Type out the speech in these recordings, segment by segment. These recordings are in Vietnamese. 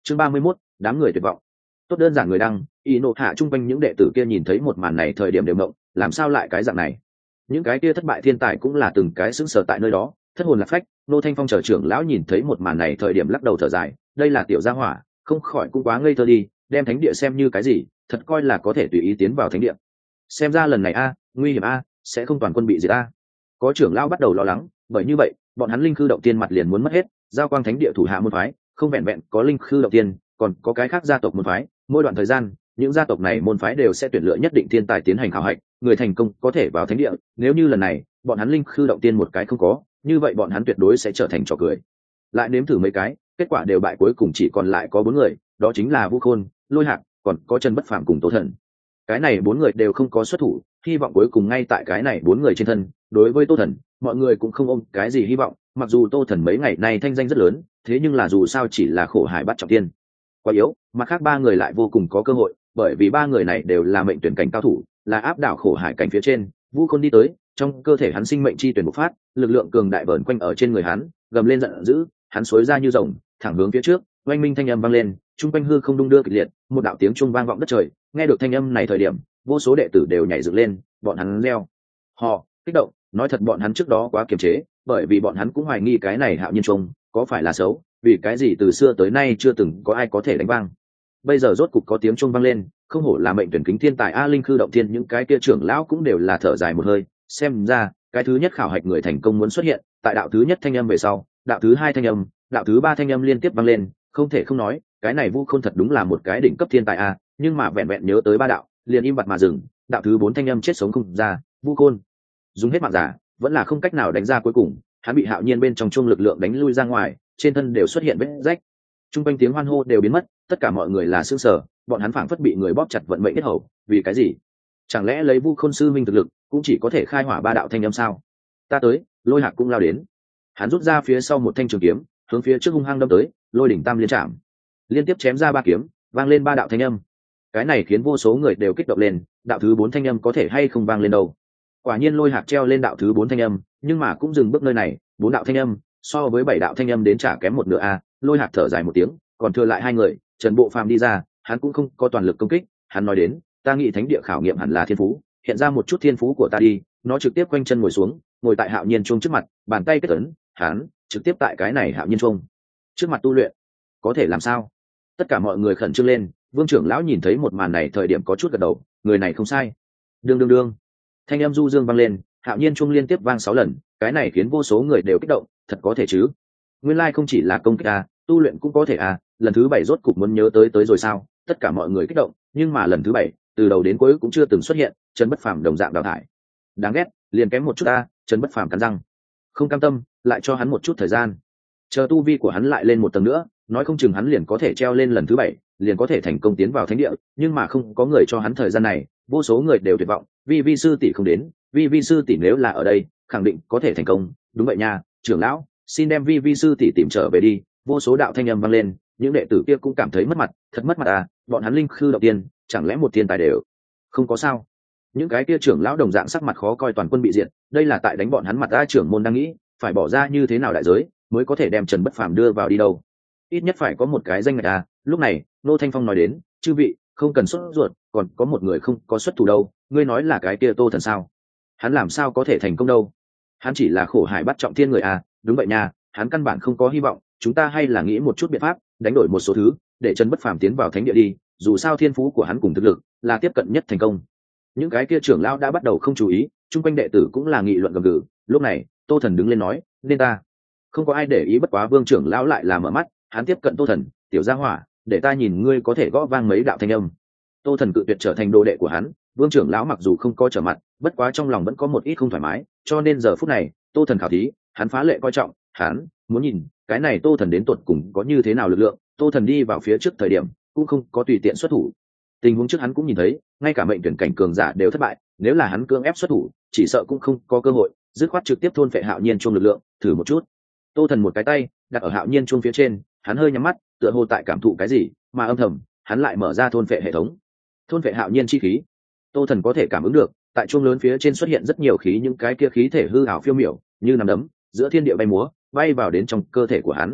Chương 31, đám người tuyệt vọng. Tốt đơn giản người đăng, y nộ hạ chung quanh những đệ tử kia nhìn thấy một màn này thời điểm đều mộng, làm sao lại cái dạng này? Những cái kia thất bại thiên tài cũng là từng cái sững sờ tại nơi đó, thất hồn lạc phách. Nô Thanh Phong chờ trưởng lão nhìn thấy một màn này thời điểm lắc đầu thở dài, đây là tiểu gia hỏa, không khỏi cũng quá ngây thơ đi, đem thánh địa xem như cái gì, thật coi là có thể tùy ý tiến vào thánh địa. Xem ra lần này nguy hiểm sẽ không toàn quân bị diệt Có trưởng lão bắt đầu lo lắng, bởi như vậy, bọn hắn linh khư động tiên mặt liền muốn mất hết, giao quang thánh địa thủ hạ môn phái, không vẹn vẹn có linh khư động tiên, còn có cái khác gia tộc môn phái, mỗi đoạn thời gian, những gia tộc này môn phái đều sẽ tuyển lựa nhất định thiên tài tiến hành khảo hạch, người thành công có thể vào thánh địa, nếu như lần này, bọn hắn linh khư động tiên một cái không có, như vậy bọn hắn tuyệt đối sẽ trở thành trò cười. Lại nếm thử mấy cái, kết quả đều bại, cuối cùng chỉ còn lại có 4 người, đó chính là Vu Khôn, Lôi Hạc, còn có Trần Bất Phàm cùng Tố Thần. Cái này 4 người đều không có xuất thủ, hy vọng cuối cùng ngay tại cái này 4 người trên thân. Đối với Tô Thần, mọi người cũng không ôm cái gì hy vọng, mặc dù Tô Thần mấy ngày nay thanh danh rất lớn, thế nhưng là dù sao chỉ là khổ hải bắt trọng tiên, quá yếu. Mặt khác 3 người lại vô cùng có cơ hội, bởi vì 3 người này đều là mệnh tuyển cảnh cao thủ, là áp đảo khổ hải cảnh phía trên. Vu Khôn đi tới, trong cơ thể hắn sinh mệnh chi tuyển bộc phát, lực lượng cường đại vờn quanh ở trên người hắn, gầm lên giận dữ, hắn xối ra như rồng, thẳng hướng phía trước. Oanh minh thanh âm vang lên, trung quanh hư không đung đưa kịch liệt, một đạo tiếng chuông vang vọng đất trời. Nghe được thanh âm này thời điểm, vô số đệ tử đều nhảy dựng lên, bọn hắn reo họ kích động. Nói thật bọn hắn trước đó quá kiềm chế, bởi vì bọn hắn cũng hoài nghi cái này Hạo Nhiên Trung có phải là xấu, vì cái gì từ xưa tới nay chưa từng có ai có thể đánh vang. Bây giờ rốt cục có tiếng chuông vang lên, không hổ là mệnh tuyển kính thiên tài linh khư động thiên, những cái kia trưởng lão cũng đều là thở dài một hơi, xem ra cái thứ nhất khảo hạch người thành công muốn xuất hiện. Tại đạo thứ nhất thanh âm về sau, đạo thứ hai thanh âm, đạo thứ ba thanh âm liên tiếp vang lên, không thể không nói, cái này Vu Khôn thật đúng là một cái đỉnh cấp thiên tài nhưng mà vẹn vẹn nhớ tới 3 đạo, liền im bặt mà dừng. Đạo thứ 4 thanh âm chết sống không ra, Vu Khôn dùng hết mạng giả, vẫn là không cách nào đánh ra. Cuối cùng, hắn bị Hạo Nhiên bên trong chuông lực lượng đánh lui ra ngoài, trên thân đều xuất hiện vết rách. Trung quanh tiếng hoan hô đều biến mất, tất cả mọi người là sững sờ, bọn hắn phảng phất bị người bóp chặt vận mệnh kết hầu. Vì cái gì? Chẳng lẽ lấy Vu Khôn sư minh thực lực, cũng chỉ có thể khai hỏa 3 đạo thanh âm sao? Ta tới. Lôi Hạc cũng lao đến, hắn rút ra phía sau một thanh trường kiếm, hướng phía trước hung hăng đâm tới. Lôi đỉnh tam liên trảm, liên tiếp chém ra 3 kiếm, vang lên 3 đạo thanh âm. Cái này khiến vô số người đều kích động lên, đạo thứ 4 thanh âm có thể hay không vang lên đâu. Quả nhiên Lôi Hạc treo lên đạo thứ 4 thanh âm, nhưng mà cũng dừng bước nơi này. 4 đạo thanh âm so với 7 đạo thanh âm đến chả kém một nửa Lôi Hạc thở dài một tiếng, còn thừa lại 2 người. Trần Bộ Phàm đi ra, hắn cũng không có toàn lực công kích, hắn nói đến, ta nghĩ thánh địa khảo nghiệm hẳn là thiên phú, hiện ra một chút thiên phú của ta đi. Nó trực tiếp quanh chân ngồi xuống, ngồi tại Hạo Nhiên Chuông trước mặt, bàn tay kết ấn, hắn trực tiếp tại cái này Hạo Nhiên Chuông trước mặt tu luyện. Có thể làm sao? Tất cả mọi người khẩn trương lên. Vương trưởng lão nhìn thấy một màn này thời điểm có chút gật đầu, người này không sai. Đương thanh âm du dương vang lên, Hạo Nhiên Chuông liên tiếp vang 6 lần, cái này khiến vô số người đều kích động, thật có thể chứ? Nguyên lai không chỉ là công kích tu luyện cũng có thể lần thứ 7 rốt cục muốn nhớ tới rồi sao? Tất cả mọi người kích động, nhưng mà lần thứ 7, từ đầu đến cuối cũng chưa từng xuất hiện. Trần Bất Phàm đồng dạng đào thải. Đáng ghét, liền kém một chút Trần Bất Phàm cắn răng, không cam tâm, lại cho hắn một chút thời gian, chờ tu vi của hắn lại lên một tầng nữa, nói không chừng hắn liền có thể treo lên lần thứ 7, liền có thể thành công tiến vào thánh địa. Nhưng mà không có người cho hắn thời gian này, vô số người đều tuyệt vọng. Vi sư tỷ không đến, Vi sư tỷ nếu là ở đây, khẳng định có thể thành công. Đúng vậy nha, trưởng lão, xin đem Vi sư tỷ tìm trở về đi. Vô số đạo thanh âm vang lên, những đệ tử kia cũng cảm thấy mất mặt, thật mất mặt bọn hắn linh khư động tiên, chẳng lẽ một thiên tài đều không có sao? Những cái kia trưởng lão đồng dạng sắc mặt khó coi, toàn quân bị diệt, đây là tại đánh bọn hắn mặt trưởng môn đang nghĩ phải bỏ ra như thế nào đại giới mới có thể đem Trần Bất Phàm đưa vào đi đâu, ít nhất phải có một cái danh ngạch Lúc này Nô Thanh Phong nói đến, chư vị không cần sốt ruột, còn có một người không có xuất thủ đâu. Ngươi nói là cái kia Tô Thần sao? Hắn làm sao có thể thành công đâu? Hắn chỉ là khổ hải bắt trọng thiên người Đúng vậy nha, hắn căn bản không có hy vọng. Chúng ta hay là nghĩ một chút biện pháp, đánh đổi một số thứ, để Trần Bất Phàm tiến vào thánh địa đi. Dù sao thiên phú của hắn cùng thực lực là tiếp cận nhất thành công. Những cái kia trưởng lão đã bắt đầu không chú ý, chung quanh đệ tử cũng là nghị luận gầm gừ. Lúc này Tô Thần đứng lên nói, nên ta không có ai để ý, bất quá Vương trưởng lão lại là mở mắt, hắn tiếp cận Tô Thần, tiểu gia hỏa, để ta nhìn ngươi có thể gõ vang mấy đạo thanh âm. Tô Thần cự tuyệt trở thành đồ đệ của hắn. Vương trưởng lão mặc dù không có trở mặt, bất quá trong lòng vẫn có một ít không thoải mái, cho nên giờ phút này Tô Thần khảo thí, hắn phá lệ coi trọng, hắn muốn nhìn cái này Tô Thần đến tột cùng có như thế nào lực lượng. Tô Thần đi vào phía trước thời điểm cũng không có tùy tiện xuất thủ, tình huống trước hắn cũng nhìn thấy, ngay cả mệnh tuyển cảnh cường giả đều thất bại, nếu là hắn cưỡng ép xuất thủ, chỉ sợ cũng không có cơ hội, dứt khoát trực tiếp thôn phệ Hạo Nhiên Chuông lực lượng, thử một chút. Tô Thần một cái tay đặt ở Hạo Nhiên Chuông phía trên, hắn hơi nhắm mắt, tựa hồ tại cảm thụ cái gì, mà âm thầm hắn lại mở ra thôn phệ hệ thống, thôn phệ Hạo Nhiên chi khí. Tô Thần có thể cảm ứng được, tại chuông lớn phía trên xuất hiện rất nhiều khí, những cái kia khí thể hư ảo phiêu miểu, như nắm đấm giữa thiên địa bay múa, bay vào đến trong cơ thể của hắn.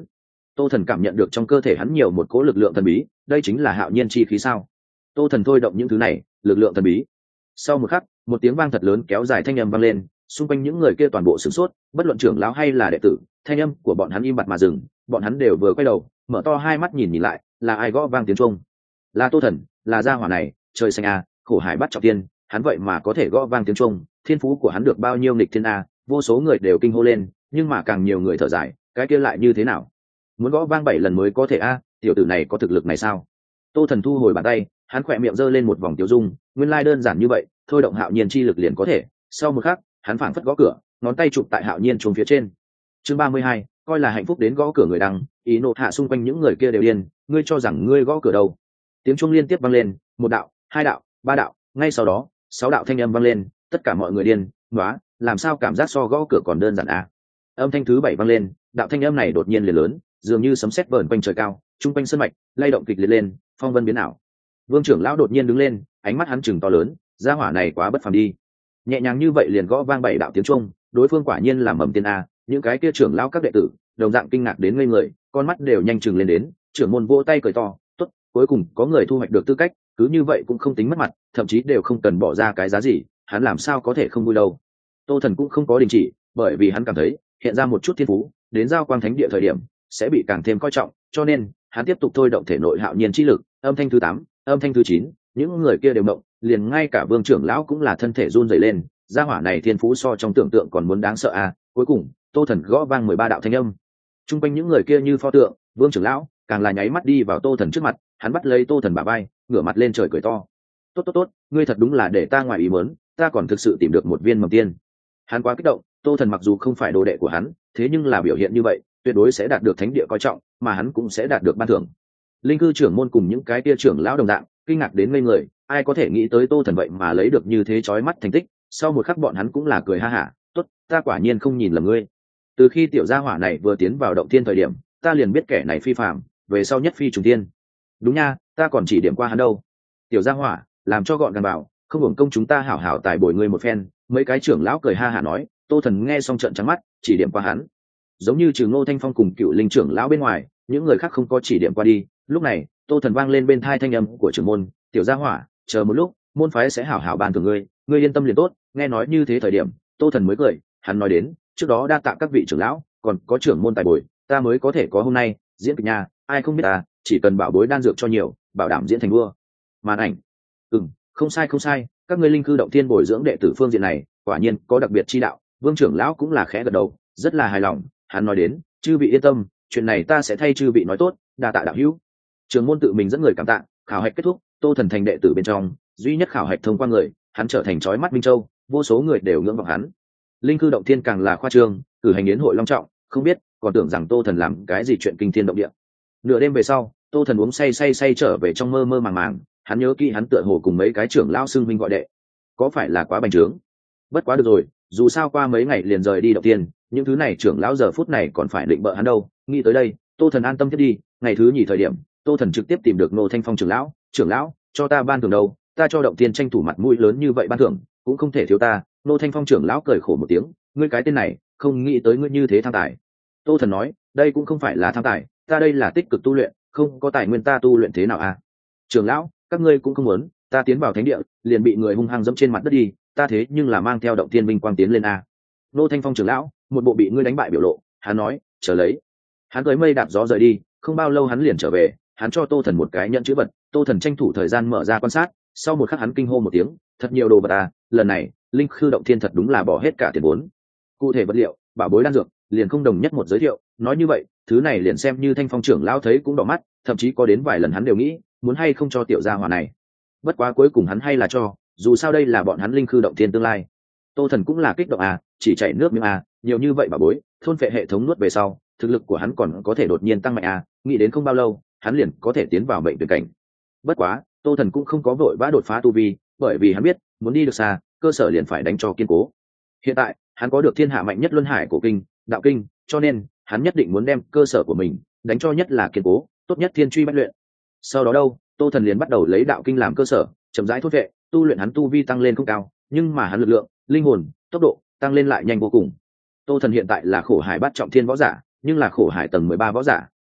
Tô Thần cảm nhận được trong cơ thể hắn nhiều một cỗ lực lượng thần bí, đây chính là hạo nhiên chi khí sao? Tô Thần thôi động những thứ này, lực lượng thần bí. Sau một khắc, một tiếng vang thật lớn kéo dài thanh âm vang lên, xung quanh những người kia toàn bộ sửng sốt, bất luận trưởng lão hay là đệ tử, thanh âm của bọn hắn im bặt mà dừng, bọn hắn đều vừa quay đầu, mở to hai mắt nhìn lại, là ai gõ vang tiếng chuông? Là Tô Thần, là gia hỏa này, trời xanh a, khổ hải bắt trọng tiên, hắn vậy mà có thể gõ vang tiếng chuông, thiên phú của hắn được bao nhiêu nghịch thiên a, vô số người đều kinh hô lên, nhưng mà càng nhiều người thở dài, cái kia lại như thế nào? Muốn gõ vang 7 lần mới có thể a, tiểu tử này có thực lực này sao? Tô Thần thu hồi bàn tay, hắn khỏe miệng giơ lên một vòng tiêu dung, nguyên lai đơn giản như vậy, thôi động hạo nhiên chi lực liền có thể. Sau một khắc, hắn phảng phất gõ cửa, ngón tay chụp tại hạo nhiên chuông phía trên. Chương 32, coi là hạnh phúc đến gõ cửa người đăng, ý nộ hạ xung quanh những người kia đều điên, ngươi cho rằng ngươi gõ cửa đâu? Tiếng chuông liên tiếp vang lên, một đạo, hai đạo, ba đạo, ngay sau đó, 6 đạo thanh âm vang lên, tất cả mọi người điên, "Nóa, làm sao cảm giác so gõ cửa còn đơn giản a?" Âm thanh thứ 7 vang lên, đạo thanh âm này đột nhiên liền lớn, dường như sấm sét vờn quanh trời cao, trung quanh sơn mạch lay động kịch liệt lên, phong vân biến ảo. Vương trưởng lão đột nhiên đứng lên, ánh mắt hắn chừng to lớn, gia hỏa này quá bất phàm đi. Nhẹ nhàng như vậy liền gõ vang 7 đạo tiếng chuông, đối phương quả nhiên là mầm tiên a, những cái kia trưởng lão các đệ tử, đồng dạng kinh ngạc đến ngây người, con mắt đều nhanh chừng lên đến, trưởng môn vỗ tay cười to, tốt, cuối cùng có người thu hoạch được tư cách, cứ như vậy cũng không tính mất mặt, thậm chí đều không cần bỏ ra cái giá gì, hắn làm sao có thể không vui đâu. Tô Thần cũng không có đình chỉ, bởi vì hắn cảm thấy, hiện ra một chút thiên phú, đến giao quang thánh địa thời điểm sẽ bị càng thêm coi trọng, cho nên hắn tiếp tục thôi động thể nội hạo nhiên chi lực. Âm thanh thứ 8, âm thanh thứ 9, những người kia đều động, liền ngay cả Vương trưởng lão cũng là thân thể run rẩy lên, gia hỏa này thiên phú so trong tưởng tượng còn muốn đáng sợ a. Cuối cùng, Tô Thần gõ vang 13 đạo thanh âm. Trung quanh những người kia như pho tượng, Vương trưởng lão càng là nháy mắt đi vào Tô Thần trước mặt, hắn bắt lấy Tô Thần bả vai, ngửa mặt lên trời cười to. Tốt tốt tốt, ngươi thật đúng là để ta ngoài ý muốn, ta còn thực sự tìm được một viên mầm tiên. Hắn quá kích động, Tô Thần mặc dù không phải đồ đệ của hắn, thế nhưng là biểu hiện như vậy, tuyệt đối sẽ đạt được thánh địa coi trọng, mà hắn cũng sẽ đạt được ban thưởng. Linh cư trưởng môn cùng những cái tia trưởng lão đồng dạng, kinh ngạc đến ngây người, ai có thể nghĩ tới Tô Thần vậy mà lấy được như thế chói mắt thành tích. Sau một khắc bọn hắn cũng là cười ha hả, tốt, ta quả nhiên không nhìn lầm ngươi. Từ khi tiểu gia hỏa này vừa tiến vào động thiên thời điểm, ta liền biết kẻ này phi phàm, về sau nhất phi trùng thiên. Đúng nha, ta còn chỉ điểm qua hắn đâu. Tiểu gia hỏa, làm cho gọn gàng bảo, không hưởng công chúng ta hảo hảo tài bồi ngươi một phen. Mấy cái trưởng lão cười ha hả nói. Tô Thần nghe xong trợn trắng mắt, chỉ điểm qua hắn. Giống như trừ Ngô Thanh Phong cùng Cựu Linh trưởng lão bên ngoài, những người khác không có chỉ điểm qua đi. Lúc này, Tô Thần vang lên bên tai thanh âm của trưởng môn, "Tiểu gia hỏa, chờ một lúc, môn phái sẽ hảo hảo bàn thưởng ngươi, ngươi yên tâm liền tốt." Nghe nói như thế thời điểm, Tô Thần mới cười, hắn nói đến, "Trước đó đa tạ các vị trưởng lão, còn có trưởng môn tài bồi, ta mới có thể có hôm nay, diễn kịch nhà, ai không biết ta, chỉ cần bảo bối đan dược cho nhiều, bảo đảm diễn thành vua." Màn ảnh. Không sai không sai, các ngươi linh cư động thiên bồi dưỡng đệ tử phương diện này, quả nhiên có đặc biệt chi đạo. Vương trưởng lão cũng là khẽ gật đầu, rất là hài lòng, hắn nói đến, "Chư vị yên tâm, chuyện này ta sẽ thay chư vị nói tốt, đa tạ đạo hữu." Trường môn tự mình dẫn người cảm tạ, khảo hạch kết thúc, Tô Thần thành đệ tử bên trong, duy nhất khảo hạch thông qua người, hắn trở thành chói mắt minh châu, vô số người đều ngưỡng vọng hắn. Linh cư động thiên càng là khoa trương, cử hành yến hội long trọng, không biết, còn tưởng rằng Tô Thần làm cái gì chuyện kinh thiên động địa. Nửa đêm về sau, Tô Thần uống say trở về trong mơ mơ màng màng, hắn nhớ kỹ hắn tựa hồ cùng mấy cái trưởng lão xưng huynh gọi đệ, có phải là quá bành trướng? Bất quá được rồi, dù sao qua mấy ngày liền rời đi động tiên, những thứ này trưởng lão giờ phút này còn phải định bợ hắn đâu. Nghĩ tới đây, Tô Thần an tâm thiết đi. Ngày thứ nhì thời điểm, Tô Thần trực tiếp tìm được Ngô Thanh Phong trưởng lão, cho ta ban thưởng đâu? Ta cho động tiên tranh thủ mặt mũi lớn như vậy ban thưởng, cũng không thể thiếu ta. Ngô Thanh Phong trưởng lão cười khổ một tiếng, ngươi cái tên này, không nghĩ tới ngươi như thế tham tài. Tô Thần nói, đây cũng không phải là tham tài, ta đây là tích cực tu luyện, không có tài nguyên ta tu luyện thế nào à? Trưởng lão, các ngươi cũng không muốn, ta tiến vào thánh địa, liền bị người hung hăng dẫm trên mặt đất đi, ta thế nhưng là mang theo động tiên binh quang tiến lên a. Ngô Thanh Phong trưởng lão, một bộ bị ngươi đánh bại biểu lộ, hắn nói, chờ lấy. Hắn tới mây đạp gió rời đi, không bao lâu hắn liền trở về, hắn cho Tô Thần một cái nhẫn chữ vật. Tô Thần tranh thủ thời gian mở ra quan sát, sau một khắc hắn kinh hô một tiếng, thật nhiều đồ vật à, lần này, linh khư động thiên thật đúng là bỏ hết cả tiền vốn. Cụ thể vật liệu, bảo bối đan dược, liền không đồng nhất một giới thiệu, nói như vậy, thứ này liền xem như Thanh Phong trưởng lão thấy cũng đỏ mắt, thậm chí có đến vài lần hắn đều nghĩ, muốn hay không cho tiểu gia hỏa này. Bất quá cuối cùng hắn hay là cho, dù sao đây là bọn hắn linh khư động thiên tương lai. Tô Thần cũng là kích động à, chỉ chảy nước miếng à, nhiều như vậy bảo bối, thôn phệ hệ thống nuốt về sau, thực lực của hắn còn có thể đột nhiên tăng mạnh à, nghĩ đến không bao lâu, hắn liền có thể tiến vào mệnh tuyển cảnh. Bất quá, Tô Thần cũng không có vội vã đột phá tu vi, bởi vì hắn biết, muốn đi được xa, cơ sở liền phải đánh cho kiên cố. Hiện tại, hắn có được thiên hạ mạnh nhất luân hải cổ kinh, đạo kinh, cho nên, hắn nhất định muốn đem cơ sở của mình đánh cho nhất là kiên cố, tốt nhất thiên truy bách luyện. Sau đó đâu, Tô Thần liền bắt đầu lấy đạo kinh làm cơ sở, chậm rãi thốt vệ, tu luyện hắn tu vi tăng lên không cao, nhưng mà hắn lực lượng, linh hồn, tốc độ tăng lên lại nhanh vô cùng. Tô Thần hiện tại là khổ hải bát trọng thiên võ giả, nhưng là khổ hải tầng 13 võ giả,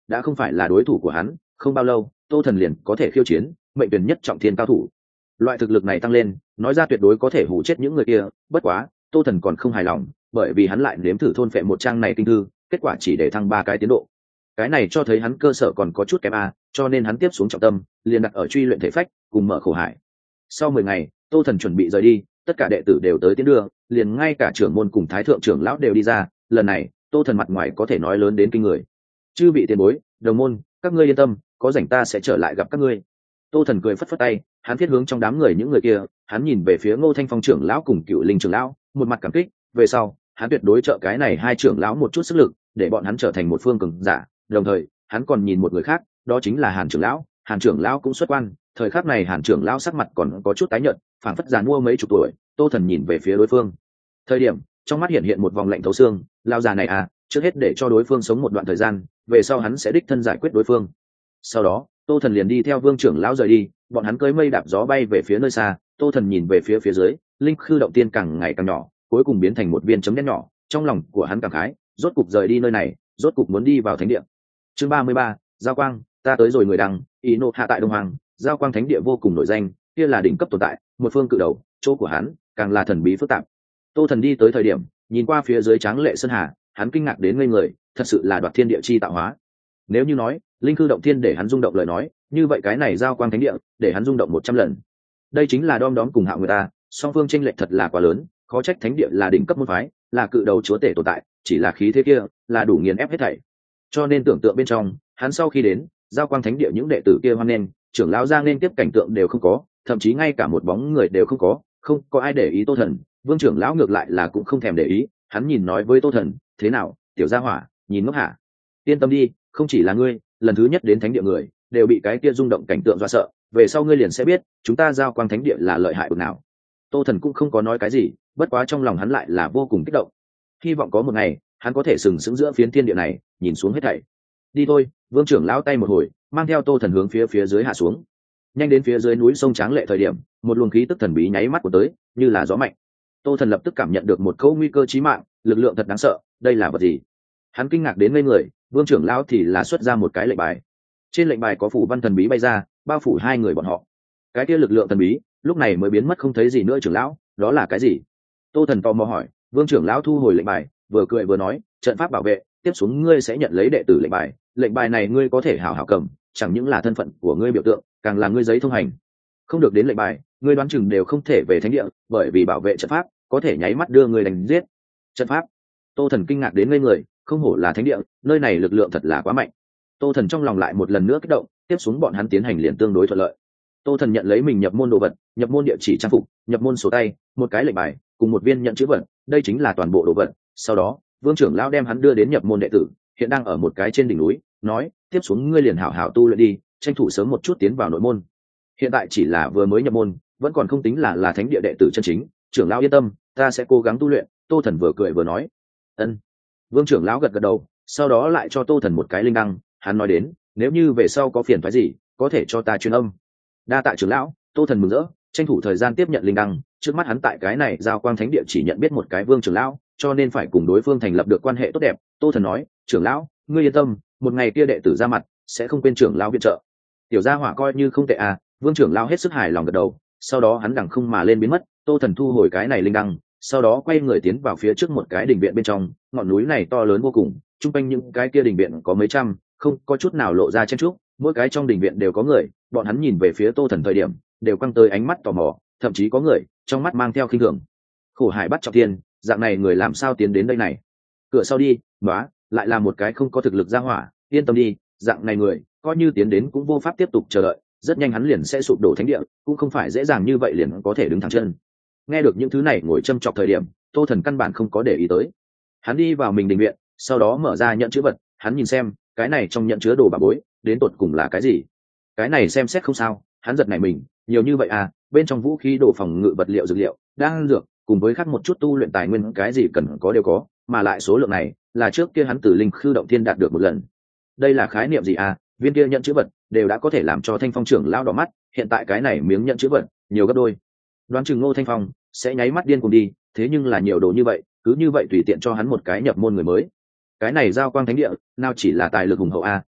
đã không phải là đối thủ của hắn. Không bao lâu Tô Thần liền có thể khiêu chiến mệnh tuyển nhất trọng thiên cao thủ. Loại thực lực này tăng lên, nói ra tuyệt đối có thể hù chết những người kia. Bất quá Tô Thần còn không hài lòng, bởi vì hắn lại nếm thử thôn phệ một trang này kinh thư, kết quả chỉ để thăng 3 cái tiến độ. Cái này cho thấy hắn cơ sở còn có chút kém a, cho nên hắn tiếp xuống trọng tâm liền đặt ở truy luyện thể phách cùng mở khổ hải. Sau 10 ngày Tô Thần chuẩn bị rời đi, tất cả đệ tử đều tới tiến đưa, liền ngay cả trưởng môn cùng thái thượng trưởng lão đều đi ra. Lần này Tô Thần mặt ngoài có thể nói lớn đến kinh người. Chư vị tiền bối, đồng môn, các ngươi yên tâm, có rảnh ta sẽ trở lại gặp các ngươi. Tô Thần cười phất phất tay, hắn thiết hướng trong đám người những người kia, hắn nhìn về phía Ngô Thanh Phong trưởng lão cùng Cựu Linh trưởng lão, một mặt cảm kích. Về sau hắn tuyệt đối trợ cái này hai trưởng lão một chút sức lực, để bọn hắn trở thành một phương cường giả. Đồng thời hắn còn nhìn một người khác, đó chính là Hàn trưởng lão. Hàn trưởng lão cũng xuất quan, thời khắc này Hàn trưởng lão sắc mặt còn có chút tái nhợt, phảng phất già mua mấy chục tuổi. Tô Thần nhìn về phía đối phương, thời điểm trong mắt hiện một vòng lạnh thấu xương. Lão già này à, trước hết để cho đối phương sống một đoạn thời gian, về sau hắn sẽ đích thân giải quyết đối phương. Sau đó Tô Thần liền đi theo Vương trưởng lão rời đi, bọn hắn cưỡi mây đạp gió bay về phía nơi xa. Tô Thần nhìn về phía dưới, linh khư động tiên càng ngày càng nhỏ, cuối cùng biến thành một viên chấm đen nhỏ. Trong lòng của hắn cảm khái, rốt cục rời đi nơi này, rốt cục muốn đi vào thánh địa. Chương 33, Giao Quang, ta tới rồi người đăng, ý nộ hạ tại Đông Hoàng. Giao Quang thánh địa vô cùng nổi danh, kia là đỉnh cấp tồn tại, một phương cự đầu, chỗ của hắn càng là thần bí phức tạp. Tô Thần đi tới thời điểm, nhìn qua phía dưới tráng lệ sơn hà, hắn kinh ngạc đến ngây người, thật sự là đoạt thiên địa chi tạo hóa. Nếu như nói linh cư động thiên để hắn rung động lời nói, như vậy cái này Giao Quang thánh địa để hắn rung động 100 lần. Đây chính là đom đóm cùng Hạo người ta, song phương chênh lệch thật là quá lớn, khó trách thánh địa là đỉnh cấp môn phái, là cự đầu chúa tể tồn tại, chỉ là khí thế kia là đủ nghiền ép hết thảy. Cho nên tưởng tượng bên trong, hắn sau khi đến Giao Quang thánh địa những đệ tử kia hoan nghênh, trưởng lão Giang nên tiếp cảnh tượng đều không có, thậm chí ngay cả một bóng người đều không có ai để ý Tô Thần. Vương trưởng lão ngược lại là cũng không thèm để ý, hắn nhìn nói với Tô Thần, thế nào tiểu gia hỏa, nhìn ngốc hả? Yên tâm đi, không chỉ là ngươi, lần thứ nhất đến thánh địa người đều bị cái kia rung động cảnh tượng dọa sợ, về sau ngươi liền sẽ biết chúng ta Giao Quang thánh địa là lợi hại bực nào. Tô Thần cũng không có nói cái gì, bất quá trong lòng hắn lại là vô cùng kích động, hy vọng có một ngày hắn có thể sừng sững giữa phiến thiên địa này, nhìn xuống hết thảy. Đi thôi. Vương trưởng lão tay một hồi, mang theo Tô Thần hướng phía dưới hạ xuống. Nhanh đến phía dưới núi sông tráng lệ thời điểm, một luồng khí tức thần bí nháy mắt của tới, như là gió mạnh. Tô Thần lập tức cảm nhận được một câu nguy cơ chí mạng, lực lượng thật đáng sợ, đây là vật gì? Hắn kinh ngạc đến ngây người. Vương trưởng lão thì là xuất ra một cái lệnh bài, trên lệnh bài có phủ văn thần bí bay ra, bao phủ hai người bọn họ. Cái kia lực lượng thần bí lúc này mới biến mất không thấy gì nữa. Trưởng lão, đó là cái gì? Tô Thần tò mò hỏi. Vương trưởng lão thu hồi lệnh bài, vừa cười vừa nói, trận pháp bảo vệ, tiếp xuống ngươi sẽ nhận lấy đệ tử lệnh bài. Lệnh bài này ngươi có thể hảo hảo cầm, chẳng những là thân phận của ngươi biểu tượng, càng là ngươi giấy thông hành. Không được đến lệnh bài, ngươi đoán chừng đều không thể về thánh địa, bởi vì bảo vệ trận pháp có thể nháy mắt đưa ngươi đánh giết. Trận pháp? Tô Thần kinh ngạc đến ngây người, không hổ là thánh địa, nơi này lực lượng thật là quá mạnh. Tô Thần trong lòng lại một lần nữa kích động, tiếp xuống bọn hắn tiến hành liền tương đối thuận lợi. Tô Thần nhận lấy mình nhập môn đồ vật, nhập môn địa chỉ trang phục, nhập môn sổ tay, một cái lệnh bài cùng một viên nhận chữ vật, đây chính là toàn bộ đồ vật. Sau đó Vương trưởng lão đem hắn đưa đến nhập môn đệ tử, hiện đang ở một cái trên đỉnh núi, nói, tiếp xuống ngươi liền hảo hảo tu luyện đi, tranh thủ sớm một chút tiến vào nội môn. Hiện tại chỉ là vừa mới nhập môn, vẫn còn không tính là thánh địa đệ tử chân chính, trưởng lão yên tâm, ta sẽ cố gắng tu luyện. Tô Thần vừa cười vừa nói. Ân. Vương trưởng lão gật gật đầu, sau đó lại cho Tô Thần một cái linh đăng, hắn nói đến, nếu như về sau có phiền phức gì, có thể cho ta truyền âm. Đa tạ trưởng lão. Tô Thần mừng rỡ, tranh thủ thời gian tiếp nhận linh đăng. Trước mắt hắn tại cái này Giao Quang thánh địa chỉ nhận biết một cái Vương trưởng lão, cho nên phải cùng đối phương thành lập được quan hệ tốt đẹp. Tô Thần nói, trưởng lão, ngươi yên tâm, một ngày kia đệ tử ra mặt sẽ không quên trưởng lão viện trợ. Tiểu gia hỏa coi như không tệ à. Vương trưởng lão hết sức hài lòng gật đầu, sau đó hắn đằng không mà lên biến mất. Tô Thần thu hồi cái này linh đăng, sau đó quay người tiến vào phía trước một cái đình viện bên trong. Ngọn núi này to lớn vô cùng, chung quanh những cái kia đình viện có mấy trăm, không có chút nào lộ ra chen trúc, mỗi cái trong đình viện đều có người. Bọn hắn nhìn về phía Tô Thần thời điểm đều quăng tới ánh mắt tò mò, thậm chí có người trong mắt mang theo khinh thường. Khổ hải bắt trọng thiên, dạng này người làm sao tiến đến đây này? Cửa sau đi, nóa, lại là một cái không có thực lực ra hỏa. Yên tâm đi, dạng này người coi như tiến đến cũng vô pháp tiếp tục chờ đợi, rất nhanh hắn liền sẽ sụp đổ thánh địa, cũng không phải dễ dàng như vậy liền có thể đứng thẳng chân. Nghe được những thứ này ngồi châm chọc thời điểm, Tô Thần căn bản không có để ý tới. Hắn đi vào mình đình viện, sau đó mở ra nhận chữ vật, hắn nhìn xem cái này trong nhận chứa đồ bà bối đến tột cùng là cái gì. Cái này xem xét không sao, hắn giật nảy mình, nhiều như vậy à, bên trong vũ khí đồ phòng ngự vật liệu dược liệu đang dược cùng với khác một chút tu luyện tài nguyên, cái gì cần có đều có, mà lại số lượng này là trước kia hắn từ linh khư động thiên đạt được một lần. Đây là khái niệm gì à? Viên kia nhận chữ vật đều đã có thể làm cho Thanh Phong trưởng lão đỏ mắt, hiện tại cái này miếng nhận chữ vật nhiều gấp đôi. Đoán chừng Ngô Thanh Phong sẽ nháy mắt điên cùng đi, thế nhưng là nhiều đồ như vậy, cứ như vậy tùy tiện cho hắn một cái nhập môn người mới. Cái này Giao Quang thánh địa nào chỉ là tài lực hùng hậu a,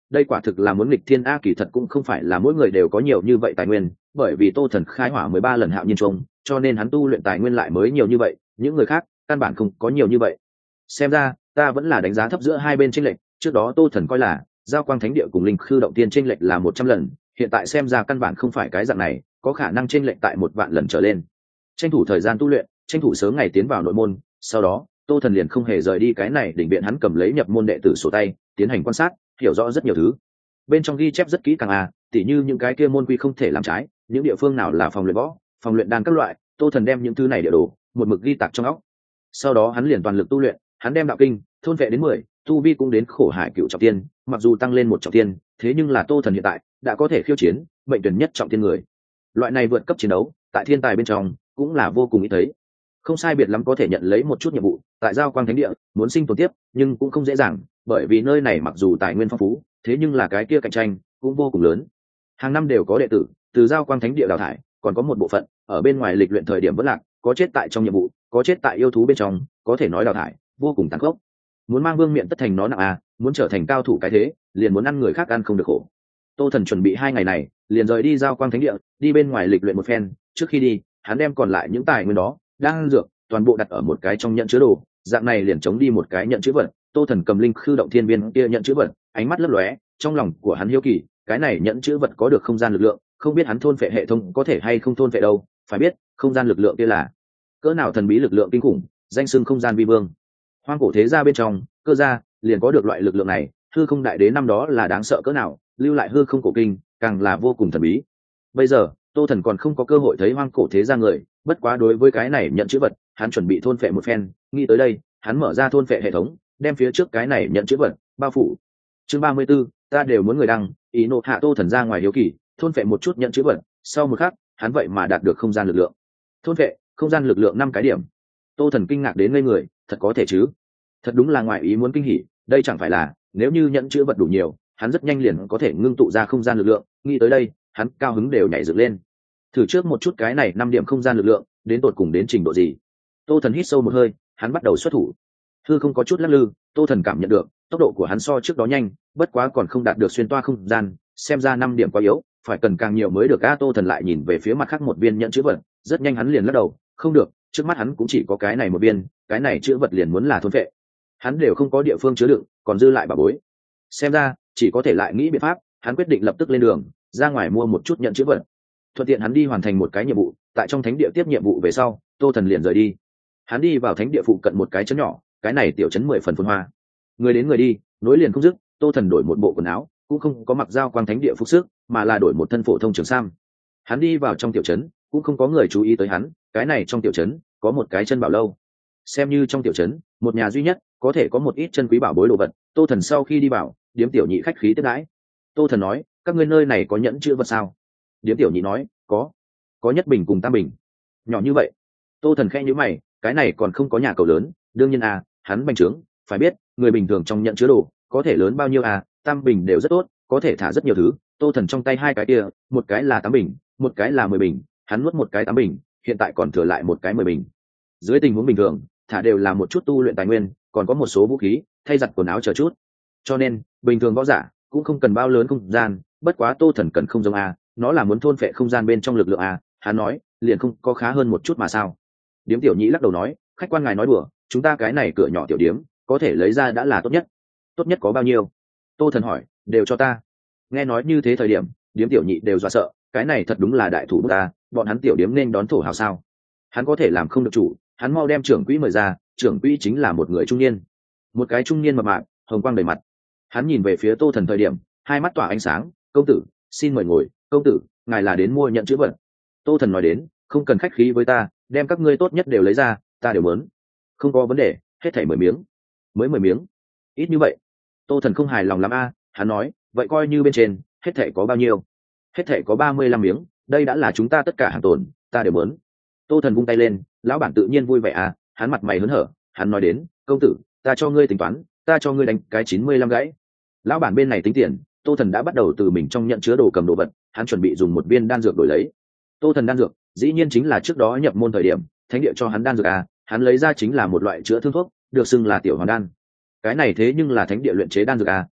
đây quả thực là muốn nghịch thiên a. Kỳ thật cũng không phải là mỗi người đều có nhiều như vậy tài nguyên, bởi vì Tô Thần khai hỏa 13 lần hạo nhiên trung, cho nên hắn tu luyện tài nguyên lại mới nhiều như vậy, những người khác căn bản không có nhiều như vậy. Xem ra ta vẫn là đánh giá thấp giữa hai bên chênh lệch, trước đó Tô Thần coi là giao quang thánh địa cùng linh khư động tiên chênh lệch là 100 lần, hiện tại xem ra căn bản không phải cái dạng này, có khả năng chênh lệch tại 1 vạn lần trở lên. Tranh thủ thời gian tu luyện, tranh thủ sớm ngày tiến vào nội môn, sau đó Tô Thần liền không hề rời đi cái này đỉnh viện, hắn cầm lấy nhập môn đệ tử sổ tay tiến hành quan sát, hiểu rõ rất nhiều thứ. Bên trong ghi chép rất kỹ càng tỉ như những cái kia môn quy không thể làm trái, những địa phương nào là phòng luyện võ, phòng luyện đan các loại, Tô Thần đem những thứ này địa đồ một mực ghi tạc trong óc. Sau đó hắn liền toàn lực tu luyện, hắn đem đạo kinh thôn vệ đến 10, tu vi cũng đến khổ hải cựu trọng tiên, mặc dù tăng lên 1 trọng tiên, thế nhưng là Tô Thần hiện tại đã có thể khiêu chiến mệnh tuyển nhất trọng tiên người. Loại này vượt cấp chiến đấu tại thiên tài bên trong cũng là vô cùng ít thấy, không sai biệt lắm có thể nhận lấy một chút nhiệm vụ tại giao quang thánh địa, muốn sinh tồn tiếp nhưng cũng không dễ dàng, bởi vì nơi này mặc dù tài nguyên phong phú, thế nhưng là cái kia cạnh tranh cũng vô cùng lớn. Hàng năm đều có đệ tử từ giao quang thánh địa đào thải, còn có một bộ phận ở bên ngoài lịch luyện thời điểm vẫn lạc, có chết tại trong nhiệm vụ, có chết tại yêu thú bên trong, có thể nói đào thải vô cùng tàn khốc. Muốn mang vương miện tất thành nó nặng muốn trở thành cao thủ cái thế, liền muốn ăn người khác ăn không được khổ. Tô Thần chuẩn bị 2 ngày này liền rời đi giao quang thánh địa, đi bên ngoài lịch luyện một phen. Trước khi đi, hắn đem còn lại những tài nguyên đó đang dược toàn bộ đặt ở một cái trong nhận chứa đồ, dạng này liền chống đi một cái nhận chứa vật. Tô Thần cầm linh khư động thiên viên kia nhận chứa vật, ánh mắt lấp lóe, trong lòng của hắn hiếu kỳ, cái này nhận chứa vật có được không gian lực lượng, không biết hắn thôn phệ hệ thống có thể hay không thôn phệ đâu. Phải biết không gian lực lượng kia là cỡ nào thần bí lực lượng kinh khủng, danh xưng không gian vi vương. Hoang cổ thế gia bên trong, Cơ gia liền có được loại lực lượng này, hư không đại đế năm đó là đáng sợ cỡ nào, lưu lại hư không cổ kinh càng là vô cùng thần bí. Bây giờ Tô Thần còn không có cơ hội thấy hoang cổ thế gia người, bất quá đối với cái này nhận chữ vật, hắn chuẩn bị thôn phệ một phen. Nghĩ tới đây, hắn mở ra thôn phệ hệ thống, đem phía trước cái này nhận chữ vật bao phủ. Chương 34, ta đều muốn người đăng, ý nộ hạ. Tô Thần ra ngoài hiếu kỳ, thôn phệ một chút nhận chữ vật, sau một khắc hắn vậy mà đạt được không gian lực lượng. Thôn phệ không gian lực lượng 5 cái điểm. Tô Thần kinh ngạc đến ngây người, thật có thể chứ? Thật đúng là ngoài ý muốn kinh hỉ, đây chẳng phải là nếu như nhận chữ vật đủ nhiều, hắn rất nhanh liền có thể ngưng tụ ra không gian lực lượng. Nghĩ tới đây, hắn cao hứng đều nhảy dựng lên. Thử trước một chút cái này 5 điểm không gian lực lượng đến tột cùng đến trình độ gì. Tô Thần hít sâu một hơi, hắn bắt đầu xuất thủ. Hư không có chút lắc lư, Tô Thần cảm nhận được tốc độ của hắn so trước đó nhanh, bất quá còn không đạt được xuyên toa không gian, xem ra 5 điểm quá yếu, phải cần càng nhiều mới được. Tô Thần lại nhìn về phía mặt khác một viên nhận chữ vật, rất nhanh hắn liền lắc đầu, không được, trước mắt hắn cũng chỉ có cái này một viên, cái này chữ vật liền muốn là thôn phệ, hắn đều không có địa phương chứa đựng, còn dư lại bà bối. Xem ra chỉ có thể lại nghĩ biện pháp. Hắn quyết định lập tức lên đường ra ngoài mua một chút nhận chữ vật, thuận tiện hắn đi hoàn thành một cái nhiệm vụ. Tại trong thánh địa tiếp nhiệm vụ về sau, Tô Thần liền rời đi. Hắn đi vào thánh địa phụ cận một cái trấn nhỏ, cái này tiểu trấn 10 phần phồn hoa, người đến người đi, nối liền không dứt. Tô Thần đổi một bộ quần áo, cũng không có mặc giao quang thánh địa phục sức, mà là đổi một thân phổ thông trường sam. Hắn đi vào trong tiểu trấn, cũng không có người chú ý tới hắn. Cái này trong tiểu trấn có một cái chân bảo lâu, xem như trong tiểu trấn một nhà duy nhất có thể có một ít chân quý bảo bối đồ vật. Tô Thần sau khi đi vào, điếm tiểu nhị khách khí tiếp đãi. Tô Thần nói, các ngươi nơi này có nhẫn chữ vật sao? Điếm tiểu nhị nói, có nhất bình cùng tam bình. Nhỏ như vậy? Tô Thần khẽ nhíu mày, cái này còn không có nhà cầu lớn. Đương nhiên hắn bành trướng, phải biết người bình thường trong nhận chứa đồ có thể lớn bao nhiêu tam bình đều rất tốt, có thể thả rất nhiều thứ. Tô Thần trong tay 2 cái kia, một cái là 8 bình, một cái là 10 bình, hắn nuốt một cái 8 bình, hiện tại còn thừa lại một cái 10 bình. Dưới tình huống bình thường, thả đều là một chút tu luyện tài nguyên, còn có một số vũ khí, thay giặt quần áo chờ chút, cho nên bình thường võ giả cũng không cần bao lớn không gian. Bất quá Tô Thần cần không giống nó là muốn thôn phệ không gian bên trong lực lượng hắn nói, liền không có khá hơn một chút mà sao? Điếm tiểu nhị lắc đầu nói, khách quan ngài nói đùa, chúng ta cái này cửa nhỏ tiểu điếm có thể lấy ra đã là tốt nhất. Tốt nhất có bao nhiêu? Tô Thần hỏi. Đều cho ta. Nghe nói như thế thời điểm, điếm tiểu nhị đều dọa sợ, cái này thật đúng là đại thủ bút bọn hắn tiểu điếm nên đón thổ hào sao? Hắn có thể làm không được chủ. Hắn mau đem trưởng quỹ mời ra. Trưởng quỹ chính là một người trung niên, một cái trung niên mập mạp, hồng quang đầy mặt. Hắn nhìn về phía Tô Thần thời điểm, hai mắt tỏa ánh sáng. Công tử, xin mời ngồi. Công tử, ngài là đến mua nhận chữ vật? Tô Thần nói đến, không cần khách khí với ta, đem các ngươi tốt nhất đều lấy ra, ta đều muốn. Không có vấn đề, hết thảy 10 miếng. Mới 10 miếng? Ít như vậy? Tô Thần không hài lòng lắm hắn nói, vậy coi như bên trên hết thảy có bao nhiêu? Hết thảy có 35 miếng, đây đã là chúng ta tất cả hàng tồn, ta đều muốn. Tô Thần vung tay lên, lão bản tự nhiên vui vẻ hắn mặt mày hớn hở, hắn nói đến, công tử, ta cho ngươi tính toán, ta cho ngươi đánh cái 95 gãy. Lão bản bên này tính tiền. Tô Thần đã bắt đầu từ mình trong nhận chứa đồ cầm đồ vật, hắn chuẩn bị dùng một viên đan dược đổi lấy. Tô Thần đan dược dĩ nhiên chính là trước đó nhập môn thời điểm thánh địa cho hắn đan dược hắn lấy ra chính là một loại chữa thương thuốc, được xưng là tiểu hoàn đan. Cái này thế nhưng là thánh địa luyện chế đan dược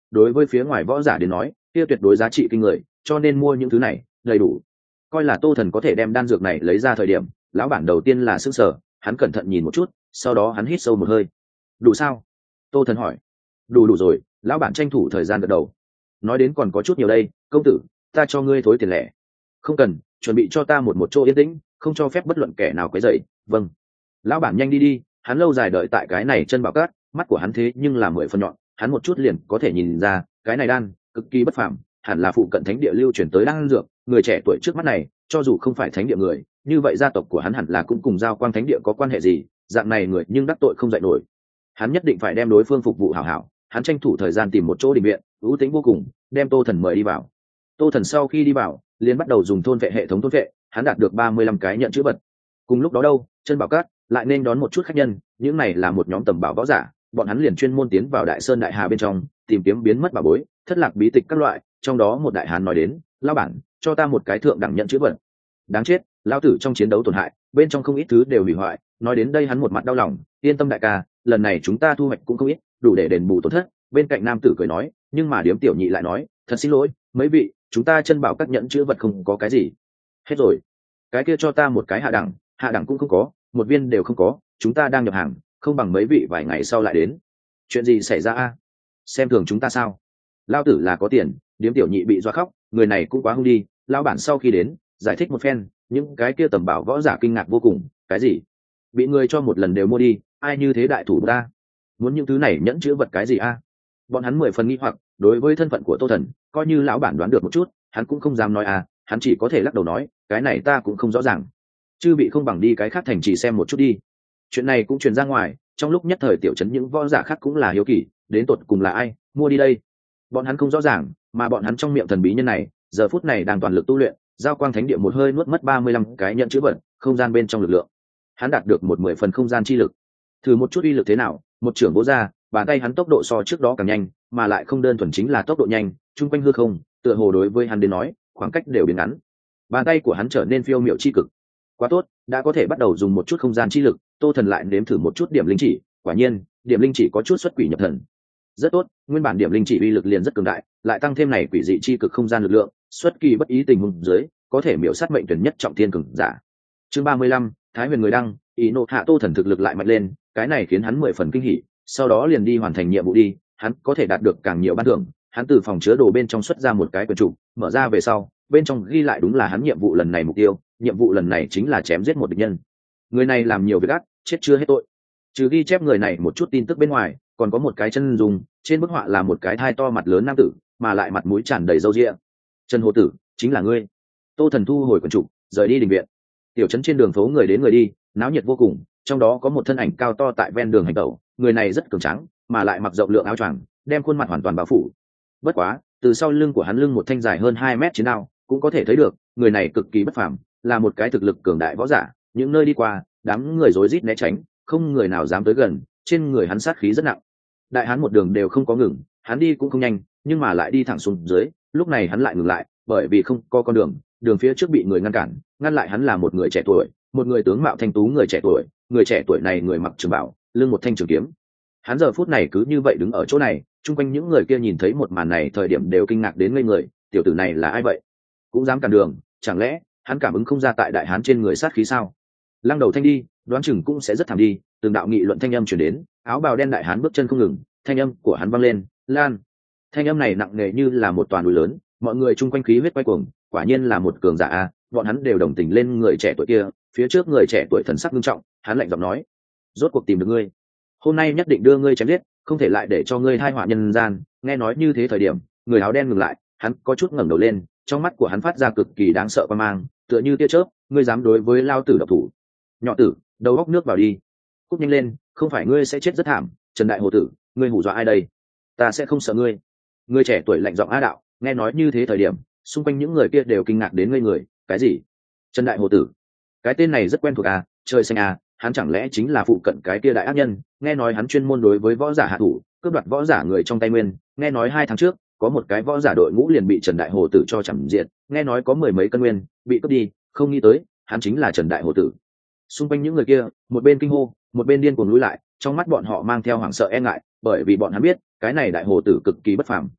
đối với phía ngoài võ giả đến nói kia tuyệt đối giá trị kinh người, cho nên mua những thứ này đầy đủ. Coi là Tô Thần có thể đem đan dược này lấy ra thời điểm, lão bản đầu tiên là sững sờ, hắn cẩn thận nhìn một chút, sau đó hắn hít sâu một hơi. Đủ sao? Tô Thần hỏi. Đủ rồi, lão bản tranh thủ thời gian gật đầu. Nói đến còn có chút nhiều đây, công tử, ta cho ngươi thối tiền lẻ. Không cần, chuẩn bị cho ta một chỗ yên tĩnh, không cho phép bất luận kẻ nào quấy rầy. Vâng. Lão bản nhanh đi đi, hắn lâu dài đợi tại cái này chân bảo cát, mắt của hắn thế nhưng là 10 phần nhọn, hắn một chút liền có thể nhìn ra, cái này đan cực kỳ bất phàm, hẳn là phụ cận thánh địa lưu truyền tới đan dược, người trẻ tuổi trước mắt này, cho dù không phải thánh địa người, như vậy gia tộc của hắn hẳn là cũng cùng Giao Quang thánh địa có quan hệ gì, dạng này người nhưng đắc tội không dạy nổi. Hắn nhất định phải đem đối phương phục vụ hảo hảo, hắn tranh thủ thời gian tìm một chỗ định viện, ưu tính vô cùng, đem Tô Thần mời đi vào. Tô Thần sau khi đi vào, liền bắt đầu dùng thôn vệ hệ thống thôn vệ, hắn đạt được 35 cái nhận chữ vật. Cùng lúc đó đâu, chân bảo cát lại nên đón một chút khách nhân, những này là một nhóm tầm bảo võ giả, bọn hắn liền chuyên môn tiến vào Đại Sơn Đại Hà bên trong, tìm kiếm biến mất bảo bối, thất lạc bí tịch các loại, trong đó một đại hán nói đến, lão bản, cho ta một cái thượng đẳng nhận chữ vật. Đáng chết, lão tử trong chiến đấu tổn hại, bên trong không ít thứ đều hủy hoại, nói đến đây hắn một mặt đau lòng, yên tâm đại ca, lần này chúng ta thu hoạch cũng không ít, đủ để đền bù tổn thất. Bên cạnh nam tử cười nói, nhưng mà điếm tiểu nhị lại nói, thật xin lỗi, mấy vị, chúng ta chân bảo các nhẫn chữ vật không có cái gì. Hết rồi. Cái kia cho ta một cái hạ đẳng cũng không có, một viên đều không có, chúng ta đang nhập hàng, không bằng mấy vị vài ngày sau lại đến. Chuyện gì xảy ra a? Xem thường chúng ta sao? Lao tử là có tiền, điếm tiểu nhị bị doa khóc, người này cũng quá hung đi. Lão bản sau khi đến giải thích một phen, những cái kia tầm bảo võ giả kinh ngạc vô cùng, cái gì bị người cho một lần đều mua đi, ai như thế đại thủ ta, muốn những thứ này nhẫn chữ vật cái gì a? Bọn hắn 10 phần nghi hoặc, đối với thân phận của Tô Thần, coi như lão bản đoán được một chút, hắn cũng không dám nói à, hắn chỉ có thể lắc đầu nói, cái này ta cũng không rõ ràng, chư bị không bằng đi cái khác thành trì xem một chút đi. Chuyện này cũng truyền ra ngoài, trong lúc nhất thời tiểu trấn những võ giả khác cũng là hiếu kỳ, đến tột cùng là ai mua đi đây. Bọn hắn không rõ ràng, mà bọn hắn trong miệng thần bí nhân này giờ phút này đang toàn lực tu luyện, Giao Quang thánh địa một hơi nuốt mất 35 cái nhận chữ vật, không gian bên trong lực lượng, hắn đạt được 10 phần không gian chi lực. Thử một chút uy lực thế nào, một trưởng vỗ ra, bàn tay hắn tốc độ so trước đó càng nhanh, mà lại không đơn thuần chính là tốc độ nhanh, chung quanh hư không tựa hồ đối với hắn đến nói khoảng cách đều biến ngắn, bàn tay của hắn trở nên phiêu miệu chi cực. Quá tốt, đã có thể bắt đầu dùng một chút không gian chi lực. Tô Thần lại nếm thử một chút điểm linh chỉ, quả nhiên điểm linh chỉ có chút xuất quỷ nhập thần. Rất tốt, nguyên bản điểm linh chỉ uy lực liền rất cường đại, lại tăng thêm này quỷ dị chi cực không gian lực lượng, xuất kỳ bất ý tình huống dưới có thể miểu sát mệnh tuyển nhất trọng thiên cường giả. Chương 35, Thái Huyền người đăng, ý nộ hạ. Tô Thần thực lực lại mạnh lên, cái này khiến hắn 10 phần kinh hỉ, sau đó liền đi hoàn thành nhiệm vụ đi, hắn có thể đạt được càng nhiều ban thưởng. Hắn từ phòng chứa đồ bên trong xuất ra một cái quyển trục, mở ra về sau, bên trong ghi lại đúng là hắn nhiệm vụ lần này mục tiêu, nhiệm vụ lần này chính là chém giết một địch nhân. Người này làm nhiều việc ác, chết chưa hết tội. Trừ ghi chép người này một chút tin tức bên ngoài, còn có một cái chân dung, trên bức họa là một cái thai to mặt lớn nam tử, mà lại mặt mũi tràn đầy râu ria. Trần Hồ Tử, chính là ngươi. Tô Thần thu hồi quyển trục, rời đi đình viện. Tiểu trấn trên đường phố người đến người đi, náo nhiệt vô cùng, trong đó có một thân ảnh cao to tại ven đường hành tẩu, người này rất cường tráng, mà lại mặc rộng lượng áo choàng, đem khuôn mặt hoàn toàn bao phủ. Bất quá, từ sau lưng của hắn lưng một thanh dài hơn 2 mét chiến đao, cũng có thể thấy được, người này cực kỳ bất phàm, là một cái thực lực cường đại võ giả. Những nơi đi qua, đám người rối rít né tránh, không người nào dám tới gần, trên người hắn sát khí rất nặng. Đại hán một đường đều không có ngừng, hắn đi cũng không nhanh, nhưng mà lại đi thẳng xuống dưới, lúc này hắn lại ngừng lại, bởi vì không có con đường, đường phía trước bị người ngăn cản, ngăn lại hắn là một người trẻ tuổi, một người tướng mạo thanh tú người trẻ tuổi này người mặc trường bào, lưng một thanh trường kiếm. Hắn giờ phút này cứ như vậy đứng ở chỗ này, chung quanh những người kia nhìn thấy một màn này thời điểm đều kinh ngạc đến ngây người, tiểu tử này là ai vậy? Cũng dám cản đường, chẳng lẽ hắn cảm ứng không ra tại đại hán trên người sát khí sao? Lăng đầu thanh đi, đoán chừng cũng sẽ rất thảm đi. Từng đạo nghị luận thanh âm truyền đến, áo bào đen đại hán bước chân không ngừng, thanh âm của hắn vang lên, lan. Thanh âm này nặng nề như là một toàn núi lớn, mọi người chung quanh khí huyết quay cuồng, quả nhiên là một cường giả a. Bọn hắn đều đồng tình lên người trẻ tuổi kia, phía trước người trẻ tuổi thần sắc nghiêm trọng, hắn lạnh giọng nói, rốt cuộc tìm được ngươi, hôm nay nhất định đưa ngươi chém giết, không thể lại để cho ngươi tai họa nhân gian. Nghe nói như thế thời điểm, người áo đen ngừng lại, hắn có chút ngẩng đầu lên, trong mắt của hắn phát ra cực kỳ đáng sợ quan mang, tựa như tia chớp. Ngươi dám đối với lao tử độc thủ? Nhỏ tử, đầu góc nước vào đi, cút nhanh lên, không phải ngươi sẽ chết rất thảm. Trần Đại Hồ Tử, ngươi hù dọa ai đây? Ta sẽ không sợ ngươi. Người trẻ tuổi lạnh giọng á đạo. Nghe nói như thế thời điểm, xung quanh những người kia đều kinh ngạc đến ngây người. Cái gì? Trần Đại Hồ Tử? Cái tên này rất quen thuộc à, trời xanh à, hắn chẳng lẽ chính là phụ cận cái kia đại ác nhân? Nghe nói hắn chuyên môn đối với võ giả hạ thủ, cướp đoạt võ giả người trong tay nguyên. Nghe nói 2 tháng trước có một cái võ giả đội ngũ liền bị Trần Đại Hồ Tử cho chằm diệt, nghe nói có 10 mấy cân nguyên bị cướp đi, không nghĩ tới hắn chính là Trần Đại Hồ Tử. Xung quanh những người kia, một bên kinh hô, một bên điên cuồng lùi lại, trong mắt bọn họ mang theo hoảng sợ e ngại, bởi vì bọn hắn biết, cái này Đại Hồ Tử cực kỳ bất phàm,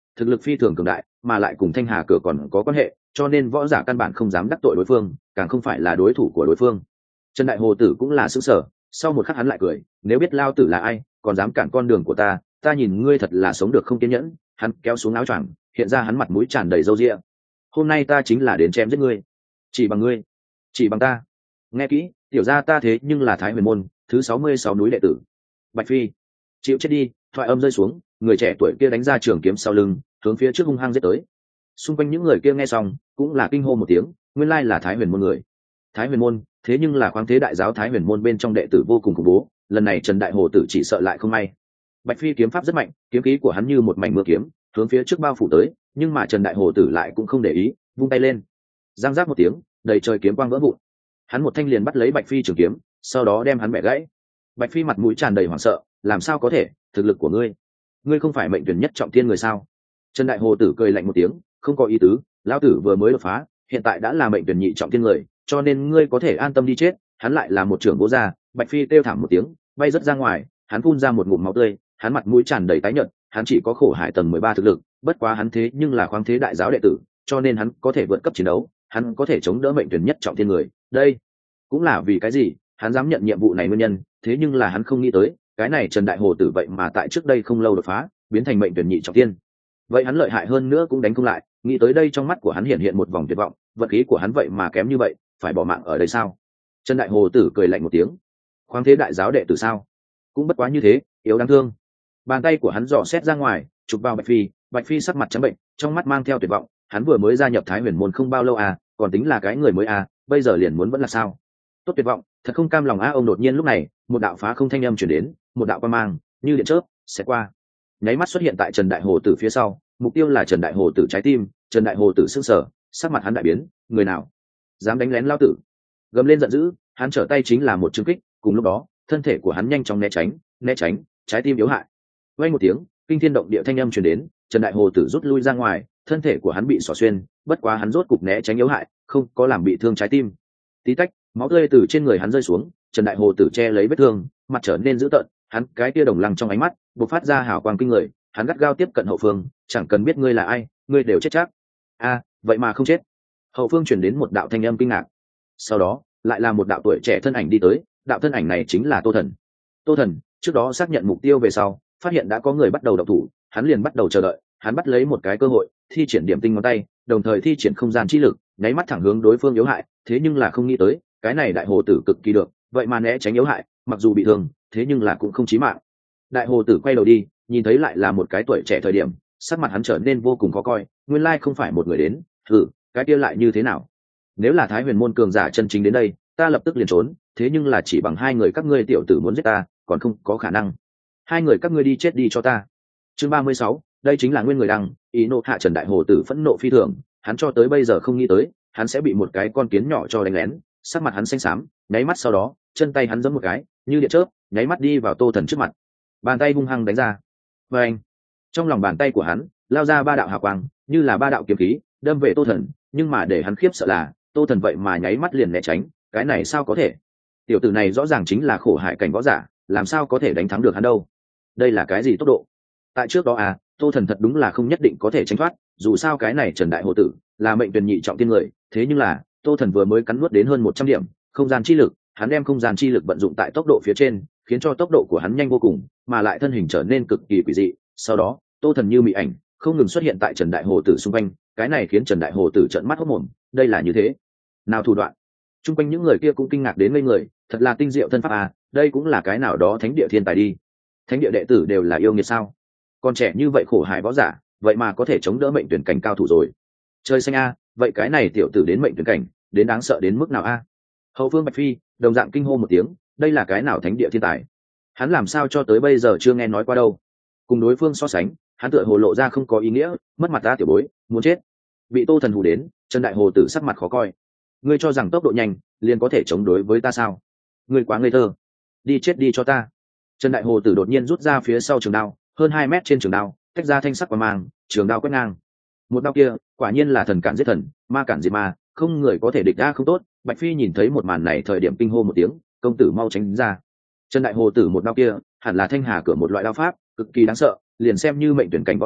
thực lực phi thường cường đại, mà lại cùng thanh hà cửa còn có quan hệ, cho nên võ giả căn bản không dám đắc tội đối phương, càng không phải là đối thủ của đối phương. Trần Đại Hồ Tử cũng là sững sờ, sau một khắc hắn lại cười, nếu biết lao tử là ai, còn dám cản con đường của ta nhìn ngươi thật là sống được không kiên nhẫn. Hắn kéo xuống áo choàng, hiện ra hắn mặt mũi tràn đầy râu ria. Hôm nay ta chính là đến chém giết ngươi, chỉ bằng ngươi, chỉ bằng ta. Nghe kỹ, tiểu gia ta thế nhưng là Thái Huyền môn thứ 66 núi đệ tử. Bạch Phi, chịu chết đi. Thoại âm rơi xuống, người trẻ tuổi kia đánh ra trường kiếm sau lưng, hướng phía trước hung hăng giết tới. Xung quanh những người kia nghe xong cũng là kinh hô một tiếng, nguyên lai là Thái Huyền môn người. Thái Huyền môn, thế nhưng là khoáng thế đại giáo Thái Huyền môn bên trong đệ tử vô cùng khủng bố, lần này Trần Đại Hồ Tử chỉ sợ lại không may. Bạch Phi kiếm pháp rất mạnh, kiếm khí của hắn như một mảnh mưa kiếm, hướng phía trước bao phủ tới, nhưng mà Trần Đại Hồ Tử lại cũng không để ý, vung tay lên, giang giác một tiếng, đầy trời kiếm quang vỡ vụn. Hắn một thanh liền bắt lấy Bạch Phi trường kiếm, sau đó đem hắn bẻ gãy. Bạch Phi mặt mũi tràn đầy hoảng sợ, làm sao có thể, thực lực của ngươi không phải mệnh tuyển nhất trọng thiên người sao? Trần Đại Hồ Tử cười lạnh một tiếng, không có ý tứ, lão tử vừa mới đột phá, hiện tại đã là mệnh tuyển nhị trọng thiên người, cho nên ngươi có thể an tâm đi chết. Hắn lại là một trưởng bố gia. Bạch Phi kêu thảm một tiếng, bay rất ra ngoài, hắn phun ra một ngụm máu tươi, hắn mặt mũi tràn đầy tái nhợt, hắn chỉ có khổ hải tầng 13 thực lực, bất quá hắn thế nhưng là khoáng thế đại giáo đệ tử, cho nên hắn có thể vượt cấp chiến đấu, hắn có thể chống đỡ mệnh tuyển nhất trọng thiên người. Đây cũng là vì cái gì hắn dám nhận nhiệm vụ này nguyên nhân, thế nhưng là hắn không nghĩ tới, cái này Trần Đại Hồ Tử vậy mà tại trước đây không lâu đột phá, biến thành mệnh tuyển nhị trọng thiên. Vậy hắn lợi hại hơn nữa cũng đánh không lại, nghĩ tới đây trong mắt của hắn hiện một vòng tuyệt vọng, vật khí của hắn vậy mà kém như vậy, phải bỏ mạng ở đây sao? Trần Đại Hồ Tử cười lạnh một tiếng, khoáng thế đại giáo đệ tử sao? Cũng bất quá như thế, yếu đáng thương. Bàn tay của hắn dò xét ra ngoài, chụp vào Bạch Phi. Bạch Phi sắc mặt trắng bệnh, trong mắt mang theo tuyệt vọng, hắn vừa mới gia nhập Thái Huyền môn không bao lâu à, còn tính là cái người mới à, bây giờ liền muốn vẫn là sao? Tốt tuyệt vọng, thật không cam lòng a. Ông đột nhiên lúc này, một đạo phá không thanh âm truyền đến, một đạo quang mang như điện chớp sẽ qua, nháy mắt xuất hiện tại Trần Đại Hồ Tử phía sau, mục tiêu là Trần Đại Hồ Tử trái tim. Trần Đại Hồ Tử sững sờ, sắc mặt hắn đại biến, người nào dám đánh lén lao tử? Gầm lên giận dữ, hắn trở tay chính là một trừng kích, cùng lúc đó, thân thể của hắn nhanh chóng né tránh, trái tim yếu hại. Vang một tiếng, kinh thiên động địa thanh âm truyền đến, Trần Đại Hồ Tử rút lui ra ngoài, thân thể của hắn bị xỏ xuyên, bất quá hắn rốt cục né tránh yếu hại, không có làm bị thương trái tim. Tí tách, máu tươi từ trên người hắn rơi xuống, Trần Đại Hồ Tử che lấy vết thương, mặt trở nên dữ tợn, hắn cái tia đồng lăng trong ánh mắt bộc phát ra hào quang kinh người, hắn gắt gao tiếp cận hậu phương, chẳng cần biết ngươi là ai, ngươi đều chết chắc. A, vậy mà không chết. Hậu phương truyền đến một đạo thanh âm kinh ngạc, sau đó lại là một đạo tuổi trẻ thân ảnh đi tới, đạo thân ảnh này chính là Tô Thần. Tô Thần trước đó xác nhận mục tiêu về sau, phát hiện đã có người bắt đầu động thủ, hắn liền bắt đầu chờ đợi, hắn bắt lấy một cái cơ hội, thi triển điểm tinh ngón tay, đồng thời thi triển không gian chi lực, nháy mắt thẳng hướng đối phương yếu hại, thế nhưng là không nghĩ tới, cái này Đại Hồ Tử cực kỳ được, vậy mà né tránh yếu hại, mặc dù bị thương, thế nhưng là cũng không chí mạng. Đại Hồ Tử quay đầu đi, nhìn thấy lại là một cái tuổi trẻ thời điểm, sắc mặt hắn trở nên vô cùng khó coi, nguyên lai không phải một người đến, cái kia lại như thế nào? Nếu là Thái Huyền môn cường giả chân chính đến đây, ta lập tức liền trốn, thế nhưng là chỉ bằng hai người các ngươi tiểu tử muốn giết ta, còn không có khả năng. Hai người các ngươi đi chết đi cho ta. Chương 36, đây chính là nguyên người đăng, ý nộ hạ. Trần Đại Hồ Tử phẫn nộ phi thường, hắn cho tới bây giờ không nghĩ tới, hắn sẽ bị một cái con kiến nhỏ cho đánh lén, sắc mặt hắn xanh xám, nháy mắt sau đó, chân tay hắn giẫm một cái, như điện chớp, nháy mắt đi vào Tô Thần trước mặt. Bàn tay hung hăng đánh ra. Và anh, trong lòng bàn tay của hắn lao ra ba đạo hào quang, như là ba đạo kiếm khí, đâm về Tô Thần, nhưng mà để hắn khiếp sợ là, Tô Thần vậy mà nháy mắt liền né tránh, cái này sao có thể? Tiểu tử này rõ ràng chính là khổ hải cảnh võ giả, làm sao có thể đánh thắng được hắn đâu? Đây là cái gì tốc độ? Tại trước đó à, Tô Thần thật đúng là không nhất định có thể tránh thoát, dù sao cái này Trần Đại Hồ Tử là mệnh tuyển nhị trọng thiên người, thế nhưng là Tô Thần vừa mới cắn nuốt đến hơn 100 điểm không gian chi lực, hắn đem không gian chi lực vận dụng tại tốc độ phía trên, khiến cho tốc độ của hắn nhanh vô cùng, mà lại thân hình trở nên cực kỳ quỷ dị. Sau đó, Tô Thần như mị ảnh, không ngừng xuất hiện tại Trần Đại Hồ Tử xung quanh, cái này khiến Trần Đại Hồ Tử trợn mắt hốt mồm, đây là như thế nào thủ đoạn? Trung quanh những người kia cũng kinh ngạc đến ngây người, thật là tinh diệu thân pháp à, đây cũng là cái nào đó thánh địa thiên tài đi. Thánh địa đệ tử đều là yêu nghiệt sao? Còn trẻ như vậy khổ hải võ giả, vậy mà có thể chống đỡ mệnh tuyển cảnh cao thủ rồi. Chơi xanh a, vậy cái này tiểu tử đến mệnh tuyển cảnh, đến đáng sợ đến mức nào a? Hậu phương Bạch Phi đồng dạng kinh hô một tiếng, đây là cái nào thánh địa thiên tài? Hắn làm sao cho tới bây giờ chưa nghe nói qua đâu? Cùng đối phương so sánh, hắn tựa hồ lộ ra không có ý nghĩa, mất mặt ta tiểu bối, muốn chết. Bị Tô Thần hù đến, Trần Đại Hồ Tử sắc mặt khó coi. Ngươi cho rằng tốc độ nhanh liền có thể chống đối với ta sao? Ngươi quá ngây thơ, đi chết đi cho ta. Trần Đại Hồ Tử đột nhiên rút ra phía sau trường đao, hơn 2 mét trên trường đao, tách ra thanh sắc quang mang, trường đao quét ngang. Một đao kia, quả nhiên là thần cản giết thần, ma cản diệt ma, không người có thể địch ta không tốt. Bạch Phi nhìn thấy một màn này thời điểm kinh hô một tiếng, công tử mau tránh ra. Trần Đại Hồ Tử một đao kia, hẳn là thanh hà cửa một loại đao pháp, cực kỳ đáng sợ, liền xem như mệnh tuyển cảnh võ giả,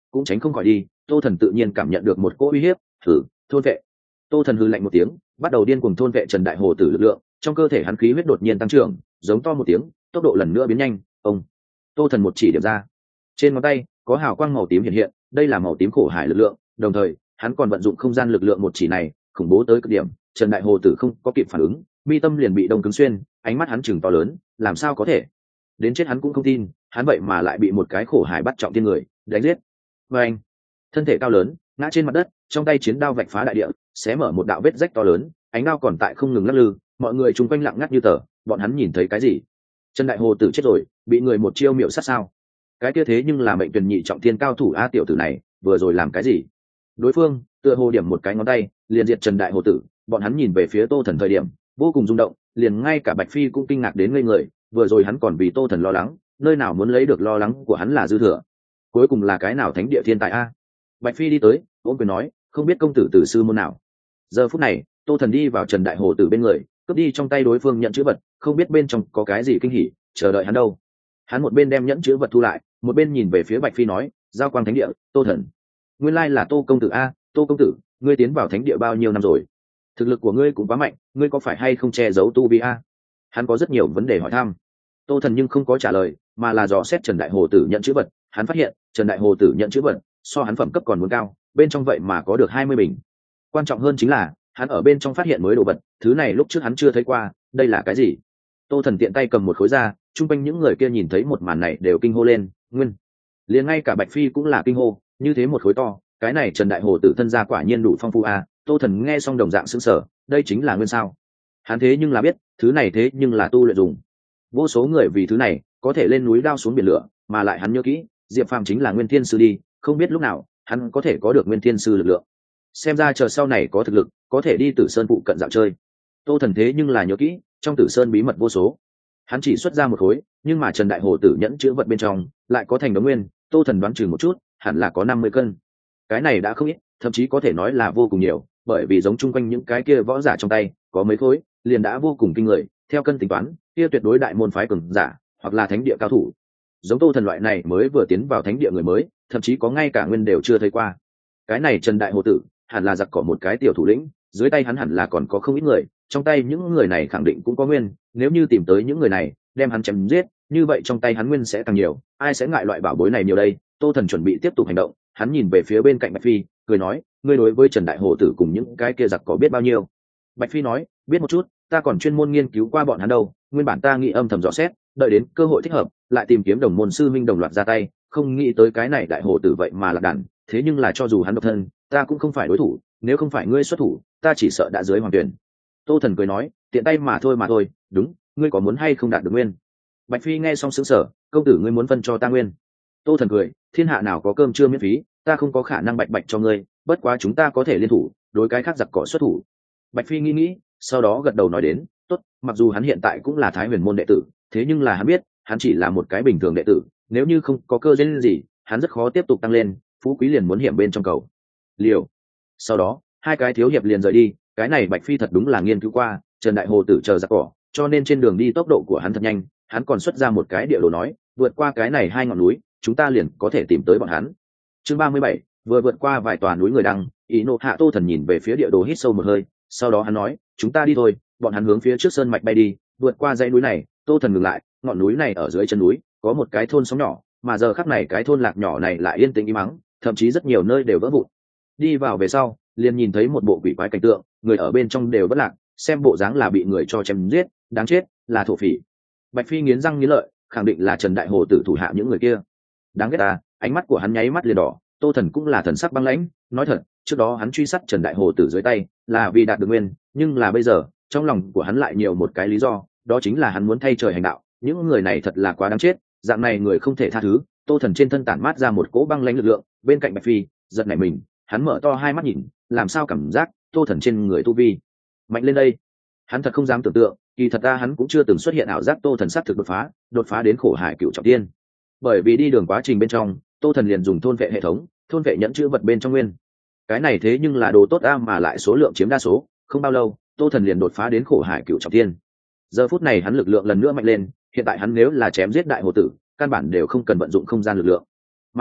cũng tránh không khỏi đi. Tô Thần tự nhiên cảm nhận được một cỗ uy hiếp, thử thôn vệ. Tô Thần hừ lạnh một tiếng, bắt đầu điên cuồng thôn vệ Trần Đại Hồ Tử lực lượng, trong cơ thể hắn khí huyết đột nhiên tăng trưởng, giống to một tiếng, tốc độ lần nữa biến nhanh. Ông Tô Thần một chỉ điểm ra, trên ngón tay có hào quang màu tím hiện hiện, đây là màu tím khổ hải lực lượng, đồng thời hắn còn vận dụng không gian lực lượng một chỉ này khủng bố tới cực điểm. Trần Đại Hồ Tử không có kịp phản ứng, mi tâm liền bị đông cứng xuyên, ánh mắt hắn chừng to lớn, làm sao có thể, đến chết hắn cũng không tin, hắn vậy mà lại bị một cái khổ hải bắt trọng thiên người đánh giết. Và anh thân thể cao lớn ngã trên mặt đất, trong tay chiến đao vạch phá đại địa, xé mở một đạo vết rách to lớn, ánh đao còn tại không ngừng lắc lư. Mọi người chung quanh lặng ngắt như tờ, bọn hắn nhìn thấy cái gì? Trần Đại Hồ Tử chết rồi, bị người một chiêu miệu sát sao? Cái kia thế nhưng là mệnh tuyển nhị trọng thiên cao thủ a, tiểu tử này vừa rồi làm cái gì? Đối phương tựa hồ điểm một cái ngón tay liền diệt Trần Đại Hồ Tử. Bọn hắn nhìn về phía Tô Thần thời điểm vô cùng rung động, liền ngay cả Bạch Phi cũng kinh ngạc đến ngây người. Vừa rồi hắn còn vì Tô Thần lo lắng, nơi nào muốn lấy được lo lắng của hắn là dư thừa. Cuối cùng là cái nào thánh địa thiên tài a? Bạch Phi đi tới ôm quyền nói, không biết công tử từ sư môn nào. Giờ phút này Tô Thần đi vào Trần Đại Hồ Tử bên người, cướp đi trong tay đối phương nhận chữ vật, không biết bên trong có cái gì kinh hỉ chờ đợi hắn đâu. Hắn một bên đem nhẫn chữ vật thu lại, một bên nhìn về phía Bạch Phi nói, giao quang thánh địa, Tô Thần. Nguyên lai là Tô công tử a. Tô công tử, ngươi tiến vào thánh địa bao nhiêu năm rồi? Thực lực của ngươi cũng quá mạnh, ngươi có phải hay không che giấu tu vi a? Hắn có rất nhiều vấn đề hỏi thăm. Tô Thần nhưng không có trả lời, mà là dò xét Trần Đại Hồ Tử nhận chữ vật. Hắn phát hiện Trần Đại Hồ Tử nhận chữ vật so hắn phẩm cấp còn muốn cao, bên trong vậy mà có được 20 bình. Quan trọng hơn chính là hắn ở bên trong phát hiện mới đồ vật, thứ này lúc trước hắn chưa thấy qua. Đây là cái gì? Tô Thần tiện tay cầm một khối ra, chung quanh những người kia nhìn thấy một màn này đều kinh hô lên. Nguyên, liền ngay cả Bạch Phi cũng là kinh hô, như thế một khối to, cái này Trần Đại Hồ Tử thân gia quả nhiên đủ phong phú a. Tô Thần nghe xong đồng dạng sững sờ, đây chính là nguyên sao? Hắn thế nhưng là biết, thứ này thế nhưng là tu luyện dùng. Vô số người vì thứ này có thể lên núi đao xuống biển lửa, mà lại hắn nhớ kỹ, Diệp Phàm chính là Nguyên Thiên Sư đi, không biết lúc nào hắn có thể có được Nguyên Thiên Sư lực lượng. Xem ra chờ sau này có thực lực, có thể đi Tử Sơn phụ cận dạo chơi. Tô Thần thế nhưng là nhớ kỹ, trong Tử Sơn bí mật vô số. Hắn chỉ xuất ra một khối, nhưng mà Trần Đại Hồ Tử nhẫn chữ vật bên trong lại có thành đống nguyên. Tô Thần đoán chừng một chút, hẳn là có 50 cân. Cái này đã không ít, thậm chí có thể nói là vô cùng nhiều, bởi vì giống chung quanh những cái kia võ giả trong tay có mấy khối liền đã vô cùng kinh người. Theo cân tính toán, kia tuyệt đối đại môn phái cường giả hoặc là thánh địa cao thủ. Giống Tô Thần loại này mới vừa tiến vào thánh địa người mới, thậm chí có ngay cả nguyên đều chưa thấy qua. Cái này Trần Đại Hồ Tử hẳn là giặc cỏ một cái tiểu thủ lĩnh, dưới tay hắn hẳn là còn có không ít người, trong tay những người này khẳng định cũng có nguyên. Nếu như tìm tới những người này đem hắn chém giết, như vậy trong tay hắn nguyên sẽ càng nhiều, ai sẽ ngại loại bảo bối này nhiều đây. Tô Thần chuẩn bị tiếp tục hành động, hắn nhìn về phía bên cạnh Bạch Phi, cười nói, ngươi đối với Trần Đại Hồ Tử cùng những cái kia giặc cỏ biết bao nhiêu? Bạch Phi nói, biết một chút, ta còn chuyên môn nghiên cứu qua bọn hắn đâu. Nguyên bản ta nghĩ âm thầm dò xét, đợi đến cơ hội thích hợp lại tìm kiếm đồng môn sư minh đồng loạt ra tay, không nghĩ tới cái này Đại Hồ Tử vậy mà là đàn. Thế nhưng là cho dù hắn độc thân, ta cũng không phải đối thủ, nếu không phải ngươi xuất thủ, ta chỉ sợ đã dưới hoàng tuyển. Tô Thần cười nói, tiện tay mà thôi, đúng, ngươi có muốn hay không đạt được nguyên? Bạch Phi nghe xong sững sờ, công tử ngươi muốn phân cho ta nguyên? Tô Thần cười, thiên hạ nào có cơm trưa miễn phí, ta không có khả năng bạch cho ngươi, bất quá chúng ta có thể liên thủ, đối cái khác giặc cỏ xuất thủ. Bạch Phi nghĩ, sau đó gật đầu nói đến, tốt, mặc dù hắn hiện tại cũng là Thái Huyền môn đệ tử, thế nhưng là hắn biết, hắn chỉ là một cái bình thường đệ tử, nếu như không có cơ duyên gì, hắn rất khó tiếp tục tăng lên, phú quý liền muốn hiểm bên trong cầu. Liều. Sau đó, hai cái thiếu hiệp liền rời đi, cái này Bạch Phi thật đúng là nghiên cứu qua, Trần Đại Hồ Tử chờ giặc cỏ, cho nên trên đường đi tốc độ của hắn thật nhanh, hắn còn xuất ra một cái địa đồ nói, vượt qua cái này hai ngọn núi, chúng ta liền có thể tìm tới bọn hắn. Chương 37, vừa vượt qua vài tòa núi người đăng, ý nộ hạ. Tô Thần nhìn về phía địa đồ hít sâu một hơi, sau đó hắn nói, chúng ta đi thôi. Bọn hắn hướng phía trước sơn mạch bay đi, vượt qua dãy núi này. Tô Thần ngừng lại, ngọn núi này ở dưới chân núi có một cái thôn sóng nhỏ, mà giờ khắc này cái thôn lạc nhỏ này lại yên tĩnh im mắng, thậm chí rất nhiều nơi đều vỡ vụn. Đi vào về sau liền nhìn thấy một bộ quỷ quái cảnh tượng, người ở bên trong đều bất lạc, xem bộ dáng là bị người cho chém giết, đáng chết, là thổ phỉ. Bạch Phi nghiến răng nghiến lợi, khẳng định là Trần Đại Hồ Tử thủ hạ những người kia. Đáng ghét ta. Ánh mắt của hắn nháy mắt liền đỏ. Tô Thần cũng là thần sắc băng lãnh, nói thật, trước đó hắn truy sát Trần Đại Hồ Tử dưới tay là vì đạt được nguyên, nhưng là bây giờ trong lòng của hắn lại nhiều một cái lý do, đó chính là hắn muốn thay trời hành đạo. Những người này thật là quá đáng chết, dạng này người không thể tha thứ. Tô Thần trên thân tản mát ra một cỗ băng lãnh lực lượng, bên cạnh Bạch Phi giật nảy mình, hắn mở to hai mắt nhìn, làm sao cảm giác Tô Thần trên người tu vi mạnh lên đây. Hắn thật không dám tưởng tượng, kỳ thật hắn cũng chưa từng xuất hiện ảo giác Tô Thần sát thực đột phá đến khổ hải cựu trọng thiên. Bởi vì đi đường quá trình bên trong, Tô Thần liền dùng thôn vệ hệ thống thôn vệ nhẫn chữ vật bên trong nguyên. Cái này thế nhưng là đồ tốt mà lại số lượng chiếm đa số, không bao lâu Tô Thần liền đột phá đến khổ hải cựu trọng thiên. Giờ phút này hắn lực lượng lần nữa mạnh lên, hiện tại hắn nếu là chém giết Đại Hồ Tử, căn bản đều không cần vận dụng không gian lực lượng, mà lại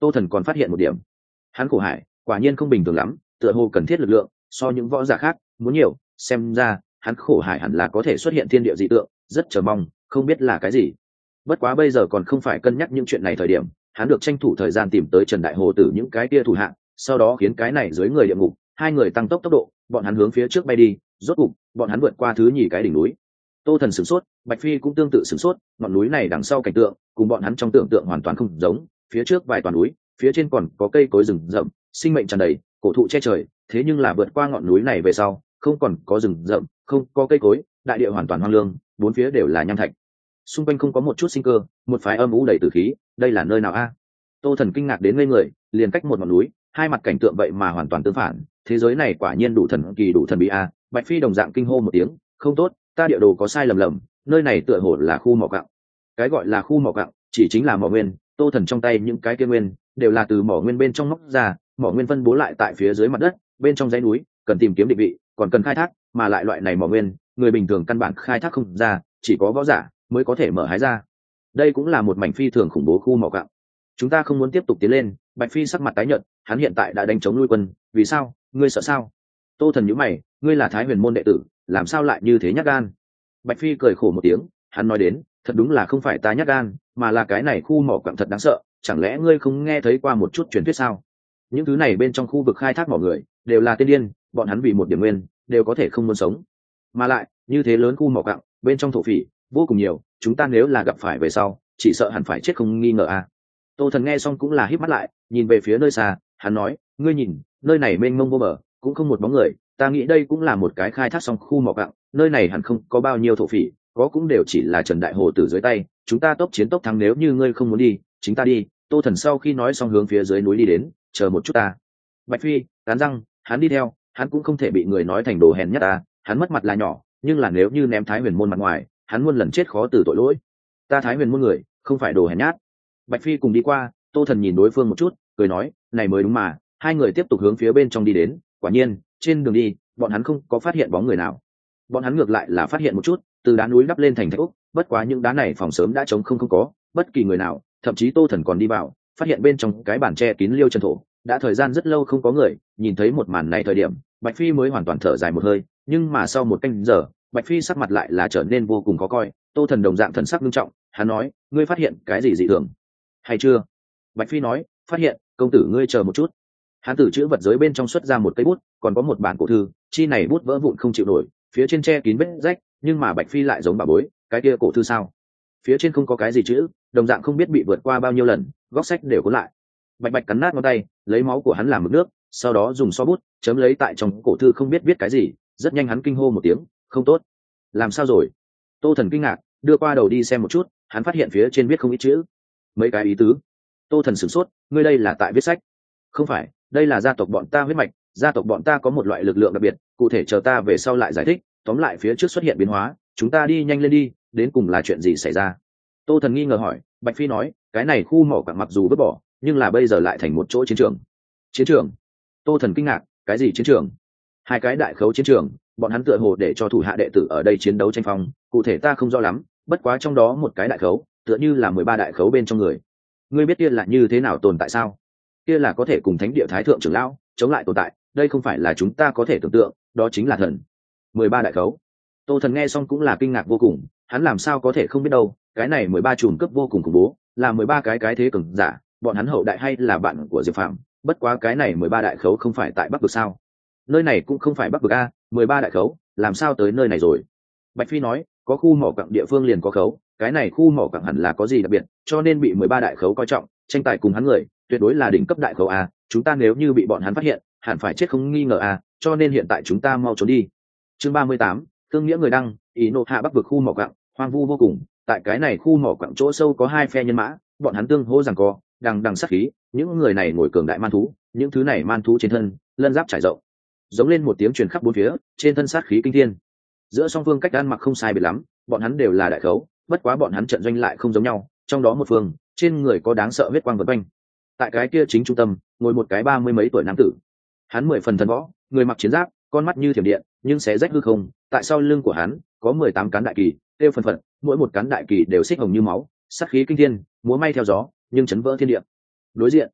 Tô Thần còn phát hiện một điểm, hắn khổ hải quả nhiên không bình thường lắm, tựa hồ cần thiết lực lượng so những võ giả khác muốn nhiều, xem ra hắn khổ hải hẳn là có thể xuất hiện thiên địa dị tượng, rất chờ mong không biết là cái gì. Bất quá bây giờ còn không phải cân nhắc những chuyện này thời điểm, hắn được tranh thủ thời gian tìm tới Trần Đại Hồ Tử những cái kia thủ hạng, sau đó khiến cái này dưới người địa ngục hai người tăng tốc độ, bọn hắn hướng phía trước bay đi, rốt cục bọn hắn vượt qua thứ nhì cái đỉnh núi. Tô Thần sửng sốt, Bạch Phi cũng tương tự sửng sốt, ngọn núi này đằng sau cảnh tượng cùng bọn hắn trong tưởng tượng hoàn toàn không giống, phía trước vài toàn núi, phía trên còn có cây cối rừng rậm, sinh mệnh tràn đầy, cổ thụ che trời, thế nhưng là vượt qua ngọn núi này về sau, không còn có rừng rậm, không có cây cối, đại địa hoàn toàn hoang lương, bốn phía đều là nham thạch, xung quanh không có một chút sinh cơ, một phái âm u đầy tử khí, đây là nơi nào a? Tô Thần kinh ngạc đến ngây người, liền cách một ngọn núi, hai mặt cảnh tượng vậy mà hoàn toàn tương phản, thế giới này quả nhiên đủ thần kỳ đủ thần bí a. Bạch Phi đồng dạng kinh hô một tiếng, không tốt, ta địa đồ có sai lầm lầm, nơi này tựa hồ là khu mỏ quặng. Cái gọi là khu mỏ quặng chỉ chính là mỏ nguyên, Tô Thần trong tay những cái kia nguyên đều là từ mỏ nguyên bên trong móc ra, mỏ nguyên phân bố lại tại phía dưới mặt đất, bên trong dãy núi, cần tìm kiếm định vị, còn cần khai thác, mà lại loại này mỏ nguyên, người bình thường căn bản khai thác không ra, chỉ có võ giả mới có thể mở hái ra. Đây cũng là một mảnh phi thường khủng bố khu mỏ quặng. Chúng ta không muốn tiếp tục tiến lên. Bạch Phi sắc mặt tái nhợt, hắn hiện tại đã đánh chống nuôi quân, vì sao? Ngươi sợ sao? Tô Thần nhíu mày, ngươi là Thái Huyền môn đệ tử, làm sao lại như thế nhát gan? Bạch Phi cười khổ một tiếng, hắn nói đến, thật đúng là không phải ta nhát gan, mà là cái này khu mỏ quặng thật đáng sợ, chẳng lẽ ngươi không nghe thấy qua một chút truyền thuyết sao? Những thứ này bên trong khu vực khai thác mỏ người đều là tiên điên, bọn hắn vì một điểm nguyên đều có thể không muốn sống, mà lại như thế lớn khu mỏ quặng bên trong thổ phỉ vô cùng nhiều, chúng ta nếu là gặp phải về sau chỉ sợ hẳn phải chết không nghi ngờ a. Tô Thần nghe xong cũng là híp mắt lại, nhìn về phía nơi xa, hắn nói, ngươi nhìn, nơi này mênh mông vô bờ, cũng không một bóng người, ta nghĩ đây cũng là một cái khai thác xong khu mỏ quặng, nơi này hẳn không có bao nhiêu thổ phỉ, có cũng đều chỉ là Trần Đại Hồ Tử dưới tay, chúng ta tốc chiến tốc thắng, nếu như ngươi không muốn đi, chính ta đi. Tô Thần sau khi nói xong hướng phía dưới núi đi đến, chờ một chút ta. Bạch Phi cắn răng, hắn đi theo, hắn cũng không thể bị người nói thành đồ hèn nhát ta, hắn mất mặt là nhỏ, nhưng là nếu như ném Thái Huyền môn mặt ngoài, hắn muôn lần chết khó từ tội lỗi. Ta Thái Huyền môn người, không phải đồ hèn nhát. Bạch Phi cùng đi qua, Tô Thần nhìn đối phương một chút, cười nói, này mới đúng mà. Hai người tiếp tục hướng phía bên trong đi đến, quả nhiên, trên đường đi, bọn hắn không có phát hiện bóng người nào. Bọn hắn ngược lại là phát hiện một chút, từ đá núi đắp lên thành thạch ốc, bất quá những đá này phòng sớm đã trống không có, bất kỳ người nào, thậm chí Tô Thần còn đi vào, phát hiện bên trong cái bàn tre kín liêu chân thổ, đã thời gian rất lâu không có người, nhìn thấy một màn này thời điểm, Bạch Phi mới hoàn toàn thở dài một hơi, nhưng mà sau một canh giờ, Bạch Phi sắc mặt lại là trở nên vô cùng khó coi. Tô Thần đồng dạng thần sắc nghiêm trọng, hắn nói, ngươi phát hiện cái gì dị thường hay chưa? Bạch Phi nói, phát hiện, công tử ngươi chờ một chút. Hắn từ chữ vật giới bên trong xuất ra một cây bút, còn có một bản cổ thư, chi này bút vỡ vụn không chịu nổi, phía trên che kín vết rách, nhưng mà Bạch Phi lại giống bà bối, cái kia cổ thư sao? Phía trên không có cái gì chữ, đồng dạng không biết bị vượt qua bao nhiêu lần, góc sách đều cuốn lại. Bạch Bạch cắn nát ngón tay, lấy máu của hắn làm mực nước, sau đó dùng xoa bút chấm lấy tại trong cổ thư, không biết viết cái gì. Rất nhanh hắn kinh hô một tiếng, không tốt, làm sao rồi? Tô Thần kinh ngạc, đưa qua đầu đi xem một chút, hắn phát hiện phía trên viết không ít chữ, mấy cái ý tứ. Tô Thần sửng sốt, ngươi đây là tại viết sách? Không phải, đây là gia tộc bọn ta huyết mạch, gia tộc bọn ta có một loại lực lượng đặc biệt, cụ thể chờ ta về sau lại giải thích. Tóm lại phía trước xuất hiện biến hóa, chúng ta đi nhanh lên đi, đến cùng là chuyện gì xảy ra? Tô Thần nghi ngờ hỏi. Bạch Phi nói, cái này khu mỏ quặng mặc dù vứt bỏ, nhưng là bây giờ lại thành một chỗ chiến trường. Chiến trường? Tô Thần kinh ngạc, cái gì chiến trường? Hai cái đại khấu chiến trường, bọn hắn tựa hồ để cho thủ hạ đệ tử ở đây chiến đấu tranh phong, cụ thể ta không rõ lắm, bất quá trong đó một cái đại khấu tựa như là 13 đại khấu bên trong người. Ngươi biết kia là như thế nào tồn tại sao? Kia là có thể cùng thánh địa thái thượng trưởng lão chống lại tồn tại, đây không phải là chúng ta có thể tưởng tượng, đó chính là thần. 13 đại khấu. Tô Thần nghe xong cũng là kinh ngạc vô cùng, hắn làm sao có thể không biết đâu, cái này 13 chùm cấp vô cùng khủng bố, là 13 cái thế cường giả, bọn hắn hậu đại hay là bạn của Diệp Phàm, bất quá cái này 13 đại khấu không phải tại Bắc vực sao? Nơi này cũng không phải Bắc vực a, 13 đại khấu, làm sao tới nơi này rồi? Bạch Phi nói, có khu mỏ quặng địa phương liền có khấu, cái này khu mỏ quặng hẳn là có gì đặc biệt, cho nên bị 13 đại khấu coi trọng, tranh tài cùng hắn người, tuyệt đối là đỉnh cấp đại khấu a, chúng ta nếu như bị bọn hắn phát hiện, hẳn phải chết không nghi ngờ a, cho nên hiện tại chúng ta mau trốn đi. Chương 38, Thương nghĩa người đăng, ý nộ hạ Bắc vực khu mỏ quặng, hoang vu vô cùng, tại cái này khu mỏ quặng chỗ sâu có hai phe nhân mã, bọn hắn tương hô rằng co, đằng sát khí, những người này ngồi cường đại man thú, những thứ này man thú trên thân, lân giáp trải rộng, giống lên một tiếng truyền khắp bốn phía, trên thân sát khí kinh thiên. Giữa song phương cách ăn mặc không sai biệt lắm, bọn hắn đều là đại khấu, bất quá bọn hắn trận doanh lại không giống nhau, trong đó một phương, trên người có đáng sợ huyết quang vần quanh. Tại cái kia chính trung tâm, ngồi một cái 30 mấy tuổi nam tử. Hắn 10 phần thần võ, người mặc chiến giáp, con mắt như thiểm điện, nhưng xé rách hư không, tại sau lưng của hắn có 18 cán đại kỳ, tiêu phần phật, mỗi một cán đại kỳ đều xích hồng như máu, sát khí kinh thiên, múa may theo gió, nhưng chấn vỡ thiên địa. Đối diện,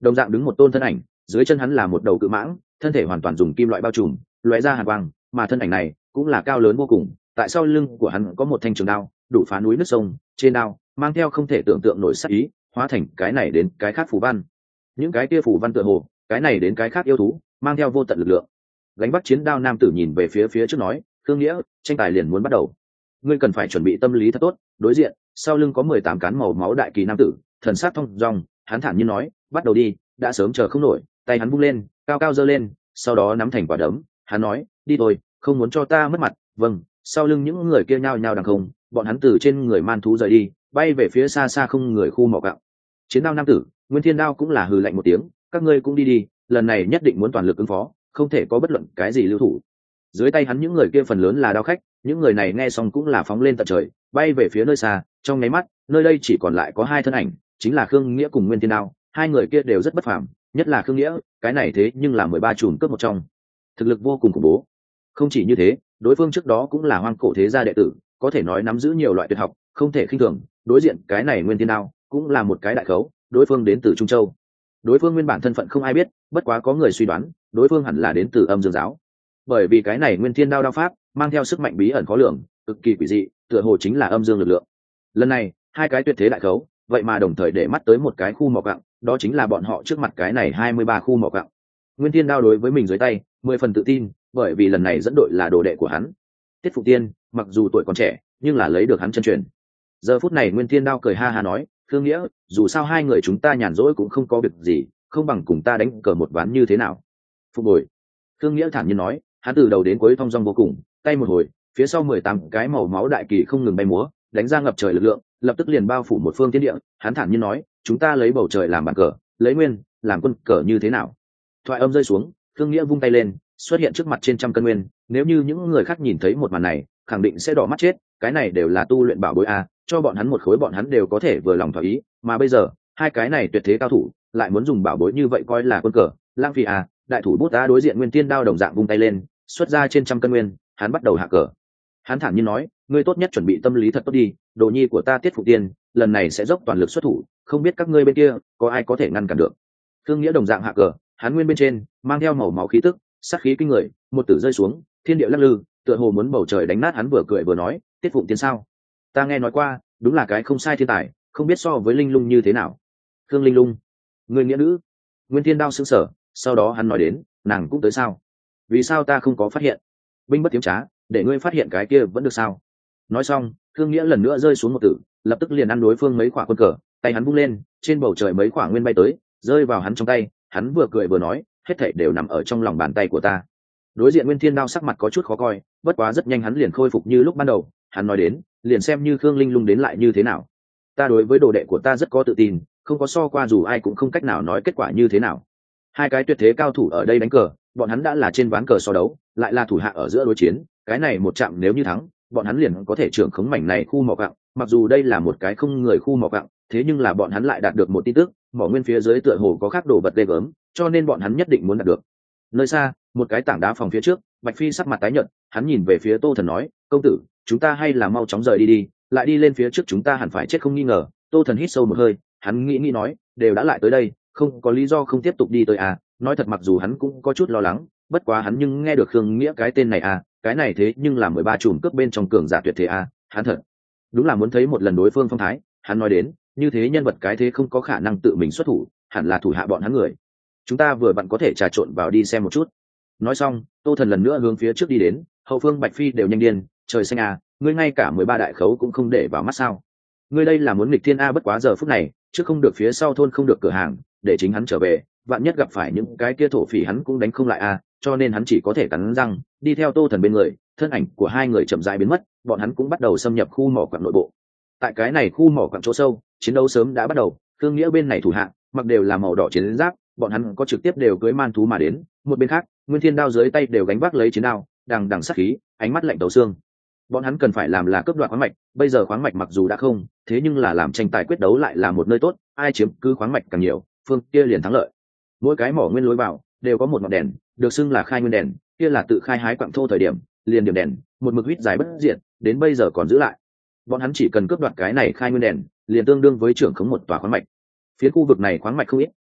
đồng dạng đứng một tôn thân ảnh, dưới chân hắn là một đầu cự mãng, thân thể hoàn toàn dùng kim loại bao trùm, lóe ra hàn quang, mà thân ảnh này cũng là cao lớn vô cùng. Tại sau lưng của hắn có một thanh trường đao, đủ phá núi nước sông, trên đao mang theo không thể tưởng tượng nổi sát ý, hóa thành cái này đến cái khác phù văn. Những cái kia phù văn tựa hồ, cái này đến cái khác yêu thú, mang theo vô tận lực lượng. Gánh vác chiến đao nam tử nhìn về phía trước nói, Khương Nghĩa, tranh tài liền muốn bắt đầu, ngươi cần phải chuẩn bị tâm lý thật tốt. Đối diện sau lưng có 18 cán màu máu đại kỳ nam tử, thần sát thông dong, hắn thản nhiên nói, bắt đầu đi. Đã sớm chờ không nổi, tay hắn vung lên, cao cao giơ lên, sau đó nắm thành quả đấm. Hắn nói, đi thôi, không muốn cho ta mất mặt. Vâng. Sau lưng những người kia nhao nhao đằng không, bọn hắn từ trên người man thú rời đi, bay về phía xa xa không người khu mỏ gạo. Chiến đao nam tử, Nguyên Thiên Đao cũng là hừ lạnh một tiếng, các ngươi cũng đi đi, lần này nhất định muốn toàn lực ứng phó, không thể có bất luận cái gì lưu thủ. Dưới tay hắn những người kia phần lớn là đao khách, những người này nghe xong cũng là phóng lên tận trời, bay về phía nơi xa. Trong nháy mắt, nơi đây chỉ còn lại có hai thân ảnh, chính là Khương Nghĩa cùng Nguyên Thiên Đao. Hai người kia đều rất bất phàm, nhất là Khương Nghĩa, cái này thế nhưng là 13 chùm cấp một trong, thực lực vô cùng khủng bố. Không chỉ như thế, đối phương trước đó cũng là hoang cổ thế gia đệ tử, có thể nói nắm giữ nhiều loại tuyệt học, không thể khinh thường. Đối diện cái này Nguyên Thiên Đao cũng là một cái đại khấu, đối phương đến từ Trung Châu. Đối phương nguyên bản thân phận không ai biết, bất quá có người suy đoán đối phương hẳn là đến từ Âm Dương giáo, bởi vì cái này Nguyên Thiên Đao đao pháp mang theo sức mạnh bí ẩn khó lường, cực kỳ quỷ dị, tựa hồ chính là âm dương lực lượng. Lần này hai cái tuyệt thế đại khấu vậy mà đồng thời để mắt tới một cái khu mỏ quặng, đó chính là bọn họ trước mặt cái này 23 khu mỏ quặng. Nguyên Thiên Đao đối với mình dưới tay 10 phần tự tin, bởi vì lần này dẫn đội là đồ đệ của hắn Tiết Phụ Tiên, mặc dù tuổi còn trẻ nhưng là lấy được hắn chân truyền. Giờ phút này Nguyên Thiên Đao cười ha ha nói, Thương Nghĩa, dù sao hai người chúng ta nhàn rỗi cũng không có việc gì, không bằng cùng ta đánh cờ một ván như thế nào? Phục hồi. Thương Nghĩa thản nhiên nói, hắn từ đầu đến cuối thong dong vô cùng, tay một hồi, phía sau 18 cái màu máu đại kỳ không ngừng bay múa, đánh ra ngập trời lực lượng, lập tức liền bao phủ một phương thiên địa. Hắn thản nhiên nói, chúng ta lấy bầu trời làm bàn cờ, lấy nguyên làm quân cờ như thế nào? Thoại âm rơi xuống, Thương Nghĩa vung tay lên, xuất hiện trước mặt trên trăm cân nguyên. Nếu như những người khác nhìn thấy một màn này, khẳng định sẽ đỏ mắt chết. Cái này đều là tu luyện bảo bối a, cho bọn hắn một khối bọn hắn đều có thể vừa lòng thỏa ý, mà bây giờ hai cái này tuyệt thế cao thủ lại muốn dùng bảo bối như vậy coi là quân cờ, lãng phí a. Đại thủ bút đã đối diện Nguyên Thiên Đao đồng dạng vung tay lên, xuất ra trên trăm cân nguyên, hắn bắt đầu hạ cờ. Hắn thản nhiên nói, ngươi tốt nhất chuẩn bị tâm lý thật tốt đi, đồ nhi của ta Tiết Phụ Tiên lần này sẽ dốc toàn lực xuất thủ, không biết các ngươi bên kia có ai có thể ngăn cản được. Thương Nghĩa đồng dạng hạ cờ, hắn nguyên bên trên mang theo màu máu khí tức, sát khí kinh người, một tử rơi xuống, thiên địa lắc lư, tựa hồ muốn bầu trời đánh nát. Hắn vừa cười vừa nói, Tiết Phụ Tiên sao? Ta nghe nói qua, đúng là cái không sai thiên tài, không biết so với Linh Lung như thế nào. Thương Linh Lung, người nghĩa nữ. Nguyên Thiên Đao sững sờ, sau đó hắn nói đến, nàng cũng tới sao? Vì sao ta không có phát hiện? Binh bất tiếm trá, để ngươi phát hiện cái kia vẫn được sao? Nói xong, Thương Nghĩa lần nữa rơi xuống một tử, lập tức liền ăn đối phương mấy quả quân cờ, tay hắn vung lên, trên bầu trời mấy quả nguyên bay tới, rơi vào hắn trong tay. Hắn vừa cười vừa nói, hết thảy đều nằm ở trong lòng bàn tay của ta. Đối diện Nguyên Thiên Đao sắc mặt có chút khó coi, bất quá rất nhanh hắn liền khôi phục như lúc ban đầu. Hắn nói đến, liền xem như Khương Linh Lung đến lại như thế nào, ta đối với đồ đệ của ta rất có tự tin, không có so qua dù ai cũng không cách nào nói kết quả như thế nào. Hai cái tuyệt thế cao thủ ở đây đánh cờ, bọn hắn đã là trên ván cờ so đấu, lại là thủ hạ ở giữa đối chiến, cái này một trận nếu như thắng, bọn hắn liền có thể trưởng khống mảnh này khu mỏ quặng. Mặc dù đây là một cái không người khu mỏ quặng, thế nhưng là bọn hắn lại đạt được một tin tức, mỏ nguyên phía dưới tựa hồ có khác đồ vật ghê gớm, cho nên bọn hắn nhất định muốn đạt được. Nơi xa, một cái tảng đá phòng phía trước, Bạch Phi sắc mặt tái nhợt, hắn nhìn về phía Tô Thần nói, công tử, chúng ta hay là mau chóng rời đi đi, lại đi lên phía trước chúng ta hẳn phải chết không nghi ngờ. Tô Thần hít sâu một hơi, hắn nghĩ nói, đều đã lại tới đây, không có lý do không tiếp tục đi tới à. Nói thật mặc dù hắn cũng có chút lo lắng, bất quá hắn nhưng nghe được Khương Nghĩa cái tên này à, cái này thế nhưng là 13 chùm cướp bên trong cường giả tuyệt thế à, hắn thật đúng là muốn thấy một lần đối phương phong thái. Hắn nói đến, như thế nhân vật cái thế không có khả năng tự mình xuất thủ, hẳn là thủ hạ bọn hắn người, chúng ta vừa vặn có thể trà trộn vào đi xem một chút. Nói xong, Tô Thần lần nữa hướng phía trước đi đến, hậu phương Bạch Phi đều nhanh điên, trời xanh à, ngươi ngay cả 13 đại khấu cũng không để vào mắt sao? Ngươi đây là muốn nghịch thiên a. Bất quá giờ phút này, trước không được phía sau thôn không được cửa hàng, để chính hắn trở về, vạn nhất gặp phải những cái kia thổ phỉ hắn cũng đánh không lại a, cho nên hắn chỉ có thể cắn răng đi theo Tô Thần bên người. Thân ảnh của hai người chậm rãi biến mất, bọn hắn cũng bắt đầu xâm nhập khu mỏ quặng nội bộ. Tại cái này khu mỏ quặng chỗ sâu, chiến đấu sớm đã bắt đầu. Thương Nghĩa bên này thủ hạ mặc đều là màu đỏ chiến giáp, bọn hắn có trực tiếp đều cưới man thú mà đến. Một bên khác, Nguyên Thiên Đao dưới tay đều gánh vác lấy chiến đao, đằng đằng sát khí, ánh mắt lạnh tấu xương. Bọn hắn cần phải làm là cướp đoạt khoáng mạch, bây giờ khoáng mạch mặc dù đã không, thế nhưng là làm tranh tài quyết đấu lại là một nơi tốt, ai chiếm cứ khoáng mạch càng nhiều, phương kia liền thắng lợi. Mỗi cái mỏ nguyên lối vào đều có một ngọn đèn, được xưng là khai nguyên đèn, kia là tự khai hái quặng thô thời điểm, liền điểm đèn, một mực huýt dài bất diệt, đến bây giờ còn giữ lại. Bọn hắn chỉ cần cướp đoạt cái này khai nguyên đèn, liền tương đương với trưởng khống một tòa khoáng mạch. Phía khu vực này khoáng mạch không ít,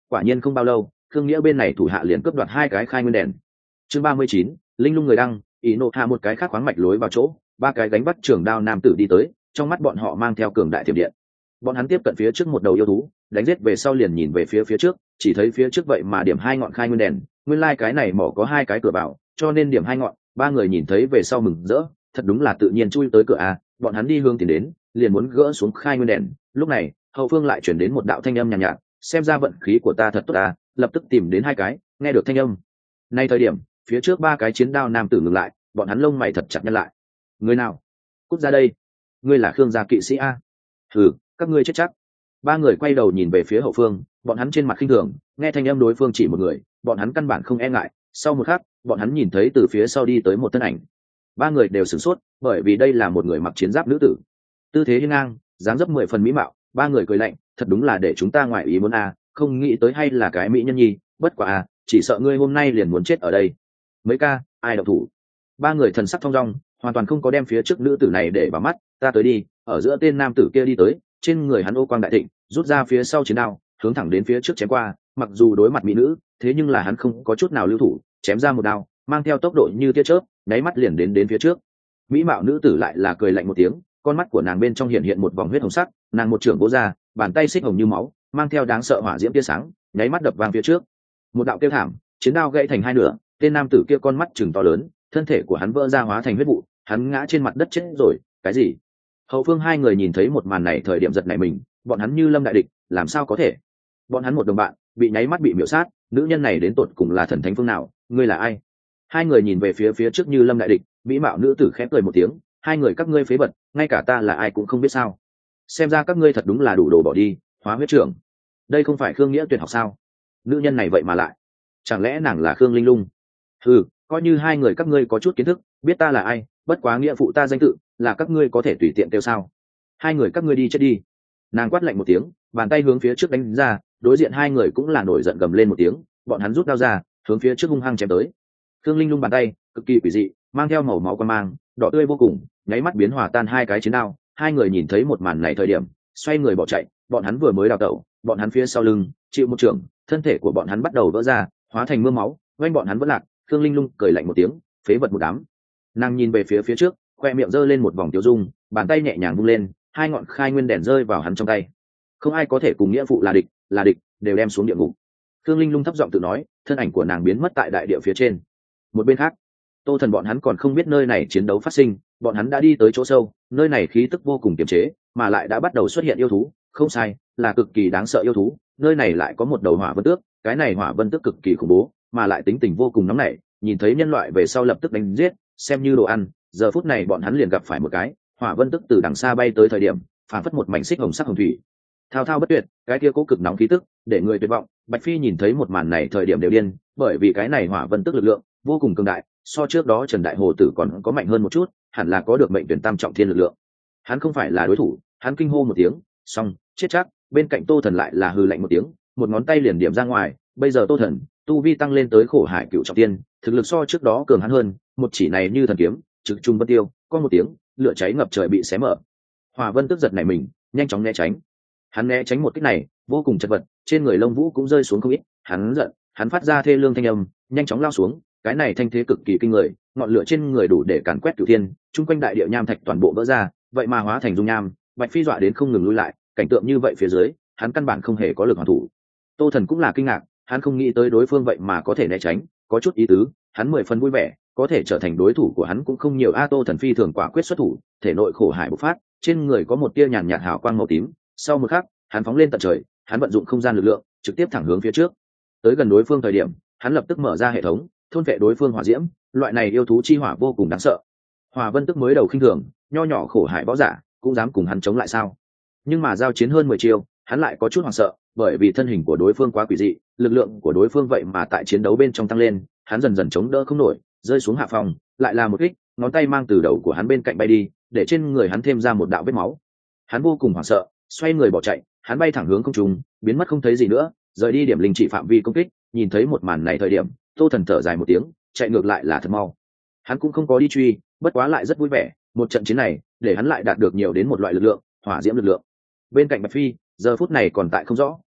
quả nhiên không bao lâu khương nghĩa bên này thủ hạ liền cướp đoạt 2 cái khai nguyên đèn. Chương 39, linh lung người đăng, ý nộ hạ một cái khác khoáng mạch lối vào chỗ, 3 cái gánh bắt trường đao nam tử đi tới, trong mắt bọn họ mang theo cường đại thiểm điện. Bọn hắn tiếp cận phía trước một đầu yêu thú, đánh giết về sau liền nhìn về phía trước, chỉ thấy phía trước vậy mà điểm 2 ngọn khai nguyên đèn, nguyên lai cái này mỏ có 2 cái cửa vào, cho nên điểm 2 ngọn. 3 người nhìn thấy về sau mừng rỡ, thật đúng là tự nhiên chui tới cửa a. Bọn hắn đi hướng tiến đến, liền muốn gỡ xuống khai nguyên đèn. Lúc này hậu phương lại chuyển đến một đạo thanh âm nhàn nhạt, xem ra vận khí của ta thật tốt à, lập tức tìm đến 2 cái. Nghe được thanh âm nay thời điểm, phía trước 3 cái chiến đao nam tử ngừng lại, bọn hắn lông mày thật chặt nhăn lại. Người nào? Cút ra đây! Ngươi là Khương gia kỵ sĩ a? Hừ, các ngươi chết chắc. 3 người quay đầu nhìn về phía hậu phương, bọn hắn trên mặt khinh thường, nghe thanh âm đối phương chỉ một người, bọn hắn căn bản không e ngại. Sau một khắc, bọn hắn nhìn thấy từ phía sau đi tới một thân ảnh. 3 người đều sửng sốt, bởi vì đây là một người mặc chiến giáp nữ tử, tư thế hiên ngang, dáng dấp 10 phần mỹ mạo. 3 người cười lạnh, thật đúng là để chúng ta ngoài ý muốn a, không nghĩ tới hay là cái mỹ nhân nhi, bất quá a, chỉ sợ ngươi hôm nay liền muốn chết ở đây. Mấy ca, ai động thủ? 3 người thần sắc thong dong, hoàn toàn không có đem phía trước nữ tử này để vào mắt. Ta tới đi. Ở giữa tên nam tử kia đi tới, trên người hắn ô quang đại thịnh, rút ra phía sau chiến đao, hướng thẳng đến phía trước chém qua. Mặc dù đối mặt mỹ nữ, thế nhưng là hắn không có chút nào lưu thủ, chém ra một đao, mang theo tốc độ như tia chớp, nháy mắt liền đến phía trước. Mỹ mạo nữ tử lại là cười lạnh một tiếng, con mắt của nàng bên trong hiện một vòng huyết hồng sắc, nàng một trường vỗ ra, bàn tay xích hồng như máu, mang theo đáng sợ hỏa diễm tia sáng, nháy mắt đập vang phía trước. Một đạo kêu thảm, chiến đao gãy thành 2 nửa, tên nam tử kia con mắt trừng to lớn, thân thể của hắn vỡ ra hóa thành huyết vụ, hắn ngã trên mặt đất chết rồi. Cái gì? Hậu phương 2 người nhìn thấy một màn này thời điểm giật nảy mình, bọn hắn như lâm đại địch, làm sao có thể? Bọn hắn một đồng bạn bị nháy mắt bị miểu sát, nữ nhân này đến tột cùng là thần thánh phương nào? Ngươi là ai? 2 người nhìn về phía trước như lâm đại địch, mỹ mạo nữ tử khẽ cười một tiếng, 2 người các ngươi phế vật, ngay cả ta là ai cũng không biết sao? Xem ra các ngươi thật đúng là đủ đồ bỏ đi, hóa huyết trưởng. Đây không phải Khương Nghĩa tuyệt học sao? Nữ nhân này vậy mà lại, chẳng lẽ nàng là Khương Linh Lung? Ừ, coi như 2 người các ngươi có chút kiến thức, biết ta là ai, bất quá nghĩa phụ ta danh tự là các ngươi có thể tùy tiện tiêu sao? 2 người các ngươi đi chết đi. Nàng quát lạnh một tiếng, bàn tay hướng phía trước đánh ra, đối diện 2 người cũng là nổi giận gầm lên một tiếng, bọn hắn rút đao ra, hướng phía trước hung hăng chém tới. Khương Linh Lung bàn tay cực kỳ quỷ dị, mang theo màu máu quan mang, đỏ tươi vô cùng, nháy mắt biến hòa tan 2 cái chiến đao. 2 người nhìn thấy một màn này thời điểm, xoay người bỏ chạy, bọn hắn vừa mới đào tẩu, bọn hắn phía sau lưng chịu một trường, thân thể của bọn hắn bắt đầu vỡ ra, hóa thành mưa máu, quanh bọn hắn vẫn lạc. Khương Linh Lung cười lạnh một tiếng, phế vật một đám. Nàng nhìn về phía trước, khoe miệng giơ lên một vòng tiêu dung, bàn tay nhẹ nhàng vung lên, 2 ngọn khai nguyên đèn rơi vào hắn trong tay. Không ai có thể cùng nghĩa phụ là địch, đều đem xuống địa ngục. Khương Linh Lung thấp giọng tự nói, thân ảnh của nàng biến mất tại đại địa phía trên. Một bên khác, Tô Thần bọn hắn còn không biết nơi này chiến đấu phát sinh, bọn hắn đã đi tới chỗ sâu, nơi này khí tức vô cùng kiềm chế, mà lại đã bắt đầu xuất hiện yêu thú. Không sai, là cực kỳ đáng sợ yêu thú. Nơi này lại có một đầu hỏa vân tước, cái này hỏa vân tước cực kỳ khủng bố, mà lại tính tình vô cùng nóng nảy, nhìn thấy nhân loại về sau lập tức đánh giết, xem như đồ ăn. Giờ phút này bọn hắn liền gặp phải một cái hỏa vân tước từ đằng xa bay tới thời điểm, phản phất một mảnh xích hồng sắc hồng thủy, thao thao bất tuyệt, cái kia cố cực nóng khí tức để người tuyệt vọng. Bạch Phi nhìn thấy một màn này thời điểm đều điên, bởi vì cái này hỏa vân tước lực lượng vô cùng cường đại, so trước đó Trần Đại Hồ Tử còn có mạnh hơn một chút, hẳn là có được mệnh tuyển tam trọng thiên lực lượng. Hắn không phải là đối thủ, hắn kinh hô một tiếng, xong, chết chắc. Bên cạnh Tô Thần lại là hừ lạnh một tiếng, một ngón tay liền điểm ra ngoài. Bây giờ Tô Thần tu vi tăng lên tới khổ hải cựu trọng thiên, thực lực so trước đó cường hắn hơn, một chỉ này như thần kiếm, trực trung bất tiêu, có một tiếng, lửa cháy ngập trời bị xé mở. Hỏa vân tức giật này mình, nhanh chóng né tránh. Hắn né tránh một kích này vô cùng chật vật, trên người lông vũ cũng rơi xuống không ít. Hắn giận, hắn phát ra thê lương thanh âm, nhanh chóng lao xuống. Cái này thanh thế cực kỳ kinh người, ngọn lửa trên người đủ để càn quét cửu thiên, chung quanh đại địa nham thạch toàn bộ vỡ ra, vậy mà hóa thành dung nham. Bạch Phi dọa đến không ngừng lui lại, cảnh tượng như vậy phía dưới, hắn căn bản không hề có lực hoàn thủ. Tô Thần cũng là kinh ngạc, hắn không nghĩ tới đối phương vậy mà có thể né tránh, có chút ý tứ. Hắn 10 phần vui vẻ, có thể trở thành đối thủ của hắn cũng không nhiều. Tô Thần phi thường quả quyết xuất thủ, thể nội khổ hải bộc phát, trên người có một tia nhàn nhạt hào quang màu tím. Sau một khắc, hắn phóng lên tận trời, hắn vận dụng không gian lực lượng, trực tiếp thẳng hướng phía trước. Tới gần đối phương thời điểm, hắn lập tức mở ra hệ thống, thôn vệ đối phương hỏa diễm. Loại này yêu thú chi hỏa vô cùng đáng sợ. Hỏa vân tức mới đầu khinh thường, nho nhỏ khổ hải võ giả cũng dám cùng hắn chống lại sao? Nhưng mà giao chiến hơn 10 chiêu, hắn lại có chút hoảng sợ, bởi vì thân hình của đối phương quá quỷ dị, lực lượng của đối phương vậy mà tại chiến đấu bên trong tăng lên, hắn dần dần chống đỡ không nổi, rơi xuống hạ phòng. Lại là một kích, ngón tay mang từ đầu của hắn bên cạnh bay đi, để trên người hắn thêm ra một đạo vết máu. Hắn vô cùng hoảng sợ, xoay người bỏ chạy, hắn bay thẳng hướng không trung, biến mất không thấy gì nữa, rời đi điểm linh chỉ phạm vi công kích. Nhìn thấy một màn này thời điểm, Tô Thần thở dài một tiếng, chạy ngược lại là thật mau. Hắn cũng không có đi truy, bất quá lại rất vui vẻ, một trận chiến này để hắn lại đạt được nhiều đến một loại lực lượng, hỏa diễm lực lượng. Bên cạnh Bạch Phi giờ phút này còn tại không rõ,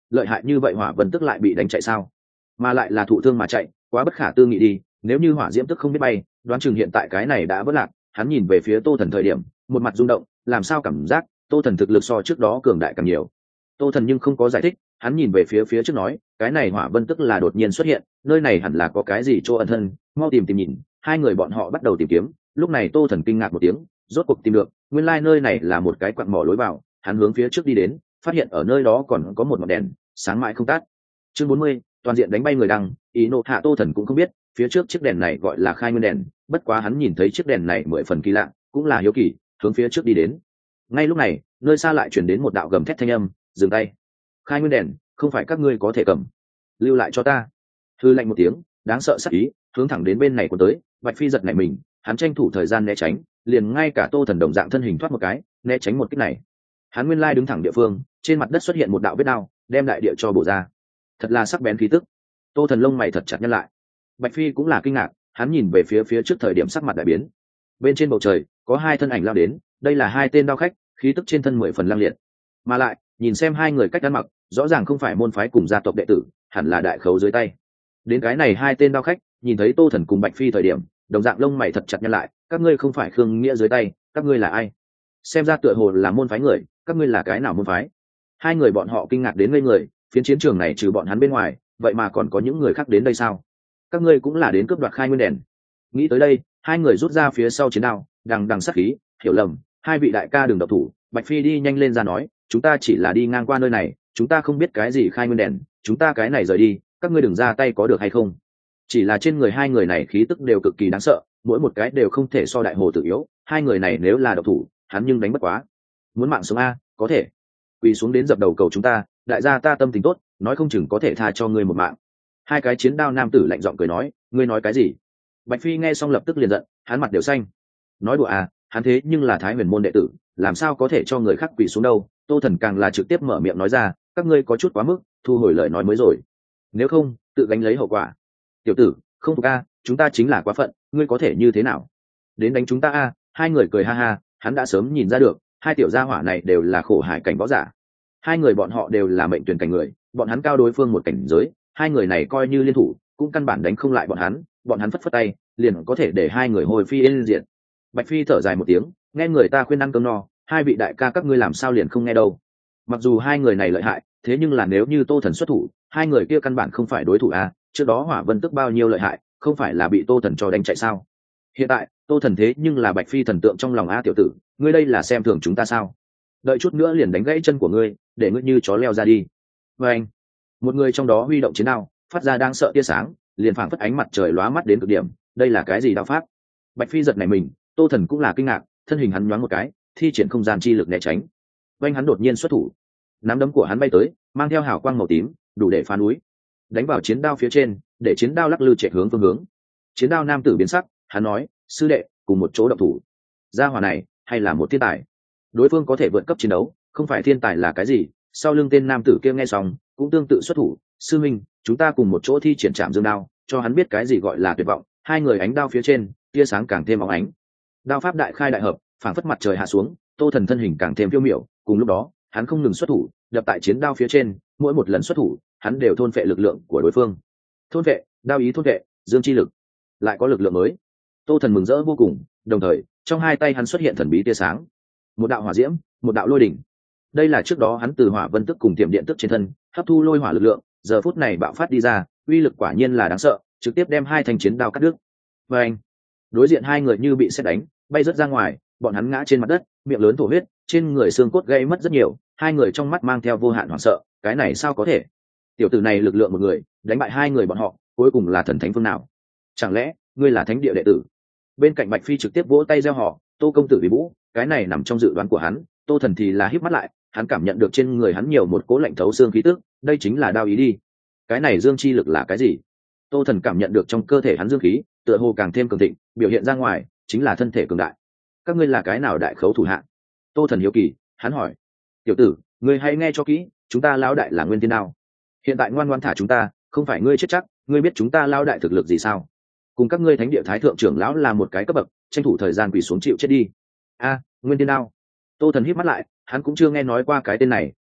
lợi hại như vậy hỏa vân tức lại bị đánh chạy sao? Mà lại là thụ thương mà chạy, quá bất khả tư nghị đi. Nếu như hỏa diễm tức không biết bay, đoán chừng hiện tại cái này đã vỡ lạc. Hắn nhìn về phía Tô Thần thời điểm, một mặt rung động, làm sao cảm giác Tô Thần thực lực so trước đó cường đại càng nhiều. Tô Thần nhưng không có giải thích, hắn nhìn về phía trước nói, cái này hỏa vân tức là đột nhiên xuất hiện, nơi này hẳn là có cái gì chỗ ẩn thân, mau tìm tìm nhìn. Hai người bọn họ bắt đầu tìm kiếm. Lúc này Tô Thần kinh ngạc một tiếng, rốt cuộc tìm được, nguyên lai nơi này là một cái quặng mỏ lối vào. Hắn hướng phía trước đi đến, phát hiện ở nơi đó còn có một ngọn đèn sáng mãi không tắt. Chương 40, toàn diện đánh bay người đăng. Ý nộ hạ Tô Thần cũng không biết phía trước chiếc đèn này gọi là khai nguyên đèn, bất quá hắn nhìn thấy chiếc đèn này mười phần kỳ lạ, cũng là hiếu kỳ, hướng phía trước đi đến. Ngay lúc này nơi xa lại chuyển đến một đạo gầm thét thanh âm, dừng tay. Khai nguyên đèn không phải các ngươi có thể cầm, lưu lại cho ta. Hư lạnh một tiếng, đáng sợ sắc ý hướng thẳng đến bên này của tới. Bạch Phi giật nảy mình, hắn tranh thủ thời gian né tránh, liền ngay cả Tô Thần đồng dạng thân hình thoát một cái né tránh một kích này. Hắn nguyên lai đứng thẳng địa phương, trên mặt đất xuất hiện một đạo vết đao, đem đại địa cho bổ ra. Thật là sắc bén khí tức. Tô Thần lông mày thật chặt nhăn lại. Bạch Phi cũng là kinh ngạc, hắn nhìn về phía trước thời điểm sắc mặt đại biến. Bên trên bầu trời có hai thân ảnh lao đến, đây là hai tên đao khách, khí tức trên thân 10 phần lang liệt. Mà lại nhìn xem hai người cách ăn mặc, rõ ràng không phải môn phái cùng gia tộc đệ tử, hẳn là đại khấu dưới tay. Đến cái này hai tên đao khách nhìn thấy Tô Thần cùng Bạch Phi thời điểm, đồng dạng lông mày thật chặt nhăn lại. Các ngươi không phải Khương Nghĩa dưới tay, các ngươi là ai? Xem ra tựa hồ là môn phái người, các ngươi là cái nào môn phái? Hai người bọn họ kinh ngạc đến ngây người, phiến chiến trường này trừ bọn hắn bên ngoài, vậy mà còn có những người khác đến đây sao? Các ngươi cũng là đến cướp đoạt khai nguyên đèn? Nghĩ tới đây, hai người rút ra phía sau chiến đao, đằng sát khí, hiểu lầm, hai vị đại ca đừng độc thủ. Bạch Phi đi nhanh lên ra nói, chúng ta chỉ là đi ngang qua nơi này, chúng ta không biết cái gì khai nguyên đèn, chúng ta cái này rời đi, các ngươi đừng ra tay có được hay không? Chỉ là trên người hai người này khí tức đều cực kỳ đáng sợ, mỗi một cái đều không thể so đại hồ tử yếu. Hai người này nếu là độc thủ, hắn nhưng đánh bất quá. Muốn mạng sống a, có thể quỳ xuống đến dập đầu cầu chúng ta, đại gia ta tâm tình tốt, nói không chừng có thể tha cho ngươi một mạng. Hai cái chiến đao nam tử lạnh giọng cười nói, ngươi nói cái gì? Bạch Phi nghe xong lập tức liền giận, hắn mặt đều xanh. Nói đùa à, hắn thế nhưng là Thái Huyền môn đệ tử, làm sao có thể cho người khác quỳ xuống đâu? Tô Thần càng là trực tiếp mở miệng nói ra, các ngươi có chút quá mức, thu hồi lời nói mới rồi. Nếu không, tự gánh lấy hậu quả. Tiểu tử, không phục a, chúng ta chính là quá phận, ngươi có thể như thế nào? Đến đánh chúng ta a? Hai người cười ha ha, hắn đã sớm nhìn ra được, hai tiểu gia hỏa này đều là khổ hải cảnh võ giả. Hai người bọn họ đều là mệnh tuyển cảnh người, bọn hắn cao đối phương một cảnh giới, hai người này coi như liên thủ, cũng căn bản đánh không lại bọn hắn phất phất tay, liền có thể để hai người hồi phi yên diện. Bạch Phi thở dài một tiếng, nghe người ta khuyên ăn cơm no, hai vị đại ca các ngươi làm sao liền không nghe đâu? Mặc dù hai người này lợi hại, thế nhưng là nếu như Tô Thần xuất thủ, hai người kia căn bản không phải đối thủ a. Trước đó Hỏa Vân tức bao nhiêu lợi hại, không phải là bị Tô Thần cho đánh chạy sao? Hiện tại Tô Thần thế nhưng là Bạch Phi thần tượng trong lòng a. Tiểu tử, ngươi đây là xem thường chúng ta sao? Đợi chút nữa liền đánh gãy chân của ngươi, để ngươi như chó leo ra đi. Và anh, một người trong đó huy động chiến đao, phát ra đang sợ tia sáng, liền phảng phất ánh mặt trời lóa mắt đến cực điểm. Đây là cái gì đao pháp? Bạch Phi giật nảy mình, Tô Thần cũng là kinh ngạc, thân hình hắn nhoáng một cái, thi triển không gian chi lực né tránh. Vành hắn đột nhiên xuất thủ, nắm đấm của hắn bay tới, mang theo hào quang màu tím, đủ để phá núi, đánh vào chiến đao phía trên, để chiến đao lắc lư chạy hướng phương hướng. Chiến đao nam tử biến sắc, hắn nói, sư đệ, cùng một chỗ động thủ. Gia hỏa này hay là một thiên tài? Đối phương có thể vượt cấp chiến đấu, không phải thiên tài là cái gì? Sau lưng tên nam tử kia nghe xong, cũng tương tự xuất thủ, sư minh, chúng ta cùng một chỗ thi triển trảm dương đao, cho hắn biết cái gì gọi là tuyệt vọng. Hai người ánh đao phía trên, tia sáng càng thêm óng ánh. Đao pháp đại khai đại hợp, phảng phất mặt trời hạ xuống, Tô Thần thân hình càng thêm phiêu miểu. Cùng lúc đó, hắn không ngừng xuất thủ, đập tại chiến đao phía trên, mỗi một lần xuất thủ, hắn đều thôn phệ lực lượng của đối phương. Thôn phệ, đao ý thôn phệ, dương chi lực, lại có lực lượng mới. Tô Thần mừng rỡ vô cùng, đồng thời, trong hai tay hắn xuất hiện thần bí tia sáng, một đạo hỏa diễm, một đạo lôi đỉnh. Đây là trước đó hắn từ Hỏa Vân tức cùng Tiềm Điện tức trên thân hấp thu lôi hỏa lực lượng, giờ phút này bạo phát đi ra, uy lực quả nhiên là đáng sợ, trực tiếp đem hai thanh chiến đao cắt đứt. Và anh, đối diện hai người như bị sét đánh, bay rớt ra ngoài, bọn hắn ngã trên mặt đất, miệng lớn thổ huyết, trên người xương cốt gãy mất rất nhiều, hai người trong mắt mang theo vô hạn hoảng sợ, cái này sao có thể? Tiểu tử này lực lượng một người, đánh bại hai người bọn họ, cuối cùng là thần thánh phương nào? Chẳng lẽ ngươi là thánh địa đệ tử? Bên cạnh Bạch Phi trực tiếp vỗ tay reo hò, Tô công tử vì vũ, cái này nằm trong dự đoán của hắn. Tô Thần thì là híp mắt lại, hắn cảm nhận được trên người hắn nhiều một cỗ lạnh thấu xương khí tức, đây chính là đao ý đi. Cái này dương chi lực là cái gì? Tô Thần cảm nhận được trong cơ thể hắn dương khí, tựa hồ càng thêm cường thịnh, biểu hiện ra ngoài chính là thân thể cường đại. Các ngươi là cái nào đại khấu thủ hạ? Tô Thần hiếu kỳ, hắn hỏi. Tiểu tử, ngươi hãy nghe cho kỹ, chúng ta lão đại là Nguyên Thiên Đao. Hiện tại ngoan ngoãn thả chúng ta, không phải ngươi chết chắc, ngươi biết chúng ta lão đại thực lực gì sao? Cùng các ngươi thánh địa thái thượng trưởng lão là một cái cấp bậc, tranh thủ thời gian quỳ xuống chịu chết đi. A, Nguyên Thiên Đao. Tô Thần híp mắt lại, hắn cũng chưa nghe nói qua cái tên này,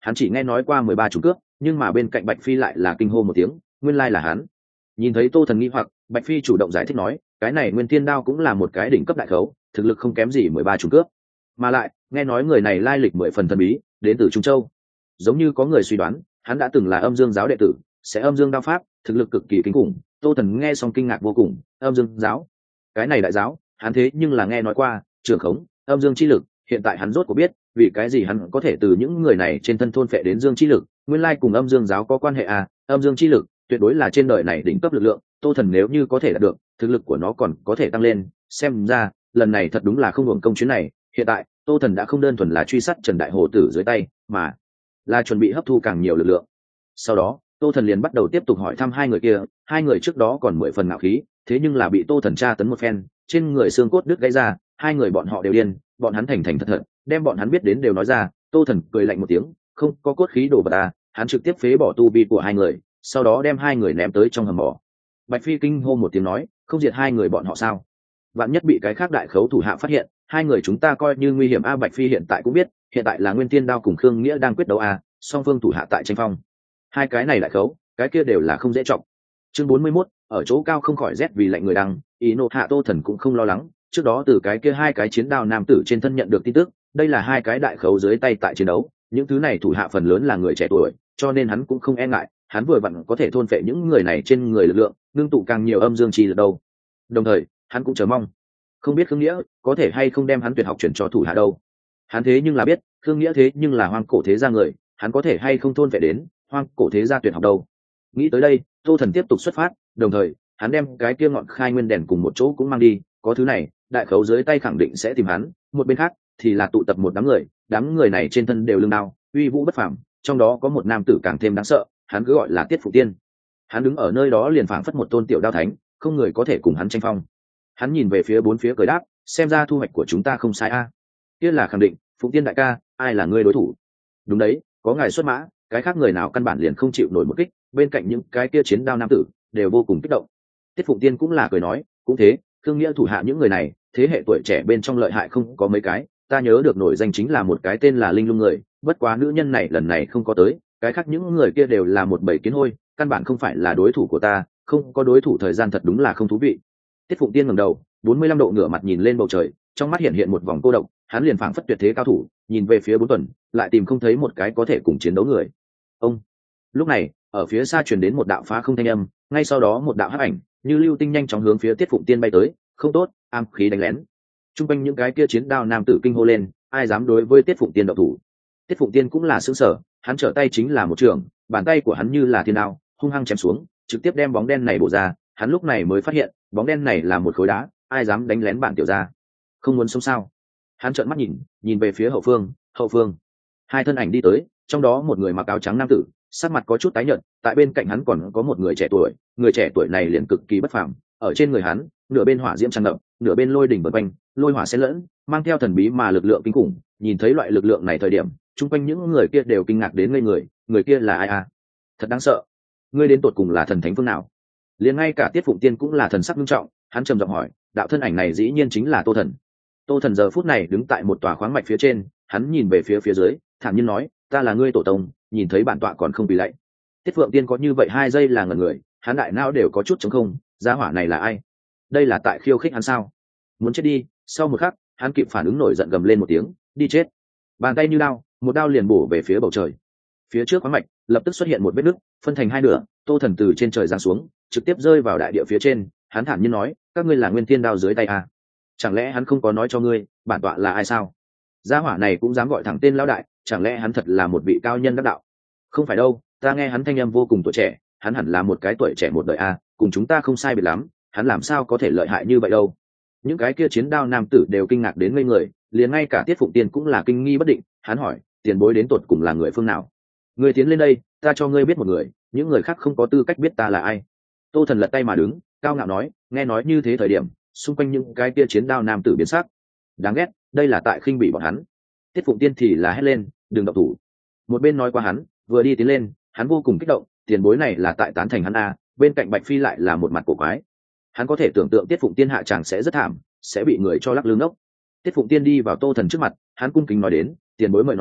hắn chỉ nghe nói qua 13 chủ cướp, nhưng mà bên cạnh Bạch Phi lại là kinh hô một tiếng, nguyên lai là hắn. Nhìn thấy Tô Thần nghi hoặc, Bạch Phi chủ động giải thích nói, cái này Nguyên Thiên Đao cũng là một cái đỉnh cấp đại khấu, thực lực không kém gì 13 chủ cướp, mà lại nghe nói người này lai lịch 10 phần thần bí, đến từ Trung Châu. Giống như có người suy đoán, hắn đã từng là Âm Dương giáo đệ tử, sẽ Âm Dương đao pháp, thực lực cực kỳ kinh khủng. Tô Thần nghe xong kinh ngạc vô cùng, Âm Dương giáo, cái này đại giáo, hắn thế nhưng là nghe nói qua, trưởng khống Âm Dương chi lực, hiện tại hắn rốt cuộc biết, vì cái gì hắn có thể từ những người này trên thân thôn phệ đến Dương chi lực, nguyên lai cùng Âm Dương giáo có quan hệ à? Âm Dương chi lực tuyệt đối là trên đời này đỉnh cấp lực lượng, Tô Thần nếu như có thể đạt được, thực lực của nó còn có thể tăng lên, xem ra lần này thật đúng là không hưởng công chuyến này. Hiện tại Tô Thần đã không đơn thuần là truy sát Trần Đại Hồ Tử dưới tay, mà là chuẩn bị hấp thu càng nhiều lực lượng. Sau đó Tô Thần liền bắt đầu tiếp tục hỏi thăm hai người kia. Hai người trước đó còn 10 phần ngạo khí, thế nhưng là bị Tô Thần tra tấn một phen, trên người xương cốt đứt gãy ra. Hai người bọn họ đều điên, bọn hắn thành thành thật thật đem bọn hắn biết đến đều nói ra. Tô Thần cười lạnh một tiếng, không có cốt khí đồ vật à, hắn trực tiếp phế bỏ tu vi của hai người, sau đó đem hai người ném tới trong hầm mỏ. Bạch Phi kinh hô một tiếng nói, không diệt hai người bọn họ sao? Vạn nhất bị cái khác đại khấu thủ hạ phát hiện, hai người chúng ta coi như nguy hiểm a. Bạch Phi hiện tại cũng biết, hiện tại là Nguyên Thiên Đao cùng Khương Nghĩa đang quyết đấu a, song phương thủ hạ tại tranh phong. Hai cái này đại khấu, cái kia đều là không dễ trọng. Chương 41, ở chỗ cao không khỏi rét vì lạnh người đăng, ý nộ hạ Tô Thần cũng không lo lắng, trước đó từ cái kia hai cái chiến đao nam tử trên thân nhận được tin tức, đây là hai cái đại khấu dưới tay tại chiến đấu, những thứ này thủ hạ phần lớn là người trẻ tuổi, cho nên hắn cũng không e ngại, hắn vừa vặn có thể thôn phệ những người này trên người lực lượng, ngưng tụ càng nhiều âm dương chi lực đâu. Đồng thời hắn cũng chờ mong, không biết Khương Nghĩa có thể hay không đem hắn tuyệt học chuyển cho thủ hạ đâu. Hắn thế nhưng là biết Khương Nghĩa thế nhưng là hoang cổ thế gia người, hắn có thể hay không thôn phệ đến hoang cổ thế gia tuyệt học đâu. Nghĩ tới đây, Tô Thần tiếp tục xuất phát, đồng thời hắn đem cái kia ngọn khai nguyên đèn cùng một chỗ cũng mang đi, có thứ này đại khấu dưới tay khẳng định sẽ tìm hắn. Một bên khác thì là tụ tập một đám người này trên thân đều lưng đao, uy vũ bất phàm, trong đó có một nam tử càng thêm đáng sợ, hắn cứ gọi là Tiết Phụ Tiên. Hắn đứng ở nơi đó liền phảng phất một tôn tiểu đao thánh, không người có thể cùng hắn tranh phong. Hắn nhìn về phía bốn phía cười đáp, xem ra thu hoạch của chúng ta không sai a. Kia là khẳng định, Phụ Tiên đại ca, ai là ngươi đối thủ? Đúng đấy, có ngài xuất mã, cái khác người nào căn bản liền không chịu nổi một kích. Bên cạnh những cái kia chiến đao nam tử đều vô cùng kích động. Tiết Phụng Tiên cũng là cười nói, cũng thế, Khương Nghĩa thủ hạ những người này, thế hệ tuổi trẻ bên trong lợi hại không có mấy cái, ta nhớ được nổi danh chính là một cái tên là Linh Lung người, bất quá nữ nhân này lần này không có tới, cái khác những người kia đều là một bầy kiến hôi, căn bản không phải là đối thủ của ta, không có đối thủ thời gian thật đúng là không thú vị. Tiết Phụng Tiên ngẩng đầu, 45 độ ngửa mặt nhìn lên bầu trời, trong mắt hiện một vòng cô độc, hắn liền phảng phất tuyệt thế cao thủ, nhìn về phía bốn tuần, lại tìm không thấy một cái có thể cùng chiến đấu người. Ông. Lúc này, ở phía xa truyền đến một đạo phá không thanh âm, ngay sau đó một đạo hắc ảnh, như lưu tinh nhanh chóng hướng phía Tiết Phụng Tiên bay tới, không tốt, am khí đánh lén. Trung quanh những cái kia chiến đao nam tử kinh hô lên, ai dám đối với Tiết Phụng Tiên động thủ. Tiết Phụng Tiên cũng là sửng sở, hắn trở tay chính là một trường, bàn tay của hắn như là thiên đao, hung hăng chém xuống, trực tiếp đem bóng đen này bổ ra. Hắn lúc này mới phát hiện, bóng đen này là một khối đá, ai dám đánh lén bản tiểu gia? Không muốn sống sao? Hắn trợn mắt nhìn về phía hậu phương. Hai thân ảnh đi tới, trong đó một người mặc áo trắng nam tử, sắc mặt có chút tái nhợt, tại bên cạnh hắn còn có một người trẻ tuổi này liền cực kỳ bất phàm, ở trên người hắn, nửa bên hỏa diễm tràn ngập, nửa bên lôi đỉnh bật quanh, lôi hỏa xen lẫn, mang theo thần bí mà lực lượng kinh khủng. Nhìn thấy loại lực lượng này thời điểm, chung quanh những người kia đều kinh ngạc đến ngây người, người kia là ai à? Thật đáng sợ. Ngươi đến tột cùng là thần thánh phương nào? Liền ngay cả Tiết Phụng Tiên cũng là thần sắc nghiêm trọng, hắn trầm giọng hỏi, đạo thân ảnh này dĩ nhiên chính là Tô Thần. Tô Thần giờ phút này đứng tại một tòa khoáng mạch phía trên, hắn nhìn về phía dưới, thản nhiên nói, ta là ngươi tổ tông, nhìn thấy bản tọa còn không quỳ lạy. Tiết Phượng Tiên có như vậy 2 giây là ngẩn người, hắn đại não đều có chút trống không, gia hỏa này là ai? Đây là tại khiêu khích hắn sao? Muốn chết đi. Sau một khắc, hắn kịp phản ứng nổi giận gầm lên một tiếng, đi chết. Bàn tay như đao, một đao liền bổ về phía bầu trời. Phía trước khoáng mạch lập tức xuất hiện một vết nứt, phân thành 2 nửa. Tô Thần từ trên trời giáng xuống, trực tiếp rơi vào đại địa phía trên. Hắn thản nhiên nói, các ngươi là Nguyên Thiên Đao dưới tay à? Chẳng lẽ hắn không có nói cho ngươi bản tọa là ai sao? Gia hỏa này cũng dám gọi thẳng tên lão đại, chẳng lẽ hắn thật là một vị cao nhân đắc đạo? Không phải đâu, ta nghe hắn thanh âm vô cùng tuổi trẻ, hắn hẳn là một cái tuổi trẻ một đời à, cùng chúng ta không sai biệt lắm, hắn làm sao có thể lợi hại như vậy đâu? Những cái kia chiến đao nam tử đều kinh ngạc đến ngây người, liền ngay cả Tiết Phụng Tiên cũng là kinh nghi bất định. Hắn hỏi, tiền bối đến tột cùng là người phương nào? Người tiến lên đây, ta cho ngươi biết một người, những người khác không có tư cách biết ta là ai. Tô Thần lật tay mà đứng, cao ngạo nói, nghe nói như thế thời điểm, xung quanh những cái kia chiến đao nam tử biến sắc. Đáng ghét, đây là tại khinh bỉ bọn hắn. Tiết Phụng Tiên thì là hét lên, đừng động thủ. Một bên nói qua hắn, vừa đi tiến lên, hắn vô cùng kích động, tiền bối này là tại tán thành hắn à? Bên cạnh Bạch Phi lại là một mặt cổ quái. Hắn có thể tưởng tượng Tiết Phụng Tiên hạ chàng sẽ rất thảm, sẽ bị người cho lắc lư ngốc. Tiết Phụng Tiên đi vào Tô Thần trước mặt, hắn cung kính nói đến, tiền bối mời nói,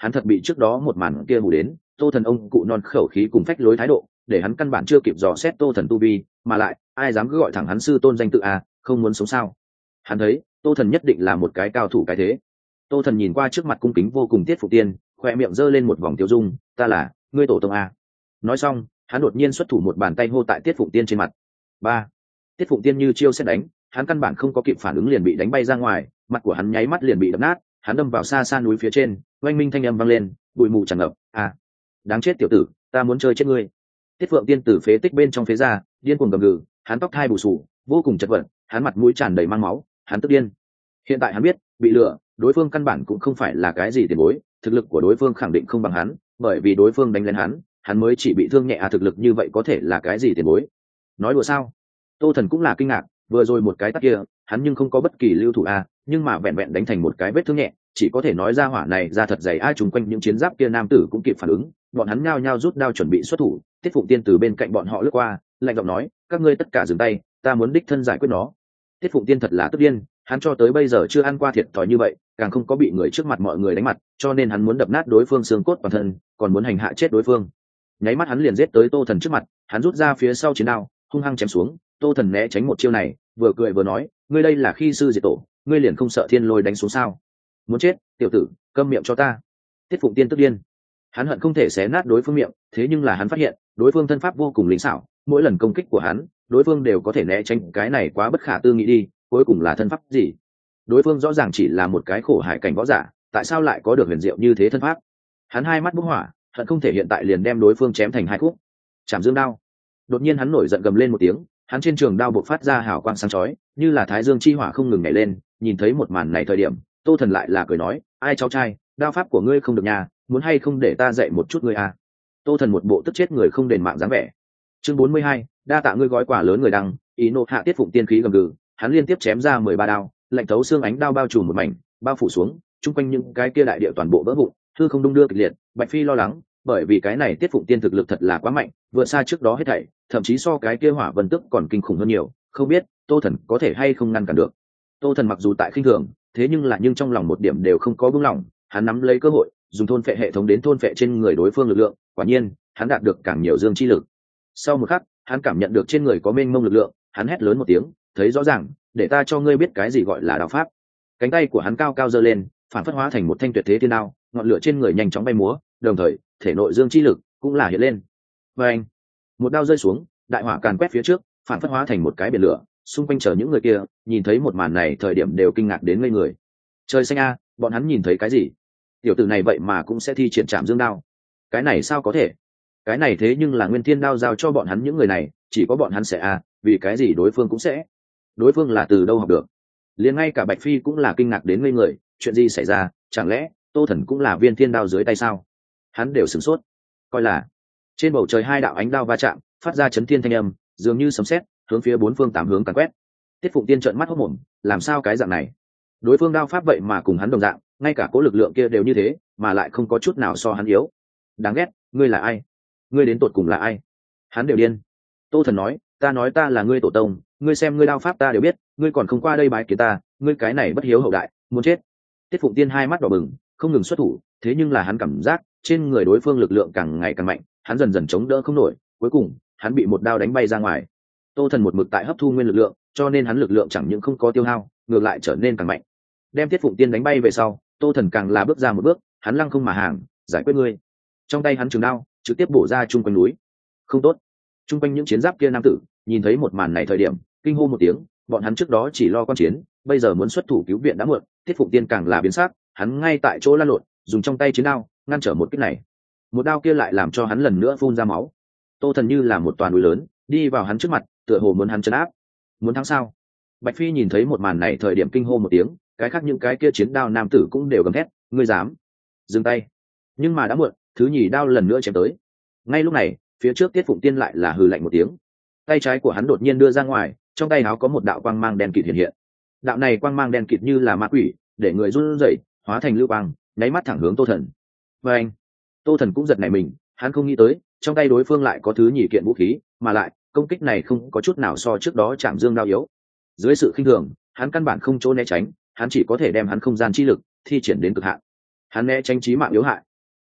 hắn thật bị trước đó một màn kia hù đến. Tô Thần ông cụ non khẩu khí cùng phách lối thái độ, để hắn căn bản chưa kịp dò xét Tô Thần tu vi, mà lại ai dám cứ gọi thẳng hắn sư tôn danh tự à, không muốn sống sao? Hắn thấy Tô Thần nhất định là một cái cao thủ cái thế. Tô Thần nhìn qua trước mặt cung kính vô cùng Tiết Phục Tiên, khoe miệng giơ lên một vòng tiêu dung, ta là ngươi tổ tông à? Nói xong, hắn đột nhiên xuất thủ một bàn tay hô tại Tiết Phụng Tiên trên mặt. Ba. Tiết Phụng Tiên như chiêu xét đánh, hắn căn bản không có kịp phản ứng liền bị đánh bay ra ngoài, mặt của hắn nháy mắt liền bị đập nát, hắn đâm vào xa xa núi phía trên, oanh minh thanh âm vang lên, bụi mù tràn ngập, à, đáng chết tiểu tử, ta muốn chơi chết ngươi. Tiết Phượng Tiên từ phế tích bên trong phế ra, điên cuồng gầm gừ, hắn tóc thai bù sù, vô cùng chật vật, hắn mặt mũi tràn đầy mang máu, hắn tức điên. Hiện tại hắn biết, bị lừa, đối phương căn bản cũng không phải là cái gì tiền bối, thực lực của đối phương khẳng định không bằng hắn, bởi vì đối phương đánh lên hắn mới chỉ bị thương nhẹ à, thực lực như vậy có thể là cái gì tiền bối? Nói đùa sao? Tô Thần cũng là kinh ngạc, vừa rồi một cái tát kia, hắn nhưng không có bất kỳ lưu thủ à, nhưng mà vẹn vẹn đánh thành một cái vết thương nhẹ, chỉ có thể nói ra hỏa này ra thật dày, ai trùng quanh những chiến giáp kia nam tử cũng kịp phản ứng, bọn hắn nhao nhao rút đao chuẩn bị xuất thủ. Tiết Phụng Tiên từ bên cạnh bọn họ lướt qua, lạnh giọng nói, các ngươi tất cả dừng tay, ta muốn đích thân giải quyết nó. Tiết Phụng Tiên thật là tức điên, hắn cho tới bây giờ chưa ăn qua thiệt thòi như vậy, càng không có bị người trước mặt mọi người đánh mặt, cho nên hắn muốn đập nát đối phương xương cốt toàn thân, còn muốn hành hạ chết đối phương. Nháy mắt hắn liền giết tới Tô Thần trước mặt, hắn rút ra phía sau chiến đao, hung hăng chém xuống. Tô Thần né tránh một chiêu này, vừa cười vừa nói, ngươi đây là khi sư diệt tổ, ngươi liền không sợ thiên lôi đánh xuống sao? Muốn chết, tiểu tử, câm miệng cho ta. Tiết Phụng Tiên tức điên, hắn hận không thể xé nát đối phương miệng, thế nhưng là hắn phát hiện đối phương thân pháp vô cùng linh xảo, mỗi lần công kích của hắn, đối phương đều có thể né tránh, cái này quá bất khả tư nghị đi, cuối cùng là thân pháp gì? Đối phương rõ ràng chỉ là một cái khổ hải cảnh võ giả, tại sao lại có được huyền diệu như thế thân pháp? Hắn hai mắt bốc hỏa, hận không thể hiện tại liền đem đối phương chém thành hai khúc. Chạm dương đao. Đột nhiên hắn nổi giận gầm lên một tiếng, hắn trên trường đao bộc phát ra hào quang sáng chói, như là thái dương chi hỏa không ngừng nhảy lên. Nhìn thấy một màn này thời điểm, Tô Thần lại là cười nói, ai cháu trai, đao pháp của ngươi không được nhà, muốn hay không để ta dạy một chút ngươi à? Tô Thần một bộ tức chết người không đền mạng dáng vẻ. Chương 42, đa tạ ngươi gói quà lớn người đăng, ý nộ hạ Tiết Phụng Tiên khí gầm gừ, hắn liên tiếp chém ra 13 đao, lạnh thấu xương ánh đao bao trùm một mảnh, bao phủ xuống, chung quanh những cái kia đại địa toàn bộ vỡ vụn, hư không đung đưa kịch liệt. Bạch Phi lo lắng, bởi vì cái này Tiết Phụng Tiên thực lực thật là quá mạnh, vượt xa trước đó hết thảy, thậm chí so cái kia Hỏa Vân Tức còn kinh khủng hơn nhiều, không biết Tô Thần có thể hay không ngăn cản được. Tô Thần mặc dù tại khinh thường, thế nhưng trong lòng một điểm đều không có buông lỏng, hắn nắm lấy cơ hội, dùng thôn phệ hệ thống đến thôn phệ trên người đối phương lực lượng, quả nhiên, hắn đạt được càng nhiều dương chi lực. Sau một khắc, hắn cảm nhận được trên người có mênh mông lực lượng, hắn hét lớn một tiếng, thấy rõ ràng, để ta cho ngươi biết cái gì gọi là đạo pháp. Cánh tay của hắn cao cao giơ lên, phản phất hóa thành một thanh tuyệt thế thiên đao, ngọn lửa trên người nhanh chóng bay múa, đồng thời, thể nội dương chi lực cũng là hiện lên. Và anh, một đao rơi xuống, đại hỏa càn quét phía trước, phản phất hóa thành một cái biển lửa, xung quanh chờ những người kia, nhìn thấy một màn này thời điểm đều kinh ngạc đến ngây người. Trời xanh a, bọn hắn nhìn thấy cái gì? Tiểu tử này vậy mà cũng sẽ thi triển trảm dương đao. Cái này sao có thể? Cái này thế nhưng là nguyên thiên đao giao cho bọn hắn những người này, chỉ có bọn hắn sẽ vì cái gì đối phương cũng sẽ? Đối phương là từ đâu học được? Liền ngay cả Bạch Phi cũng là kinh ngạc đến ngây người, chuyện gì xảy ra, chẳng lẽ Tô Thần cũng là viên thiên đao dưới tay sao? Hắn đều sửng sốt, coi là trên bầu trời hai đạo ánh đao va chạm, phát ra chấn thiên thanh âm, dường như sấm sét, hướng phía bốn phương tám hướng càn quét. Tiết Phụng Tiên trợn mắt hốt mồm, làm sao cái dạng này? Đối phương đao pháp vậy mà cùng hắn đồng dạng, ngay cả cố lực lượng kia đều như thế, mà lại không có chút nào so hắn yếu. Đáng ghét, ngươi là ai? Ngươi đến tột cùng là ai? Hắn đều điên. Tô Thần nói, ta nói ta là ngươi tổ tông, ngươi xem ngươi đao pháp ta đều biết, ngươi còn không qua đây bái kiến ta, ngươi cái này bất hiếu hậu đại, muốn chết. Tiết Phụng Tiên hai mắt đỏ bừng, không ngừng xuất thủ, thế nhưng là hắn cảm giác trên người đối phương lực lượng càng ngày càng mạnh, hắn dần dần chống đỡ không nổi, cuối cùng hắn bị một đao đánh bay ra ngoài. Tô Thần một mực tại hấp thu nguyên lực lượng, cho nên hắn lực lượng chẳng những không có tiêu hao, ngược lại trở nên càng mạnh. Đem Tiết Phụng Tiên đánh bay về sau, Tô Thần càng là bước ra một bước, hắn lăng không mà hàng, giải quyết ngươi. Trong tay hắn trường đao trực tiếp bổ ra chung quanh núi. Không tốt. Chung quanh những chiến giáp kia nam tử nhìn thấy một màn này thời điểm kinh hô một tiếng, bọn hắn trước đó chỉ lo quan chiến, bây giờ muốn xuất thủ cứu viện đã muộn. Tiết Phụng Tiên càng là biến sắc, hắn ngay tại chỗ lăn lộn, dùng trong tay chiến đao ngăn trở một kích này. Một đao kia lại làm cho hắn lần nữa phun ra máu. Tô Thần như là một toàn núi lớn đi vào hắn trước mặt, tựa hồ muốn hắn trấn áp. Muốn thắng sao? Bạch Phi nhìn thấy một màn này thời điểm kinh hô một tiếng, cái khác những cái kia chiến đao nam tử cũng đều gầm thét, ngươi dám? Dừng tay. Nhưng mà đã muộn, thứ nhì đao lần nữa chém tới. Ngay lúc này, phía trước Tiết Phụng Tiên lại là hừ lạnh một tiếng. Tay trái của hắn đột nhiên đưa ra ngoài, trong tay áo có một đạo quang mang đen kịt hiện hiện. Đạo này quang mang đen kịt như là ma quỷ, để người run rẩy, hóa thành lưu quang, nháy mắt thẳng hướng Tô Thần. Và anh, Tô Thần cũng giật nảy mình, hắn không nghĩ tới, trong tay đối phương lại có thứ nhì kiện vũ khí, mà lại công kích này không có chút nào so trước đó chạm dương đao yếu. Dưới sự khinh thường, hắn căn bản không chỗ né tránh, hắn chỉ có thể đem hắn không gian chi lực thi triển đến cực hạn. Hắn né tránh chí mạng yếu hại,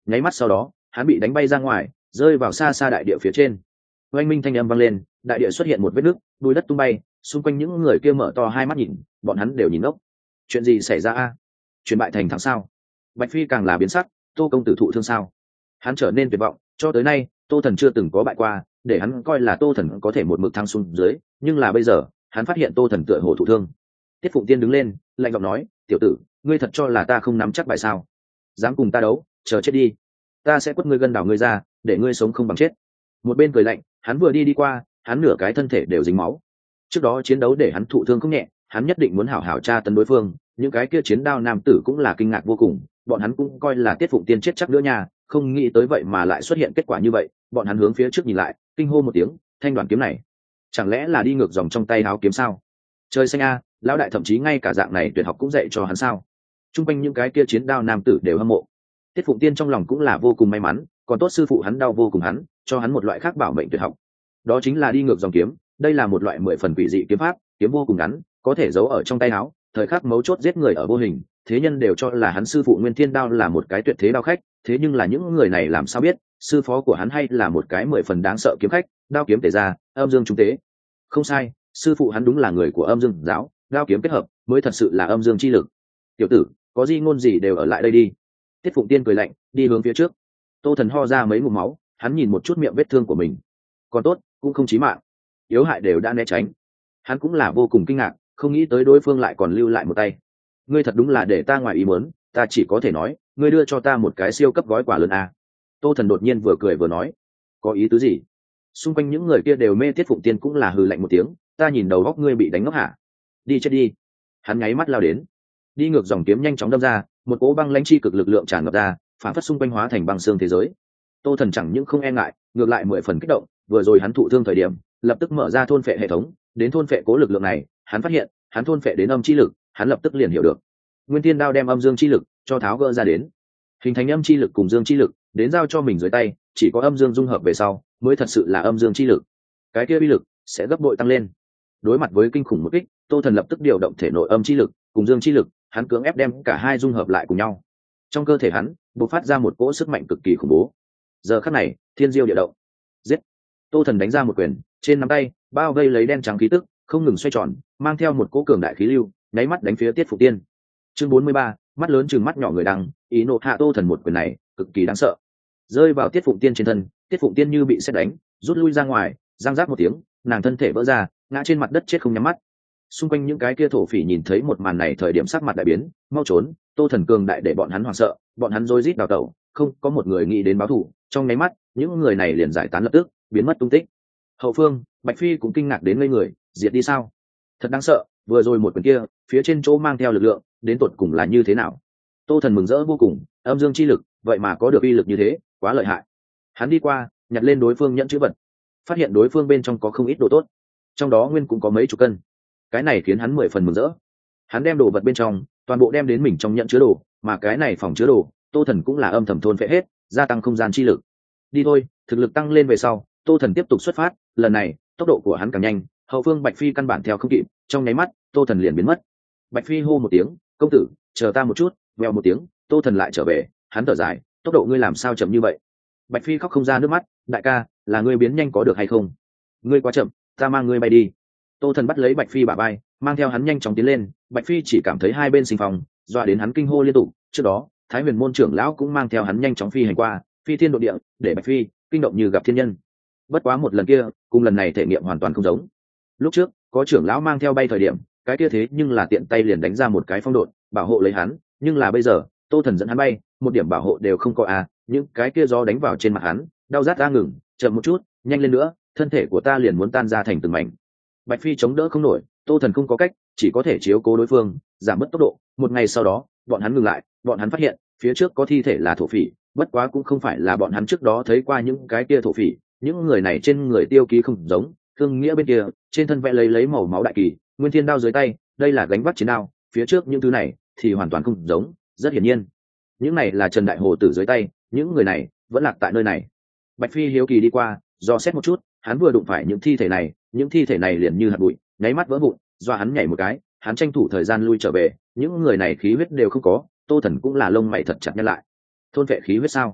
nháy mắt sau đó hắn bị đánh bay ra ngoài, rơi vào xa xa đại địa phía trên. Oanh minh thanh âm vang lên, đại địa xuất hiện một vết nứt, bùi đất tung bay, xung quanh những người kia mở to hai mắt nhìn, bọn hắn đều nhìn ốc. Chuyện gì xảy ra a? Chuyển bại thành thắng sao? Bạch Phi càng là biến sắc, Tô công tử thụ thương sao? Hắn trở nên tuyệt vọng, cho tới nay Tô Thần chưa từng có bại qua, để hắn coi là Tô Thần có thể một mực thăng xuống dưới, nhưng là bây giờ hắn phát hiện Tô Thần tựa hồ thụ thương. Tiết Phụng Tiên đứng lên, lạnh giọng nói, tiểu tử, ngươi thật cho là ta không nắm chắc bài sao? Dám cùng ta đấu, chờ chết đi, ta sẽ quất ngươi gân đảo ngươi ra, để ngươi sống không bằng chết. Một bên cười lạnh, hắn vừa đi qua, hắn nửa cái thân thể đều dính máu. Trước đó chiến đấu để hắn thụ thương không nhẹ, hắn nhất định muốn hảo hảo tra tấn đối phương. Những cái kia chiến đao nam tử cũng là kinh ngạc vô cùng, bọn hắn cũng coi là Tiết Phụng Tiên chết chắc nữa nha, không nghĩ tới vậy mà lại xuất hiện kết quả như vậy. Bọn hắn hướng phía trước nhìn lại, kinh hô một tiếng, thanh đoàn kiếm này chẳng lẽ là đi ngược dòng trong tay áo kiếm sao? Trời xanh a, lão đại thậm chí ngay cả dạng này tuyệt học cũng dạy cho hắn sao? Trung quanh những cái kia chiến đao nam tử đều hâm mộ. Tiết Phụng Tiên trong lòng cũng là vô cùng may mắn, còn tốt sư phụ hắn đau vô cùng hắn, cho hắn một loại khác bảo mệnh tuyệt học. Đó chính là đi ngược dòng kiếm, đây là một loại 10 phần quỷ dị kiếm pháp, kiếm vô cùng ngắn, có thể giấu ở trong tay áo, thời khắc mấu chốt giết người ở vô hình. Thế nhân đều cho là hắn sư phụ Nguyên Thiên Đao là một cái tuyệt thế đao khách, thế nhưng là những người này làm sao biết, sư phó của hắn hay là một cái 10 phần đáng sợ kiếm khách, đao kiếm tề ra, âm dương trung tế. Không sai, sư phụ hắn đúng là người của âm dương giáo, đao kiếm kết hợp mới thật sự là âm dương chi lực. Tiểu tử, có gì ngôn gì đều ở lại đây đi. Tiết Phụng Tiên cười lạnh, đi hướng phía trước. Tô Thần ho ra mấy ngụm máu, hắn nhìn một chút miệng vết thương của mình, còn tốt cũng không chí mạng, yếu hại đều đã né tránh. Hắn cũng là vô cùng kinh ngạc, không nghĩ tới đối phương lại còn lưu lại một tay. Ngươi thật đúng là để ta ngoài ý muốn, ta chỉ có thể nói, ngươi đưa cho ta một cái siêu cấp gói quà lớn à. Tô Thần đột nhiên vừa cười vừa nói, có ý tứ gì? Xung quanh những người kia đều mê Tiết Phụng Tiên cũng là hừ lạnh một tiếng, ta nhìn đầu góc ngươi bị đánh ngốc hả? Đi chết đi. Hắn nháy mắt lao đến, đi ngược dòng kiếm nhanh chóng đâm ra, một cỗ băng lãnh chi cực lực lượng tràn ngập ra, phản phất xung quanh hóa thành băng xương thế giới. Tô Thần chẳng những không e ngại, ngược lại 10 phần kích động, vừa rồi hắn thụ thương thời điểm, lập tức mở ra thôn phệ hệ thống, đến thôn phệ cố lực lượng này, hắn phát hiện, hắn thôn phệ đến âm chi lực, hắn lập tức liền hiểu được. Nguyên Thiên Đao đem âm dương chi lực cho tháo gỡ ra đến, hình thành âm chi lực cùng dương chi lực, đến giao cho mình dưới tay, chỉ có âm dương dung hợp về sau, mới thật sự là âm dương chi lực. Cái kia uy lực sẽ gấp bội tăng lên. Đối mặt với kinh khủng một kích, Tô Thần lập tức điều động thể nội âm chi lực cùng dương chi lực, hắn cưỡng ép đem cả hai dung hợp lại cùng nhau. Trong cơ thể hắn bộc phát ra một cỗ sức mạnh cực kỳ khủng bố. Giờ khắc này, thiên diêu địa động. Giết! Tô Thần đánh ra một quyền, trên nắm tay bao vây lấy đen trắng khí tức, không ngừng xoay tròn, mang theo một cỗ cường đại khí lưu, nháy mắt đánh phía Tiết Phụng Tiên. Chương 43, mắt lớn trừng mắt nhỏ người đằng, ý nộ hạ Tô Thần một quyền này cực kỳ đáng sợ, rơi vào Tiết Phụng Tiên trên thân. Tiết Phụng Tiên như bị sét đánh, rút lui ra ngoài, răng rác một tiếng, nàng thân thể vỡ ra, ngã trên mặt đất chết không nhắm mắt. Xung quanh những cái kia thổ phỉ nhìn thấy một màn này thời điểm sắc mặt đại biến, mau trốn. Tô Thần cường đại để bọn hắn hoảng sợ, bọn hắn rối rít đào tẩu, không có một người nghĩ đến báo thù. Trong nháy mắt, những người này liền giải tán lập tức, biến mất tung tích. Hậu phương, Bạch Phi cũng kinh ngạc đến ngây người, diệt đi sao? Thật đáng sợ, vừa rồi một quyền kia, phía trên chỗ mang theo lực lượng, đến tột cùng là như thế nào? Tô Thần mừng rỡ vô cùng, âm dương chi lực, vậy mà có được uy lực như thế, quá lợi hại. Hắn đi qua, nhặt lên đối phương nhẫn chữ vật, phát hiện đối phương bên trong có không ít đồ tốt, trong đó nguyên cũng có mấy chục cân. Cái này khiến hắn 10 phần mừng rỡ. Hắn đem đồ vật bên trong toàn bộ đem đến mình trong nhận chứa đồ, mà cái này phòng chứa đồ, Tô Thần cũng là âm thầm thôn phệ hết, gia tăng không gian chi lực. Đi thôi, thực lực tăng lên về sau, Tô Thần tiếp tục xuất phát, lần này tốc độ của hắn càng nhanh, hậu phương Bạch Phi căn bản theo không kịp, trong nháy mắt Tô Thần liền biến mất. Bạch Phi hô một tiếng, công tử, chờ ta một chút. Vèo một tiếng, Tô Thần lại trở về, hắn thở dài, tốc độ ngươi làm sao chậm như vậy? Bạch Phi khóc không ra nước mắt, đại ca, là ngươi biến nhanh có được hay không? Ngươi quá chậm, ta mang ngươi bay đi. Tô Thần bắt lấy Bạch Phi bả vai, mang theo hắn nhanh chóng tiến lên. Bạch Phi chỉ cảm thấy hai bên sinh phòng, dọa đến hắn kinh hô liên tục. Trước đó, Thái Huyền môn trưởng lão cũng mang theo hắn nhanh chóng phi hành qua, phi thiên độ địa, để Bạch Phi kinh động như gặp thiên nhân. Bất quá một lần kia, cùng lần này thể nghiệm hoàn toàn không giống. Lúc trước, có trưởng lão mang theo bay thời điểm, cái kia thế nhưng là tiện tay liền đánh ra một cái phong độn, bảo hộ lấy hắn, nhưng là bây giờ, Tô Thần dẫn hắn bay, một điểm bảo hộ đều không có à, những cái kia gió đánh vào trên mặt hắn, đau rát ra ngừng, chậm một chút, nhanh lên nữa, thân thể của ta liền muốn tan ra thành từng mảnh. Bạch Phi chống đỡ không nổi, Tô Thần không có cách, chỉ có thể chiếu cố đối phương, giảm bớt tốc độ. Một ngày sau đó, bọn hắn ngừng lại, bọn hắn phát hiện phía trước có thi thể là thổ phỉ, bất quá cũng không phải là bọn hắn trước đó thấy qua những cái kia thổ phỉ, những người này trên người tiêu ký không giống, Thương Nghĩa bên kia, trên thân vẽ lấy màu máu đại kỳ, Nguyên Thiên Đao dưới tay, đây là gánh vác chiến đao, phía trước những thứ này thì hoàn toàn không giống, rất hiển nhiên, những này là Trần Đại Hồ tử dưới tay, những người này vẫn lạc tại nơi này. Bạch Phi hiếu kỳ đi qua, dò xét một chút, hắn vừa đụng phải những thi thể này liền như hạt bụi, nháy mắt vỡ vụn, do hắn nhảy một cái, hắn tranh thủ thời gian lui trở về, những người này khí huyết đều không có. Tô Thần cũng là lông mày thật chặt nhăn lại. Thôn vệ khí huyết sao?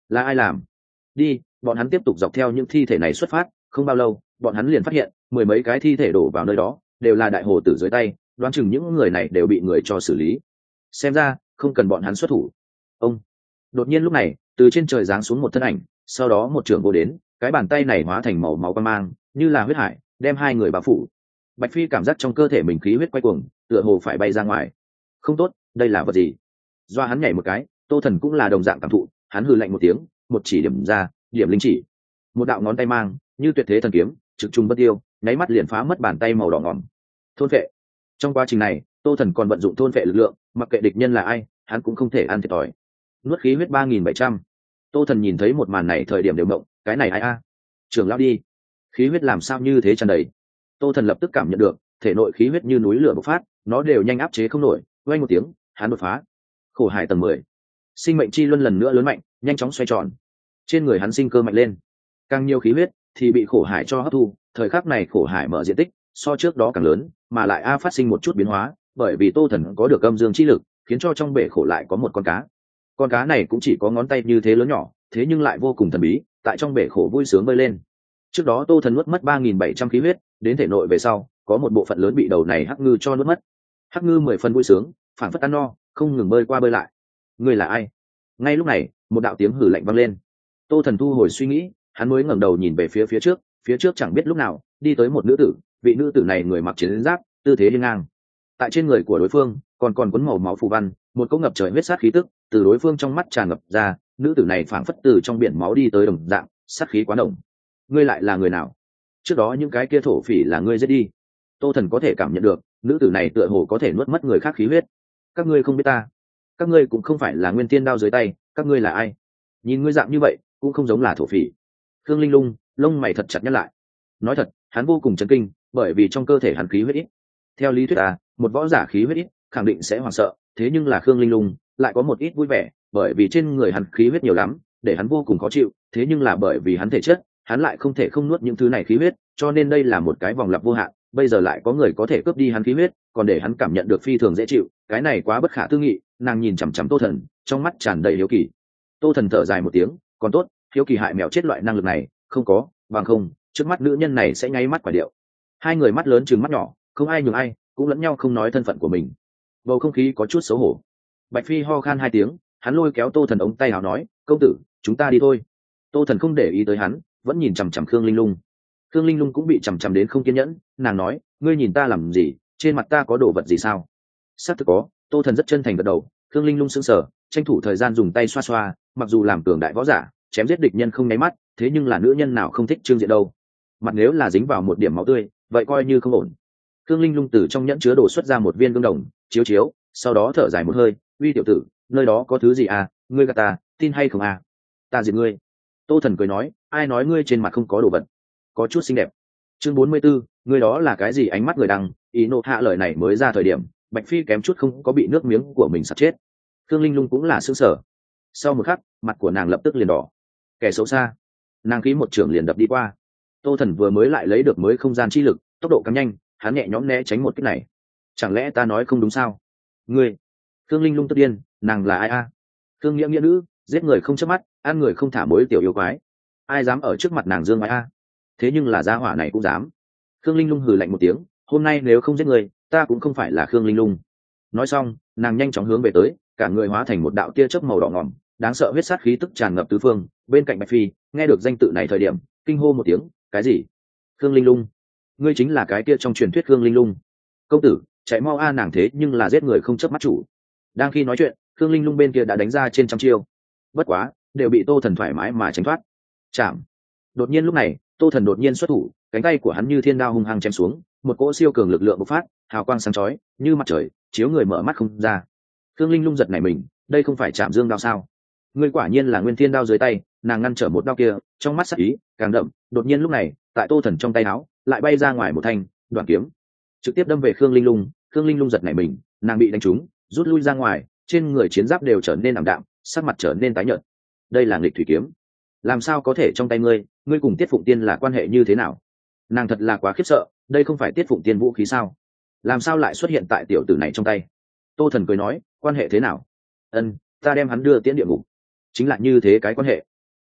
là ai làm? Đi, bọn hắn tiếp tục dọc theo những thi thể này xuất phát, không bao lâu bọn hắn liền phát hiện mười mấy cái thi thể đổ vào nơi đó đều là đại hồ tử dưới tay, đoán chừng những người này đều bị người cho xử lý. Xem ra không cần bọn hắn xuất thủ. Ông đột nhiên lúc này từ trên trời giáng xuống một thân ảnh, sau đó một trường vô đến, cái bàn tay này hóa thành màu máu quan mang như là huyết hải, đem hai người bao phủ. Bạch Phi cảm giác trong cơ thể mình khí huyết quay cuồng, tựa hồ phải bay ra ngoài. Không tốt, đây là vật gì? Doa hắn nhảy một cái, Tô Thần cũng là đồng dạng cảm thụ, hắn hừ lạnh một tiếng, một chỉ điểm ra, điểm linh chỉ. Một đạo ngón tay mang như tuyệt thế thần kiếm, trực trung bất tiêu, nháy mắt liền phá mất bàn tay màu đỏ ngòm. Thôn phệ. Trong quá trình này, Tô Thần còn vận dụng thôn phệ lực lượng, mặc kệ địch nhân là ai, hắn cũng không thể ăn thiệt thòi. Nuốt khí huyết 3700. Tô Thần nhìn thấy một màn này thời điểm đều mộng, cái này ai a? Trưởng lão đi. Khí huyết làm sao như thế tràn đầy? Tô Thần lập tức cảm nhận được, thể nội khí huyết như núi lửa bộc phát, nó đều nhanh áp chế không nổi, vang một tiếng, hắn đột phá. Khổ hải tầng 10. Sinh mệnh chi luân lần nữa lớn mạnh, nhanh chóng xoay tròn. Trên người hắn sinh cơ mạnh lên, càng nhiều khí huyết thì bị khổ hải cho hấp thu, thời khắc này khổ hải mở diện tích so trước đó càng lớn, mà lại phát sinh một chút biến hóa, bởi vì Tô Thần có được âm dương chi lực, khiến cho trong bể khổ lại có một con cá. Con cá này cũng chỉ có ngón tay như thế lớn nhỏ, thế nhưng lại vô cùng thần bí, tại trong bể khổ vui sướng bơi lên. Trước đó Tô Thần nuốt mất 3700 khí huyết, đến thể nội về sau, có một bộ phận lớn bị đầu này hắc ngư cho nuốt mất. Hắc ngư 10 phần vui sướng, phản phất ăn no, không ngừng bơi qua bơi lại. Ngươi là ai? Ngay lúc này, một đạo tiếng hử lạnh vang lên. Tô Thần thu hồi suy nghĩ, hắn mới ngẩng đầu nhìn về phía trước chẳng biết lúc nào đi tới một nữ tử, vị nữ tử này người mặc chiến giáp, tư thế hiên ngang. Tại trên người của đối phương còn cuốn màu máu phù văn, một cỗ ngập trời huyết sát khí tức từ đối phương trong mắt tràn ngập ra, nữ tử này phảng phất từ trong biển máu đi tới đồng dạng, sát khí quá nồng. Ngươi lại là người nào? Trước đó những cái kia thổ phỉ là ngươi giết đi. Tô Thần có thể cảm nhận được, nữ tử này tựa hồ có thể nuốt mất người khác khí huyết. Các ngươi không biết ta, các ngươi cũng không phải là nguyên tiên đao dưới tay, các ngươi là ai? Nhìn ngươi dạng như vậy cũng không giống là thổ phỉ. Khương Linh Lung lông mày thật chặt nhăn lại. Nói thật, hắn vô cùng chấn kinh, bởi vì trong cơ thể hắn khí huyết ít. Theo lý thuyết một võ giả khí huyết ít khẳng định sẽ hoảng sợ, thế nhưng là Khương Linh Lung lại có một ít vui vẻ, bởi vì trên người hắn khí huyết nhiều lắm, để hắn vô cùng khó chịu, thế nhưng là bởi vì hắn thể chất, hắn lại không thể không nuốt những thứ này khí huyết, cho nên đây là một cái vòng lặp vô hạn, bây giờ lại có người có thể cướp đi hắn khí huyết, còn để hắn cảm nhận được phi thường dễ chịu, cái này quá bất khả tư nghị. Nàng nhìn chằm chằm Tô Thần, trong mắt tràn đầy hiếu kỳ. Tô Thần thở dài một tiếng, còn tốt, hiếu kỳ hại mèo chết loại năng lực này không có, bằng không trước mắt nữ nhân này sẽ nháy mắt quả điệu. Hai người mắt lớn trừng mắt nhỏ, không ai nhường ai, cũng lẫn nhau không nói thân phận của mình. Bầu không khí có chút xấu hổ. Bạch Phi ho khan hai tiếng, hắn lôi kéo Tô Thần ống tay áo nói, công tử, chúng ta đi thôi. Tô Thần không để ý tới hắn, vẫn nhìn chằm chằm Khương Linh Lung. Khương Linh Lung cũng bị chằm chằm đến không kiên nhẫn, nàng nói, ngươi nhìn ta làm gì, trên mặt ta có đồ vật gì sao? Xác thực có. Tô Thần rất chân thành gật đầu. Khương Linh Lung sững sờ, tranh thủ thời gian dùng tay xoa xoa, mặc dù làm cường đại võ giả, chém giết địch nhân không nháy mắt, thế nhưng là nữ nhân nào không thích trương diện đâu. Mặt nếu là dính vào một điểm máu tươi, vậy coi như không ổn. Khương Linh Lung từ trong nhẫn chứa đồ xuất ra một viên gương đồng, chiếu, sau đó thở dài một hơi, uy tiểu tử, nơi đó có thứ gì ngươi gạt ta, tin hay không ta diệt ngươi. Tô Thần cười nói, ai nói ngươi trên mặt không có đồ vật, có chút xinh đẹp. Chương 44, ngươi đó là cái gì? Ánh mắt người đăng, ý nộ hạ lời này mới ra thời điểm, Bạch Phi kém chút không có bị nước miếng của mình sặc chết. Khương Linh Lung cũng là sững sờ. Sau một khắc, mặt của nàng lập tức liền đỏ. Kẻ xấu xa. Nàng khí một trường liền đập đi qua. Tô Thần vừa mới lại lấy được mới không gian chi lực, tốc độ càng nhanh, hắn nhẹ nhõm né tránh một kích này. Chẳng lẽ ta nói không đúng sao? Ngươi? Khương Linh Lung tức điên, nàng là ai Khương nghĩa nữ, giết người không chớp mắt, ăn người không thả mối tiểu yêu quái. Ai dám ở trước mặt nàng dương ai Thế nhưng là gia hỏa này cũng dám. Khương Linh Lung hừ lạnh một tiếng, hôm nay nếu không giết người, ta cũng không phải là Khương Linh Lung. Nói xong, nàng nhanh chóng hướng về tới, cả người hóa thành một đạo tia chớp màu đỏ ngòm, đáng sợ huyết sát khí tức tràn ngập tứ phương. Bên cạnh Bạch Phi nghe được danh tự này thời điểm, kinh hô một tiếng, cái gì? Khương Linh Lung? Ngươi chính là cái kia trong truyền thuyết Khương Linh Lung? Công tử, chạy mau nàng thế nhưng là giết người không chớp mắt chủ. Đang khi nói chuyện, Khương Linh Lung bên kia đã đánh ra trên trăm chiêu, bất quá đều bị Tô Thần thoải mái mà tránh thoát. Chạm. Đột nhiên lúc này, Tô Thần đột nhiên xuất thủ, cánh tay của hắn như thiên đao hung hăng chém xuống, một cỗ siêu cường lực lượng bộc phát, hào quang sáng chói như mặt trời, chiếu người mở mắt không ra. Khương Linh Lung giật nảy mình, đây không phải Trảm Dương đao sao? Ngươi quả nhiên là nguyên thiên đao dưới tay. Nàng ngăn trở một đao kia, trong mắt sắc ý càng đậm. Đột nhiên lúc này, tại Tô Thần trong tay áo lại bay ra ngoài một thanh đoạn kiếm, trực tiếp đâm về Khương Linh Lung. Khương Linh Lung giật nảy mình, nàng bị đánh trúng, rút lui ra ngoài, trên người chiến giáp đều trở nên ảm đạm, sắc mặt trở nên tái nhợt. Đây là nghịch thủy kiếm, làm sao có thể trong tay ngươi cùng Tiết Phụng Tiên là quan hệ như thế nào? Nàng thật là quá khiếp sợ, đây không phải Tiết Phụng Tiên vũ khí sao? Làm sao lại xuất hiện tại tiểu tử này trong tay? Tô Thần cười nói, quan hệ thế nào? Ta đem hắn đưa tiễn địa ngục. Chính là như thế cái quan hệ.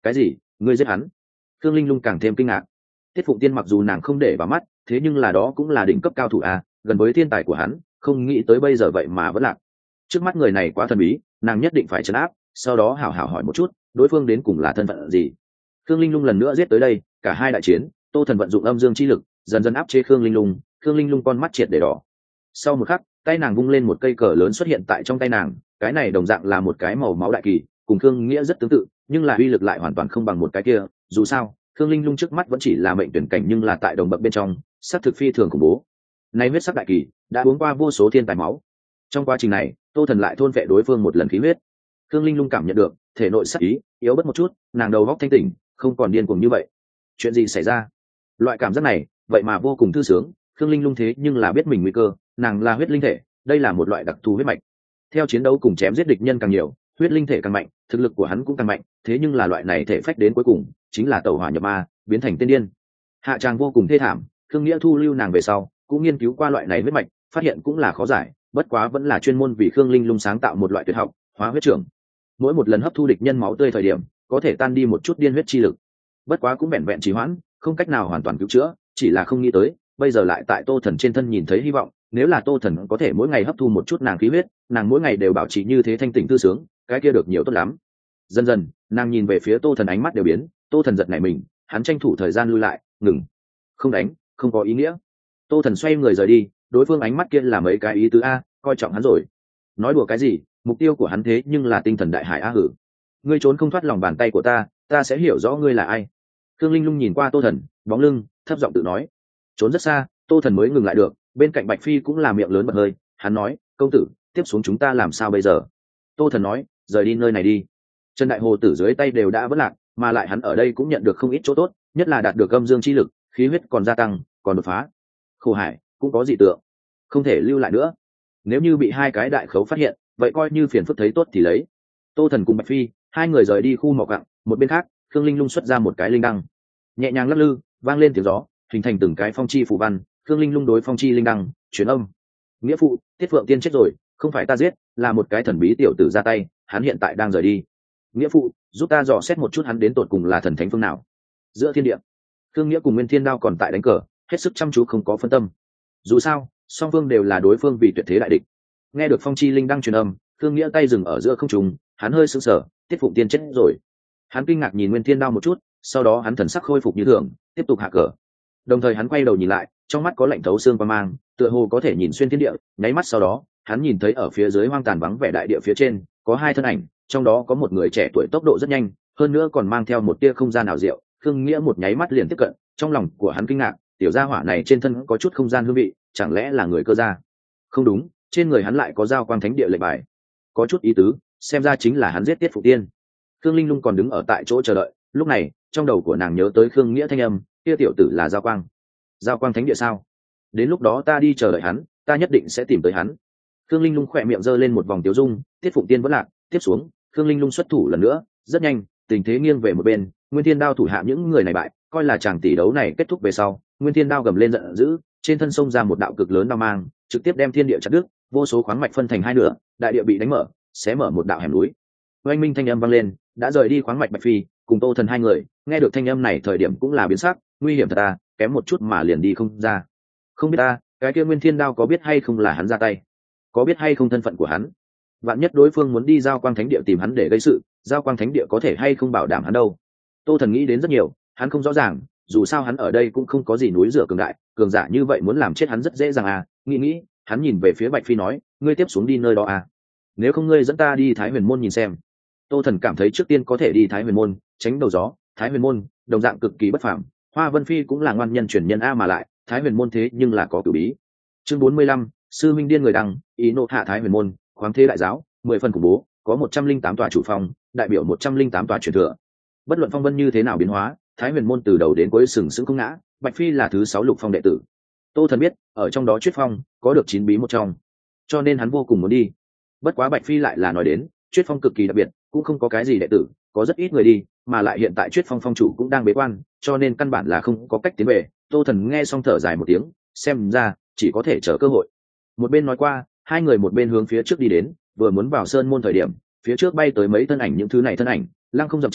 Cái gì? Ngươi giết hắn? Khương Linh Lung càng thêm kinh ngạc. Tiết Phụng Tiên mặc dù nàng không để vào mắt, thế nhưng là đó cũng là đỉnh cấp cao thủ à, gần với thiên tài của hắn, không nghĩ tới bây giờ vậy mà vẫn lạc. Trước mắt người này quá thần bí, nàng nhất định phải trấn áp, sau đó hảo hảo hỏi một chút, đối phương đến cùng là thân phận gì. Khương Linh Lung lần nữa giết tới đây, cả hai đại chiến, Tô Thần vận dụng âm dương chi lực, dần dần áp chế Khương Linh Lung con mắt triệt để đỏ. Sau một khắc, tay nàng vung lên một cây cờ lớn xuất hiện tại trong tay nàng, cái này đồng dạng là một cái màu máu đại kỳ, cùng Khương Nghĩa rất tương tự, nhưng là uy lực lại hoàn toàn không bằng một cái kia, dù sao, Khương Linh Lung trước mắt vẫn chỉ là mệnh tuyển cảnh nhưng là tại đồng bậc bên trong, sát thực phi thường khủng bố. Nay huyết sắc đại kỳ đã uống qua vô số thiên tài máu. Trong quá trình này, Tô Thần lại thôn vệ đối phương một lần khí huyết. Khương Linh Lung cảm nhận được thể nội sát ý yếu bớt một chút, nàng đầu óc thanh tỉnh, không còn điên cuồng như vậy. Chuyện gì xảy ra? Loại cảm giác này, vậy mà vô cùng thư sướng. Khương Linh Lung thế nhưng là biết mình nguy cơ, nàng là huyết linh thể, đây là một loại đặc thù huyết mạch. Theo chiến đấu cùng chém giết địch nhân càng nhiều, huyết linh thể càng mạnh, thực lực của hắn cũng càng mạnh, thế nhưng là loại này thể phách đến cuối cùng chính là tẩu hỏa nhập ma, biến thành tiên điên. Hạ tràng vô cùng thê thảm, Khương Nghĩa thu lưu nàng về sau, cũng nghiên cứu qua loại này huyết mạch, phát hiện cũng là khó giải, bất quá vẫn là chuyên môn vì Khương Linh Lung sáng tạo một loại tuyệt học, hóa huyết trưởng. Mỗi một lần hấp thu địch nhân máu tươi thời điểm, có thể tan đi một chút điên huyết chi lực. Bất quá cũng vẹn vẹn trì hoãn, không cách nào hoàn toàn cứu chữa, chỉ là không nghĩ tới, bây giờ lại tại Tô Thần trên thân nhìn thấy hy vọng, nếu là Tô Thần có thể mỗi ngày hấp thu một chút nàng khí huyết, nàng mỗi ngày đều bảo trì như thế thanh tỉnh tư sướng, cái kia được nhiều tốt lắm. Dần dần, nàng nhìn về phía Tô Thần ánh mắt đều biến, Tô Thần giật nảy mình, hắn tranh thủ thời gian lui lại, ngừng. Không đánh, không có ý nghĩa. Tô Thần xoay người rời đi, đối phương ánh mắt kia là mấy cái ý tứ a, coi trọng hắn rồi. Nói đùa cái gì, mục tiêu của hắn thế nhưng là tinh thần đại hải a hử. Ngươi trốn không thoát lòng bàn tay của ta, ta sẽ hiểu rõ ngươi là ai. Khương Linh Lung nhìn qua Tô Thần, bóng lưng, thấp giọng tự nói. Trốn rất xa, Tô Thần mới ngừng lại được, bên cạnh Bạch Phi cũng là miệng lớn bật hơi, hắn nói, công tử, tiếp xuống chúng ta làm sao bây giờ? Tô Thần nói, rời đi nơi này đi. Trần Đại Hồ tử dưới tay đều đã vỡ lạc, mà lại hắn ở đây cũng nhận được không ít chỗ tốt, nhất là đạt được âm dương chi lực, khí huyết còn gia tăng, còn đột phá. Khổ Hải cũng có dị tượng, không thể lưu lại nữa. Nếu như bị hai cái đại khấu phát hiện, vậy coi như phiền phức thấy tốt thì lấy. Tô Thần cùng Bạch Phi, hai người rời đi khu mỏ quặng, một bên khác, Khương Linh Lung xuất ra một cái linh đăng, nhẹ nhàng lắc lư, vang lên tiếng gió, hình thành từng cái phong chi phù văn. Khương Linh Lung đối phong chi linh đăng truyền âm: nghĩa phụ, Tiết Phượng Tiên chết rồi, không phải ta giết, là một cái thần bí tiểu tử ra tay, hắn hiện tại đang rời đi. Nghĩa phụ, giúp ta dò xét một chút hắn đến tột cùng là thần thánh phương nào. Giữa thiên địa, Khương Nghĩa cùng Nguyên Thiên Đao còn tại đánh cờ, hết sức chăm chú không có phân tâm. Dù sao, song phương đều là đối phương vì tuyệt thế đại địch. Nghe được phong chi linh đăng truyền âm, Khương Nghĩa tay dừng ở giữa không trung, hắn hơi sững sờ, Tiết Phụng Tiên chết rồi. Hắn kinh ngạc nhìn Nguyên Thiên Đao một chút, sau đó hắn thần sắc khôi phục như thường, tiếp tục hạ cờ. Đồng thời hắn quay đầu nhìn lại, trong mắt có lạnh thấu xương qua mang, tựa hồ có thể nhìn xuyên thiên địa. Nháy mắt sau đó, hắn nhìn thấy ở phía dưới hoang tàn vắng vẻ đại địa phía trên, có hai thân ảnh, trong đó có một người trẻ tuổi tốc độ rất nhanh, hơn nữa còn mang theo một tia không gian ảo diệu. Khương Nghĩa một nháy mắt liền tiếp cận, trong lòng của hắn kinh ngạc, tiểu gia hỏa này trên thân có chút không gian hương vị, chẳng lẽ là người cơ gia? Không đúng, trên người hắn lại có giao quang thánh địa lệnh bài, có chút ý tứ, xem ra chính là hắn giết Tiết Phụng Tiên. Khương Linh Lung còn đứng ở tại chỗ chờ đợi, lúc này trong đầu của nàng nhớ tới Khương Nghĩa thanh âm, kia tiểu tử là giao quang. Giao quang thánh địa sao? Đến lúc đó ta đi chờ đợi hắn, ta nhất định sẽ tìm tới hắn. Khương Linh Lung khỏe miệng giơ lên một vòng tiếu dung, Tiết Phụng Tiên vẫn lạc, tiếp xuống Khương Linh Lung xuất thủ lần nữa, rất nhanh, tình thế nghiêng về một bên, Nguyên Thiên Đao thủ hạ những người này bại, coi là chàng tỷ đấu này kết thúc về sau, Nguyên Thiên Đao gầm lên giận dữ, trên thân sông ra một đạo cực lớn đao mang, trực tiếp đem thiên địa chặt đứt, vô số khoáng mạch phân thành hai nửa, đại địa bị đánh mở, xé mở một đạo hẻm núi. Oanh minh thanh âm vang lên, đã rời đi khoáng mạch Bạch Phi cùng Tô Thần hai người, nghe được thanh âm này thời điểm cũng là biến sắc, nguy hiểm thật à, kém một chút mà liền đi không ra. Không biết ta, cái kia Nguyên Thiên Đao có biết hay không là hắn ra tay, có biết hay không thân phận của hắn. Vạn nhất đối phương muốn đi Giao Quang Thánh địa tìm hắn để gây sự, Giao Quang Thánh địa có thể hay không bảo đảm hắn đâu. Tô Thần nghĩ đến rất nhiều, hắn không rõ ràng, dù sao hắn ở đây cũng không có gì núi rửa cường đại, cường giả như vậy muốn làm chết hắn rất dễ dàng à. Nghĩ, hắn nhìn về phía Bạch Phi nói, ngươi tiếp xuống đi nơi đó à, nếu không ngươi dẫn ta đi Thái Huyền môn nhìn xem. Tô Thần cảm thấy trước tiên có thể đi Thái Huyền môn, tránh đầu gió. Thái Huyền môn đồng dạng cực kỳ bất phàm, Hoa Vân Phi cũng là ngoan nhân truyền nhân a, mà lại Thái Huyền môn thế nhưng là có cửu bí. Chương 45, sư minh điên người đăng, ý nộ hạ Thái Huyền môn, khoáng thế đại giáo, 10 phần khủng bố, có 108 tòa chủ phong, đại biểu 108 tòa truyền thừa. Bất luận phong vân như thế nào biến hóa, Thái Huyền môn từ đầu đến cuối sừng sững không ngã. Bạch Phi là thứ 6 lục phong đệ tử. Tô Thần biết, ở trong đó Chuyết Phong có được 9 bí một trong, cho nên hắn vô cùng muốn đi. Bất quá Bạch Phi lại là nói đến, Chuyết Phong cực kỳ đặc biệt, cũng không có cái gì đệ tử, có rất ít người đi, mà lại hiện tại Chuyết Phong phong chủ cũng đang bế quan, cho nên căn bản là không có cách tiến về. Tô Thần nghe xong thở dài một tiếng, xem ra chỉ có thể chờ cơ hội. Một bên nói qua, hai người một bên hướng phía trước đi đến, vừa muốn vào sơn môn thời điểm, phía trước bay tới mấy thân ảnh, những thứ này thân ảnh lăng không dậm chân,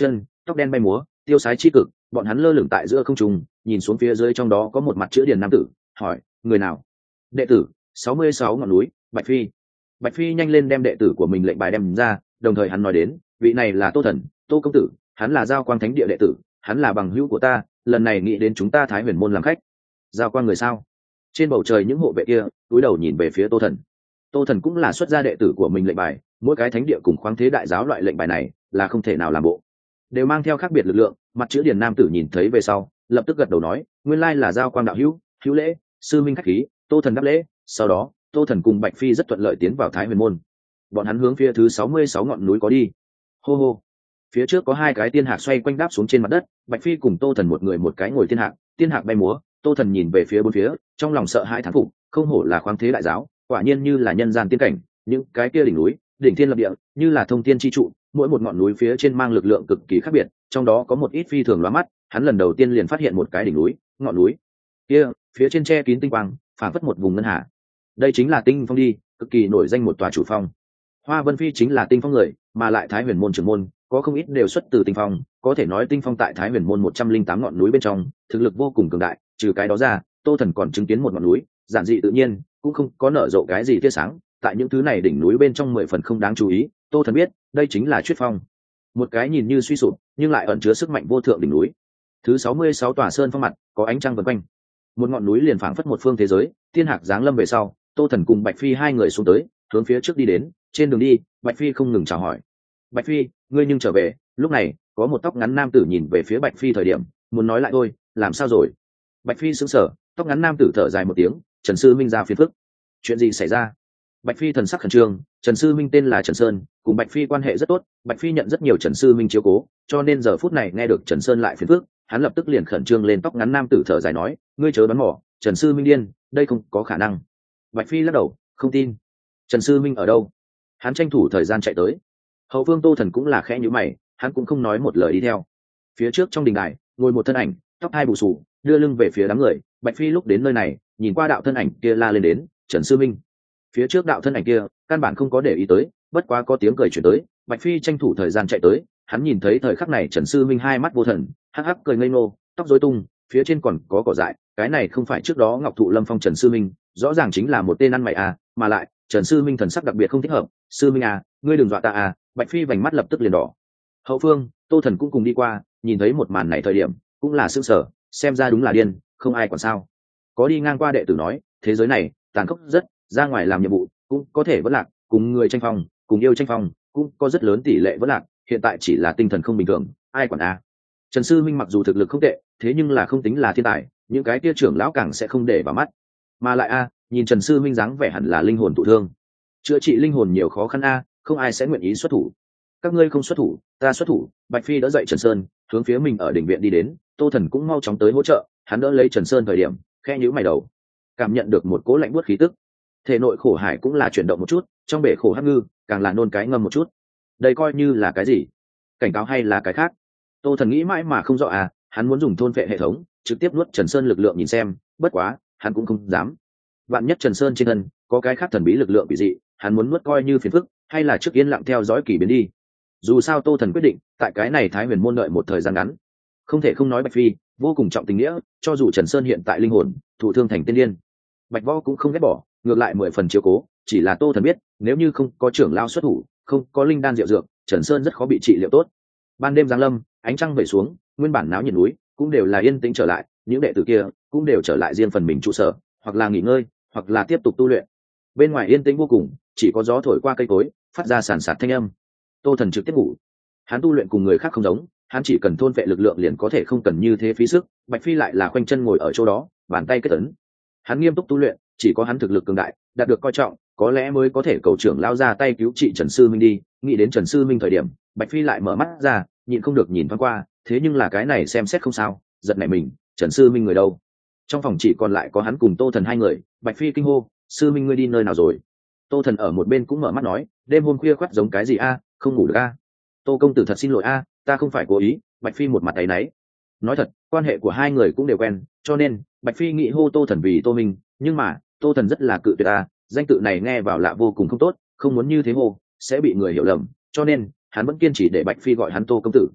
tóc đen bay múa, tiêu sái chi cực, bọn hắn lơ lửng tại giữa không trung, nhìn xuống phía dưới, trong đó có một mặt chữ điền nam tử, hỏi: người nào? Đệ tử 66 ngọn núi, Bạch Phi. Bạch Phi nhanh lên đem đệ tử của mình lệnh bài đem ra, đồng thời hắn nói đến: vị này là Tô Thần, Tô công tử, hắn là Giao Quang Thánh địa đệ tử, hắn là bằng hữu của ta, lần này nghĩ đến chúng ta Thái Huyền môn làm khách. Giao Quang người sao? Trên bầu trời những hộ vệ kia cúi đầu nhìn về phía Tô Thần. Tô Thần cũng là xuất gia đệ tử của mình lệnh bài, mỗi cái thánh địa cùng khoáng thế đại giáo loại lệnh bài này là không thể nào làm bộ, đều mang theo khác biệt lực lượng. Mặt chữ điền nam tử nhìn thấy về sau, lập tức gật đầu nói: nguyên lai là Giao Quang đạo hữu, hữu lễ, sư minh khách khí. Tô Thần đáp lễ, sau đó Tô Thần cùng Bạch Phi rất thuận lợi tiến vào Thái Huyền môn. Bọn hắn hướng phía thứ 66 ngọn núi có đi. Hô hô, phía trước có hai cái tiên hạc xoay quanh đáp xuống trên mặt đất, Bạch Phi cùng Tô Thần một người một cái ngồi tiên hạc bay múa. Tô Thần nhìn về phía bốn phía, trong lòng sợ hãi thán phục, không hổ là khoáng thế đại giáo, quả nhiên như là nhân gian tiên cảnh. Những cái kia đỉnh núi, đỉnh thiên lập địa, như là thông tiên chi trụ, mỗi một ngọn núi phía trên mang lực lượng cực kỳ khác biệt, trong đó có một ít phi thường lóa mắt. Hắn lần đầu tiên liền phát hiện một cái đỉnh núi, ngọn núi kia phía trên che kín tinh quang, phảng phất một vùng ngân hà. Đây chính là Tinh Phong đi, cực kỳ nổi danh một tòa chủ phong. Hoa Vân Phi chính là Tinh Phong người, mà lại Thái Huyền môn trưởng môn có không ít đều xuất từ Tinh Phong, có thể nói Tinh Phong tại Thái Huyền môn 108 ngọn núi bên trong, thực lực vô cùng cường đại. Trừ cái đó ra, Tô Thần còn chứng kiến một ngọn núi, giản dị tự nhiên, cũng không có nở rộ cái gì tia sáng, tại những thứ này đỉnh núi bên trong 10 phần không đáng chú ý. Tô Thần biết, đây chính là Chuyết Phong, một cái nhìn như suy sụp nhưng lại ẩn chứa sức mạnh vô thượng đỉnh núi. Thứ 66 tòa sơn phong mặt, có ánh trăng vần quanh, một ngọn núi liền phảng phất một phương thế giới. Tiên hạc giáng lâm về sau, Tô Thần cùng Bạch Phi hai người xuống tới, hướng phía trước đi đến. Trên đường đi, Bạch Phi không ngừng chào hỏi: Bạch Phi, ngươi nhưng trở về. Lúc này có một tóc ngắn nam tử nhìn về phía Bạch Phi thời điểm muốn nói lại thôi: làm sao rồi? Bạch Phi sững sờ, tóc ngắn nam tử thở dài một tiếng: Trần sư minh ra phiền phức. Chuyện gì xảy ra? Bạch Phi thần sắc khẩn trương. Trần sư minh tên là Trần Sơn, cùng Bạch Phi quan hệ rất tốt, Bạch Phi nhận rất nhiều Trần sư minh chiếu cố, cho nên giờ phút này nghe được Trần Sơn lại phiền phức, hắn lập tức liền khẩn trương lên. Tóc ngắn nam tử thở dài nói: ngươi chớ đoán mò, Trần sư minh điên, đây không có khả năng. Bạch Phi lắc đầu, không tin. Trần sư minh ở đâu? Hắn tranh thủ thời gian chạy tới. Hậu phương Tô Thần cũng là khẽ nhíu mày, hắn cũng không nói một lời đi theo. Phía trước trong đình đài ngồi một thân ảnh, tóc hai bù xù, đưa lưng về phía đám người. Bạch Phi lúc đến nơi này, nhìn qua đạo thân ảnh kia la lên đến: Trần sư minh. Phía trước đạo thân ảnh kia căn bản không có để ý tới, bất quá có tiếng cười chuyển tới. Bạch Phi tranh thủ thời gian chạy tới, hắn nhìn thấy thời khắc này Trần sư minh hai mắt vô thần, hắc hắc cười ngây ngô, tóc rối tung, phía trên còn có cỏ dại. Cái này không phải trước đó Ngọc Thụ Lâm Phong Trần sư minh, rõ ràng chính là một tên ăn mày à, mà lại Trần sư minh thần sắc đặc biệt không thích hợp. Sư minh à, ngươi đừng dọa ta à. Bạch Phi vành mắt lập tức liền đỏ. Hậu phương Tô Thần cũng cùng đi qua, nhìn thấy một màn này thời điểm cũng là sững sờ, xem ra đúng là điên, không ai còn sao. Có đi ngang qua đệ tử nói, thế giới này tàn khốc rất, ra ngoài làm nhiệm vụ cũng có thể vẫn lạc, cùng người tranh phong, cùng yêu tranh phong cũng có rất lớn tỷ lệ vẫn lạc, hiện tại chỉ là tinh thần không bình thường, ai quản à. Trần sư minh mặc dù thực lực không tệ, thế nhưng là không tính là thiên tài, những cái kia trưởng lão càng sẽ không để vào mắt. Mà lại a, nhìn Trần sư minh dáng vẻ hẳn là linh hồn thụ thương, chữa trị linh hồn nhiều khó khăn a, không ai sẽ nguyện ý xuất thủ. Các ngươi không xuất thủ, ta xuất thủ. Bạch Phi đỡ dậy Trần Sơn, hướng phía mình ở đỉnh viện đi đến. Tô Thần cũng mau chóng tới hỗ trợ, hắn đỡ lấy Trần Sơn thời điểm khẽ nhíu mày đầu, cảm nhận được một cỗ lạnh buốt khí tức. Thể nội khổ hải cũng là chuyển động một chút, trong bể khổ hắc ngư càng là nôn cái ngâm một chút. Đây coi như là cái gì? Cảnh cáo hay là cái khác? Tô Thần nghĩ mãi mà không rõ à, hắn muốn dùng thôn phệ hệ thống trực tiếp nuốt Trần Sơn lực lượng nhìn xem, bất quá hắn cũng không dám. Vạn nhất Trần Sơn trên thân có cái khác thần bí lực lượng bị dị, hắn muốn nuốt coi như phiền phức, hay là trước yên lặng theo dõi kỳ biến đi. Dù sao Tô Thần quyết định tại cái này Thái Huyền môn đợi một thời gian ngắn. Không thể không nói Bạch Phi vô cùng trọng tình nghĩa, cho dù Trần Sơn hiện tại linh hồn thụ thương thành tiên điên, Bạch Võ cũng không ghét bỏ, ngược lại 10 phần chiếu cố. Chỉ là Tô Thần biết, nếu như không có trưởng lao xuất thủ, không có linh đan diệu dược, Trần Sơn rất khó bị trị liệu tốt. Ban đêm giáng lâm, ánh trăng vẩy xuống, nguyên bản náo nhiệt núi cũng đều là yên tĩnh trở lại, những đệ tử kia cũng đều trở lại riêng phần mình trụ sở, hoặc là nghỉ ngơi, hoặc là tiếp tục tu luyện. Bên ngoài yên tĩnh vô cùng, chỉ có gió thổi qua cây cối phát ra sàn sạt thanh âm. Tô Thần trực tiếp ngủ. Hắn tu luyện cùng người khác không giống, hắn chỉ cần thôn vệ lực lượng liền có thể không cần như thế phí sức. Bạch Phi lại là khoanh chân ngồi ở chỗ đó, bàn tay kết ấn. Hắn nghiêm túc tu luyện, chỉ có hắn thực lực cường đại, đạt được coi trọng, có lẽ mới có thể cầu trưởng lao ra tay cứu trị Trần sư minh đi. Nghĩ đến Trần sư minh thời điểm, Bạch Phi lại mở mắt ra, nhịn không được nhìn thoáng qua, thế nhưng là cái này xem xét không sao, giật nảy mình, Trần sư minh người đâu? Trong phòng chỉ còn lại có hắn cùng Tô Thần hai người. Bạch Phi kinh hô: sư minh ngươi đi nơi nào rồi? Tô Thần ở một bên cũng mở mắt nói: đêm hôm khuya khoắt giống cái gì a, không ngủ được a. Tô công tử thật xin lỗi a, ta không phải cố ý. Bạch Phi một mặt áy náy. Nói thật, quan hệ của hai người cũng đều quen, cho nên Bạch Phi nghĩ hô Tô Thần vì Tô Minh, nhưng mà Tô Thần rất là cự tuyệt a, danh tự này nghe vào lạ vô cùng không tốt, không muốn như thế hô sẽ bị người hiểu lầm, cho nên hắn vẫn kiên trì để Bạch Phi gọi hắn Tô công tử.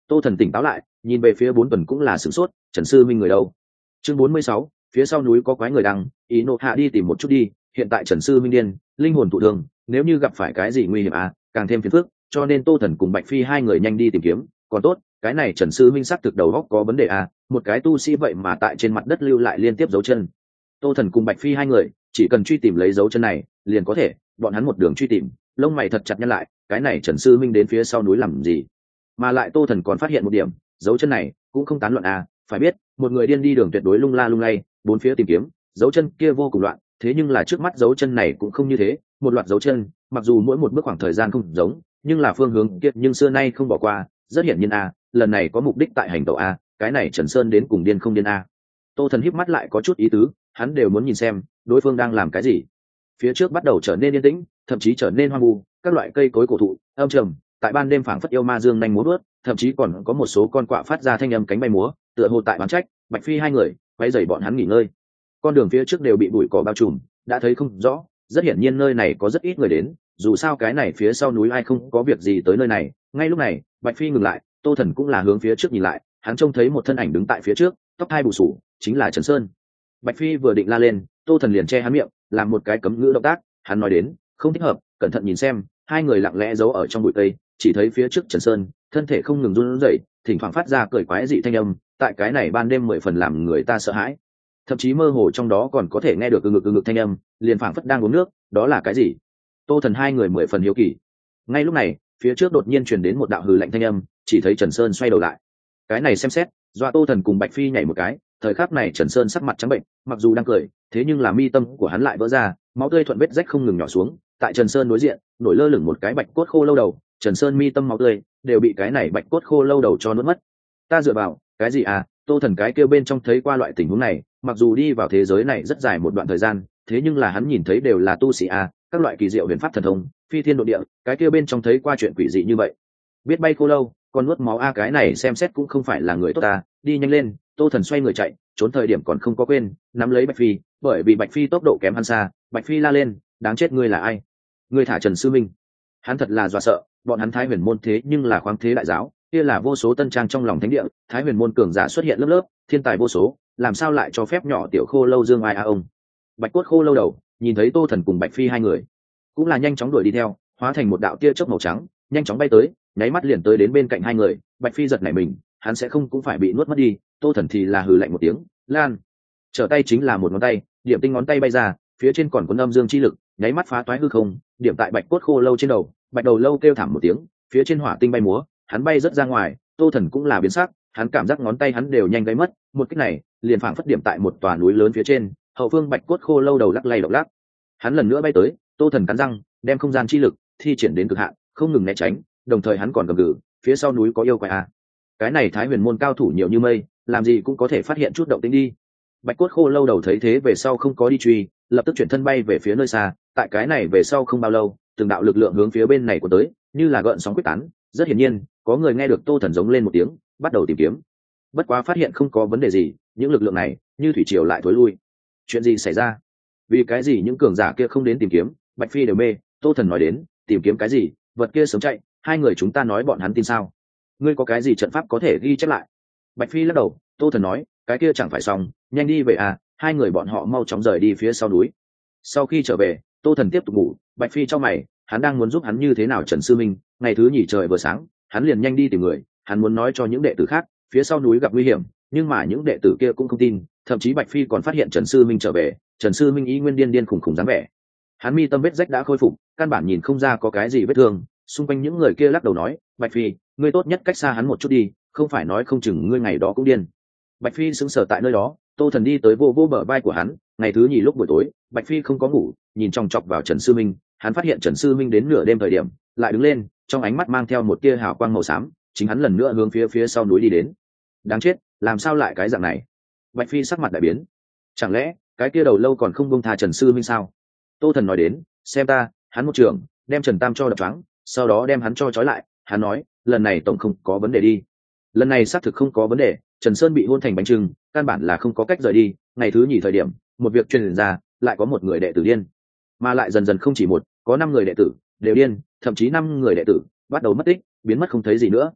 Tô Thần tỉnh táo lại, nhìn về phía 4 tuần cũng là sửng sốt, Trần sư minh người đâu? Chương 46, phía sau núi có quái người đăng, ý nộ hạ đi tìm một chút đi, hiện tại Trần sư minh điên, linh hồn thụ thương, nếu như gặp phải cái gì nguy hiểm càng thêm phiền phức, cho nên Tô Thần cùng Bạch Phi hai người nhanh đi tìm kiếm, còn tốt, cái này Trần sư minh xác thực đầu óc có vấn đề một cái tu sĩ vậy mà tại trên mặt đất lưu lại liên tiếp dấu chân. Tô Thần cùng Bạch Phi hai người chỉ cần truy tìm lấy dấu chân này, liền có thể, bọn hắn một đường truy tìm, lông mày thật chặt nhăn lại, cái này Trần sư minh đến phía sau núi làm gì? Mà lại Tô Thần còn phát hiện một điểm, dấu chân này cũng không tán loạn phải biết, một người điên đi đường tuyệt đối lung la lung lay, bốn phía tìm kiếm, dấu chân kia vô cùng loạn, thế nhưng là trước mắt dấu chân này cũng không như thế, một loạt dấu chân, mặc dù mỗi một bước khoảng thời gian không giống, nhưng là phương hướng kia nhưng xưa nay không bỏ qua, rất hiển nhiên lần này có mục đích tại hành động cái này Trần Sơn đến cùng điên không điên Tô Thần híp mắt lại có chút ý tứ, hắn đều muốn nhìn xem đối phương đang làm cái gì. Phía trước bắt đầu trở nên yên tĩnh, thậm chí trở nên hoang vu, các loại cây cối cổ thụ âm trầm, tại ban đêm phảng phất yêu ma dương nhanh múa bước, thậm chí còn có một số con quạ phát ra thanh âm cánh bay múa, tựa hồ tại bán trách Bạch Phi hai người quay dày bọn hắn nghỉ ngơi. Con đường phía trước đều bị bụi cỏ bao trùm, đã thấy không rõ, rất hiển nhiên nơi này có rất ít người đến, dù sao cái này phía sau núi ai không có việc gì tới nơi này. Ngay lúc này Bạch Phi ngừng lại, Tô Thần cũng là hướng phía trước nhìn lại, hắn trông thấy một thân ảnh đứng tại phía trước, tóc hai bù sù, chính là Trần Sơn. Bạch Phi vừa định la lên, Tô Thần liền che hắn miệng, làm một cái cấm ngữ động tác, hắn nói đến không thích hợp, cẩn thận nhìn xem. Hai người lặng lẽ giấu ở trong bụi cây, chỉ thấy phía trước Trần Sơn thân thể không ngừng run rẩy, thỉnh thoảng phát ra cười quái dị thanh âm, tại cái này ban đêm 10 phần làm người ta sợ hãi, thậm chí mơ hồ trong đó còn có thể nghe được ừ ngực thanh âm, liền phảng phất đang uống nước. Đó là cái gì? Tô Thần hai người 10 phần hiếu kỳ. Ngay lúc này phía trước đột nhiên truyền đến một đạo hừ lạnh thanh âm, chỉ thấy Trần Sơn xoay đầu lại, cái này xem xét dọa Tô Thần cùng Bạch Phi nhảy một cái. Thời khắc này Trần Sơn sắc mặt trắng bệnh, mặc dù đang cười, thế nhưng là mi tâm của hắn lại vỡ ra, máu tươi thuận vết rách không ngừng nhỏ xuống. Tại Trần Sơn đối diện nổi lơ lửng một cái bạch cốt khô lâu đầu, Trần Sơn mi tâm máu tươi đều bị cái này bạch cốt khô lâu đầu cho nuốt mất. Ta dựa vào cái gì Tô Thần cái kêu bên trong thấy qua loại tình huống này, mặc dù đi vào thế giới này rất dài một đoạn thời gian, thế nhưng là hắn nhìn thấy đều là tu sĩ các loại kỳ diệu huyền pháp thần thông, phi thiên độ địa, cái kêu bên trong thấy qua chuyện quỷ dị như vậy. Biết bay khô lâu còn nuốt máu cái này xem xét cũng không phải là người tốt đi nhanh lên. Tô Thần xoay người chạy, trốn thời điểm còn không có quên nắm lấy Bạch Phi, bởi vì Bạch Phi tốc độ kém hắn xa. Bạch Phi la lên, đáng chết, ngươi là ai? Ngươi thả Trần sư minh. Hắn thật là dọa sợ, bọn hắn Thái Huyền môn thế nhưng là khoáng thế đại giáo, kia là vô số tân trang trong lòng thánh địa, Thái Huyền môn cường giả xuất hiện lớp lớp, thiên tài vô số, làm sao lại cho phép nhỏ tiểu khô lâu dương ai ông? Bạch cốt khô lâu đầu nhìn thấy Tô Thần cùng Bạch Phi hai người, cũng là nhanh chóng đuổi đi theo, hóa thành một đạo tia chớp màu trắng, nhanh chóng bay tới, nháy mắt liền tới đến bên cạnh hai người. Bạch Phi giật nảy mình, hắn sẽ không cũng phải bị nuốt mất đi. Tô Thần thì là hừ lạnh một tiếng, lan, trở tay chính là một ngón tay, điểm tinh ngón tay bay ra, phía trên còn cuốn âm dương chi lực, nháy mắt phá toái hư không, điểm tại bạch cốt khô lâu trên đầu. Bạch đầu lâu kêu thảm một tiếng, phía trên hỏa tinh bay múa, hắn bay rất ra ngoài. Tô Thần cũng là biến sắc, hắn cảm giác ngón tay hắn đều nhanh gãy mất, một kích này liền phảng phất điểm tại một tòa núi lớn phía trên. Hậu phương bạch cốt khô lâu đầu lắc lay động lắc, hắn lần nữa bay tới. Tô Thần cắn răng, đem không gian chi lực thi triển đến cực hạn, không ngừng né tránh, đồng thời hắn còn gầm gừ, phía sau núi có yêu quái cái này Thái Huyền môn cao thủ nhiều như mây, làm gì cũng có thể phát hiện chút động tĩnh đi. Bạch cốt khô lâu đầu thấy thế về sau không có đi truy, lập tức chuyển thân bay về phía nơi xa. Tại cái này về sau không bao lâu, từng đạo lực lượng hướng phía bên này của tới, như là gợn sóng quyết tán. Rất hiển nhiên có người nghe được Tô Thần giống lên một tiếng, bắt đầu tìm kiếm. Bất quá phát hiện không có vấn đề gì, những lực lượng này như thủy triều lại thối lui. Chuyện gì xảy ra? Vì cái gì những cường giả kia không đến tìm kiếm? Bạch Phi đều mê. Tô Thần nói đến, tìm kiếm cái gì? Vật kia sớm chạy, hai người chúng ta nói bọn hắn tin sao? Ngươi có cái gì trận pháp có thể ghi chép lại? Bạch Phi lắc đầu. Tô Thần nói, cái kia chẳng phải xong, nhanh đi về hai người bọn họ mau chóng rời đi phía sau núi. Sau khi trở về, Tô Thần tiếp tục ngủ. Bạch Phi cho mày, hắn đang muốn giúp hắn như thế nào Trần sư minh. Ngày thứ nhì trời vừa sáng, hắn liền nhanh đi tìm người, hắn muốn nói cho những đệ tử khác phía sau núi gặp nguy hiểm, nhưng mà những đệ tử kia cũng không tin. Thậm chí Bạch Phi còn phát hiện Trần sư minh trở về, Trần sư minh ý nguyên điên điên khủng khủng dáng vẻ, hắn mi tâm vết rách đã khôi phục, căn bản nhìn không ra có cái gì vết thương. Xung quanh những người kia lắc đầu nói, Bạch Phi, ngươi tốt nhất cách xa hắn một chút đi, không phải nói không chừng ngươi ngày đó cũng điên. Bạch Phi sững sờ tại nơi đó. Tô Thần đi tới vô vô bờ vai của hắn. Ngày thứ nhì lúc buổi tối, Bạch Phi không có ngủ, nhìn chòng chọc vào Trần sư minh. Hắn phát hiện Trần sư minh đến nửa đêm thời điểm lại đứng lên, trong ánh mắt mang theo một tia hào quang màu xám, chính hắn lần nữa hướng phía sau núi đi đến. Đáng chết, làm sao lại cái dạng này? Bạch Phi sắc mặt đại biến, chẳng lẽ cái kia đầu lâu còn không buông tha Trần sư minh sao? Tô Thần nói đến, xem ta. Hắn một trường đem Trần Tam cho đập choáng, sau đó đem hắn cho trói lại. Hắn nói, lần này tổng không có vấn đề đi. Lần này xác thực không có vấn đề, Trần Sơn bị hôn thành bánh trưng, căn bản là không có cách rời đi. Ngày thứ nhì thời điểm, một việc truyền ra, lại có một người đệ tử điên, mà lại dần dần không chỉ một, có 5 người đệ tử đều điên, thậm chí 5 người đệ tử bắt đầu mất tích, biến mất không thấy gì nữa.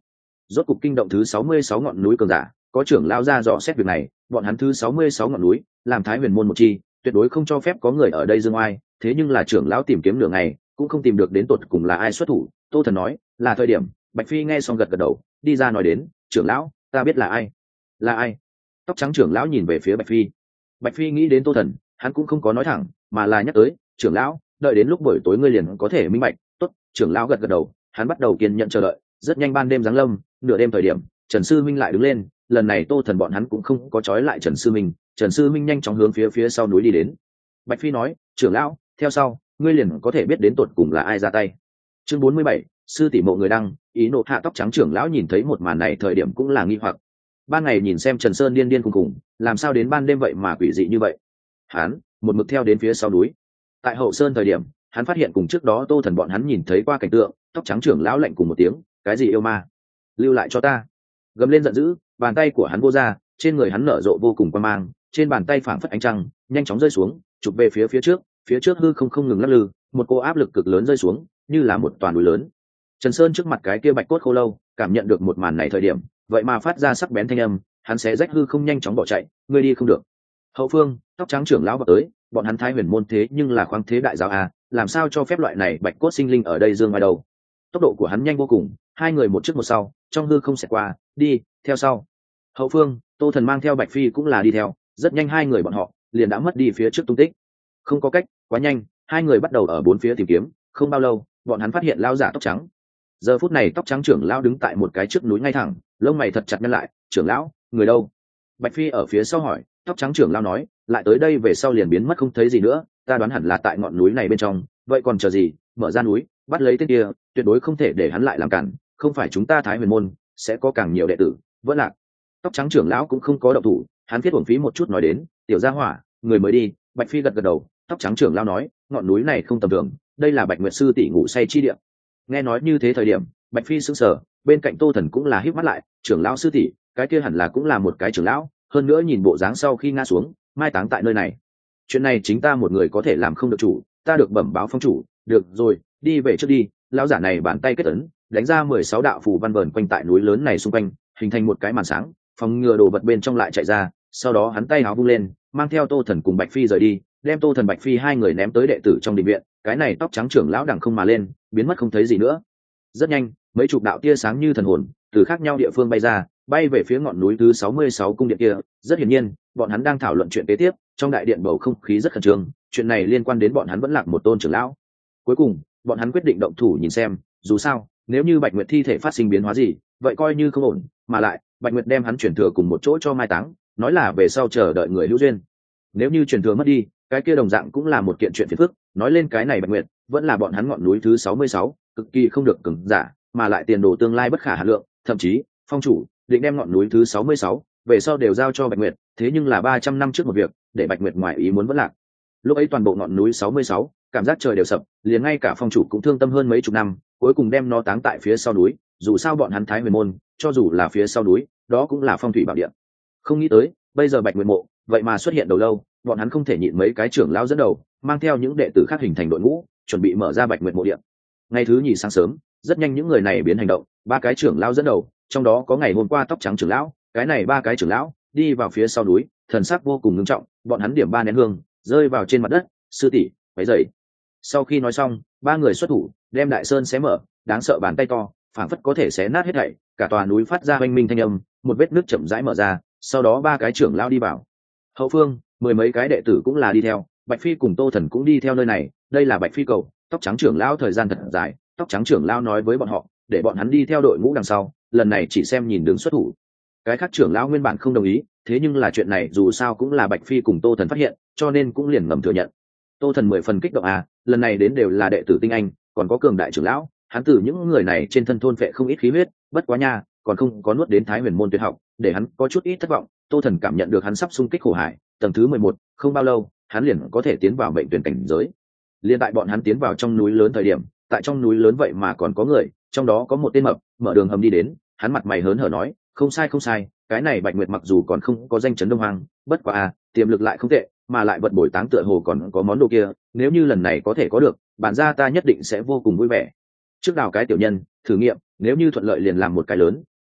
rốt cục kinh động thứ 66 ngọn núi cường giả, có trưởng lão ra dò xét việc này, bọn hắn thứ 66 ngọn núi, làm Thái Huyền môn một chi, tuyệt đối không cho phép có người ở đây dương oai, thế nhưng là trưởng lão tìm kiếm nửa ngày, cũng không tìm được đến tột cùng là ai xuất thủ. Tô Thần nói, là thời điểm. Bạch Phi nghe xong gật gật đầu, đi ra nói đến, trưởng lão, ta biết là ai. Là ai? Tóc trắng trưởng lão nhìn về phía Bạch Phi. Bạch Phi nghĩ đến Tô Thần, hắn cũng không có nói thẳng, mà là nhắc tới, trưởng lão, đợi đến lúc buổi tối ngươi liền có thể minh bạch. Tốt. Trưởng lão gật gật đầu, hắn bắt đầu kiên nhẫn chờ đợi. Rất nhanh ban đêm giáng lâm, nửa đêm thời điểm, Trần Sư Minh lại đứng lên, lần này Tô Thần bọn hắn cũng không có trói lại Trần Sư Minh. Trần Sư Minh nhanh chóng hướng phía sau núi đi đến. Bạch Phi nói, trưởng lão, theo sau ngươi liền có thể biết đến tột cùng là ai ra tay. Chương 47, sư tỷ mộ người đăng. Ý nộ hạ tóc trắng trưởng lão nhìn thấy một màn này thời điểm cũng là nghi hoặc. Ban ngày nhìn xem Trần Sơn điên điên cùng cùng, làm sao đến ban đêm vậy mà quỷ dị như vậy. Hắn một mực theo đến phía sau núi. Tại hậu sơn thời điểm, hắn phát hiện cùng trước đó Tô Thần bọn hắn nhìn thấy qua cảnh tượng. Tóc trắng trưởng lão lạnh cùng một tiếng, cái gì yêu ma, lưu lại cho ta. Gầm lên giận dữ, bàn tay của hắn vô ra, trên người hắn nở rộ vô cùng quan mang, trên bàn tay phảng phất ánh trăng nhanh chóng rơi xuống, chụp về phía trước hư không ngừng lắc lư, một cô áp lực cực lớn rơi xuống, như là một toàn núi lớn. Trần Sơn trước mặt cái kia bạch cốt khô lâu, cảm nhận được một màn này thời điểm, vậy mà phát ra sắc bén thanh âm, hắn sẽ rách hư không nhanh chóng bỏ chạy, ngươi đi không được. Hậu phương, tóc trắng trưởng lão vào tới, bọn hắn Thái Huyền môn thế nhưng là khoáng thế đại giáo a, làm sao cho phép loại này bạch cốt sinh linh ở đây dương ngoài đầu. Tốc độ của hắn nhanh vô cùng, hai người một trước một sau, trong hư không sẽ qua, đi, theo sau. Hậu phương, Tô Thần mang theo Bạch Phi cũng là đi theo, rất nhanh hai người bọn họ liền đã mất đi phía trước tung tích. Không có cách, quá nhanh, hai người bắt đầu ở bốn phía tìm kiếm, không bao lâu, bọn hắn phát hiện lão giả tóc trắng. Giờ phút này tóc trắng trưởng lão đứng tại một cái trước núi ngay thẳng, lông mày thật chặt nhăn lại, trưởng lão, người đâu? Bạch Phi ở phía sau hỏi, tóc trắng trưởng lão nói, lại tới đây về sau liền biến mất không thấy gì nữa, ta đoán hẳn là tại ngọn núi này bên trong, vậy còn chờ gì, mở ra núi, bắt lấy tên kia, tuyệt đối không thể để hắn lại làm cản, không phải chúng ta Thái Huyền môn sẽ có càng nhiều đệ tử vẫn lạc. Tóc trắng trưởng lão cũng không có động thủ, hắn viết uổng phí một chút nói đến, tiểu gia hỏa, người mới đi. Bạch Phi gật gật đầu, tóc trắng trưởng lão nói, ngọn núi này không tầm thường, đây là Bạch Nguyệt sư tỷ ngủ say chi địa. Nghe nói như thế thời điểm, Bạch Phi sững sờ, bên cạnh Tô Thần cũng là híp mắt lại, trưởng lão sư tỷ, cái kia hẳn là cũng là một cái trưởng lão, hơn nữa nhìn bộ dáng sau khi ngã xuống, mai táng tại nơi này. Chuyện này chính ta một người có thể làm không được chủ, ta được bẩm báo phong chủ. Được rồi, đi về trước đi. Lão giả này bàn tay kết ấn, đánh ra 16 đạo phù văn vờn quanh tại núi lớn này xung quanh, hình thành một cái màn sáng, phòng ngừa đồ vật bên trong lại chạy ra. Sau đó hắn tay áo vung lên, mang theo Tô Thần cùng Bạch Phi rời đi, đem Tô Thần Bạch Phi hai người ném tới đệ tử trong đình viện. Cái này tóc trắng trưởng lão đằng không mà lên, biến mất không thấy gì nữa. Rất nhanh, mấy chục đạo tia sáng như thần hồn từ khác nhau địa phương bay ra, bay về phía ngọn núi thứ 66 cung điện kia. Rất hiển nhiên, bọn hắn đang thảo luận chuyện kế tiếp, trong đại điện bầu không khí rất khẩn trương, chuyện này liên quan đến bọn hắn vẫn lạc một tôn trưởng lão. Cuối cùng, bọn hắn quyết định động thủ nhìn xem, dù sao, nếu như Bạch Nguyệt thi thể phát sinh biến hóa gì, vậy coi như không ổn, mà lại, Bạch Nguyệt đem hắn chuyển thừa cùng một chỗ cho mai táng, nói là về sau chờ đợi người hữu duyên. Nếu như chuyển thừa mất đi, cái kia đồng dạng cũng là một kiện chuyện phiền phức, nói lên cái này Bạch Nguyệt, vẫn là bọn hắn ngọn núi thứ 66, cực kỳ không được cứng giả, mà lại tiền đồ tương lai bất khả hà lượng, thậm chí, phong chủ định đem ngọn núi thứ 66 về sau đều giao cho Bạch Nguyệt, thế nhưng là 300 năm trước một việc, để Bạch Nguyệt ngoài ý muốn vẫn lạc. Lúc ấy toàn bộ ngọn núi 66, cảm giác trời đều sập, liền ngay cả phong chủ cũng thương tâm hơn mấy chục năm, cuối cùng đem nó táng tại phía sau núi. Dù sao bọn hắn Thái Huyền môn, cho dù là phía sau núi, đó cũng là phong thủy bảo địa. Không nghĩ tới, bây giờ Bạch Nguyệt mộ, vậy mà xuất hiện đầu lâu, bọn hắn không thể nhịn mấy cái trưởng lão dẫn đầu, mang theo những đệ tử khác hình thành đội ngũ, chuẩn bị mở ra Bạch Nguyệt mộ điện. Ngày thứ nhì sáng sớm, rất nhanh những người này biến hành động, ba cái trưởng lão dẫn đầu, trong đó có ngày hôm qua tóc trắng trưởng lão, cái này ba cái trưởng lão đi vào phía sau núi, thần sắc vô cùng nghiêm trọng, bọn hắn điểm ba nén hương, rơi vào trên mặt đất, sư tỷ, váy dậy. Sau khi nói xong, ba người xuất thủ, đem đại sơn xé mở, đáng sợ bàn tay to, phảng phất có thể xé nát hết thảy, cả tòa núi phát ra oanh minh thanh âm, một vết nước chậm rãi mở ra, sau đó ba cái trưởng lão đi vào. Hậu phương, mười mấy cái đệ tử cũng là đi theo, Bạch Phi cùng Tô Thần cũng đi theo nơi này, đây là Bạch Phi cầu, tóc trắng trưởng lão thời gian thật dài, tóc trắng trưởng lão nói với bọn họ, để bọn hắn đi theo đội ngũ đằng sau, lần này chỉ xem nhìn đường xuất thủ. Cái khác trưởng lão nguyên bản không đồng ý, thế nhưng là chuyện này dù sao cũng là Bạch Phi cùng Tô Thần phát hiện, cho nên cũng liền ngầm thừa nhận. Tô Thần 10 phần kích động lần này đến đều là đệ tử tinh anh, còn có cường đại trưởng lão, hắn từ những người này trên thân thôn phệ không ít khí huyết, bất quá nha, còn không có nuốt đến Thái Huyền môn tuyệt học, để hắn có chút ít thất vọng. Tô Thần cảm nhận được hắn sắp xung kích khổ hải, tầng thứ 11, không bao lâu, hắn liền có thể tiến vào mệnh tuyển cảnh giới. Liên tại bọn hắn tiến vào trong núi lớn thời điểm, tại trong núi lớn vậy mà còn có người, trong đó có một tên mập, mở đường hầm đi đến, hắn mặt mày hớn hở nói, không sai, cái này Bạch Nguyệt mặc dù còn không có danh chấn Đông Hoang, bất quá tiềm lực lại không tệ, mà lại vật bồi táng tựa hồ còn có món đồ kia, nếu như lần này có thể có được, bản gia ta nhất định sẽ vô cùng vui vẻ. Trước đào cái tiểu nhân, thử nghiệm, nếu như thuận lợi liền làm một cái lớn,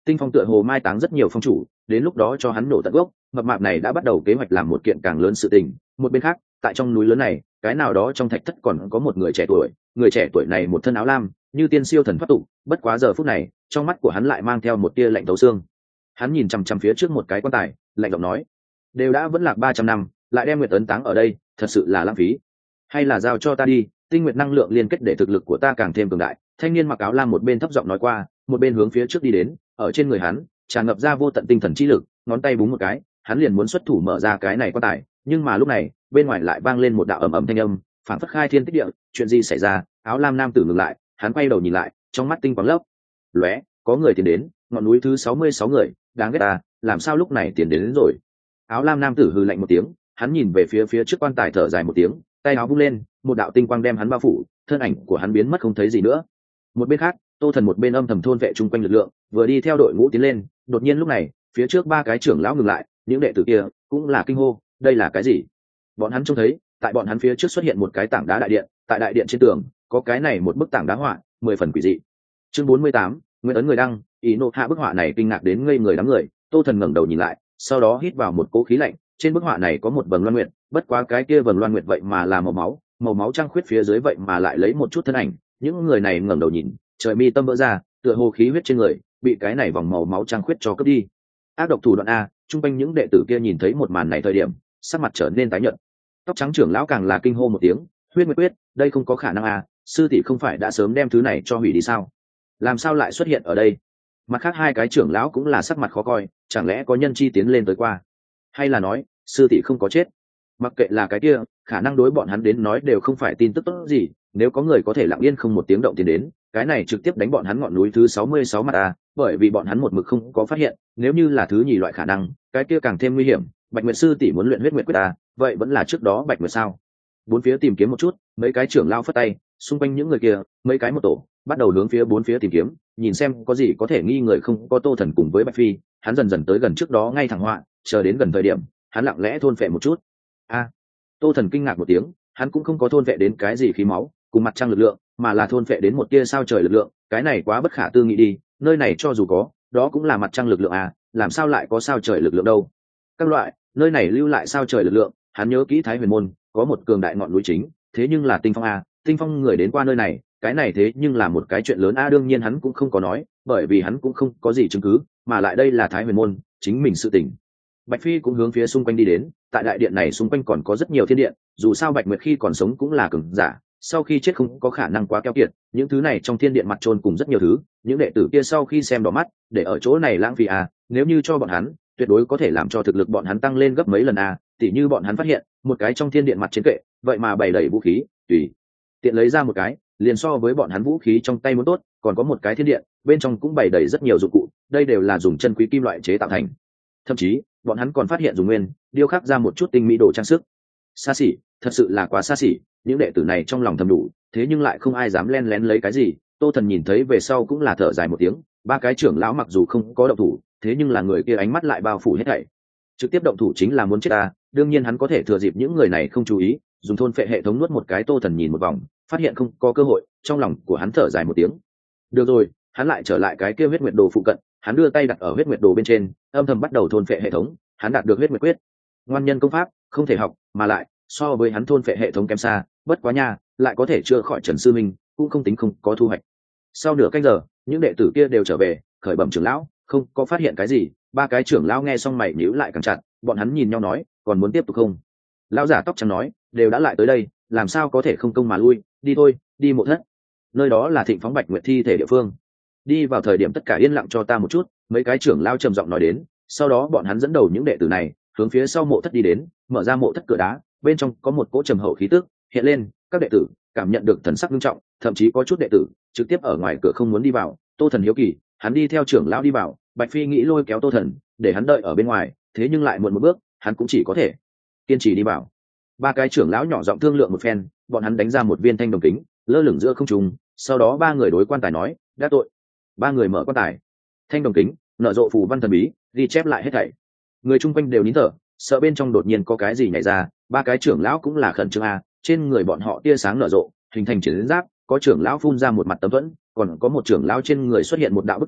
Tinh Phong tựa hồ mai táng rất nhiều phong chủ, đến lúc đó cho hắn nổ tận gốc, mập mạp này đã bắt đầu kế hoạch làm một kiện càng lớn sự tình. Một bên khác, tại trong núi lớn này, cái nào đó trong thạch thất còn có một người trẻ tuổi này một thân áo lam, như tiên siêu thần thoát tục, bất quá giờ phút này, trong mắt của hắn lại mang theo một tia lạnh thấu xương. Hắn nhìn chằm chằm phía trước một cái quan tài, lạnh giọng nói: "Đều đã vẫn lạc 300 năm, lại đem nguyệt ấn táng ở đây, thật sự là lãng phí. Hay là giao cho ta đi, tinh nguyệt năng lượng liên kết để thực lực của ta càng thêm cường đại." Thanh niên mặc áo lam một bên thấp giọng nói qua, một bên hướng phía trước đi đến, ở trên người hắn tràn ngập ra vô tận tinh thần chi lực, ngón tay búng một cái, hắn liền muốn xuất thủ mở ra cái này quan tài, nhưng mà lúc này, bên ngoài lại vang lên một đạo ầm ầm thanh âm, phảng phất khai thiên tích địa, chuyện gì xảy ra? Áo lam nam tử ngừng lại, hắn quay đầu nhìn lại, trong mắt tinh quang lấp lóe, có người tiến đến, ngọn núi thứ 66 người, đáng ghét ta, làm sao lúc này tiến đến rồi? Áo lam nam tử hừ lạnh một tiếng, hắn nhìn về phía trước quan tài thở dài một tiếng, tay áo vung lên, một đạo tinh quang đem hắn bao phủ, thân ảnh của hắn biến mất không thấy gì nữa. Một bên khác, Tô Thần một bên âm thầm thôn vệ chung quanh lực lượng, vừa đi theo đội ngũ tiến lên, đột nhiên lúc này, phía trước ba cái trưởng lão ngừng lại, những đệ tử kia cũng là kinh hô, đây là cái gì? Bọn hắn trông thấy, tại bọn hắn phía trước xuất hiện một cái tảng đá đại điện, tại đại điện trên tường có cái này một bức tảng đá họa, 10 phần quỷ dị. Chương 48, Nguyên ấn người đăng, ý nộ hạ bức họa này kinh ngạc đến ngây người đám người, Tô Thần ngẩng đầu nhìn lại, sau đó hít vào một cỗ khí lạnh, trên bức họa này có một vầng loan nguyệt, bất quá cái kia vầng loan nguyệt vậy mà là màu máu trăng khuyết phía dưới vậy mà lại lấy một chút thân ảnh, những người này ngẩng đầu nhìn, trời mi tâm vỡ ra, tựa hồ khí huyết trên người bị cái này vòng màu máu trăng khuyết cho cướp đi. Ác độc thủ đoạn a, trung quanh những đệ tử kia nhìn thấy một màn này thời điểm, sắc mặt trở nên tái nhợt. Tóc trắng trưởng lão càng là kinh hô một tiếng, huyết nguyệt quyết, đây không có khả năng a, sư tỷ không phải đã sớm đem thứ này cho hủy đi sao? Làm sao lại xuất hiện ở đây? Mặt khác hai cái trưởng lão cũng là sắc mặt khó coi, chẳng lẽ có nhân chi tiến lên tới qua, hay là nói sư tỷ không có chết? Mặc kệ là cái kia, khả năng đối bọn hắn đến nói đều không phải tin tức tốt gì, nếu có người có thể lặng yên không một tiếng động tiến đến, cái này trực tiếp đánh bọn hắn ngọn núi thứ 66 mặt a, bởi vì bọn hắn một mực không có phát hiện, nếu như là thứ nhì loại khả năng, cái kia càng thêm nguy hiểm. Bạch Nguyệt sư tỷ muốn luyện huyết nguyệt quyết a, vậy vẫn là trước đó Bạch Nguyệt sao? Bốn phía tìm kiếm một chút, mấy cái trưởng lao phất tay, xung quanh những người kia, mấy cái một tổ, bắt đầu hướng phía bốn phía tìm kiếm, nhìn xem có gì có thể nghi người không có. Tô Thần cùng với Bạch Phi, hắn dần dần tới gần trước đó ngay thẳng họa, chờ đến gần thời điểm, hắn lặng lẽ thôn phệ một chút. A, Tô Thần kinh ngạc một tiếng, hắn cũng không có thôn phệ đến cái gì khí máu cùng mặt trăng lực lượng, mà là thôn phệ đến một tia sao trời lực lượng, cái này quá bất khả tư nghị đi, nơi này cho dù có, đó cũng là mặt trăng lực lượng à, làm sao lại có sao trời lực lượng đâu? Các loại, nơi này lưu lại sao trời lực lượng, hắn nhớ kỹ Thái Huyền môn có một cường đại ngọn núi chính, thế nhưng là Tinh Phong à, Tinh Phong người đến qua nơi này, cái này thế nhưng là một cái chuyện lớn a, đương nhiên hắn cũng không có nói, bởi vì hắn cũng không có gì chứng cứ, mà lại đây là Thái Huyền môn chính mình sự tình. Bạch Phi cũng hướng phía xung quanh đi đến, tại đại điện này xung quanh còn có rất nhiều thiên điện, dù sao Bạch Nguyệt khi còn sống cũng là cường giả, sau khi chết không có khả năng quá keo kiệt, những thứ này trong thiên điện mặt trôn cùng rất nhiều thứ, những đệ tử kia sau khi xem đỏ mắt, để ở chỗ này lãng phí à, nếu như cho bọn hắn, tuyệt đối có thể làm cho thực lực bọn hắn tăng lên gấp mấy lần à, tỉ như bọn hắn phát hiện, một cái trong thiên điện mặt trên kệ, vậy mà bày đầy vũ khí, tùy tiện lấy ra một cái, liền so với bọn hắn vũ khí trong tay muốn tốt, còn có một cái thiên điện, bên trong cũng bày đầy rất nhiều dụng cụ, đây đều là dùng chân quý kim loại chế tạo thành. Thậm chí, bọn hắn còn phát hiện dùng nguyên điêu khắc ra một chút tinh mỹ đồ trang sức. Xa xỉ, thật sự là quá xa xỉ, những đệ tử này trong lòng thầm đủ, thế nhưng lại không ai dám len lén lấy cái gì. Tô Thần nhìn thấy về sau cũng là thở dài một tiếng, ba cái trưởng lão mặc dù không có động thủ, thế nhưng là người kia ánh mắt lại bao phủ hết thảy, trực tiếp động thủ chính là muốn chết ta. Đương nhiên hắn có thể thừa dịp những người này không chú ý, dùng thôn phệ hệ thống nuốt một cái. Tô Thần nhìn một vòng, phát hiện không có cơ hội, trong lòng của hắn thở dài một tiếng. Được rồi, hắn lại trở lại cái kia huyết nguyệt đồ phụ cận, hắn đưa tay đặt ở huyết nguyệt đồ bên trên, âm thầm bắt đầu thôn phệ hệ thống. Hắn đạt được huyết nguyệt quyết, ngoan nhân công pháp, không thể học, mà lại so với hắn thôn phệ hệ thống kém xa, bất quá nha, lại có thể chữa khỏi Trần sư minh, cũng không tính không có thu hoạch. Sau nửa canh giờ, những đệ tử kia đều trở về, khởi bẩm trưởng lão, không có phát hiện cái gì. Ba cái trưởng lão nghe xong mày nhíu lại càng chặt, bọn hắn nhìn nhau nói, còn muốn tiếp tục không? Lão giả tóc trắng nói, đều đã lại tới đây, làm sao có thể không công mà lui, đi thôi, đi mộ thất. Nơi đó là Thịnh Phóng Bạch Nguyệt thi thể địa phương. Đi vào thời điểm tất cả yên lặng cho ta một chút, mấy cái trưởng lão trầm giọng nói đến. Sau đó bọn hắn dẫn đầu những đệ tử này hướng phía sau mộ thất đi đến, mở ra mộ thất cửa đá, bên trong có một cỗ trầm hậu khí tức hiện lên. Các đệ tử cảm nhận được thần sắc nghiêm trọng, thậm chí có chút đệ tử trực tiếp ở ngoài cửa không muốn đi vào. Tô Thần hiếu kỳ, hắn đi theo trưởng lão đi vào. Bạch Phi nghĩ lôi kéo Tô Thần để hắn đợi ở bên ngoài, thế nhưng lại muộn một bước, hắn cũng chỉ có thể kiên trì đi vào. Ba cái trưởng lão nhỏ giọng thương lượng một phen, bọn hắn đánh ra một viên thanh đồng kính lơ lửng giữa không trung. Sau đó ba người đối quan tài nói, đã tội. Ba người mở quan tài, thanh đồng kính nở rộ phù văn thần bí, ghi chép lại hết thảy. Người chung quanh đều nín thở, sợ bên trong đột nhiên có cái gì nhảy ra. Ba cái trưởng lão cũng là khẩn trương a, trên người bọn họ tia sáng nở rộ, hình thành chiến giáp. Có trưởng lão phun ra một mặt tấm thuẫn, còn có một trưởng lão trên người xuất hiện một đạo bức tranh,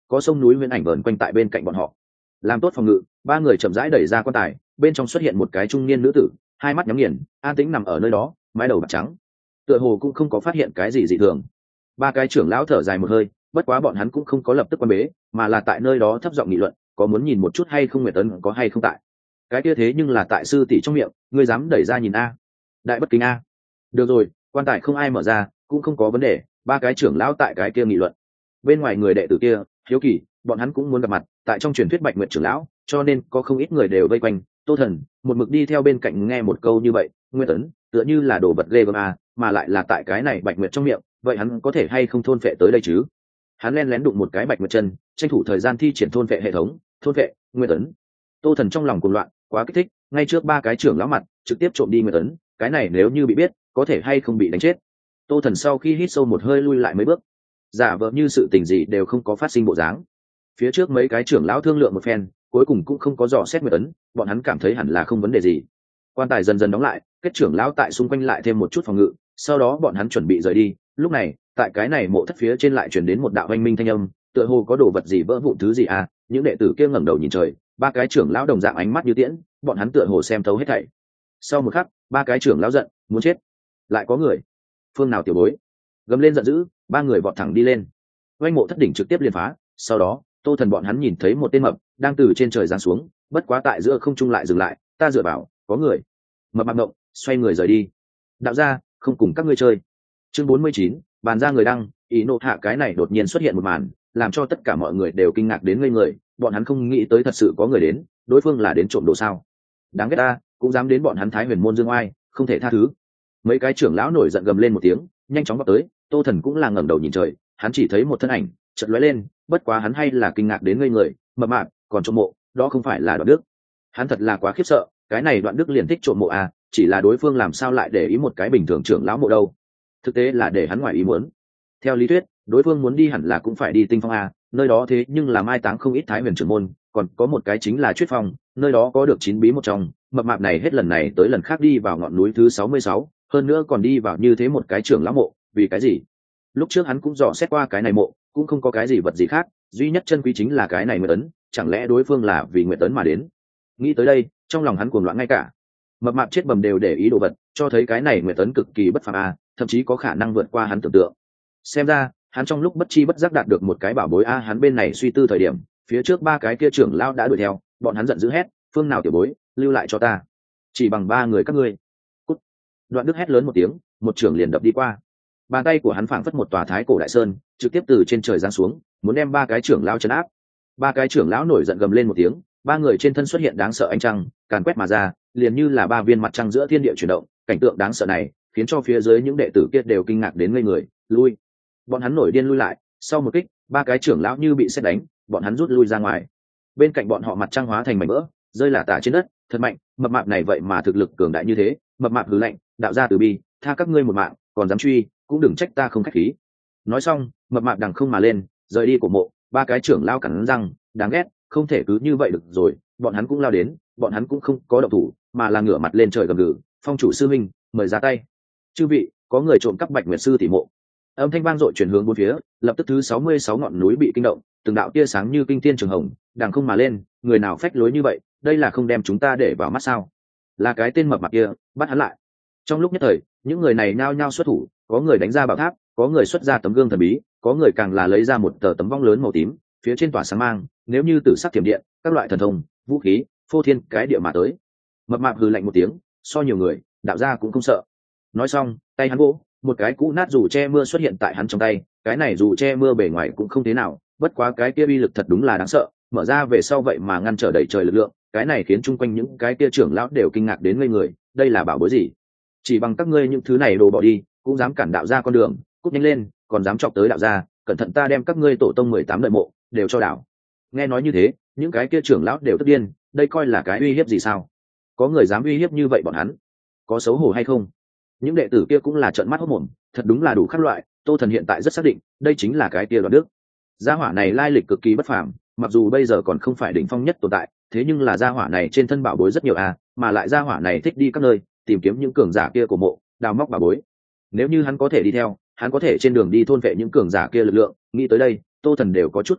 có sông núi huyễn ảnh vờn quanh tại bên cạnh bọn họ. Làm tốt phòng ngự, ba người chậm rãi đẩy ra quan tài, bên trong xuất hiện một cái trung niên nữ tử, hai mắt nhắm nghiền, an tĩnh nằm ở nơi đó, mái đầu bạc trắng, tựa hồ cũng không có phát hiện cái gì dị thường. Ba cái trưởng lão thở dài một hơi, bất quá bọn hắn cũng không có lập tức quan bế, mà là tại nơi đó thấp giọng nghị luận, có muốn nhìn một chút hay không, Nguyệt Tấn có hay không tại. Cái kia thế nhưng là tại sư tỷ trong miệng, ngươi dám đẩy ra nhìn a? Đại bất kính a. Được rồi, quan tài không ai mở ra, cũng không có vấn đề. Ba cái trưởng lão tại cái kia nghị luận. Bên ngoài người đệ tử kia hiếu kỳ, bọn hắn cũng muốn gặp mặt, tại trong truyền thuyết Bạch Nguyệt trưởng lão, cho nên có không ít người đều vây quanh. Tô Thần một mực đi theo bên cạnh nghe một câu như vậy, Nguyệt Tấn tựa như là đồ vật ghê gớm a, mà lại là tại cái này Bạch Nguyệt trong miệng, vậy hắn có thể hay không thôn phệ tới đây chứ? Hắn len lén đụng một cái Bạch Nguyệt chân, tranh thủ thời gian thi triển thôn phệ hệ thống, thôn phệ Nguyệt Tấn. Tô Thần trong lòng cuồng loạn, quá kích thích, ngay trước ba cái trưởng lão mặt trực tiếp trộm đi Nguyệt Tấn, cái này nếu như bị biết, có thể hay không bị đánh chết. Tô Thần sau khi hít sâu một hơi lui lại mấy bước, giả vờ như sự tình gì đều không có phát sinh bộ dáng. Phía trước mấy cái trưởng lão thương lượng một phen, cuối cùng cũng không có dò xét Nguyệt Tấn, bọn hắn cảm thấy hẳn là không vấn đề gì. Quan tài dần dần đóng lại, kết trưởng lão tại xung quanh lại thêm một chút phòng ngự, sau đó bọn hắn chuẩn bị rời đi. Lúc này, tại cái này mộ thất phía trên lại truyền đến một đạo oanh minh thanh âm, tựa hồ có đồ vật gì vỡ vụn thứ gì à? Những đệ tử kia ngẩng đầu nhìn trời, ba cái trưởng lão đồng dạng ánh mắt như tiễn, bọn hắn tựa hồ xem thấu hết thảy. Sau một khắc, ba cái trưởng lão giận, muốn chết. Lại có người. Phương nào tiểu bối? Gầm lên giận dữ, ba người vọt thẳng đi lên. Oanh mộ thất đỉnh trực tiếp liền phá, sau đó, Tô Thần bọn hắn nhìn thấy một tên mập đang từ trên trời giáng xuống, bất quá tại giữa không trung lại dừng lại, ta dựa vào, có người. Mập mạp động, xoay người rời đi. Đạo gia, không cùng các ngươi chơi. Chương 49, bàn ra người đăng, ý nộ hạ. Cái này đột nhiên xuất hiện một màn, làm cho tất cả mọi người đều kinh ngạc đến ngây người, bọn hắn không nghĩ tới thật sự có người đến, đối phương là đến trộm đồ sao? Đáng ghét ta, cũng dám đến bọn hắn Thái Huyền môn dương oai, không thể tha thứ. Mấy cái trưởng lão nổi giận gầm lên một tiếng, nhanh chóng vào tới. Tô Thần cũng là ngẩng đầu nhìn trời, hắn chỉ thấy một thân ảnh chợt lóe lên, bất quá hắn hay là kinh ngạc đến ngây người, mập mạp, còn trộm mộ, đó không phải là Đoạn Đức. Hắn thật là quá khiếp sợ, cái này Đoạn Đức liền thích trộm mộ à, chỉ là đối phương làm sao lại để ý một cái bình thường trưởng lão mộ đâu? Thực tế là để hắn ngoài ý muốn. Theo lý thuyết, đối phương muốn đi hẳn là cũng phải đi Tinh Phong à, nơi đó thế nhưng là mai táng không ít Thái Huyền trưởng môn, còn có một cái chính là Chuyết Phong, nơi đó có được 9 bí một trong, mập mạp này hết lần này tới lần khác đi vào ngọn núi thứ 66, hơn nữa còn đi vào như thế một cái trưởng lão mộ, vì cái gì? Lúc trước hắn cũng dò xét qua cái này mộ, cũng không có cái gì vật gì khác, duy nhất chân quý chính là cái này Nguyệt Ấn, chẳng lẽ đối phương là vì Nguyệt Ấn mà đến? Nghĩ tới đây, trong lòng hắn cuồng loạn ngay cả. Mập mạp chết bầm đều để ý đồ vật, cho thấy cái này Nguyệt Ấn cực kỳ bất phàm a, thậm chí có khả năng vượt qua hắn tưởng tượng. Xem ra, hắn trong lúc bất chi bất giác đạt được một cái bảo bối a, hắn bên này suy tư thời điểm, phía trước ba cái kia trưởng lão đã đuổi theo, bọn hắn giận dữ hét, phương nào tiểu bối, lưu lại cho ta. Chỉ bằng ba người các ngươi. Cút. Đoạn Đức hét lớn một tiếng, một trưởng liền đập đi qua. Bàn tay của hắn phảng phất một tòa thái cổ đại sơn, trực tiếp từ trên trời giáng xuống, muốn đem ba cái trưởng lão trấn áp. Ba cái trưởng lão nổi giận gầm lên một tiếng, ba người trên thân xuất hiện đáng sợ ánh trăng, càn quét mà ra, liền như là ba viên mặt trăng giữa thiên địa chuyển động, cảnh tượng đáng sợ này khiến cho phía dưới những đệ tử kia đều kinh ngạc đến ngây người, lui. Bọn hắn nổi điên lui lại, sau một kích, ba cái trưởng lão như bị sét đánh, bọn hắn rút lui ra ngoài. Bên cạnh bọn họ mặt trăng hóa thành mảnh vỡ, rơi lả tả trên đất, thật mạnh, mập mạp này vậy mà thực lực cường đại như thế. Mập mạp hừ lạnh, đạo gia từ bi, tha các ngươi một mạng, còn dám truy, cũng đừng trách ta không khách khí. Nói xong, mập mạp đằng không mà lên, rời đi cổ mộ. Ba cái trưởng lão cắn răng, đáng ghét, không thể cứ như vậy được rồi. Bọn hắn cũng lao đến, bọn hắn cũng không có động thủ, mà là ngửa mặt lên trời gầm gừ, phong chủ sư minh, mời ra tay. Chư vị, có người trộm cắp Bạch Nguyệt sư tỷ mộ. Âm thanh vang dội chuyển hướng bốn phía, lập tức thứ 66 ngọn núi bị kinh động, từng đạo tia sáng như kinh thiên trường hồng, đằng không mà lên, người nào phách lối như vậy, đây là không đem chúng ta để vào mắt sao? Là cái tên mập mạp kia, bắt hắn lại. Trong lúc nhất thời, những người này nhao nhao xuất thủ, có người đánh ra bảo tháp, có người xuất ra tấm gương thần bí, có người càng là lấy ra một tờ tấm vong lớn màu tím, phía trên tỏa sáng mang, nếu như tử sắc thiểm điện, các loại thần thông, vũ khí, phô thiên cái địa mà tới. Mập mạp hừ lạnh một tiếng, so nhiều người, đạo gia cũng không sợ. Nói xong, tay hắn vỗ, một cái cũ nát dù che mưa xuất hiện tại hắn trong tay, cái này dù che mưa bề ngoài cũng không thế nào, bất quá cái kia uy lực thật đúng là đáng sợ, mở ra về sau vậy mà ngăn trở đẩy trời lực lượng, cái này khiến chung quanh những cái kia trưởng lão đều kinh ngạc đến ngây người, đây là bảo bối gì? Chỉ bằng các ngươi những thứ này đồ bỏ đi, cũng dám cản đạo gia con đường, cút nhanh lên, còn dám chọc tới đạo gia, cẩn thận ta đem các ngươi tổ tông 18 đời mộ đều cho đảo. Nghe nói như thế, những cái kia trưởng lão đều tức điên, đây coi là cái uy hiếp gì sao? Có người dám uy hiếp như vậy bọn hắn, có xấu hổ hay không? Những đệ tử kia cũng là trợn mắt hốt mồm, thật đúng là đủ các loại. Tô Thần hiện tại rất xác định, đây chính là cái kia Đoạn Đức. Gia hỏa này lai lịch cực kỳ bất phàm, mặc dù bây giờ còn không phải đỉnh phong nhất tồn tại, thế nhưng là gia hỏa này trên thân bảo bối rất nhiều à, mà lại gia hỏa này thích đi các nơi, tìm kiếm những cường giả kia của mộ, đào móc bảo bối. Nếu như hắn có thể đi theo, hắn có thể trên đường đi thôn vệ những cường giả kia lực lượng. Nghĩ tới đây, Tô Thần đều có chút kích động,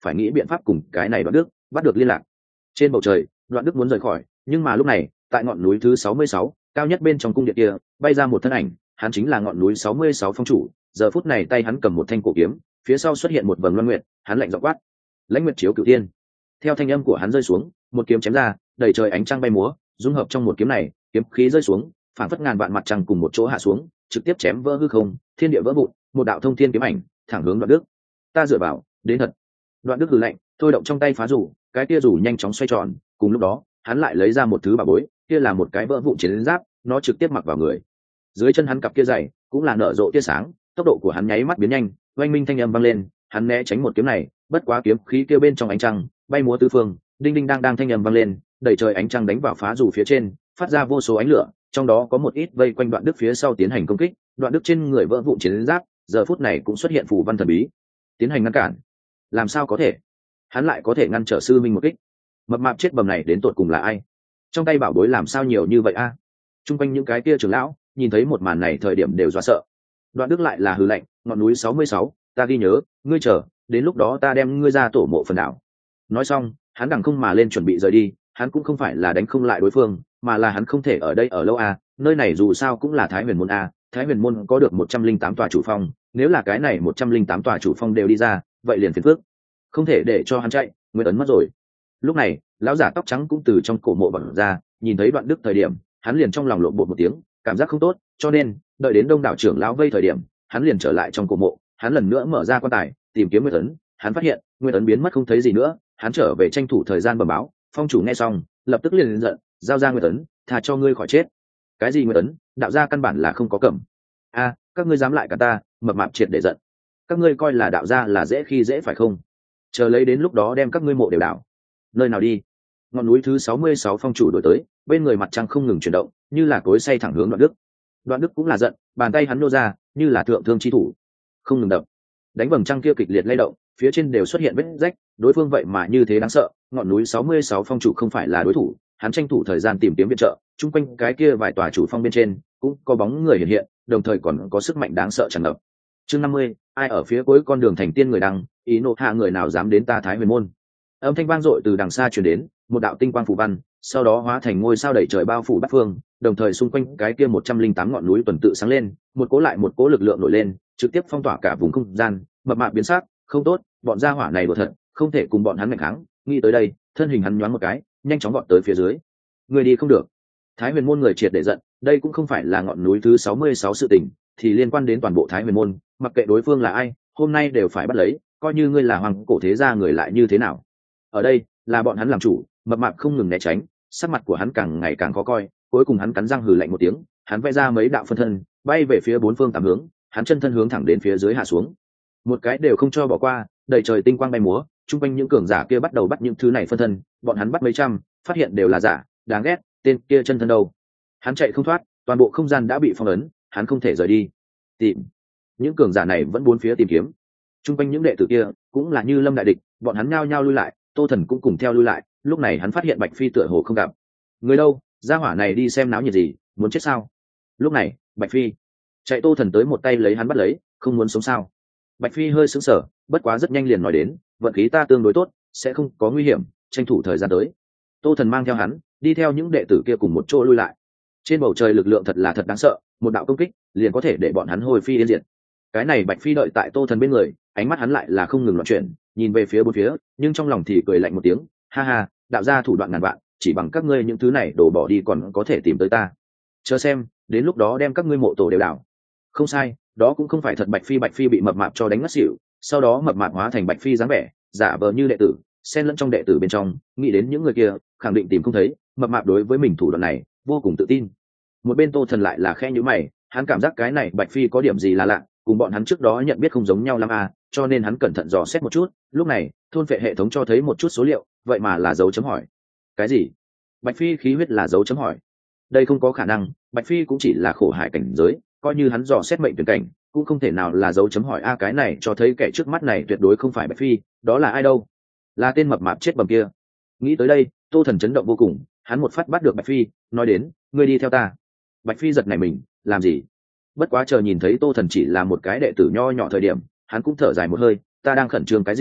phải nghĩ biện pháp cùng cái này Đoạn Đức bắt được liên lạc. Trên bầu trời, Đoạn Đức muốn rời khỏi, nhưng mà lúc này, tại ngọn núi thứ 66, cao nhất bên trong cung điện kia, bay ra một thân ảnh, hắn chính là ngọn núi 66 phong chủ. Giờ phút này tay hắn cầm một thanh cổ kiếm, phía sau xuất hiện một vầng loan nguyệt, hắn lạnh giọng quát: "Lãnh Nguyệt chiếu cửu thiên!" Theo thanh âm của hắn rơi xuống, một kiếm chém ra, đầy trời ánh trăng bay múa, dung hợp trong một kiếm này, kiếm khí rơi xuống, phảng phất ngàn vạn mặt trăng cùng một chỗ hạ xuống, trực tiếp chém vỡ hư không, thiên địa vỡ vụn, một đạo thông thiên kiếm ảnh thẳng hướng Đoạn Đức. "Ta dựa vào, đến thật!" Đoạn Đức hừ lạnh, thôi động trong tay phá rủ, cái kia rủ nhanh chóng xoay tròn, cùng lúc đó, hắn lại lấy ra một thứ bảo bối, kia là một cái vỡ vụn chiến giáp, nó trực tiếp mặc vào người. Dưới chân hắn cặp kia giày cũng là nở rộ tia sáng, tốc độ của hắn nháy mắt biến nhanh, oanh minh thanh âm vang lên, hắn né tránh một kiếm này, bất quá kiếm khí kia bên trong ánh trăng bay múa tứ phương, đinh đinh đang đang thanh âm vang lên, đẩy trời ánh trăng đánh vào phá dù phía trên, phát ra vô số ánh lửa, trong đó có một ít vây quanh Đoạn Đức phía sau tiến hành công kích. Đoạn Đức trên người vỡ vụn chiến giáp, giờ phút này cũng xuất hiện phù văn thần bí, tiến hành ngăn cản. Làm sao có thể? Hắn lại có thể ngăn trở sư minh một kích? Mập mạp chết bầm này đến tột cùng là ai? Trong tay bảo bối làm sao nhiều như vậy a? Trung quanh những cái kia trưởng lão nhìn thấy một màn này thời điểm đều dọa sợ. Đoạn Đức lại là hừ lạnh: "Ngọn núi 66, ta ghi nhớ, ngươi chờ, đến lúc đó ta đem ngươi ra tổ mộ phần đảo." Nói xong, hắn đằng không mà lên chuẩn bị rời đi. Hắn cũng không phải là đánh không lại đối phương, mà là hắn không thể ở đây ở lâu a. Nơi này dù sao cũng là Thái Huyền môn a, Thái Huyền môn có được 108 tòa chủ phong, nếu là cái này 108 tòa chủ phong đều đi ra, vậy liền phiền phức. Không thể để cho hắn chạy, Nguyên ấn mất rồi. Lúc này, lão giả tóc trắng cũng từ trong cổ mộ bật ra, nhìn thấy Đoạn Đức thời điểm, hắn liền trong lòng lộn bột một tiếng, cảm giác không tốt, cho nên đợi đến đông đảo trưởng lão vây thời điểm, hắn liền trở lại trong cổ mộ. Hắn lần nữa mở ra quan tài, tìm kiếm Nguyên ấn. Hắn phát hiện Nguyên ấn biến mất không thấy gì nữa. Hắn trở về tranh thủ thời gian bẩm báo. Phong chủ nghe xong, lập tức liền giận: "Giao ra Nguyên ấn, thà cho ngươi khỏi chết." "Cái gì Nguyên ấn? Đạo gia căn bản là không có cầm." "A, các ngươi dám lại cả ta!" Mập mạp triệt để giận. "Các ngươi coi là đạo gia là dễ khi dễ phải không? Chờ lấy đến lúc đó đem các ngươi mộ đều đảo." "Nơi nào đi?" Ngọn núi thứ 66 phong chủ đổi tới, bên người mặt trăng không ngừng chuyển động, như là cối xay thẳng hướng Đoạn Đức. Đoạn Đức cũng là giận, bàn tay hắn nô ra, như là thượng thương chi thủ, không ngừng đập, đánh vầng trăng kia kịch liệt lay động, phía trên đều xuất hiện vết rách. Đối phương vậy mà như thế đáng sợ, ngọn núi 66 phong chủ không phải là đối thủ. Hắn tranh thủ thời gian tìm kiếm viện trợ, chung quanh cái kia vài tòa chủ phong bên trên cũng có bóng người hiện hiện, đồng thời còn có sức mạnh đáng sợ tràn ngập. Chương 50, ai ở phía cuối con đường thành tiên người đăng, ý nộ hạ người nào dám đến ta Thái Huyền môn. Âm thanh vang dội từ đằng xa truyền đến, một đạo tinh quang phù văn, sau đó hóa thành ngôi sao đẩy trời bao phủ bát phương, đồng thời xung quanh cái kia 108 ngọn núi tuần tự sáng lên, một cố lại một cố lực lượng nổi lên, trực tiếp phong tỏa cả vùng không gian. Mập mạp biến sắc, không tốt, bọn gia hỏa này đột thật, không thể cùng bọn hắn mạnh kháng. Nghĩ tới đây, thân hình hắn nhoáng một cái, nhanh chóng vọt tới phía dưới. Người đi không được. Thái Huyền môn người triệt để giận, đây cũng không phải là ngọn núi thứ 66 sự tình, thì liên quan đến toàn bộ Thái Huyền môn, mặc kệ đối phương là ai, hôm nay đều phải bắt lấy, coi như ngươi là hoàng cổ thế gia người lại như thế nào. Ở đây là bọn hắn làm chủ. Mập mạp không ngừng né tránh, sắc mặt của hắn càng ngày càng khó coi, cuối cùng hắn cắn răng hừ lạnh một tiếng, hắn vẽ ra mấy đạo phân thân, bay về phía bốn phương tám hướng, hắn chân thân hướng thẳng đến phía dưới hạ xuống, một cái đều không cho bỏ qua, đầy trời tinh quang bay múa, chung quanh những cường giả kia bắt đầu bắt những thứ này phân thân, bọn hắn bắt mấy trăm, phát hiện đều là giả, đáng ghét, tên kia chân thân đâu? Hắn chạy không thoát, toàn bộ không gian đã bị phong ấn, hắn không thể rời đi. Tìm, những cường giả này vẫn bốn phía tìm kiếm, chung quanh những đệ tử kia cũng là như lâm đại địch, bọn hắn nhao nhao lui lại, Tô Thần cũng cùng theo lui lại. Lúc này hắn phát hiện Bạch Phi tựa hồ không gặp người đâu, gia hỏa này đi xem náo nhiệt gì, muốn chết sao? Lúc này Bạch Phi chạy, Tô Thần tới một tay lấy hắn bắt lấy, không muốn sống sao? Bạch Phi hơi sững sờ, bất quá rất nhanh liền nói đến, vận khí ta tương đối tốt, sẽ không có nguy hiểm, tranh thủ thời gian tới. Tô Thần mang theo hắn đi theo những đệ tử kia cùng một chỗ lui lại. Trên bầu trời lực lượng thật là thật đáng sợ, một đạo công kích liền có thể để bọn hắn hồi phi yên diệt. Cái này Bạch Phi đợi tại Tô Thần bên người, ánh mắt hắn lại là không ngừng loạn chuyển, nhìn về phía bốn phía, nhưng trong lòng thì cười lạnh một tiếng, ha ha, đạo gia thủ đoạn ngàn vạn, chỉ bằng các ngươi những thứ này đổ bỏ đi còn có thể tìm tới ta. Chờ xem, đến lúc đó đem các ngươi mộ tổ đều đảo. Không sai, đó cũng không phải thật. Bạch Phi bị mập mạp cho đánh ngất xỉu, sau đó mập mạp hóa thành Bạch Phi dáng vẻ, giả vờ như đệ tử, xen lẫn trong đệ tử bên trong, nghĩ đến những người kia khẳng định tìm không thấy. Mập mạp đối với mình thủ đoạn này vô cùng tự tin. Một bên Tô Thần lại là khẽ nhíu mày, hắn cảm giác cái này Bạch Phi có điểm gì là lạ, cùng bọn hắn trước đó nhận biết không giống nhau lắm à, cho nên hắn cẩn thận dò xét một chút. Lúc này thôn phệ hệ thống cho thấy một chút số liệu, vậy mà là dấu chấm hỏi. Cái gì? Bạch Phi khí huyết là dấu chấm hỏi? Đây không có khả năng, Bạch Phi cũng chỉ là khổ hải cảnh giới, coi như hắn dò xét mệnh tuyển cảnh cũng không thể nào là dấu chấm hỏi a. Cái này cho thấy kẻ trước mắt này tuyệt đối không phải Bạch Phi, đó là ai đâu? Là tên mập mạp chết bầm kia. Nghĩ tới đây, Tô Thần chấn động vô cùng, hắn một phát bắt được Bạch Phi, nói đến, ngươi đi theo ta. Bạch Phi giật nảy mình, làm gì? Bất quá chờ nhìn thấy Tô Thần chỉ là một cái đệ tử nho nhỏ thời điểm, hắn cũng thở dài một hơi, ta đang khẩn trương cái gì,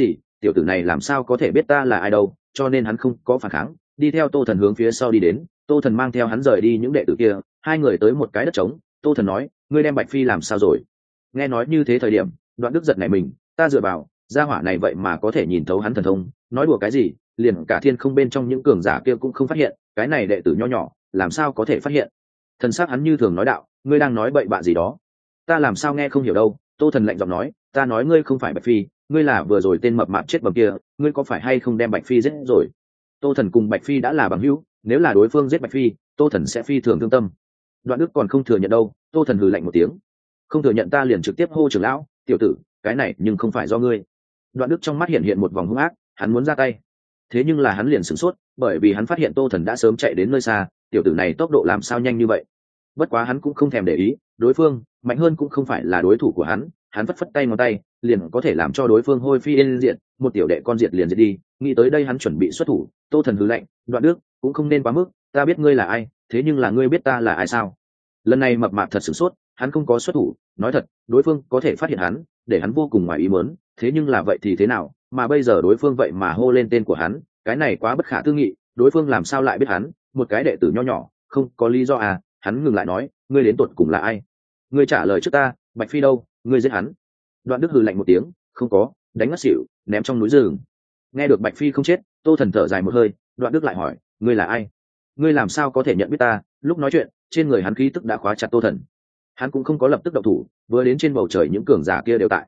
tiểu tử này làm sao có thể biết ta là ai đâu, cho nên hắn không có phản kháng, đi theo Tô Thần hướng phía sau đi đến. Tô Thần mang theo hắn rời đi những đệ tử kia, hai người tới một cái đất trống. Tô Thần nói, ngươi đem Bạch Phi làm sao rồi? Nghe nói như thế thời điểm, Đoạn Đức giật nảy mình, ta dựa vào, gia hỏa này vậy mà có thể nhìn thấu hắn thần thông, nói đùa cái gì, liền cả thiên không bên trong những cường giả kia cũng không phát hiện, cái này đệ tử nho nhỏ làm sao có thể phát hiện? Thần sắc hắn như thường nói đạo, ngươi đang nói bậy bạ gì đó, ta làm sao nghe không hiểu đâu. Tô Thần lạnh giọng nói, ta nói ngươi không phải Bạch Phi, ngươi là vừa rồi tên mập mạp chết bầm kia, ngươi có phải hay không đem Bạch Phi giết rồi? Tô Thần cùng Bạch Phi đã là bằng hữu, nếu là đối phương giết Bạch Phi, Tô Thần sẽ phi thường thương tâm. Đoạn Đức còn không thừa nhận đâu. Tô Thần hừ lạnh một tiếng, không thừa nhận ta liền trực tiếp hô trưởng lão, tiểu tử, cái này nhưng không phải do ngươi. Đoạn Đức trong mắt hiện hiện một vòng hung ác, hắn muốn ra tay, thế nhưng là hắn liền sửng sốt, bởi vì hắn phát hiện Tô Thần đã sớm chạy đến nơi xa, tiểu tử này tốc độ làm sao nhanh như vậy. Bất quá hắn cũng không thèm để ý, đối phương mạnh hơn cũng không phải là đối thủ của hắn, hắn phất phất tay ngón tay liền có thể làm cho đối phương hôi phi yên diệt, một tiểu đệ con diệt liền diệt đi. Nghĩ tới đây hắn chuẩn bị xuất thủ. Tô Thần hừ lạnh, Đoạn Đức cũng không nên quá mức, ta biết ngươi là ai, thế nhưng là ngươi biết ta là ai sao? Lần này mập mạp thật sửng sốt, hắn không có xuất thủ, nói thật đối phương có thể phát hiện hắn để hắn vô cùng ngoài ý muốn, thế nhưng là vậy thì thế nào, mà bây giờ đối phương vậy mà hô lên tên của hắn, cái này quá bất khả tư nghị, đối phương làm sao lại biết hắn, một cái đệ tử nho nhỏ không có lý do à? Hắn ngừng lại nói, ngươi đến tột cùng là ai? Ngươi trả lời trước ta, Bạch Phi đâu, ngươi giết hắn? Đoạn Đức hừ lạnh một tiếng, không có, đánh ngất xỉu, ném trong núi rừng. Nghe được Bạch Phi không chết, Tô Thần thở dài một hơi. Đoạn Đức lại hỏi, ngươi là ai? Ngươi làm sao có thể nhận biết ta? Lúc nói chuyện trên người hắn khí tức đã khóa chặt Tô Thần, hắn cũng không có lập tức động thủ. Vừa đến trên bầu trời những cường giả kia đều tại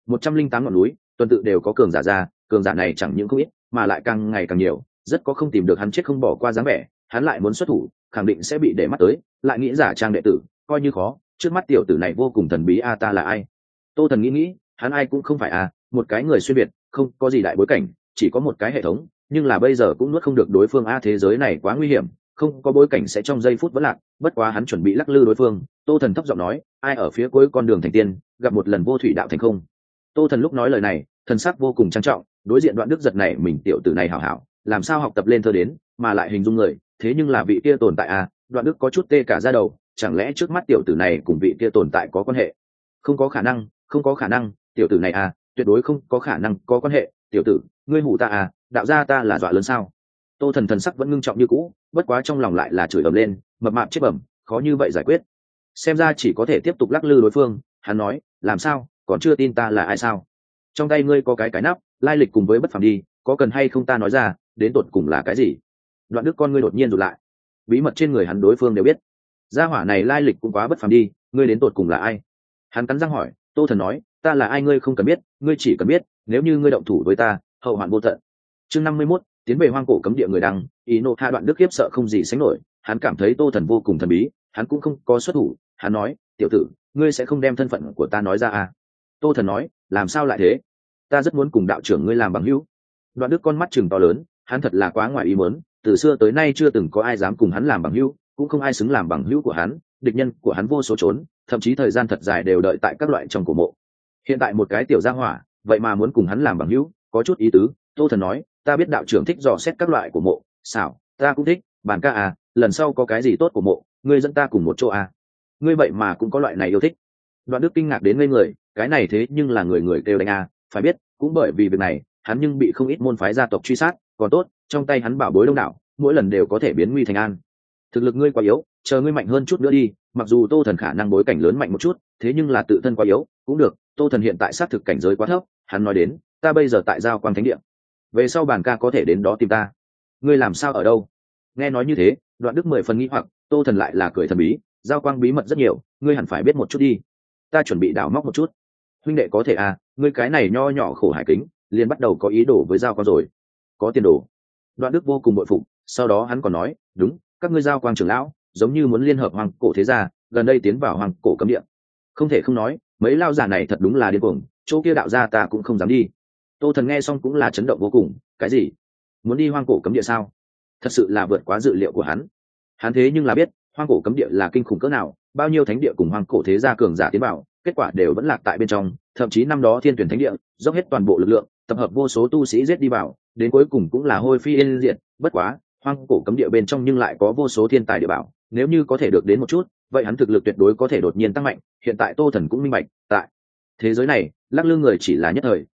108 ngọn núi tuần tự đều có cường giả ra, cường giả này chẳng những không ít mà lại càng ngày càng nhiều, rất có không tìm được hắn chết không bỏ qua dáng vẻ. Hắn lại muốn xuất thủ khẳng định sẽ bị để mắt tới, lại nghĩ giả trang đệ tử coi như khó, trước mắt tiểu tử này vô cùng thần bí a, ta là ai? Tô Thần nghĩ, hắn ai cũng không phải a, một cái người xuyên việt, không có gì đại bối cảnh, chỉ có một cái hệ thống, nhưng là bây giờ cũng nuốt không được đối phương a, thế giới này quá nguy hiểm, không có bối cảnh sẽ trong giây phút vỡ lạc. Bất quá hắn chuẩn bị lắc lư đối phương. Tô Thần thấp giọng nói, ai ở phía cuối con đường thành tiên, gặp một lần vô thủy đạo thành không. Tô Thần lúc nói lời này thần sắc vô cùng trang trọng, đối diện Đoạn Đức giật này mình, tiểu tử này hảo hảo làm sao học tập lên thơ đến mà lại hình dung người, thế nhưng là vị kia tồn tại à? Đoạn Đức có chút tê cả da đầu, chẳng lẽ trước mắt tiểu tử này cùng vị kia tồn tại có quan hệ? Không có khả năng, không có khả năng, tiểu tử này à, tuyệt đối không có khả năng có quan hệ. Tiểu tử, ngươi hủ ta à, đạo gia ta là dọa lớn sao? Tô Thần thần sắc vẫn ngưng trọng như cũ, bất quá trong lòng lại là chửi ầm lên, mập mạp chết bẩm, khó như vậy giải quyết, xem ra chỉ có thể tiếp tục lắc lư đối phương. Hắn nói, làm sao, còn chưa tin ta là ai sao? Trong tay ngươi có cái nắp, lai lịch cùng với bất phàm đi, có cần hay không ta nói ra, đến tột cùng là cái gì? Đoạn Đức con ngươi đột nhiên rụt lại, bí mật trên người hắn đối phương đều biết, gia hỏa này lai lịch cũng quá bất phàm đi, ngươi đến tột cùng là ai? Hắn cắn răng hỏi. Tô Thần nói, ta là ai ngươi không cần biết, ngươi chỉ cần biết nếu như ngươi động thủ với ta, hậu hoạn vô tận. Chương 51, tiến về hoang cổ cấm địa người đăng. Ý nộ hạ. Đoạn Đức khiếp sợ không gì sánh nổi, hắn cảm thấy Tô Thần vô cùng thần bí, hắn cũng không có xuất thủ. Hắn nói, tiểu tử, ngươi sẽ không đem thân phận của ta nói ra à? Tô Thần nói, làm sao lại thế, ta rất muốn cùng đạo trưởng ngươi làm bằng hữu. Đoạn Đức con mắt chừng to lớn, hắn thật là quá ngoài ý muốn, từ xưa tới nay chưa từng có ai dám cùng hắn làm bằng hữu, cũng không ai xứng làm bằng hữu của hắn, địch nhân của hắn vô số trốn, thậm chí thời gian thật dài đều đợi tại các loại trong cổ mộ. Hiện tại một cái tiểu gia hỏa vậy mà muốn cùng hắn làm bằng hữu, có chút ý tứ. Tô Thần nói, ta biết đạo trưởng thích dò xét các loại cổ mộ, xảo, ta cũng thích. Bàn ca à, lần sau có cái gì tốt của mộ, ngươi dẫn ta cùng một chỗ à? Ngươi vậy mà cũng có loại này yêu thích. Đoạn Đức kinh ngạc đến ngây người, cái này thế nhưng là người người kêu đánh à, phải biết cũng bởi vì việc này hắn nhưng bị không ít môn phái gia tộc truy sát, còn tốt trong tay hắn bảo bối đông đảo, mỗi lần đều có thể biến nguy thành an. Thực lực ngươi quá yếu, chờ ngươi mạnh hơn chút nữa đi. Mặc dù Tô Thần khả năng bối cảnh lớn mạnh một chút, thế nhưng là tự thân quá yếu cũng được. Tô Thần hiện tại xác thực cảnh giới quá thấp. Hắn nói đến, ta bây giờ tại Giao Quang Thánh Địa, về sau Bàn ca có thể đến đó tìm ta. Ngươi làm sao ở đâu? Nghe nói như thế, Đoạn Đức 10 phần nghi hoặc. Tô Thần lại là cười thần bí, Giao Quang bí mật rất nhiều, ngươi hẳn phải biết một chút đi. Ta chuẩn bị đào móc một chút. Huynh đệ có thể à, ngươi cái này nho nhỏ khổ hải kính liền bắt đầu có ý đồ với Giao Quang rồi, có tiền đồ. Đoạn Đức vô cùng bội phục, sau đó hắn còn nói, đúng, các ngươi Giao Quang trưởng lão giống như muốn liên hợp hoàng cổ thế gia gần đây tiến vào hoàng cổ cấm địa. Không thể không nói, mấy lao giả này thật đúng là điên cuồng, chỗ kia đạo gia ta cũng không dám đi. Tô Thần nghe xong cũng là chấn động vô cùng, cái gì, muốn đi hoang cổ cấm địa sao? Thật sự là vượt quá dự liệu của hắn. Hắn thế nhưng là biết hoang cổ cấm địa là kinh khủng cỡ nào, bao nhiêu thánh địa cùng hoang cổ thế gia cường giả tiến vào, kết quả đều vẫn lạc tại bên trong. Thậm chí năm đó Thiên Tuyển Thánh Địa dốc hết toàn bộ lực lượng, tập hợp vô số tu sĩ giết đi vào, đến cuối cùng cũng là hôi phi yên diệt. Bất quá hoang cổ cấm địa bên trong nhưng lại có vô số thiên tài địa bảo, nếu như có thể được đến một chút, vậy hắn thực lực tuyệt đối có thể đột nhiên tăng mạnh. Hiện tại Tô Thần cũng minh bạch, tại thế giới này lắc lư người chỉ là nhất thời,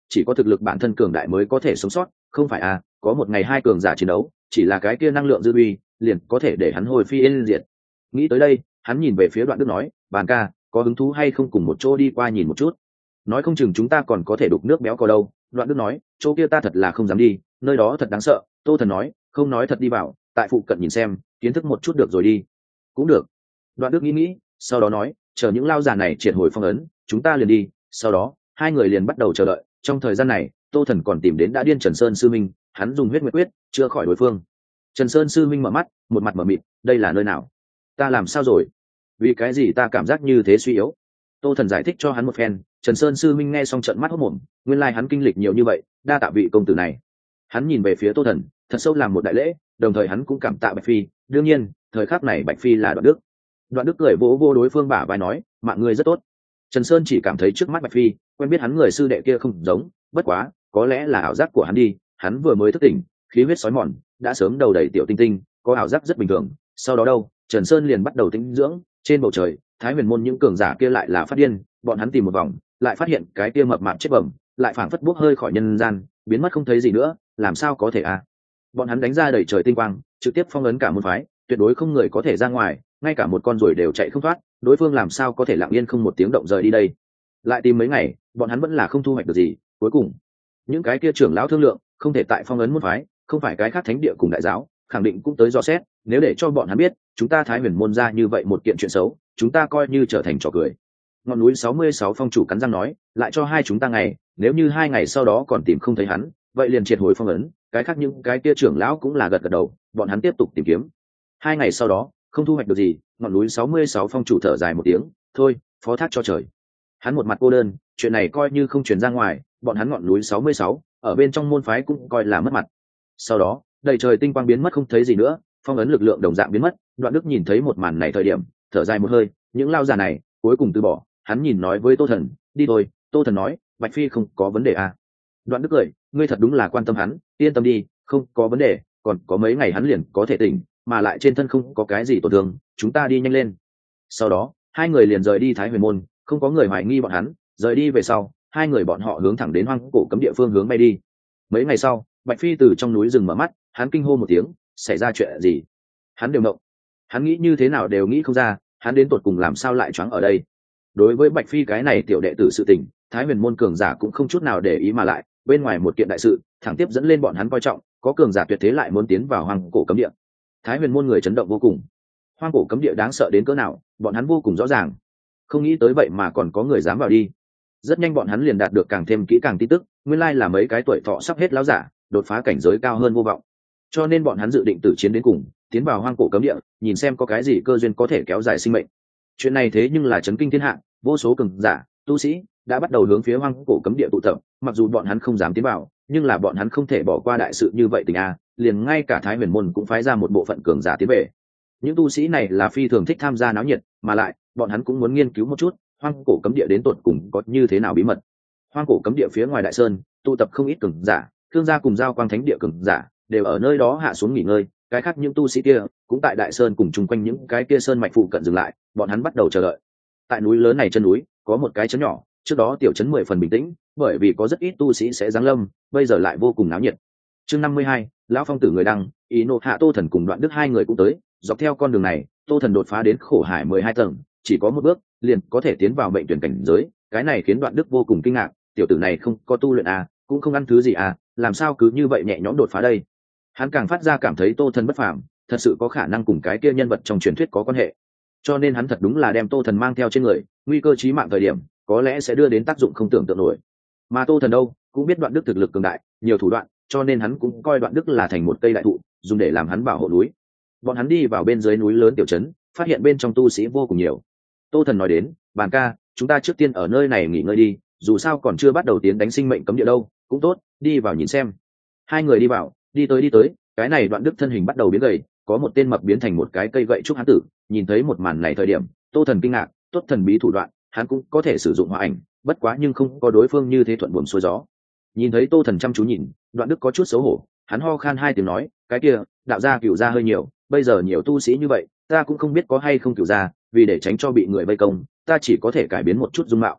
chỉ có thực lực bản thân cường đại mới có thể sống sót, không phải à, có một ngày hai cường giả chiến đấu, chỉ là cái kia năng lượng dư uy liền có thể để hắn hồi phi yên diệt. Nghĩ tới đây, hắn nhìn về phía Đoạn Đức nói, Bàn ca, có hứng thú hay không cùng một chỗ đi qua nhìn một chút? Nói không chừng chúng ta còn có thể đục nước béo cò đâu. Đoạn Đức nói, chỗ kia ta thật là không dám đi, nơi đó thật đáng sợ. Tô Thần nói, không nói thật đi vào, tại phụ cận nhìn xem, kiến thức một chút được rồi đi. Cũng được. Đoạn Đức nghĩ, sau đó nói, chờ những lao già này triệt hồi phong ấn, chúng ta liền đi. Sau đó, hai người liền bắt đầu chờ đợi. Trong thời gian này, Tô Thần còn tìm đến đã điên Trần Sơn sư minh, hắn dùng huyết nguyệt quyết chữa khỏi đối phương. Trần Sơn sư minh mở mắt, một mặt mở mịt, đây là nơi nào? Ta làm sao rồi? Vì cái gì ta cảm giác như thế suy yếu? Tô Thần giải thích cho hắn một phen. Trần Sơn sư minh nghe xong trận mắt hốt mồm, nguyên lai hắn kinh lịch nhiều như vậy, đa tạ vị công tử này. Hắn nhìn về phía Tô Thần, thật sâu làm một đại lễ, đồng thời hắn cũng cảm tạ Bạch Phi. Đương nhiên, thời khắc này Bạch Phi là Đoạn Đức. Đoạn Đức cười vỗ vô đối phương bả vai nói, mạng ngươi rất tốt. Trần Sơn chỉ cảm thấy trước mắt Bạch Phi, quen biết hắn người sư đệ kia không giống, bất quá, có lẽ là ảo giác của hắn đi. Hắn vừa mới thức tỉnh, khí huyết sói mòn, đã sớm đầu đầy tiểu tinh tinh, có ảo giác rất bình thường. Sau đó đâu, Trần Sơn liền bắt đầu tĩnh dưỡng. Trên bầu trời, Thái Huyền môn những cường giả kia lại là phát điên, bọn hắn tìm một vòng, lại phát hiện cái kia mập mạp chết bẩm, lại phảng phất bốc hơi khỏi nhân gian, biến mất không thấy gì nữa, làm sao có thể à? Bọn hắn đánh ra đầy trời tinh quang, trực tiếp phong ấn cả môn phái, tuyệt đối không người có thể ra ngoài, ngay cả một con ruồi đều chạy không thoát, đối phương làm sao có thể lặng yên không một tiếng động rời đi đây? Lại tìm mấy ngày, bọn hắn vẫn là không thu hoạch được gì, cuối cùng, những cái kia trưởng lão thương lượng, không thể tại phong ấn môn phái, không phải cái khác thánh địa cùng đại giáo, khẳng định cũng tới dò xét, nếu để cho bọn hắn biết, chúng ta Thái Huyền môn ra như vậy một kiện chuyện xấu, chúng ta coi như trở thành trò cười. Ngọn núi 66 phong chủ cắn răng nói, lại cho hai chúng ta ngày, nếu như 2 ngày sau đó còn tìm không thấy hắn, vậy liền triệt hồi phong ấn. Cái khác những cái kia trưởng lão cũng là gật gật đầu, bọn hắn tiếp tục tìm kiếm. 2 ngày sau đó, không thu hoạch được gì, ngọn núi 66 phong chủ thở dài một tiếng, thôi, phó thác cho trời. Hắn một mặt cô đơn, chuyện này coi như không truyền ra ngoài, bọn hắn ngọn núi 66, ở bên trong môn phái cũng coi là mất mặt. Sau đó, đầy trời tinh quang biến mất không thấy gì nữa, phong ấn lực lượng đồng dạng biến mất. Đoạn Đức nhìn thấy một màn này thời điểm, thở dài một hơi, những lao già này cuối cùng từ bỏ. Hắn nhìn nói với Tô Thần, đi thôi. Tô Thần nói, Bạch Phi không có vấn đề à? Đoạn Đức cười, ngươi thật đúng là quan tâm hắn, yên tâm đi, không có vấn đề, còn có mấy ngày hắn liền có thể tỉnh, mà lại trên thân không có cái gì tổn thương, chúng ta đi nhanh lên. Sau đó, hai người liền rời đi Thái Huyền môn, không có người hoài nghi bọn hắn. Rời đi về sau, hai người bọn họ hướng thẳng đến hoang cổ cấm địa phương hướng bay đi. Mấy ngày sau, Bạch Phi từ trong núi rừng mở mắt, hắn kinh hô một tiếng, xảy ra chuyện gì? Hắn đều ngộng, hắn nghĩ như thế nào đều nghĩ không ra, hắn đến tột cùng làm sao lại choáng ở đây. Đối với Bạch Phi cái này tiểu đệ tử sự tình, Thái Huyền môn cường giả cũng không chút nào để ý, mà lại bên ngoài một kiện đại sự thẳng tiếp dẫn lên bọn hắn coi trọng, có cường giả tuyệt thế lại muốn tiến vào hoang cổ cấm địa. Thái Huyền môn người chấn động vô cùng. Hoang cổ cấm địa đáng sợ đến cỡ nào, bọn hắn vô cùng rõ ràng. Không nghĩ tới vậy mà còn có người dám vào đi. Rất nhanh bọn hắn liền đạt được càng thêm kỹ càng tin tức, nguyên lai là mấy cái tuổi thọ sắp hết láo giả, đột phá cảnh giới cao hơn vô vọng. Cho nên bọn hắn dự định tử chiến đến cùng, tiến vào hoang cổ cấm địa, nhìn xem có cái gì cơ duyên có thể kéo dài sinh mệnh. Chuyện này thế nhưng là chấn kinh thiên hạ, vô số cường giả, tu sĩ đã bắt đầu hướng phía hoang cổ cấm địa tụ tập, mặc dù bọn hắn không dám tiến vào, nhưng là bọn hắn không thể bỏ qua đại sự như vậy tình a, liền ngay cả Thái Huyền môn cũng phái ra một bộ phận cường giả tiến về. Những tu sĩ này là phi thường thích tham gia náo nhiệt, mà lại bọn hắn cũng muốn nghiên cứu một chút hoang cổ cấm địa đến tột cùng có như thế nào bí mật. Hoang cổ cấm địa phía ngoài đại sơn tụ tập không ít cường giả, thương gia cùng giao quang thánh địa cường giả đều ở nơi đó hạ xuống nghỉ ngơi. Cái khác những tu sĩ kia cũng tại đại sơn cùng chung quanh những cái kia sơn mạch phụ cận dừng lại, bọn hắn bắt đầu chờ đợi. Tại núi lớn này chân núi có một cái trấn nhỏ, trước đó tiểu trấn 10 phần bình tĩnh, bởi vì có rất ít tu sĩ sẽ giáng lâm, bây giờ lại vô cùng náo nhiệt. Chương 52, lão phong tử người đăng, ý nộ hạ Tô Thần cùng Đoạn Đức hai người cũng tới. Dọc theo con đường này, Tô Thần đột phá đến khổ hải 12 tầng, chỉ có một bước liền có thể tiến vào mệnh tuyển cảnh giới, cái này khiến Đoạn Đức vô cùng kinh ngạc, tiểu tử này không có tu luyện à, cũng không ăn thứ gì à, làm sao cứ như vậy nhẹ nhõm đột phá đây. Hắn càng phát ra cảm thấy Tô Thần bất phàm, thật sự có khả năng cùng cái kia nhân vật trong truyền thuyết có quan hệ. Cho nên hắn thật đúng là đem Tô Thần mang theo trên người, nguy cơ chí mạng thời điểm có lẽ sẽ đưa đến tác dụng không tưởng tượng nổi. Mà Tô Thần đâu cũng biết Đoạn Đức thực lực cường đại, nhiều thủ đoạn, cho nên hắn cũng coi Đoạn Đức là thành một cây đại thụ, dùng để làm hắn bảo hộ núi. Bọn hắn đi vào bên dưới núi lớn tiểu trấn, phát hiện bên trong tu sĩ vô cùng nhiều. Tô Thần nói đến, Bàn ca, chúng ta trước tiên ở nơi này nghỉ ngơi đi, dù sao còn chưa bắt đầu tiến đánh sinh mệnh cấm địa đâu, cũng tốt, đi vào nhìn xem. Hai người đi vào, đi tới, cái này Đoạn Đức thân hình bắt đầu biến gầy, có một tên mập biến thành một cái cây gậy trúc hán tử. Nhìn thấy một màn này thời điểm, Tô Thần kinh ngạc, tốt thần bí thủ đoạn, hắn cũng có thể sử dụng hỏa ảnh, bất quá nhưng không có đối phương như thế thuận buồm xuôi gió. Nhìn thấy Tô Thần chăm chú nhìn, Đoạn Đức có chút xấu hổ, hắn ho khan hai tiếng nói, cái kia, đạo gia cửu gia hơi nhiều, bây giờ nhiều tu sĩ như vậy, ta cũng không biết có hay không cửu gia, vì để tránh cho bị người vây công, ta chỉ có thể cải biến một chút dung mạo.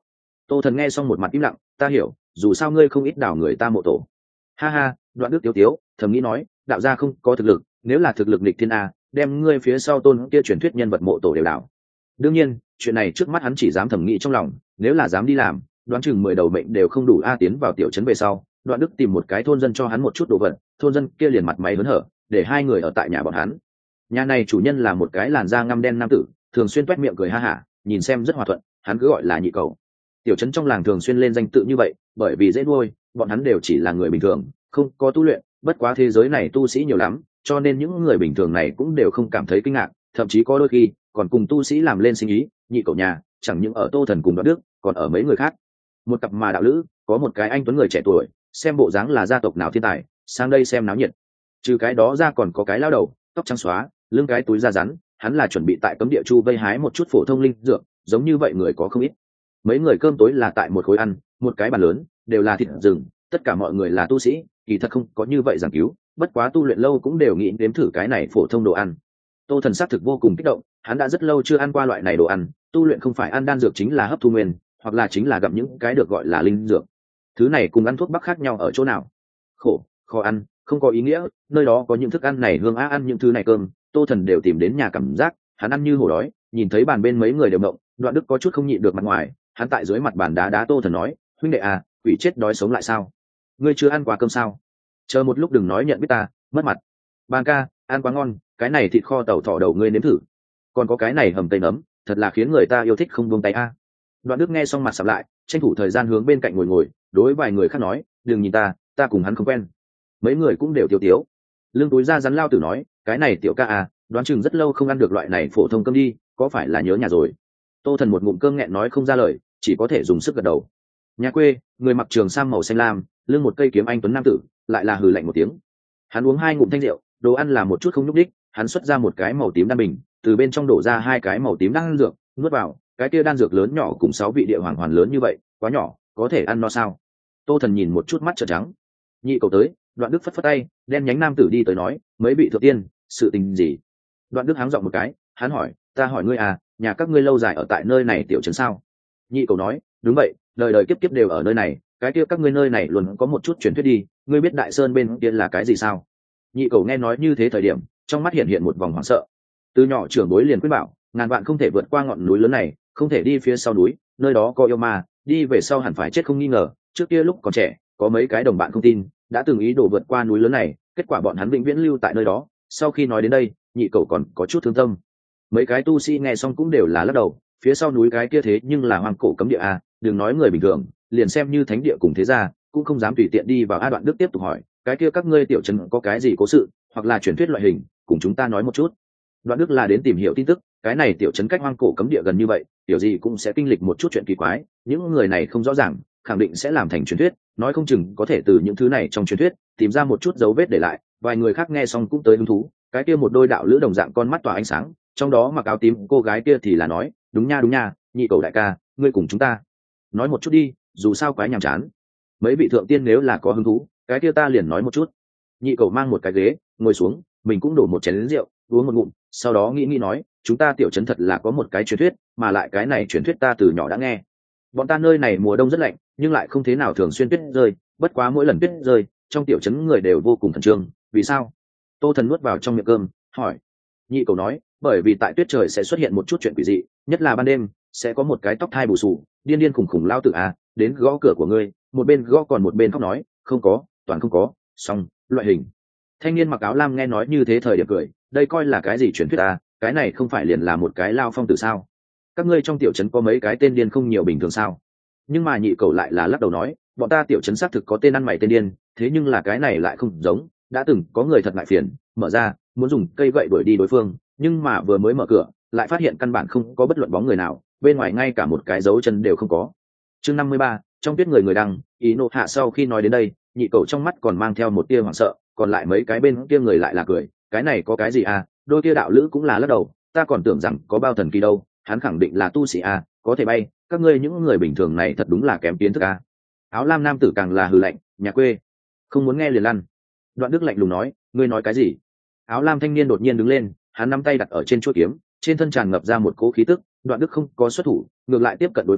Tô Thần nghe xong một mặt im lặng, ta hiểu, dù sao ngươi không ít đảo người ta mộ tổ. Ha ha, Đoạn Đức tiếu tiếu thầm nghĩ nói, đạo gia không có thực lực, nếu là thực lực nghịch thiên a, đem ngươi phía sau tôn kia truyền thuyết nhân vật mộ tổ đều đảo. Đương nhiên chuyện này trước mắt hắn chỉ dám thầm nghĩ trong lòng, nếu là dám đi làm, đoán chừng 10 đầu mệnh đều không đủ. A tiến vào tiểu trấn về sau, Đoạn Đức tìm một cái thôn dân cho hắn một chút đồ vật, thôn dân kia liền mặt mày hớn hở, để hai người ở tại nhà bọn hắn. Nhà này chủ nhân là một cái làn da ngăm đen nam tử, thường xuyên toét miệng cười ha hả, nhìn xem rất hòa thuận, hắn cứ gọi là Nhị Cầu. Tiểu trấn trong làng thường xuyên lên danh tự như vậy, bởi vì dễ nuôi, bọn hắn đều chỉ là người bình thường, không có tu luyện, bất quá thế giới này tu sĩ nhiều lắm, cho nên những người bình thường này cũng đều không cảm thấy kinh ngạc, thậm chí có đôi khi còn cùng tu sĩ làm lên sinh ý. Nhị Cậu nhà chẳng những ở Tô Thần cùng Đoạn Đức, còn ở mấy người khác. Một cặp mà đạo lữ, có một cái anh tuấn người trẻ tuổi, xem bộ dáng là gia tộc nào thiên tài, sang đây xem náo nhiệt. Trừ cái đó ra còn có cái lao đầu, tóc trắng xóa, lưng cái túi da rắn, hắn là chuẩn bị tại cấm địa chu vây hái một chút phổ thông linh dược, giống như vậy người có không ít. Mấy người cơm tối là tại một khối ăn, một cái bàn lớn, đều là thịt rừng, tất cả mọi người là tu sĩ, kỳ thật không có như vậy giảng cứu, bất quá tu luyện lâu cũng đều nghĩ đếm thử cái này phổ thông đồ ăn. Tô Thần xác thực vô cùng kích động, hắn đã rất lâu chưa ăn qua loại này đồ ăn, tu luyện không phải ăn đan dược chính là hấp thu nguyên, hoặc là chính là gặm những cái được gọi là linh dược. Thứ này cùng ăn thuốc bắc khác nhau ở chỗ nào? Khổ, khó ăn, không có ý nghĩa, nơi đó có những thức ăn này hương á, ăn những thứ này cơm, Tô Thần đều tìm đến nhà cảm giác, hắn ăn như hổ đói, nhìn thấy bàn bên mấy người đều động, Đoạn Đức có chút không nhịn được mặt ngoài, hắn tại dưới mặt bàn đá đá Tô Thần nói, huynh đệ à, quỷ chết đói sống lại sao? Ngươi chưa ăn qua cơm sao? Chờ một lúc đừng nói nhận biết ta, mất mặt. Bàn ca, ăn quá ngon, cái này thịt kho tàu thỏ đầu ngươi nếm thử, còn có cái này hầm tây nấm, thật là khiến người ta yêu thích không buông tay a. Đoạn Đức nghe xong mặt sầm lại, tranh thủ thời gian hướng bên cạnh ngồi ngồi, đối vài người khác nói, đừng nhìn ta cùng hắn không quen. Mấy người cũng đều tiêu tiếu. Lương túi ra rắn lao tử nói, cái này tiểu ca à, đoán chừng rất lâu không ăn được loại này phổ thông cơm đi, có phải là nhớ nhà rồi? Tô Thần một ngụm cơm nghẹn nói không ra lời, chỉ có thể dùng sức gật đầu. Nhà quê, người mặc trường sam màu xanh lam, lưng một cây kiếm anh tuấn nam tử, lại là hừ lạnh một tiếng. Hắn uống 2 ngụm thanh rượu, đồ ăn là một chút không nhúc đích, hắn xuất ra một cái màu tím đan bình, từ bên trong đổ ra 2 cái màu tím đan dược, nuốt vào, cái kia đan dược lớn nhỏ cùng 6 vị địa hoàng hoàn lớn như vậy, quá nhỏ, có thể ăn no sao? Tô Thần nhìn một chút mắt trợn trắng. Nhị Cầu tới, Đoạn Đức phất phất tay, đen nhánh nam tử đi tới nói, mấy vị thượng tiên, sự tình gì? Đoạn Đức háng giọng một cái, hắn hỏi, ta hỏi ngươi à, nhà các ngươi lâu dài ở tại nơi này tiểu trấn sao? Nhị Cầu nói, đúng vậy, đời đời kiếp kiếp đều ở nơi này, cái kia các ngươi nơi này luôn có một chút truyền thuyết đi, ngươi biết Đại Sơn bên kia là cái gì sao? Nhị Cầu nghe nói như thế thời điểm, trong mắt hiện một vòng hoảng sợ. Từ nhỏ trưởng bối liền quyết bảo, ngàn vạn không thể vượt qua ngọn núi lớn này, không thể đi phía sau núi, nơi đó có yêu ma, đi về sau hẳn phải chết không nghi ngờ. Trước kia lúc còn trẻ, có mấy cái đồng bạn không tin, đã từng ý đồ vượt qua núi lớn này, kết quả bọn hắn vĩnh viễn lưu tại nơi đó. Sau khi nói đến đây, Nhị Cầu còn có chút thương tâm. Mấy cái tu sĩ nghe xong cũng đều là lắc đầu, phía sau núi cái kia thế nhưng là hoang cổ cấm địa a, đừng nói người bình thường, liền xem như thánh địa cùng thế gia, cũng không dám tùy tiện đi vào. A Đoạn Đức tiếp tục hỏi, cái kia các ngươi tiểu trấn có cái gì cố sự, hoặc là truyền thuyết loại hình, cùng chúng ta nói một chút. Đoạn Đức là đến tìm hiểu tin tức, cái này tiểu trấn cách hoang cổ cấm địa gần như vậy, tiểu gì cũng sẽ kinh lịch một chút chuyện kỳ quái, những người này không rõ ràng, khẳng định sẽ làm thành truyền thuyết, nói không chừng có thể từ những thứ này trong truyền thuyết tìm ra một chút dấu vết để lại. Vài người khác nghe xong cũng tới hứng thú, cái kia một đôi đạo lữ đồng dạng con mắt tỏa ánh sáng, trong đó mặc áo tím cô gái kia thì là nói, đúng nha, Nhị Cầu đại ca, ngươi cùng chúng ta nói một chút đi, dù sao quái nhàm chán. Mấy vị thượng tiên nếu là có hứng thú, cái kia ta liền nói một chút. Nhị Cầu mang một cái ghế ngồi xuống, mình cũng đổ một chén rượu, uống một ngụm, sau đó nghĩ nói, chúng ta tiểu trấn thật là có một cái truyền thuyết, mà lại cái này truyền thuyết ta từ nhỏ đã nghe. Bọn ta nơi này mùa đông rất lạnh, nhưng lại không thế nào thường xuyên tuyết rơi, bất quá mỗi lần tuyết rơi, trong tiểu trấn người đều vô cùng khẩn trương. Vì sao? Tô Thần nuốt vào trong miệng cơm, hỏi. Nhị Cầu nói, bởi vì tại tuyết trời sẽ xuất hiện một chút chuyện quỷ dị, nhất là ban đêm, sẽ có một cái tóc thai bù xù, điên khủng lao tử à, đến gõ cửa của ngươi, một bên gõ còn một bên khóc nói, không có, toàn không có, xong, loại hình. Thanh niên mặc áo lam nghe nói như thế thời điểm cười, đây coi là cái gì truyền thuyết à, cái này không phải liền là một cái lao phong tử sao? Các ngươi trong tiểu trấn có mấy cái tên điên không nhiều bình thường sao? Nhưng mà Nhị Cầu lại là lắc đầu nói, bọn ta tiểu trấn xác thực có tên ăn mày tên điên, thế nhưng là cái này lại không giống, đã từng có người thật ngại phiền, mở ra, muốn dùng cây gậy đuổi đi đối phương, nhưng mà vừa mới mở cửa, lại phát hiện căn bản không có bất luận bóng người nào, bên ngoài ngay cả một cái dấu chân đều không có. Chương 53, trong tuyết người đăng, ý nộ hạ. Sau khi nói đến đây, Nhị Cầu trong mắt còn mang theo một tia hoảng sợ, còn lại mấy cái bên kia người lại là cười, cái này có cái gì à, đôi kia đạo lữ cũng là lắc đầu, ta còn tưởng rằng có bao thần kỳ đâu, hắn khẳng định là tu sĩ à, có thể bay, các ngươi những người bình thường này thật đúng là kém kiến thức à. Áo lam nam tử càng là hừ lạnh, nhà quê, không muốn nghe liền lăn. Đoạn Đức lạnh lùng nói, ngươi nói cái gì? Áo lam thanh niên đột nhiên đứng lên, hắn nắm tay đặt ở trên chuôi kiếm, trên thân tràn ngập ra một cỗ khí tức. Đoạn Đức không có xuất thủ, ngược lại tiếp cận đối phương,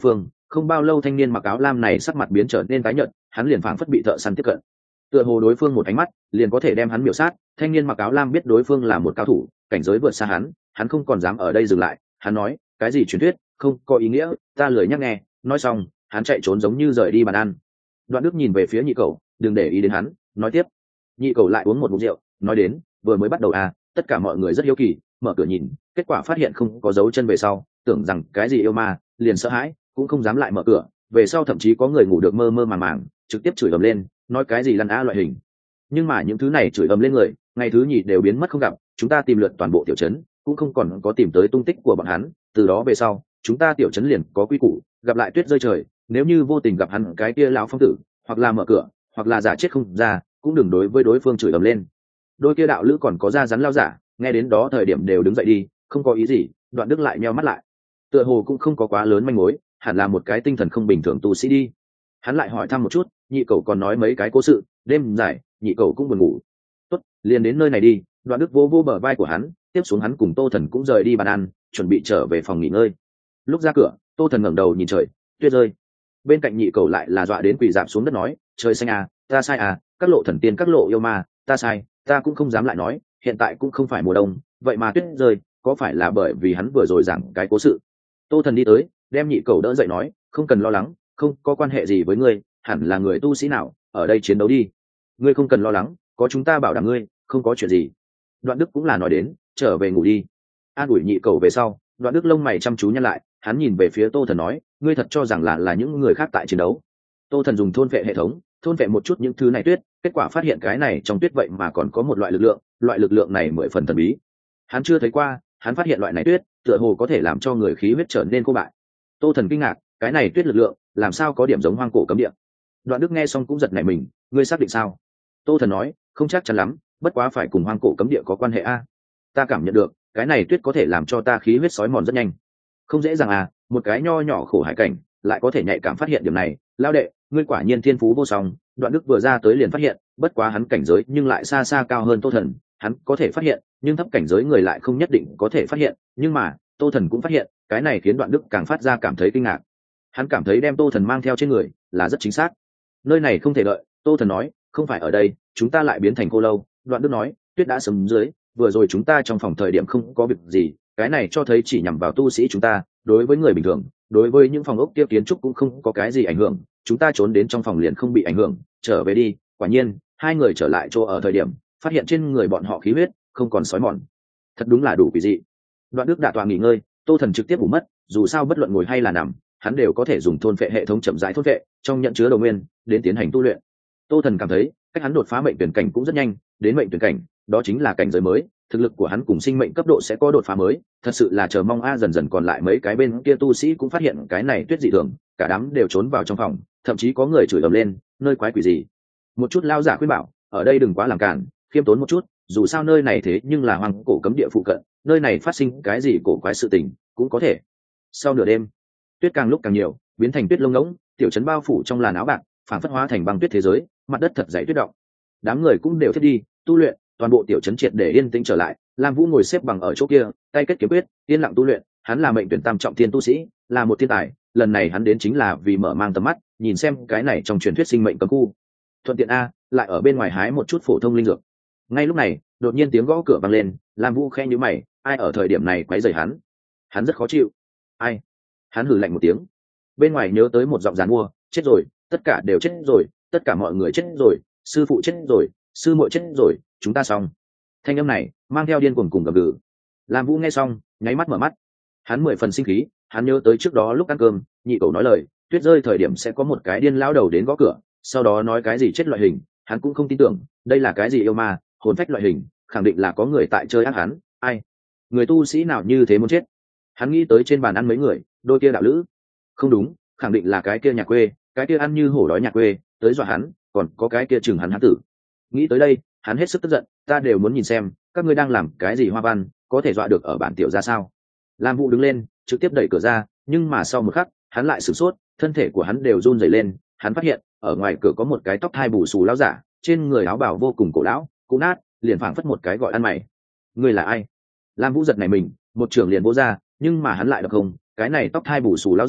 Không bao lâu thanh niên mặc áo lam này sắc mặt biến trở nên tái nhợt, hắn liền phảng phất bị thợ săn tiếp cận. Tựa hồ đối phương một ánh mắt liền có thể đem hắn miểu sát. Thanh niên mặc áo lam biết đối phương là một cao thủ, cảnh giới vượt xa hắn không còn dám ở đây dừng lại. Hắn nói, cái gì truyền thuyết, không có ý nghĩa, ta lười nhắc nghe. Nói xong, hắn chạy trốn giống như rời đi bàn ăn. Đoạn Đức nhìn về phía nhị cậu, đừng để ý đến hắn, nói tiếp. Nhị cậu lại uống một ngụm rượu, nói đến, vừa mới bắt đầu tất cả mọi người rất hiếu kỳ, mở cửa nhìn, kết quả phát hiện không có dấu chân về sau, tưởng rằng cái gì yêu ma, liền sợ hãi, cũng không dám lại mở cửa. Về sau thậm chí có người ngủ được mơ mơ màng màng, trực tiếp chửi ầm lên, nói cái gì lăn loại hình. Nhưng mà những thứ này chửi ầm lên người, ngày thứ nhì đều biến mất không gặp. Chúng ta tìm lượt toàn bộ tiểu trấn, cũng không còn có tìm tới tung tích của bọn hắn. Từ đó về sau, chúng ta tiểu trấn liền có quy củ, gặp lại tuyết rơi trời, nếu như vô tình gặp hắn cái kia lão phong tử, hoặc là mở cửa, hoặc là giả chết không ra, cũng đừng đối với đối phương chửi ầm lên. Đôi kia đạo lữ còn có da rắn lao giả, nghe đến đó thời điểm đều đứng dậy đi, không có ý gì. Đoạn Đức lại nheo mắt lại, tựa hồ cũng không có quá lớn manh mối, hẳn là một cái tinh thần không bình thường tu sĩ đi. Hắn lại hỏi thăm một chút, nhị cậu còn nói mấy cái cố sự, đêm dài nhị cậu cũng buồn ngủ. Tốt, liền đến nơi này đi. Đoạn Đức vô bờ vai của hắn, tiếp xuống hắn cùng Tô Thần cũng rời đi bàn ăn, chuẩn bị trở về phòng nghỉ ngơi. Lúc ra cửa, Tô Thần ngẩng đầu nhìn trời, tuyết rơi. Bên cạnh nhị cậu lại là dọa đến quỳ dạp xuống đất nói, trời xanh ta sai các lộ thần tiên các lộ yêu ma, ta sai, ta cũng không dám lại nói, hiện tại cũng không phải mùa đông, vậy mà tuyết rơi, có phải là bởi vì hắn vừa rồi giảng cái cố sự. Tô Thần đi tới, đem nhị cậu đỡ dậy nói, không cần lo lắng, không có quan hệ gì với ngươi, hẳn là người tu sĩ nào, ở đây chiến đấu đi, ngươi không cần lo lắng, có chúng ta bảo đảm ngươi, không có chuyện gì. Đoạn Đức cũng là nói đến, trở về ngủ đi. An ủi nhị cậu về sau, Đoạn Đức lông mày chăm chú nhăn lại, hắn nhìn về phía Tô Thần nói, ngươi thật cho rằng là những người khác tại chiến đấu. Tô Thần dùng thôn vệ hệ thống thôn vệ một chút những thứ này tuyết, kết quả phát hiện cái này trong tuyết vậy mà còn có một loại lực lượng này 10 phần thần bí, hắn chưa thấy qua. Hắn phát hiện loại này tuyết tựa hồ có thể làm cho người khí huyết trở nên khô bại. Tô Thần kinh ngạc, cái này tuyết lực lượng làm sao có điểm giống hoang cổ cấm địa. Đoạn Đức nghe xong cũng giật nảy mình, ngươi xác định sao? Tô Thần nói, không chắc chắn lắm, bất quá phải cùng hoang cổ cấm địa có quan hệ ta cảm nhận được cái này tuyết có thể làm cho ta khí huyết sói mòn rất nhanh. Không dễ dàng một cái nho nhỏ khổ hải cảnh lại có thể nhạy cảm phát hiện điểm này. Lao đệ, ngươi quả nhiên thiên phú vô song. Đoạn Đức vừa ra tới liền phát hiện, bất quá hắn cảnh giới nhưng lại xa xa cao hơn Tô Thần. Hắn có thể phát hiện, nhưng thấp cảnh giới người lại không nhất định có thể phát hiện. Nhưng mà Tô Thần cũng phát hiện, cái này khiến Đoạn Đức càng phát ra cảm thấy kinh ngạc. Hắn cảm thấy đem Tô Thần mang theo trên người là rất chính xác. Nơi này không thể đợi. Tô Thần nói, không phải ở đây, chúng ta lại biến thành cô lâu. Đoạn Đức nói, tuyết đã sớm dưới, vừa rồi chúng ta trong phòng thời điểm không có việc gì, cái này cho thấy chỉ nhằm vào tu sĩ chúng ta, đối với người bình thường, đối với những phòng ốc kia kiến trúc cũng không có cái gì ảnh hưởng. Chúng ta trốn đến trong phòng liền không bị ảnh hưởng, trở về đi. Quả nhiên, hai người trở lại chỗ ở thời điểm, phát hiện trên người bọn họ khí huyết không còn sói mòn, thật đúng là đủ kỳ dị. Đoạn Đức đả tọa nghỉ ngơi, Tô Thần trực tiếp ngủ mất. Dù sao bất luận ngồi hay là nằm, hắn đều có thể dùng thôn phệ hệ thống chậm rãi thôn phệ trong nhận chứa đầu nguyên đến tiến hành tu luyện. Tô Thần cảm thấy cách hắn đột phá mệnh tuyển cảnh cũng rất nhanh. Đến mệnh tuyển cảnh, đó chính là cảnh giới mới, thực lực của hắn cùng sinh mệnh cấp độ sẽ có đột phá mới. Thật sự là chờ mong dần dần còn lại mấy cái bên kia tu sĩ cũng phát hiện cái này tuyết dị thường, cả đám đều trốn vào trong phòng, thậm chí có người chửi ầm lên, nơi quái quỷ gì. Một chút lao giả khuyên bảo, ở đây đừng quá làm cản, khiêm tốn một chút, dù sao nơi này thế nhưng là hoang cổ cấm địa phụ cận, nơi này phát sinh cái gì cổ quái sự tình cũng có thể. Sau nửa đêm, tuyết càng lúc càng nhiều, biến thành tuyết lông ngỗng, tiểu trấn bao phủ trong làn áo bạc, phản phất hóa thành băng tuyết thế giới, mặt đất thật dày tuyết động. Đám người cũng đều thiết đi tu luyện, toàn bộ tiểu trấn triệt để yên tĩnh trở lại. Lam Vũ ngồi xếp bằng ở chỗ kia, tay kết kiếm quyết, yên lặng tu luyện. Hắn là mệnh tuyển tam trọng thiên tu sĩ, là một thiên tài. Lần này hắn đến chính là vì mở mang tầm mắt, nhìn xem cái này trong truyền thuyết sinh mệnh cấm khu. Thuận tiện lại ở bên ngoài hái một chút phổ thông linh dược. Ngay lúc này, đột nhiên tiếng gõ cửa vang lên. Lam Vũ khẽ nhíu mày, ai ở thời điểm này quấy rầy hắn? Hắn rất khó chịu. Ai? Hắn hừ lạnh một tiếng. Bên ngoài nhớ tới một giọng giàn mua, chết rồi, tất cả đều chết rồi, tất cả mọi người chết rồi, sư phụ chết rồi, sư muội chết rồi, chúng ta xong. Thanh âm này mang theo điên cuồng cùng gầm gừ. Lam Vũ nghe xong, nháy mắt mở mắt. Hắn 10 phần sinh khí, hắn nhớ tới trước đó lúc ăn cơm, nhị cậu nói lời, tuyết rơi thời điểm sẽ có một cái điên lão đầu đến gõ cửa, sau đó nói cái gì chết loại hình, hắn cũng không tin tưởng, đây là cái gì yêu ma, hồn phách loại hình, khẳng định là có người tại chơi ác hắn. Ai? Người tu sĩ nào như thế muốn chết? Hắn nghĩ tới trên bàn ăn mấy người, đôi kia đạo lữ. Không đúng, khẳng định là cái kia nhà quê, cái kia ăn như hổ đói nhà quê, tới dọa hắn, còn có cái kia chừng hắn tử. Nghĩ tới đây, hắn hết sức tức giận, ta đều muốn nhìn xem các ngươi đang làm cái gì hoa văn, có thể dọa được ở bản tiểu ra sao. Lam Vũ đứng lên, trực tiếp đẩy cửa ra, nhưng mà sau một khắc, hắn lại sửng sốt, thân thể của hắn đều run rẩy lên. Hắn phát hiện ở ngoài cửa có một cái tóc hai bù xù lão giả, trên người áo bào vô cùng cổ lão cũ nát, liền phảng phất một cái gọi ăn mày. Ngươi là ai? Lam Vũ giật này mình, một trường liền vỗ ra, nhưng mà hắn lại đập không. Cái này tóc hai bù xù lão giả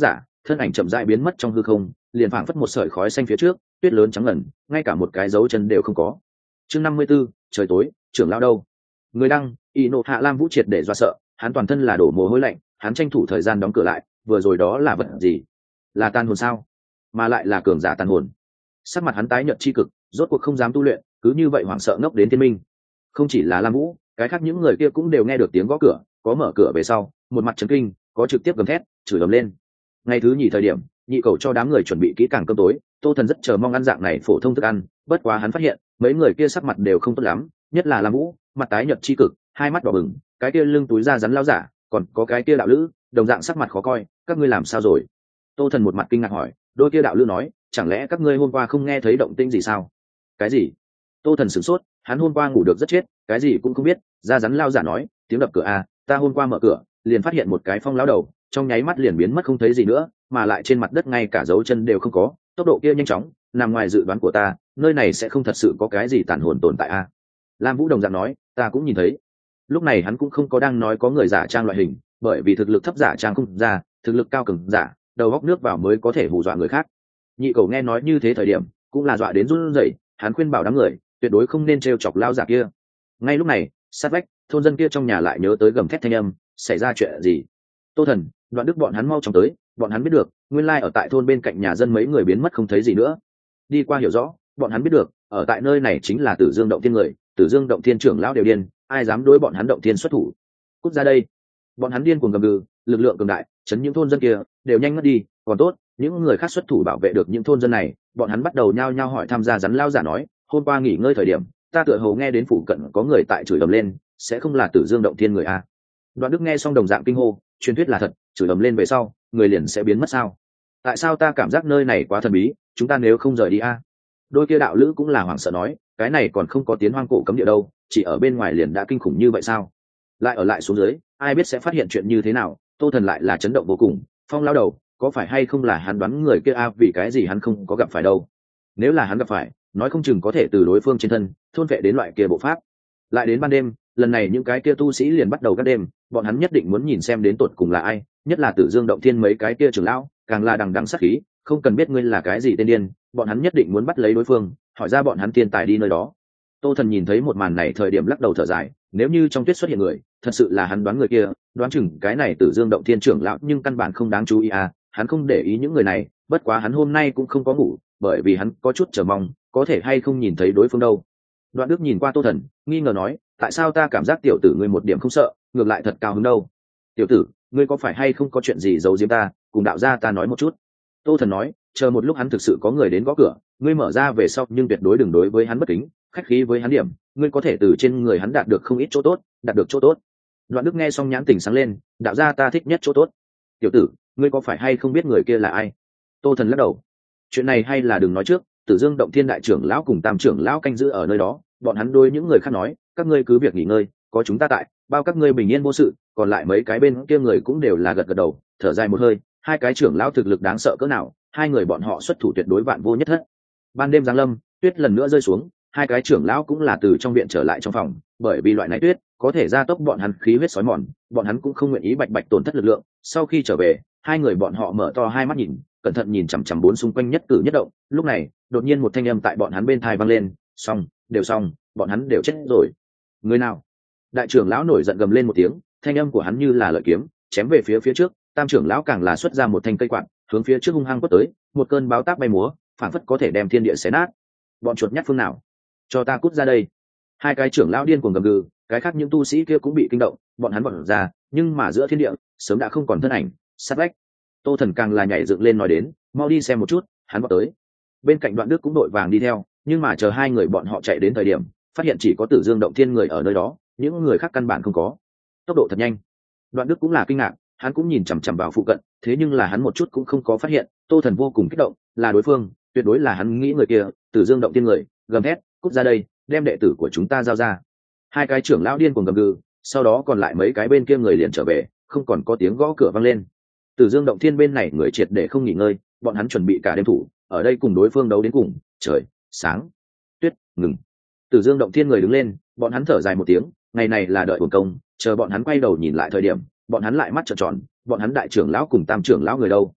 thân ảnh chậm rãi biến mất trong hư không, liền phảng phất một sợi khói xanh phía trước, tuyết lớn trắng ngần, ngay cả một cái dấu chân đều không có. Chương 54, trời tối, trưởng lão đâu? Người đăng, y nộ hạ Lam Vũ triệt để do sợ, hắn toàn thân là đổ mồ hôi lạnh, hắn tranh thủ thời gian đóng cửa lại, vừa rồi đó là vật gì? Là tàn hồn sao? Mà lại là cường giả tàn hồn. Sắc mặt hắn tái nhợt chi cực, rốt cuộc không dám tu luyện, cứ như vậy hoảng sợ ngốc đến thiên minh. Không chỉ là Lam Vũ, cái khác những người kia cũng đều nghe được tiếng gõ cửa, có mở cửa về sau, một mặt chấn kinh, có trực tiếp gầm thét, chửi ầm lên. Ngày thứ nhì thời điểm, nhị cầu cho đám người chuẩn bị kỹ càng cơm tối, Tô Thần rất chờ mong ăn dạng này phổ thông thức ăn, bất quá hắn phát hiện, mấy người kia sắc mặt đều không tốt lắm, nhất là Lam Vũ, mặt tái nhợt chi cực, hai mắt đỏ bừng, cái kia lưng túi da rắn lao giả, còn có cái kia đạo lữ, đồng dạng sắc mặt khó coi, các ngươi làm sao rồi? Tô Thần một mặt kinh ngạc hỏi, đôi kia đạo lữ nói, chẳng lẽ các ngươi hôm qua không nghe thấy động tĩnh gì sao? Cái gì? Tô Thần sửng sốt, hắn hôm qua ngủ được rất chết, cái gì cũng không biết. Da rắn lao giả nói, tiếng đập cửa à, ta hôm qua mở cửa, liền phát hiện một cái phong lão đầu, trong nháy mắt liền biến mất không thấy gì nữa, mà lại trên mặt đất ngay cả dấu chân đều không có, tốc độ kia nhanh chóng, nằm ngoài dự đoán của ta, nơi này sẽ không thật sự có cái gì tàn hồn tồn tại à? Lam Vũ đồng dạng nói, ta cũng nhìn thấy. Lúc này hắn cũng không có đang nói có người giả trang loại hình, bởi vì thực lực thấp giả trang không ra, thực lực cao cường giả, đầu góc nước vào mới có thể hù dọa người khác. Nhị cầu nghe nói như thế thời điểm, cũng là dọa đến run rẩy, hắn khuyên bảo đám người, tuyệt đối không nên trêu chọc lao giả kia. Ngay lúc này, sát vách, thôn dân kia trong nhà lại nhớ tới gầm thét thanh âm, xảy ra chuyện gì? Tô Thần, Đoạn Đức bọn hắn mau chóng tới, bọn hắn biết được, nguyên lai ở tại thôn bên cạnh nhà dân mấy người biến mất không thấy gì nữa. Đi qua hiểu rõ, bọn hắn biết được, ở tại nơi này chính là Tử Dương động thiên người, Tử Dương động thiên trưởng lão đều điên, ai dám đối bọn hắn động thiên xuất thủ? Cút ra đây! Bọn hắn điên cuồng gầm gừ, lực lượng cường đại, chấn những thôn dân kia đều nhanh ngất đi, còn tốt, những người khác xuất thủ bảo vệ được những thôn dân này, bọn hắn bắt đầu nhao nhao hỏi tham gia rắn lao giả nói, hôm qua nghỉ ngơi thời điểm, ta tựa hồ nghe đến phụ cận có người tại chửi ầm lên, sẽ không là Tử Dương động thiên người a? Đoạn Đức nghe xong đồng dạng kinh hô, truyền thuyết là thật, chửi ầm lên về sau, người liền sẽ biến mất sao? Tại sao ta cảm giác nơi này quá thần bí, chúng ta nếu không rời đi a? Đôi kia đạo lữ cũng là hoảng sợ nói, cái này còn không có tiến hoang cổ cấm địa đâu, chỉ ở bên ngoài liền đã kinh khủng như vậy sao? Lại ở lại xuống dưới, ai biết sẽ phát hiện chuyện như thế nào? Tô Thần lại là chấn động vô cùng, phong lao đầu, có phải hay không là hắn đoán người kia a? Vì cái gì hắn không có gặp phải đâu? Nếu là hắn gặp phải, nói không chừng có thể từ đối phương trên thân thôn vệ đến loại kia bộ pháp. Lại đến ban đêm, lần này những cái kia tu sĩ liền bắt đầu các đêm, bọn hắn nhất định muốn nhìn xem đến tột cùng là ai, nhất là Tử Dương động thiên mấy cái kia trưởng lão, càng là đằng đằng sát khí, không cần biết ngươi là cái gì tên điên, bọn hắn nhất định muốn bắt lấy đối phương, hỏi ra bọn hắn tiền tài đi nơi đó. Tô Thần nhìn thấy một màn này thời điểm lắc đầu thở dài, nếu như trong tuyết xuất hiện người, thật sự là hắn đoán người kia, đoán chừng cái này Tử Dương động thiên trưởng lão nhưng căn bản không đáng chú ý à, hắn không để ý những người này, bất quá hắn hôm nay cũng không có ngủ, bởi vì hắn có chút chờ mong, có thể hay không nhìn thấy đối phương đâu. Đoạn Đức nhìn qua Tô Thần, nghi ngờ nói, tại sao ta cảm giác tiểu tử ngươi một điểm không sợ, ngược lại thật cao hứng đâu? Tiểu tử, ngươi có phải hay không có chuyện gì giấu giếm ta, cùng đạo gia ta nói một chút. Tô Thần nói, chờ một lúc hắn thực sự có người đến gõ cửa, ngươi mở ra về sau nhưng tuyệt đối đừng đối với hắn bất kính, khách khí với hắn điểm, ngươi có thể từ trên người hắn đạt được không ít chỗ tốt, đạt được chỗ tốt. Đoạn Đức nghe xong nhãn tình sáng lên, đạo gia ta thích nhất chỗ tốt. Tiểu tử, ngươi có phải hay không biết người kia là ai? Tô Thần lắc đầu, chuyện này hay là đừng nói trước, Tử Dương động thiên đại trưởng lão cùng tam trưởng lão canh giữ ở nơi đó, bọn hắn đối những người khác nói, các ngươi cứ việc nghỉ ngơi, có chúng ta tại, bao các ngươi bình yên vô sự. Còn lại mấy cái bên kia người cũng đều là gật gật đầu, thở dài một hơi, hai cái trưởng lão thực lực đáng sợ cỡ nào, hai người bọn họ xuất thủ tuyệt đối vạn vô nhất thất. Ban đêm giáng lâm, tuyết lần nữa rơi xuống, hai cái trưởng lão cũng là từ trong viện trở lại trong phòng, bởi vì loại này tuyết có thể gia tốc bọn hắn khí huyết sói mòn, bọn hắn cũng không nguyện ý bạch bạch tổn thất lực lượng. Sau khi trở về, hai người bọn họ mở to hai mắt nhìn, cẩn thận nhìn chằm chằm bốn xung quanh nhất cử nhất động. Lúc này, đột nhiên một thanh âm tại bọn hắn bên tai vang lên, xong, đều xong, bọn hắn đều chết rồi. Người nào? Đại trưởng lão nổi giận gầm lên một tiếng, thanh âm của hắn như là lợi kiếm, chém về phía trước. Tam trưởng lão càng là xuất ra một thanh cây quạt, hướng phía trước hung hăng quất tới, một cơn báo táp bay múa, phảng phất có thể đem thiên địa xé nát. Bọn chuột nhắt phương nào, cho ta cút ra đây! Hai cái trưởng lão điên cuồng gầm gừ, cái khác những tu sĩ kia cũng bị kinh động, bọn hắn vọt ra, nhưng mà giữa thiên địa sớm đã không còn thân ảnh. Sát vách, Tô Thần càng là nhảy dựng lên nói đến, mau đi xem một chút. Hắn vọt tới, bên cạnh Đoạn Đức cũng đội vàng đi theo, nhưng mà chờ hai người bọn họ chạy đến thời điểm, phát hiện chỉ có Tử Dương động thiên người ở nơi đó, những người khác căn bản không có. Tốc độ thật nhanh. Đoạn Đức cũng là kinh ngạc, hắn cũng nhìn chằm chằm vào phụ cận, thế nhưng là hắn một chút cũng không có phát hiện. Tô Thần vô cùng kích động, là đối phương, tuyệt đối là hắn nghĩ người kia, Tử Dương động thiên người, gầm thét, cút ra đây, đem đệ tử của chúng ta giao ra. Hai cái trưởng lão điên cuồng gầm gừ, sau đó còn lại mấy cái bên kia người liền trở về, không còn có tiếng gõ cửa vang lên. Tử Dương động thiên bên này người triệt để không nghỉ ngơi, bọn hắn chuẩn bị cả đêm thủ, ở đây cùng đối phương đấu đến cùng. Trời sáng, tuyết ngừng. Tử Dương động thiên người đứng lên, bọn hắn thở dài một tiếng, ngày này là đợi uổng công. Chờ bọn hắn quay đầu nhìn lại thời điểm, bọn hắn lại mắt trợn tròn, bọn hắn đại trưởng lão cùng tam trưởng lão người đâu?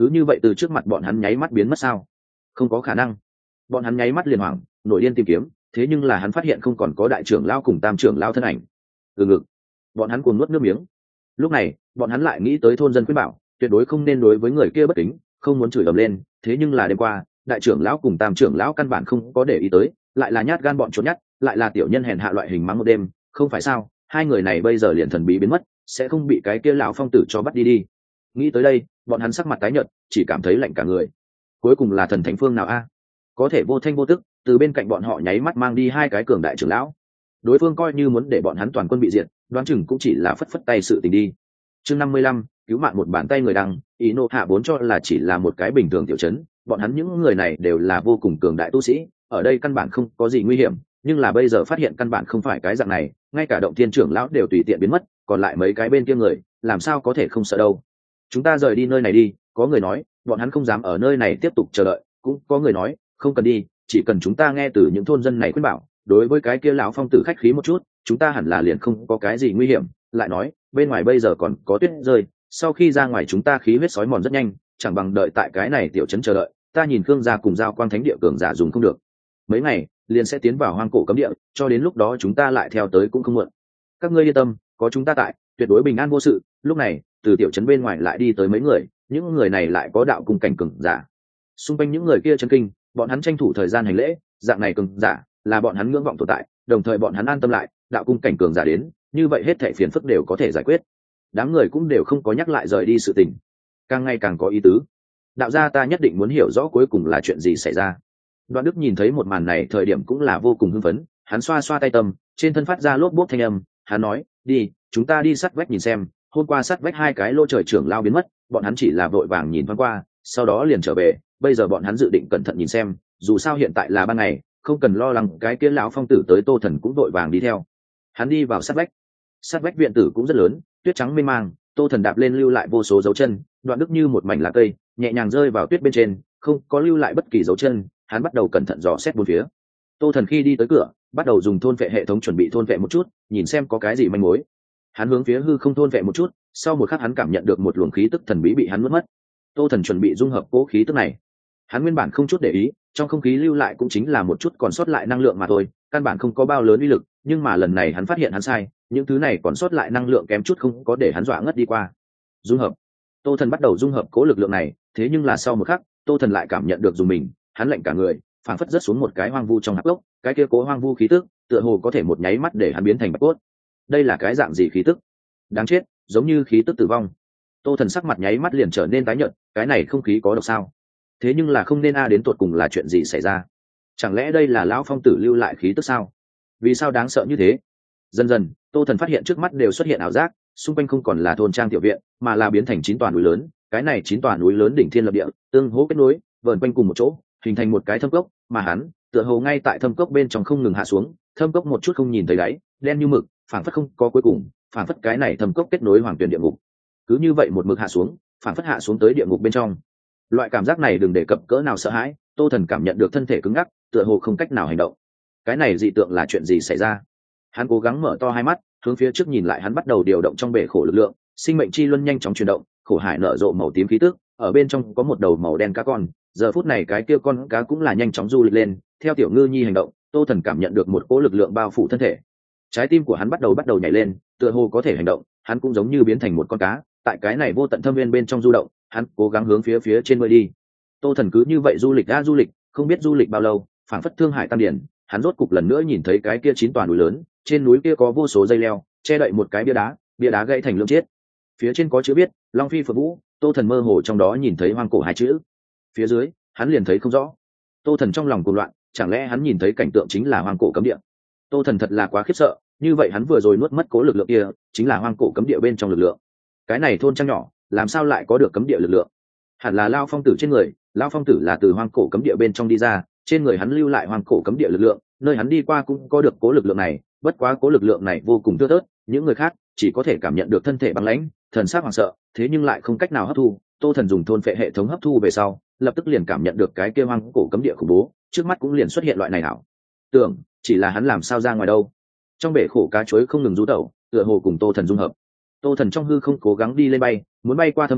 cứ như vậy từ trước mặt bọn hắn nháy mắt biến mất sao? Không có khả năng. Bọn hắn nháy mắt liền hoảng, nổi điên tìm kiếm, thế nhưng là hắn phát hiện không còn có đại trưởng lão cùng tam trưởng lão thân ảnh. Từ ngực, bọn hắn cuồng nuốt nước miếng. Lúc này bọn hắn lại nghĩ tới thôn dân khuyên bảo tuyệt đối không nên đối với người kia bất kính, không muốn chửi ầm lên, thế nhưng là đêm qua đại trưởng lão cùng tam trưởng lão căn bản không có để ý tới, lại là nhát gan bọn trốn nhát, lại là tiểu nhân hèn hạ loại hình mắng một đêm, không phải sao? Hai người này bây giờ liền thần bí biến mất, sẽ không bị cái kia lão phong tử cho bắt đi đi. Nghĩ tới đây bọn hắn sắc mặt tái nhợt, chỉ cảm thấy lạnh cả người. Cuối cùng là thần thánh phương nào a? Có thể vô thanh vô tức từ bên cạnh bọn họ nháy mắt mang đi hai cái cường đại trưởng lão. Đối phương coi như muốn để bọn hắn toàn quân bị diệt, đoán chừng cũng chỉ là phất phất tay sự tình đi. Chương 55, cứu mạng một bàn tay người đăng, ý nộ hạ vốn cho là chỉ là một cái bình thường tiểu trấn, bọn hắn những người này đều là vô cùng cường đại tu sĩ, ở đây căn bản không có gì nguy hiểm, nhưng là bây giờ phát hiện căn bản không phải cái dạng này, ngay cả động thiên trưởng lão đều tùy tiện biến mất, còn lại mấy cái bên kia người làm sao có thể không sợ đâu. Chúng ta rời đi nơi này đi, có người nói bọn hắn không dám ở nơi này tiếp tục chờ đợi, cũng có người nói không cần đi, chỉ cần chúng ta nghe từ những thôn dân này khuyên bảo, đối với cái kia lão phong tử khách khí một chút, chúng ta hẳn là liền không có cái gì nguy hiểm. Lại nói bên ngoài bây giờ còn có tuyết rơi, sau khi ra ngoài chúng ta khí huyết sói mòn rất nhanh, chẳng bằng đợi tại cái này tiểu trấn chờ đợi. Ta nhìn Khương gia cùng giao quang thánh địa cường giả dùng không được, mấy ngày liền sẽ tiến vào hoang cổ cấm địa, cho đến lúc đó chúng ta lại theo tới cũng không muộn. Các ngươi yên tâm, có chúng ta tại, tuyệt đối bình an vô sự. Lúc này từ tiểu trấn bên ngoài lại đi tới mấy người, những người này lại có đạo cùng cảnh cường giả. Xung quanh những người kia chấn kinh, bọn hắn tranh thủ thời gian hành lễ, dạng này cường giả là bọn hắn ngưỡng vọng tồn tại, đồng thời bọn hắn an tâm lại, đạo cung cảnh cường giả đến, như vậy hết thảy phiền phức đều có thể giải quyết. Đám người cũng đều không có nhắc lại rời đi sự tình, càng ngày càng có ý tứ. Đạo gia ta nhất định muốn hiểu rõ cuối cùng là chuyện gì xảy ra. Đoạn Đức nhìn thấy một màn này thời điểm cũng là vô cùng hưng phấn, hắn xoa xoa tay tâm, trên thân phát ra lốp bốp thanh âm, hắn nói, đi, chúng ta đi sát vách nhìn xem, hôm qua sát vách hai cái lỗ trời trưởng lao biến mất, bọn hắn chỉ là vội vàng nhìn thoáng qua, sau đó liền trở về, bây giờ bọn hắn dự định cẩn thận nhìn xem, dù sao hiện tại là ban ngày, không cần lo lắng cái kia lão phong tử tới. Tô Thần cũng vội vàng đi theo. Hắn đi vào sát vách viện tử cũng rất lớn, tuyết trắng mênh mang, Tô Thần đạp lên lưu lại vô số dấu chân, Đoạn Đức như một mảnh lá cây nhẹ nhàng rơi vào tuyết bên trên, không có lưu lại bất kỳ dấu chân. Hắn bắt đầu cẩn thận dò xét bốn phía. Tô Thần khi đi tới cửa, bắt đầu dùng thôn vệ hệ thống chuẩn bị thôn vệ một chút, nhìn xem có cái gì manh mối. Hắn hướng phía hư không thôn vệ một chút, sau một khắc hắn cảm nhận được một luồng khí tức thần bí bị hắn nuốt mất. Tô Thần chuẩn bị dung hợp cố khí tức này. Hắn nguyên bản không chút để ý, trong không khí lưu lại cũng chính là một chút còn sót lại năng lượng mà thôi, căn bản không có bao lớn uy lực, nhưng mà lần này hắn phát hiện hắn sai, những thứ này còn sót lại năng lượng kém chút không có để hắn dọa ngất đi qua. Dung hợp. Tô Thần bắt đầu dung hợp cố lực lượng này, thế nhưng là sau một khắc, Tô Thần lại cảm nhận được dùng mình, hắn lạnh cả người, phảng phất rớt xuống một cái hoang vu trong hạp gốc, cái kia cố hoang vu khí tức, tựa hồ có thể một nháy mắt để hắn biến thành bạch cốt. Đây là cái dạng gì khí tức? Đáng chết, giống như khí tức tử vong. Tô Thần sắc mặt nháy mắt liền trở nên tái nhợt, cái này không khí có độc sao? Thế nhưng là không nên đến tột cùng là chuyện gì xảy ra? Chẳng lẽ đây là lão phong tử lưu lại khí tức sao? Vì sao đáng sợ như thế? Dần dần, Tô Thần phát hiện trước mắt đều xuất hiện ảo giác, xung quanh không còn là thôn trang tiểu viện, mà là biến thành 9 tòa núi lớn, cái này 9 tòa núi lớn đỉnh thiên lập địa, tương hỗ kết nối, vờn quanh cùng một chỗ, hình thành một cái thâm cốc, mà hắn, tựa hồ ngay tại thâm cốc bên trong không ngừng hạ xuống, thâm cốc một chút không nhìn thấy đáy, đen như mực, phảng phất không có cuối cùng, phảng phất cái này thâm cốc kết nối hoàng tuyển địa ngục. Cứ như vậy một mực hạ xuống, phảng phất hạ xuống tới địa ngục bên trong. Loại cảm giác này đừng đề cập cỡ nào sợ hãi, Tô Thần cảm nhận được thân thể cứng ngắc, tựa hồ không cách nào hành động. Cái này dị tượng là chuyện gì xảy ra? Hắn cố gắng mở to hai mắt, hướng phía trước nhìn lại, hắn bắt đầu điều động trong bể khổ lực lượng, sinh mệnh chi luân nhanh chóng chuyển động, khổ hải nở rộ màu tím khí tức, ở bên trong có một đầu màu đen cá con, giờ phút này cái kia con cá cũng là nhanh chóng du lịch lên, theo tiểu ngư nhi hành động, Tô Thần cảm nhận được một cỗ lực lượng bao phủ thân thể. Trái tim của hắn bắt đầu nhảy lên, tựa hồ có thể hành động, hắn cũng giống như biến thành một con cá, tại cái này vô tận thâm viên bên trong du động, hắn cố gắng hướng phía trên bơi đi. Tô Thần cứ như vậy du lịch du lịch, không biết du lịch bao lâu, phảng phất thương hải tam điển, hắn rốt cục lần nữa nhìn thấy cái kia 9 tòa núi lớn, trên núi kia có vô số dây leo che đậy một cái bia đá gãy thành lượng chết, phía trên có chữ viết Long Phi Phượng Vũ. Tô Thần mơ hồ trong đó nhìn thấy hoang cổ hai chữ, phía dưới hắn liền thấy không rõ. Tô Thần trong lòng cuồng loạn, chẳng lẽ hắn nhìn thấy cảnh tượng chính là hoang cổ cấm địa? Tô Thần thật là quá khiếp sợ, như vậy hắn vừa rồi nuốt mất cố lực lượng kia chính là hoang cổ cấm địa bên trong lực lượng. Cái này thôn trang nhỏ làm sao lại có được cấm địa lực lượng? Hẳn là Lao Phong Tử trên người, Lao Phong Tử là từ hoang cổ cấm địa bên trong đi ra, trên người hắn lưu lại hoang cổ cấm địa lực lượng, nơi hắn đi qua cũng có được cố lực lượng này, bất quá cố lực lượng này vô cùng thưa thớt, những người khác chỉ có thể cảm nhận được thân thể băng lãnh, thần sắc hoảng sợ, thế nhưng lại không cách nào hấp thu. Tô Thần dùng thôn phệ hệ thống hấp thu về sau, lập tức liền cảm nhận được cái kia hoang cổ cấm địa khủng bố, trước mắt cũng liền xuất hiện loại này ảo tưởng, chỉ là hắn làm sao ra ngoài đâu. Trong bể khổ cá chuối không ngừng rú tẩu, tựa hồ cùng Tô Thần dung hợp. Tô Thần trong hư không cố gắng đi lên bay, muốn bay qua thâm nguyên,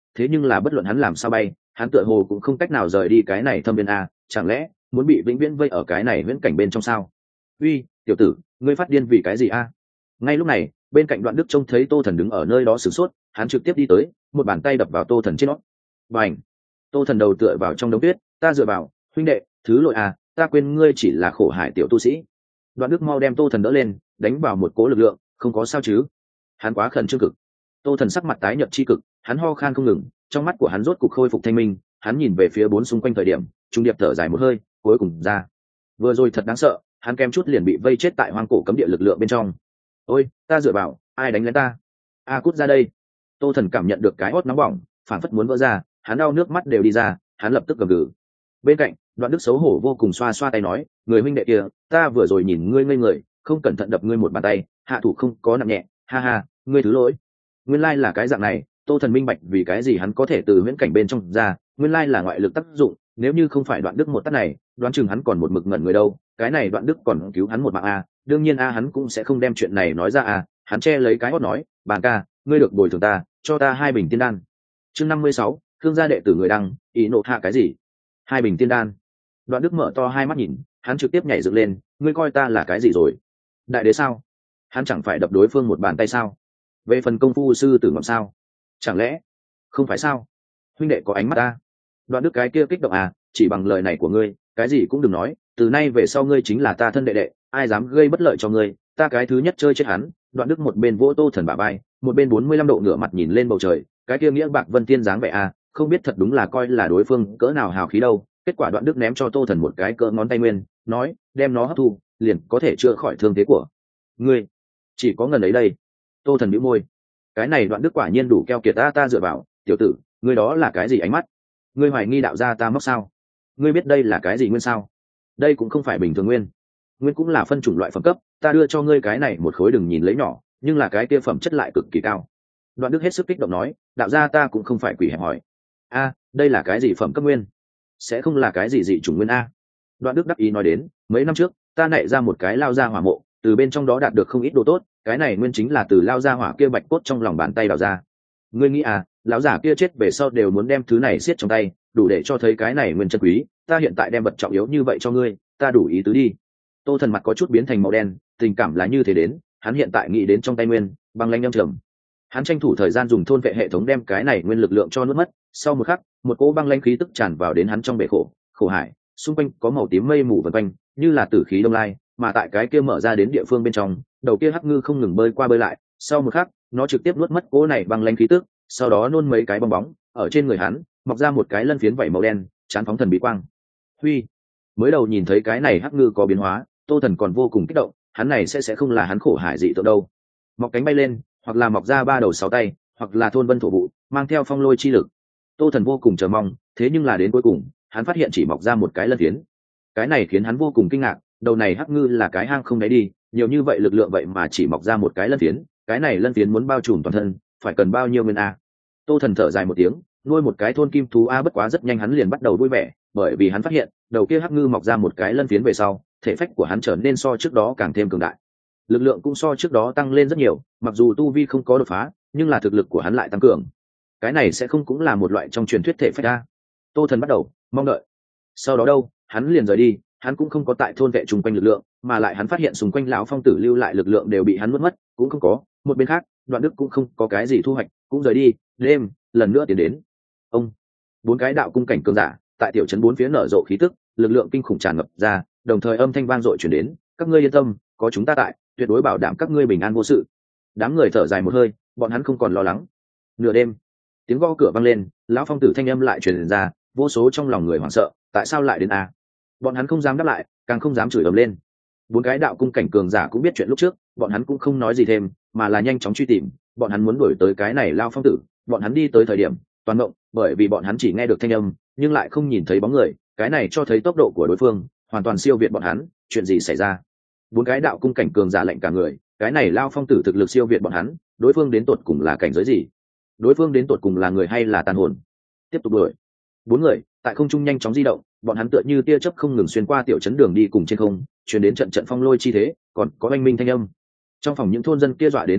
thế nhưng là bất luận hắn làm sao bay, hắn tựa hồ cũng không cách nào rời đi cái này thâm viên a, chẳng lẽ muốn bị vĩnh viễn vây ở cái này viễn cảnh bên trong sao? Uy, tiểu tử, ngươi phát điên vì cái gì a? Ngay lúc này, bên cạnh Đoạn Đức trông thấy Tô Thần đứng ở nơi đó sửng sốt, hắn trực tiếp đi tới, một bàn tay đập vào Tô Thần trên nót. Bành! Tô Thần đầu tựa vào trong đống tuyết, ta dựa vào, huynh đệ, thứ lỗi à, ta quên ngươi chỉ là khổ hải tiểu tu sĩ. Đoạn Đức mau đem Tô Thần đỡ lên, đánh vào một cỗ lực lượng, không có sao chứ? Hắn quá khẩn trương cực. Tô Thần sắc mặt tái nhợt chi cực, hắn ho khan không ngừng, trong mắt của hắn rốt cục khôi phục thanh minh, hắn nhìn về phía bốn xung quanh thời điểm, trung điệp thở dài một hơi, cuối cùng ra. Vừa rồi thật đáng sợ, hắn kém chút liền bị vây chết tại hoang cổ cấm địa lực lượng bên trong. Ôi, ta dựa vào, ai đánh lén ta? A cút ra đây. Tô Thần cảm nhận được cái hót nóng bỏng, phản phất muốn vỡ ra, hắn đau nước mắt đều đi ra, hắn lập tức gầm gừ. Bên cạnh, Đoạn Đức xấu hổ vô cùng xoa xoa tay nói, người huynh đệ kia, ta vừa rồi nhìn ngươi ngây người, không cẩn thận đập ngươi một bàn tay, hạ thủ không có nặng nhẹ, ha ha, ngươi thứ lỗi. Nguyên lai là cái dạng này, Tô Thần minh bạch vì cái gì hắn có thể từ huyễn cảnh bên trong ra, nguyên lai là ngoại lực tác dụng, nếu như không phải Đoạn Đức một tát này, đoán chừng hắn còn một mực ngẩn người đâu, cái này Đoạn Đức còn cứu hắn một mạng a, đương nhiên a hắn cũng sẽ không đem chuyện này nói ra a, hắn che lấy cái hót nói, bàn ca, ngươi được bồi thường ta, cho ta 2 bình tiên đan. Chương 56, Khương gia đệ tử người đăng, ý nộ hạ cái gì? 2 bình tiên đan. Đoạn Đức mở to hai mắt nhìn, hắn trực tiếp nhảy dựng lên, ngươi coi ta là cái gì rồi? Đại đế sao? Hắn chẳng phải đập đối phương một bàn tay sao? Về phần công phu sư tử ngọc sao? Chẳng lẽ không phải sao? Huynh đệ có ánh mắt ta. Đoạn Đức cái kia kích động à, chỉ bằng lời này của ngươi, cái gì cũng đừng nói, từ nay về sau ngươi chính là ta thân đệ đệ, ai dám gây bất lợi cho ngươi, ta cái thứ nhất chơi chết hắn. Đoạn Đức một bên vỗ Tô Thần bả vai, một bên 45 độ ngửa mặt nhìn lên bầu trời, cái kia nghĩa bạc vân tiên dáng vẻ à, không biết thật đúng là coi là đối phương cỡ nào hào khí đâu. Kết quả Đoạn Đức ném cho Tô Thần một cái cỡ ngón tay nguyên, nói, đem nó hấp thu, liền có thể chữa khỏi thương thế của ngươi. Chỉ có ngần ấy đây. Tô Thần bĩu môi, cái này Đoạn Đức quả nhiên đủ keo kiệt ta dựa vào, tiểu tử, ngươi đó là cái gì ánh mắt? Ngươi hoài nghi đạo gia ta móc sao? Ngươi biết đây là cái gì nguyên sao? Đây cũng không phải bình thường nguyên, nguyên cũng là phân chủng loại phẩm cấp, ta đưa cho ngươi cái này một khối đừng nhìn lấy nhỏ, nhưng là cái kia phẩm chất lại cực kỳ cao. Đoạn Đức hết sức kích động nói, đạo gia ta cũng không phải quỷ hẹp hỏi. A, đây là cái gì phẩm cấp nguyên? Sẽ không là cái gì dị chủng nguyên a? Đoạn Đức đắc ý nói đến, mấy năm trước, ta nảy ra một cái lao ra hỏa mộ, từ bên trong đó đạt được không ít đồ tốt, cái này nguyên chính là từ lao ra hỏa kia bạch cốt trong lòng bàn tay đào ra. Ngươi nghĩ à, lão giả kia chết về sau đều muốn đem thứ này siết trong tay, đủ để cho thấy cái này nguyên chân quý, ta hiện tại đem vật trọng yếu như vậy cho ngươi, ta đủ ý tứ đi. Tô Thần mặt có chút biến thành màu đen, tình cảm là như thế đến, hắn hiện tại nghĩ đến trong tay nguyên, băng lanh âm trầm. Hắn tranh thủ thời gian dùng thôn vệ hệ thống đem cái này nguyên lực lượng cho nuốt mất, sau một khắc, một cỗ băng lanh khí tức tràn vào đến hắn trong bể khổ hải, xung quanh có màu tím mây mù vần quanh, như là tử khí đông lai, mà tại cái kia mở ra đến địa phương bên trong, đầu kia hắc ngư không ngừng bơi qua bơi lại, sau một khắc, nó trực tiếp nuốt mất cỗ này băng lanh khí tức, sau đó nôn mấy cái bong bóng, ở trên người hắn, mọc ra một cái lân phiến vảy màu đen, chán phóng thần bí quang. Huy, mới đầu nhìn thấy cái này hắc ngư có biến hóa, Tô Thần còn vô cùng kích động, hắn này sẽ không là hắn khổ hải dị tượng đâu. Mọc cánh bay lên, hoặc là mọc ra 3 đầu 6 tay, hoặc là thôn vân thổ vụ, mang theo phong lôi chi lực. Tô Thần vô cùng chờ mong, thế nhưng là đến cuối cùng, hắn phát hiện chỉ mọc ra một cái lân phiến. Cái này khiến hắn vô cùng kinh ngạc, đầu này hắc ngư là cái hang không đáy đi, nhiều như vậy lực lượng vậy mà chỉ mọc ra một cái lân phiến, cái này lân phiến muốn bao trùm toàn thân, phải cần bao nhiêu nguyên a? Tô Thần thở dài một tiếng, nuôi một cái thôn kim thú a, bất quá rất nhanh hắn liền bắt đầu vui vẻ, bởi vì hắn phát hiện, đầu kia hắc ngư mọc ra một cái lân phiến về sau, thể phách của hắn trở nên so trước đó càng thêm cường đại, lực lượng cũng so trước đó tăng lên rất nhiều, mặc dù tu vi không có đột phá, nhưng là thực lực của hắn lại tăng cường. Cái này sẽ không cũng là một loại trong truyền thuyết thể phách a? Tô Thần bắt đầu mong đợi. Sau đó đâu, hắn liền rời đi, hắn cũng không có tại thôn vệ chung quanh lực lượng, mà lại hắn phát hiện xung quanh lão phong tử lưu lại lực lượng đều bị hắn mất cũng không có. Một bên khác, Đoạn Đức cũng không có cái gì thu hoạch, cũng rời đi. Đêm lần nữa tiến đến, ông 4 cái đạo cung cảnh cường giả tại tiểu trấn 4 phía nở rộ khí tức, lực lượng kinh khủng tràn ngập ra, đồng thời âm thanh vang dội truyền đến, các ngươi yên tâm, có chúng ta tại, tuyệt đối bảo đảm các ngươi bình an vô sự. Đám người thở dài một hơi, bọn hắn không còn lo lắng. Nửa đêm, tiếng gõ cửa vang lên, lão phong tử thanh âm lại truyền ra, vô số trong lòng người hoảng sợ, tại sao lại đến a? Bọn hắn không dám đáp lại, càng không dám chửi ầm lên. 4 cái đạo cung cảnh cường giả cũng biết chuyện lúc trước, bọn hắn cũng không nói gì thêm, mà là nhanh chóng truy tìm, bọn hắn muốn đuổi tới cái này lao phong tử. Bọn hắn đi tới thời điểm toàn động, bởi vì bọn hắn chỉ nghe được thanh âm nhưng lại không nhìn thấy bóng người, cái này cho thấy tốc độ của đối phương hoàn toàn siêu việt bọn hắn. Chuyện gì xảy ra? 4 cái đạo cung cảnh cường giả lệnh cả người, cái này lao phong tử thực lực siêu việt bọn hắn, đối phương đến tột cùng là cảnh giới gì? Đối phương đến tột cùng là người hay là tàn hồn? Tiếp tục đuổi. 4 người tại không trung nhanh chóng di động, bọn hắn tựa như tia chớp không ngừng xuyên qua tiểu trấn đường đi cùng trên không, truyền đến trận trận phong lôi chi thế, còn có oanh minh thanh âm. Trong phòng những thôn dân kia dọa đến hoảng sợ,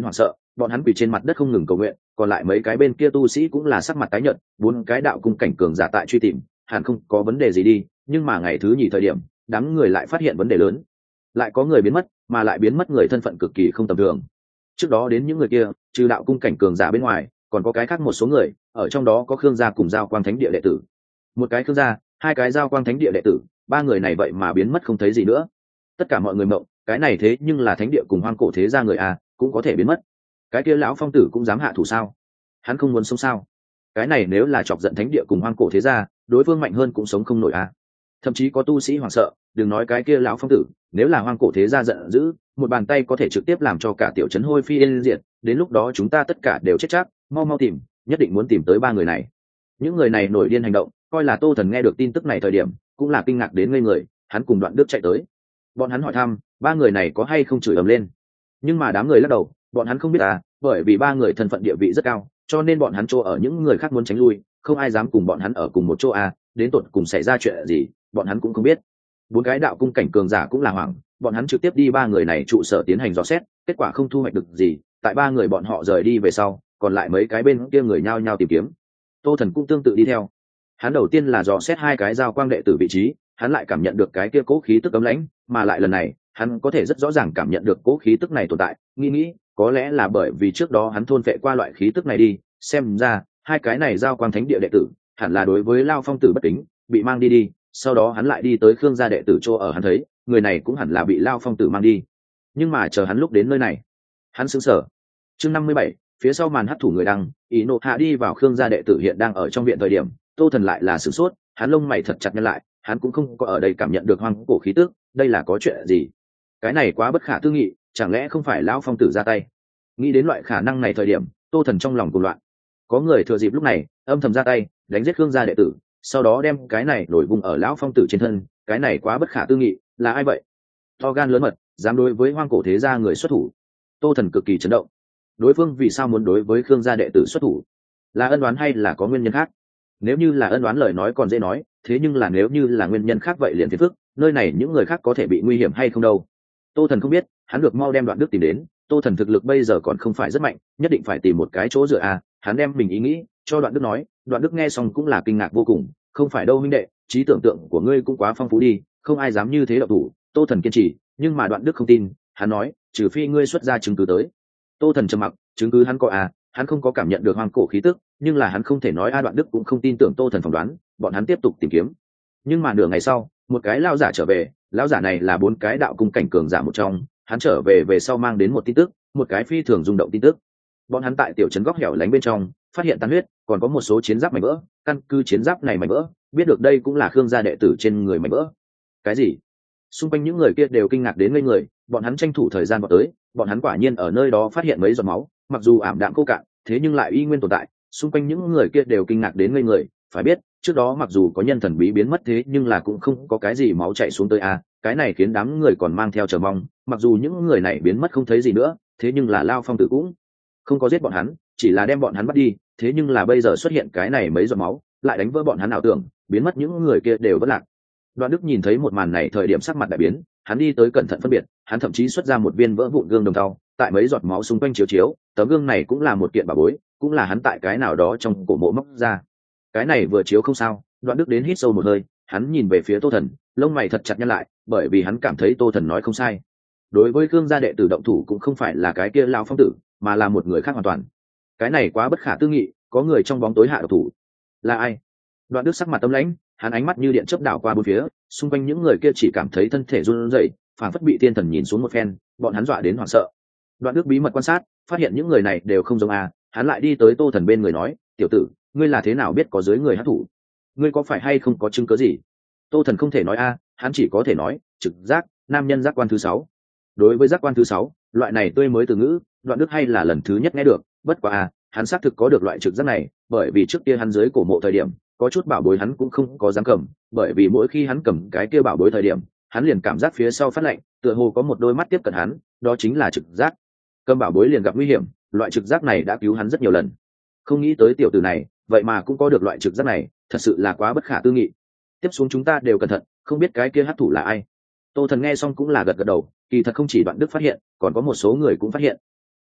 bọn hắn quỳ trên mặt đất không ngừng cầu nguyện, còn lại mấy cái bên kia tu sĩ cũng là sắc mặt tái nhợt, 4 cái đạo cung cảnh cường giả tại truy tìm, hẳn không có vấn đề gì đi, nhưng mà ngày thứ nhì thời điểm, đám người lại phát hiện vấn đề lớn. Lại có người biến mất, mà lại biến mất người thân phận cực kỳ không tầm thường. Trước đó đến những người kia, trừ đạo cung cảnh cường giả bên ngoài, còn có cái khác một số người, ở trong đó có Khương gia cùng Giao Quang Thánh Địa đệ tử. Một cái Khương gia, 2 cái Giao Quang Thánh Địa đệ tử, 3 người này vậy mà biến mất không thấy gì nữa. Tất cả mọi người mộng, cái này thế nhưng là thánh địa cùng hoang cổ thế gia người a, cũng có thể biến mất. Cái kia lão phong tử cũng dám hạ thủ sao? Hắn không muốn sống sao? Cái này nếu là chọc giận thánh địa cùng hoang cổ thế gia, đối phương mạnh hơn cũng sống không nổi a. Thậm chí có tu sĩ hoảng sợ, đừng nói cái kia lão phong tử, nếu là hoang cổ thế gia giận dữ, một bàn tay có thể trực tiếp làm cho cả tiểu trấn hôi phi yên diệt, đến lúc đó chúng ta tất cả đều chết chắc, mau mau tìm, nhất định muốn tìm tới 3 người này. Những người này nổi điên hành động, coi là Tô Thần nghe được tin tức này thời điểm, cũng là kinh ngạc đến ngây người, hắn cùng Đoạn Đức chạy tới. Bọn hắn hỏi thăm 3 người này có hay không chửi ầm lên, nhưng mà đám người lắc đầu, bọn hắn không biết à, bởi vì 3 người thân phận địa vị rất cao, cho nên bọn hắn chỗ ở những người khác muốn tránh lui, không ai dám cùng bọn hắn ở cùng một chỗ à, đến tột cùng xảy ra chuyện gì, bọn hắn cũng không biết. 4 cái đạo cung cảnh cường giả cũng là hoảng, bọn hắn trực tiếp đi 3 người này trụ sở tiến hành dò xét, kết quả không thu hoạch được gì, tại 3 người bọn họ rời đi về sau, còn lại mấy cái bên kia người nhao nhao tìm kiếm. Tô Thần cũng tương tự đi theo. Hắn đầu tiên là dò xét 2 cái Giao Quang đệ tử vị trí, hắn lại cảm nhận được cái kia cố khí tức cấm lãnh, mà lại lần này, hắn có thể rất rõ ràng cảm nhận được cố khí tức này tồn tại, nghĩ, có lẽ là bởi vì trước đó hắn thôn phệ qua loại khí tức này đi, xem ra 2 cái này Giao Quang Thánh Địa đệ tử, hẳn là đối với Lao Phong tử bất kính, bị mang đi, sau đó hắn lại đi tới Khương gia đệ tử chỗ ở, hắn thấy, người này cũng hẳn là bị Lao Phong tử mang đi. Nhưng mà chờ hắn lúc đến nơi này, hắn sững sờ. Chương 57, phía sau màn hấp thủ người đăng, ý nộ hạ đi vào Khương gia đệ tử hiện đang ở trong viện thời điểm, Tô Thần lại là sửng sốt, hắn lông mày thật chặt nhăn lại, hắn cũng không có ở đây cảm nhận được hoang cổ khí tức, đây là có chuyện gì? Cái này quá bất khả tư nghị, chẳng lẽ không phải lão phong tử ra tay? Nghĩ đến loại khả năng này thời điểm, Tô Thần trong lòng cuồng loạn. Có người thừa dịp lúc này, âm thầm ra tay, đánh giết Khương gia đệ tử, sau đó đem cái này nổi vùng ở lão phong tử trên thân, cái này quá bất khả tư nghị, là ai vậy? To gan lớn mật, dám đối với hoang cổ thế gia người xuất thủ. Tô Thần cực kỳ chấn động. Đối phương vì sao muốn đối với Khương gia đệ tử xuất thủ? Là ân oán hay là có nguyên nhân khác? Nếu như là ân oán lời nói còn dễ nói, thế nhưng là nếu như là nguyên nhân khác vậy liền phiền phức, nơi này những người khác có thể bị nguy hiểm hay không đâu. Tô Thần không biết, hắn được mau đem Đoạn Đức tìm đến, Tô Thần thực lực bây giờ còn không phải rất mạnh, nhất định phải tìm một cái chỗ dựa à, hắn đem mình ý nghĩ cho Đoạn Đức nói, Đoạn Đức nghe xong cũng là kinh ngạc vô cùng, không phải đâu huynh đệ, trí tưởng tượng của ngươi cũng quá phong phú đi, không ai dám như thế động thủ. Tô Thần kiên trì, nhưng mà Đoạn Đức không tin, hắn nói, trừ phi ngươi xuất ra chứng cứ tới. Tô Thần trầm mặc, chứng cứ hắn có à, hắn không có cảm nhận được hoang cổ khí tức, nhưng là hắn không thể nói Đoạn Đức cũng không tin tưởng Tô Thần phỏng đoán, bọn hắn tiếp tục tìm kiếm. Nhưng mà nửa ngày sau, một cái lão giả trở về, lão giả này là 4 cái đạo cung cảnh cường giả một trong, hắn trở về sau mang đến một tin tức, một cái phi thường rung động tin tức. Bọn hắn tại tiểu trấn góc hẻo lánh bên trong phát hiện tàn huyết, còn có một số chiến giáp mảnh vỡ, căn cứ chiến giáp này mảnh vỡ, biết được đây cũng là Khương gia đệ tử trên người mảnh vỡ. Cái gì? Xung quanh những người kia đều kinh ngạc đến ngây người, bọn hắn tranh thủ thời gian vào tới, bọn hắn quả nhiên ở nơi đó phát hiện mấy giọt máu, mặc dù ảm đạm khô cạn, thế nhưng lại y nguyên tồn tại. Xung quanh những người kia đều kinh ngạc đến ngây người, phải biết, trước đó mặc dù có nhân thần bí biến mất thế nhưng là cũng không có cái gì máu chảy xuống tới a, cái này khiến đám người còn mang theo chờ mong, mặc dù những người này biến mất không thấy gì nữa, thế nhưng là Lao Phong tử cũng không có giết bọn hắn, chỉ là đem bọn hắn bắt đi, thế nhưng là bây giờ xuất hiện cái này mấy giọt máu, lại đánh vỡ bọn hắn ảo tưởng, biến mất những người kia đều vất lạc. Đoạn Đức nhìn thấy một màn này thời điểm sắc mặt đại biến, hắn đi tới cẩn thận phân biệt, hắn thậm chí xuất ra một viên vỡ vụn gương đồng thau, tại mấy giọt máu xung quanh chiếu, tấm gương này cũng là một kiện bảo bối, cũng là hắn tại cái nào đó trong cổ mộ móc ra. Cái này vừa chiếu không sao, Đoạn Đức đến hít sâu một hơi, hắn nhìn về phía Tô Thần, lông mày thật chặt nhăn lại, bởi vì hắn cảm thấy Tô Thần nói không sai. Đối với Khương gia đệ tử động thủ cũng không phải là cái kia lão phong tử, mà là một người khác hoàn toàn. Cái này quá bất khả tư nghị, có người trong bóng tối hạ độc thủ. Là ai? Đoạn Đức sắc mặt tâm lãnh, hắn ánh mắt như điện chớp đảo qua bốn phía, xung quanh những người kia chỉ cảm thấy thân thể run rẩy, phảng phất bị thiên thần nhìn xuống một phen, bọn hắn dọa đến hoảng sợ. Đoạn Đức bí mật quan sát, phát hiện những người này đều không giống hắn lại đi tới Tô Thần bên người nói, tiểu tử, ngươi là thế nào biết có dưới người hắc thủ? Ngươi có phải hay không có chứng cứ gì? Tô Thần không thể nói hắn chỉ có thể nói, trực giác, nam nhân giác quan thứ 6. Đối với giác quan thứ 6, loại này tươi mới từ ngữ, Đoạn Đức hay là lần thứ nhất nghe được, bất quá hắn xác thực có được loại trực giác này, bởi vì trước kia hắn dưới cổ mộ thời điểm, có chút bảo bối hắn cũng không có dám cầm, bởi vì mỗi khi hắn cầm cái kia bảo bối thời điểm, hắn liền cảm giác phía sau phát lạnh, tựa hồ có một đôi mắt tiếp cận hắn, đó chính là trực giác. Cầm bảo bối liền gặp nguy hiểm, loại trực giác này đã cứu hắn rất nhiều lần. Không nghĩ tới tiểu tử này, vậy mà cũng có được loại trực giác này, thật sự là quá bất khả tư nghị. Tiếp xuống chúng ta đều cẩn thận, không biết cái kia hắc thủ là ai. Tô Thần nghe xong cũng là gật gật đầu, kỳ thật không chỉ Đoạn Đức phát hiện, còn có một số người cũng phát hiện.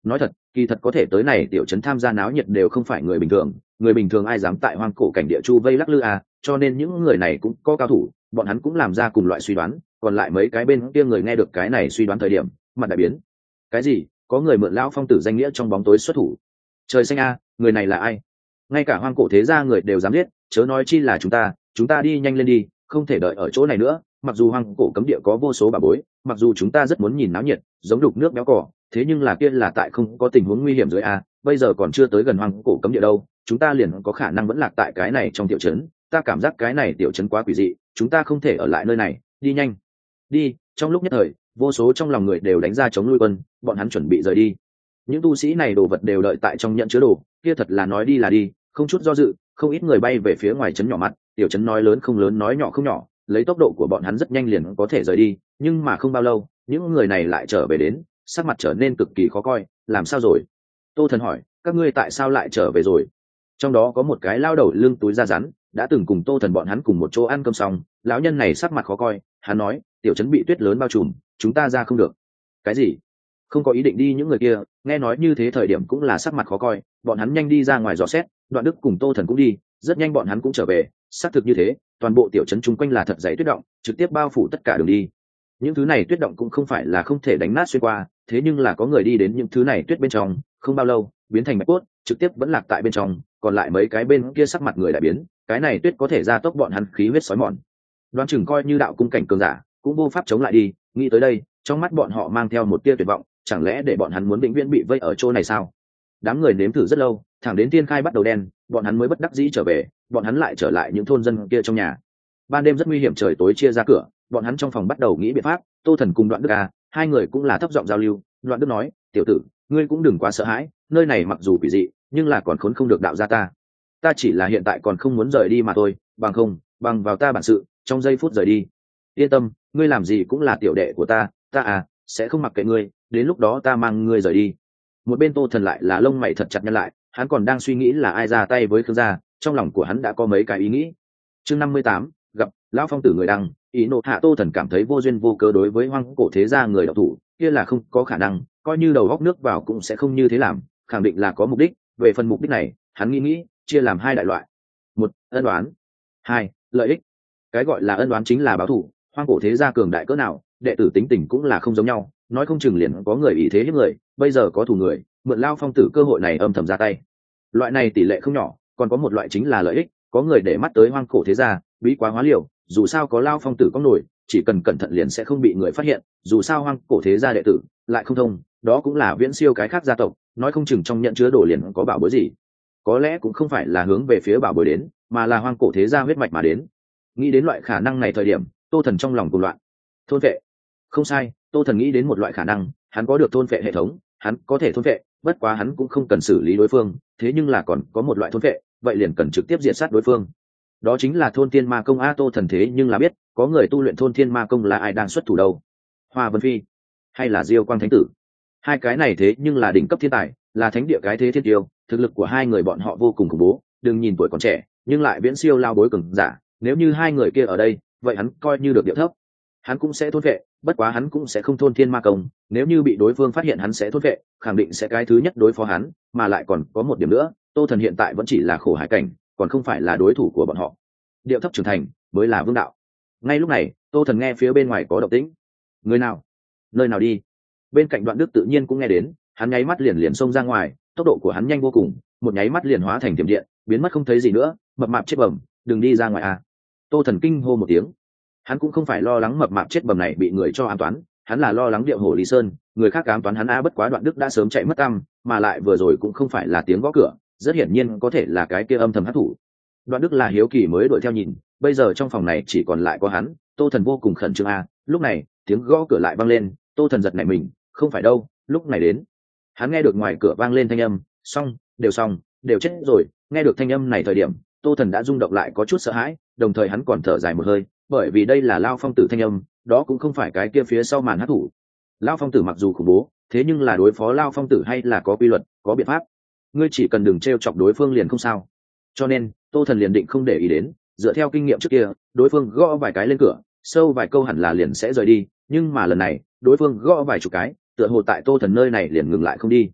nói thật, kỳ thật có thể tới này tiểu trấn tham gia náo nhiệt đều không phải người bình thường ai dám tại hoang cổ cảnh địa chu vây lắc lư à, cho nên những người này cũng có cao thủ, bọn hắn cũng làm ra cùng loại suy đoán, còn lại mấy cái bên kia người nghe được cái này suy đoán thời điểm mặt đại biến. Cái gì? Có người mượn lão phong tử danh nghĩa trong bóng tối xuất thủ? Trời xanh a, người này là ai? Ngay cả hoang cổ thế gia người đều dám giết, chớ nói chi là chúng ta đi nhanh lên đi, không thể đợi ở chỗ này nữa. Mặc dù hoang cổ cấm địa có vô số bà bối, mặc dù chúng ta rất muốn nhìn náo nhiệt giống đục nước béo cỏ, thế nhưng là kia là tại không có tình huống nguy hiểm dưới a, bây giờ còn chưa tới gần hoang cổ cấm địa đâu, chúng ta liền có khả năng vẫn lạc tại cái này trong tiểu trấn. Ta cảm giác cái này tiểu trấn quá quỷ dị, chúng ta không thể ở lại nơi này, đi nhanh đi. Trong lúc nhất thời vô số trong lòng người đều đánh ra chống nuôi quân, bọn hắn chuẩn bị rời đi. Những tu sĩ này đồ vật đều đợi tại trong nhận chứa đồ kia, thật là nói đi là đi, không chút do dự. Không ít người bay về phía ngoài trấn nhỏ mặt, tiểu trấn nói lớn không lớn nói nhỏ không nhỏ, lấy tốc độ của bọn hắn rất nhanh liền có thể rời đi. Nhưng mà không bao lâu những người này lại trở về đến, sắc mặt trở nên cực kỳ khó coi. Làm sao rồi? Tô Thần hỏi. Các ngươi tại sao lại trở về rồi? Trong đó có một cái lao đầu lưng túi da rắn, đã từng cùng Tô Thần bọn hắn cùng một chỗ ăn cơm xong. Lão nhân này sắc mặt khó coi, hắn nói, tiểu trấn bị tuyết lớn bao trùm, chúng ta ra không được. Cái gì? Không có ý định đi. Những người kia nghe nói như thế thời điểm cũng là sắc mặt khó coi, bọn hắn nhanh đi ra ngoài dò xét. Đoạn Đức cùng Tô Thần cũng đi, rất nhanh bọn hắn cũng trở về. Xác thực như thế, toàn bộ tiểu trấn chung quanh là thật dày tuyết động, trực tiếp bao phủ tất cả đường đi. Những thứ này tuyết động cũng không phải là không thể đánh nát xuyên qua, thế nhưng là có người đi đến những thứ này tuyết bên trong, không bao lâu biến thành bạch cốt, trực tiếp vẫn lạc tại bên trong. Còn lại mấy cái bên kia sắc mặt người đại biến, cái này tuyết có thể gia tốc bọn hắn khí huyết sói mòn, đoán chừng coi như đạo cung cảnh cường giả cũng vô pháp chống lại đi. Nghĩ tới đây, trong mắt bọn họ mang theo một tia tuyệt vọng, chẳng lẽ để bọn hắn muốn vĩnh viễn bị vây ở chỗ này sao? Đám người nếm thử rất lâu, thẳng đến thiên khai bắt đầu đen, bọn hắn mới bất đắc dĩ trở về. Bọn hắn lại trở lại những thôn dân kia trong nhà. Ban đêm rất nguy hiểm, trời tối chia ra cửa, bọn hắn trong phòng bắt đầu nghĩ biện pháp. Tô Thần cùng Đoạn Đức hai người cũng là thấp giọng giao lưu. Đoạn Đức nói, tiểu tử, ngươi cũng đừng quá sợ hãi, nơi này mặc dù quỷ dị nhưng là còn khốn không được đạo gia ta chỉ là hiện tại còn không muốn rời đi mà thôi, bằng vào ta bản sự trong giây phút rời đi. Yên tâm, ngươi làm gì cũng là tiểu đệ của ta sẽ không mặc kệ ngươi, đến lúc đó ta mang ngươi rời đi. Một bên Tô Thần lại là lông mày thật chặt nhăn lại, hắn còn đang suy nghĩ là ai ra tay với Khương gia, trong lòng của hắn đã có mấy cái ý nghĩ. Chương 58, gặp lão phong tử người đăng. Ý nộ hạ. Tô Thần cảm thấy vô duyên vô cớ đối với hoang cổ thế gia người đạo thủ kia là không có khả năng, coi như đầu góc nước vào cũng sẽ không như thế làm, khẳng định là có mục đích. Về phần mục đích này, hắn nghĩ chia làm hai đại loại: một, ân đoán; hai, lợi ích. Cái gọi là ân đoán chính là báo thù. Hoang cổ thế gia cường đại cỡ nào, đệ tử tính tình cũng là không giống nhau, nói không chừng liền có người ý thế hiếp người. Bây giờ có thù người mượn lao phong tử cơ hội này âm thầm ra tay, loại này tỷ lệ không nhỏ. Còn có một loại chính là lợi ích, có người để mắt tới hoang cổ thế gia, bí quá hóa liều, dù sao có lao phong tử có nổi, chỉ cần cẩn thận liền sẽ không bị người phát hiện. Dù sao hoang cổ thế gia đệ tử lại không thông, đó cũng là viễn siêu cái khác gia tộc, nói không chừng trong nhận chứa đồ liền có bảo bối gì. Có lẽ cũng không phải là hướng về phía bảo bối đến, mà là hoang cổ thế gia huyết mạch mà đến. Nghĩ đến loại khả năng này thời điểm, Tô Thần trong lòng cuồng loạn. Thôn vệ. Không sai, Tô Thần nghĩ đến một loại khả năng, hắn có được thôn vệ hệ thống, hắn có thể thôn vệ, bất quá hắn cũng không cần xử lý đối phương, thế nhưng là còn có một loại thôn vệ, vậy liền cần trực tiếp diệt sát đối phương. Đó chính là thôn thiên ma công. Tô Thần thế nhưng là biết, có người tu luyện thôn thiên ma công là ai đang xuất thủ đâu? Hoa Vân Phi hay là Diêu Quang Thánh Tử? Hai cái này thế nhưng là đỉnh cấp thiên tài, là thánh địa cái thế thiên tiêu, thực lực của hai người bọn họ vô cùng khủng bố. Đừng nhìn tuổi còn trẻ, nhưng lại viễn siêu lao bối cường giả. Nếu như hai người kia ở đây, vậy hắn coi như được địa thấp. Hắn cũng sẽ thôn vệ, bất quá hắn cũng sẽ không thôn thiên ma công. Nếu như bị đối phương phát hiện hắn sẽ thôn vệ, khẳng định sẽ cái thứ nhất đối phó hắn. Mà lại còn có một điểm nữa, Tô Thần hiện tại vẫn chỉ là khổ hải cảnh, còn không phải là đối thủ của bọn họ. Điệu thấp trưởng thành mới là vương đạo. Ngay lúc này, Tô Thần nghe phía bên ngoài có động tĩnh. Người nào? Nơi nào đi? Bên cạnh Đoạn Đức tự nhiên cũng nghe đến, hắn nháy mắt liền xông ra ngoài, tốc độ của hắn nhanh vô cùng, một nháy mắt liền hóa thành tiềm điện, biến mất không thấy gì nữa. Mập mạp chết bẩm, đừng đi ra ngoài à! Tô Thần kinh hô một tiếng. Hắn cũng không phải lo lắng mập mạp chết bẩm này bị người cho ám toán, hắn là lo lắng Điệu Hổ Lý Sơn, người khác ám toán hắn. Bất quá Đoạn Đức đã sớm chạy mất tăm, mà lại vừa rồi cũng không phải là tiếng gõ cửa, rất hiển nhiên có thể là cái kia âm thầm hắc thủ. Đoạn Đức là hiếu kỳ mới đuổi theo nhìn, bây giờ trong phòng này chỉ còn lại có hắn. Tô Thần vô cùng khẩn trương. Lúc này tiếng gõ cửa lại vang lên, Tô Thần giật nảy mình, không phải đâu, lúc này đến. Hắn nghe được ngoài cửa vang lên thanh âm, xong, đều chết rồi. Nghe được thanh âm này thời điểm, Tô Thần đã rung động lại có chút sợ hãi, đồng thời hắn còn thở dài một hơi, bởi vì đây là lao phong tử thanh âm, đó cũng không phải cái kia phía sau màn hắc thủ. Lao phong tử mặc dù khủng bố, thế nhưng là đối phó lao phong tử hay là có quy luật, có biện pháp. Ngươi chỉ cần đừng t chọc đối phương liền không sao. Cho nên Tô Thần liền định không để ý đến, dựa theo kinh nghiệm trước kia, đối phương gõ vài cái lên cửa, sâu vài câu hẳn là liền sẽ rời đi. Nhưng mà lần này đối phương gõ vài chục cái, tựa hồ tại Tô Thần nơi này liền ngừng lại không đi.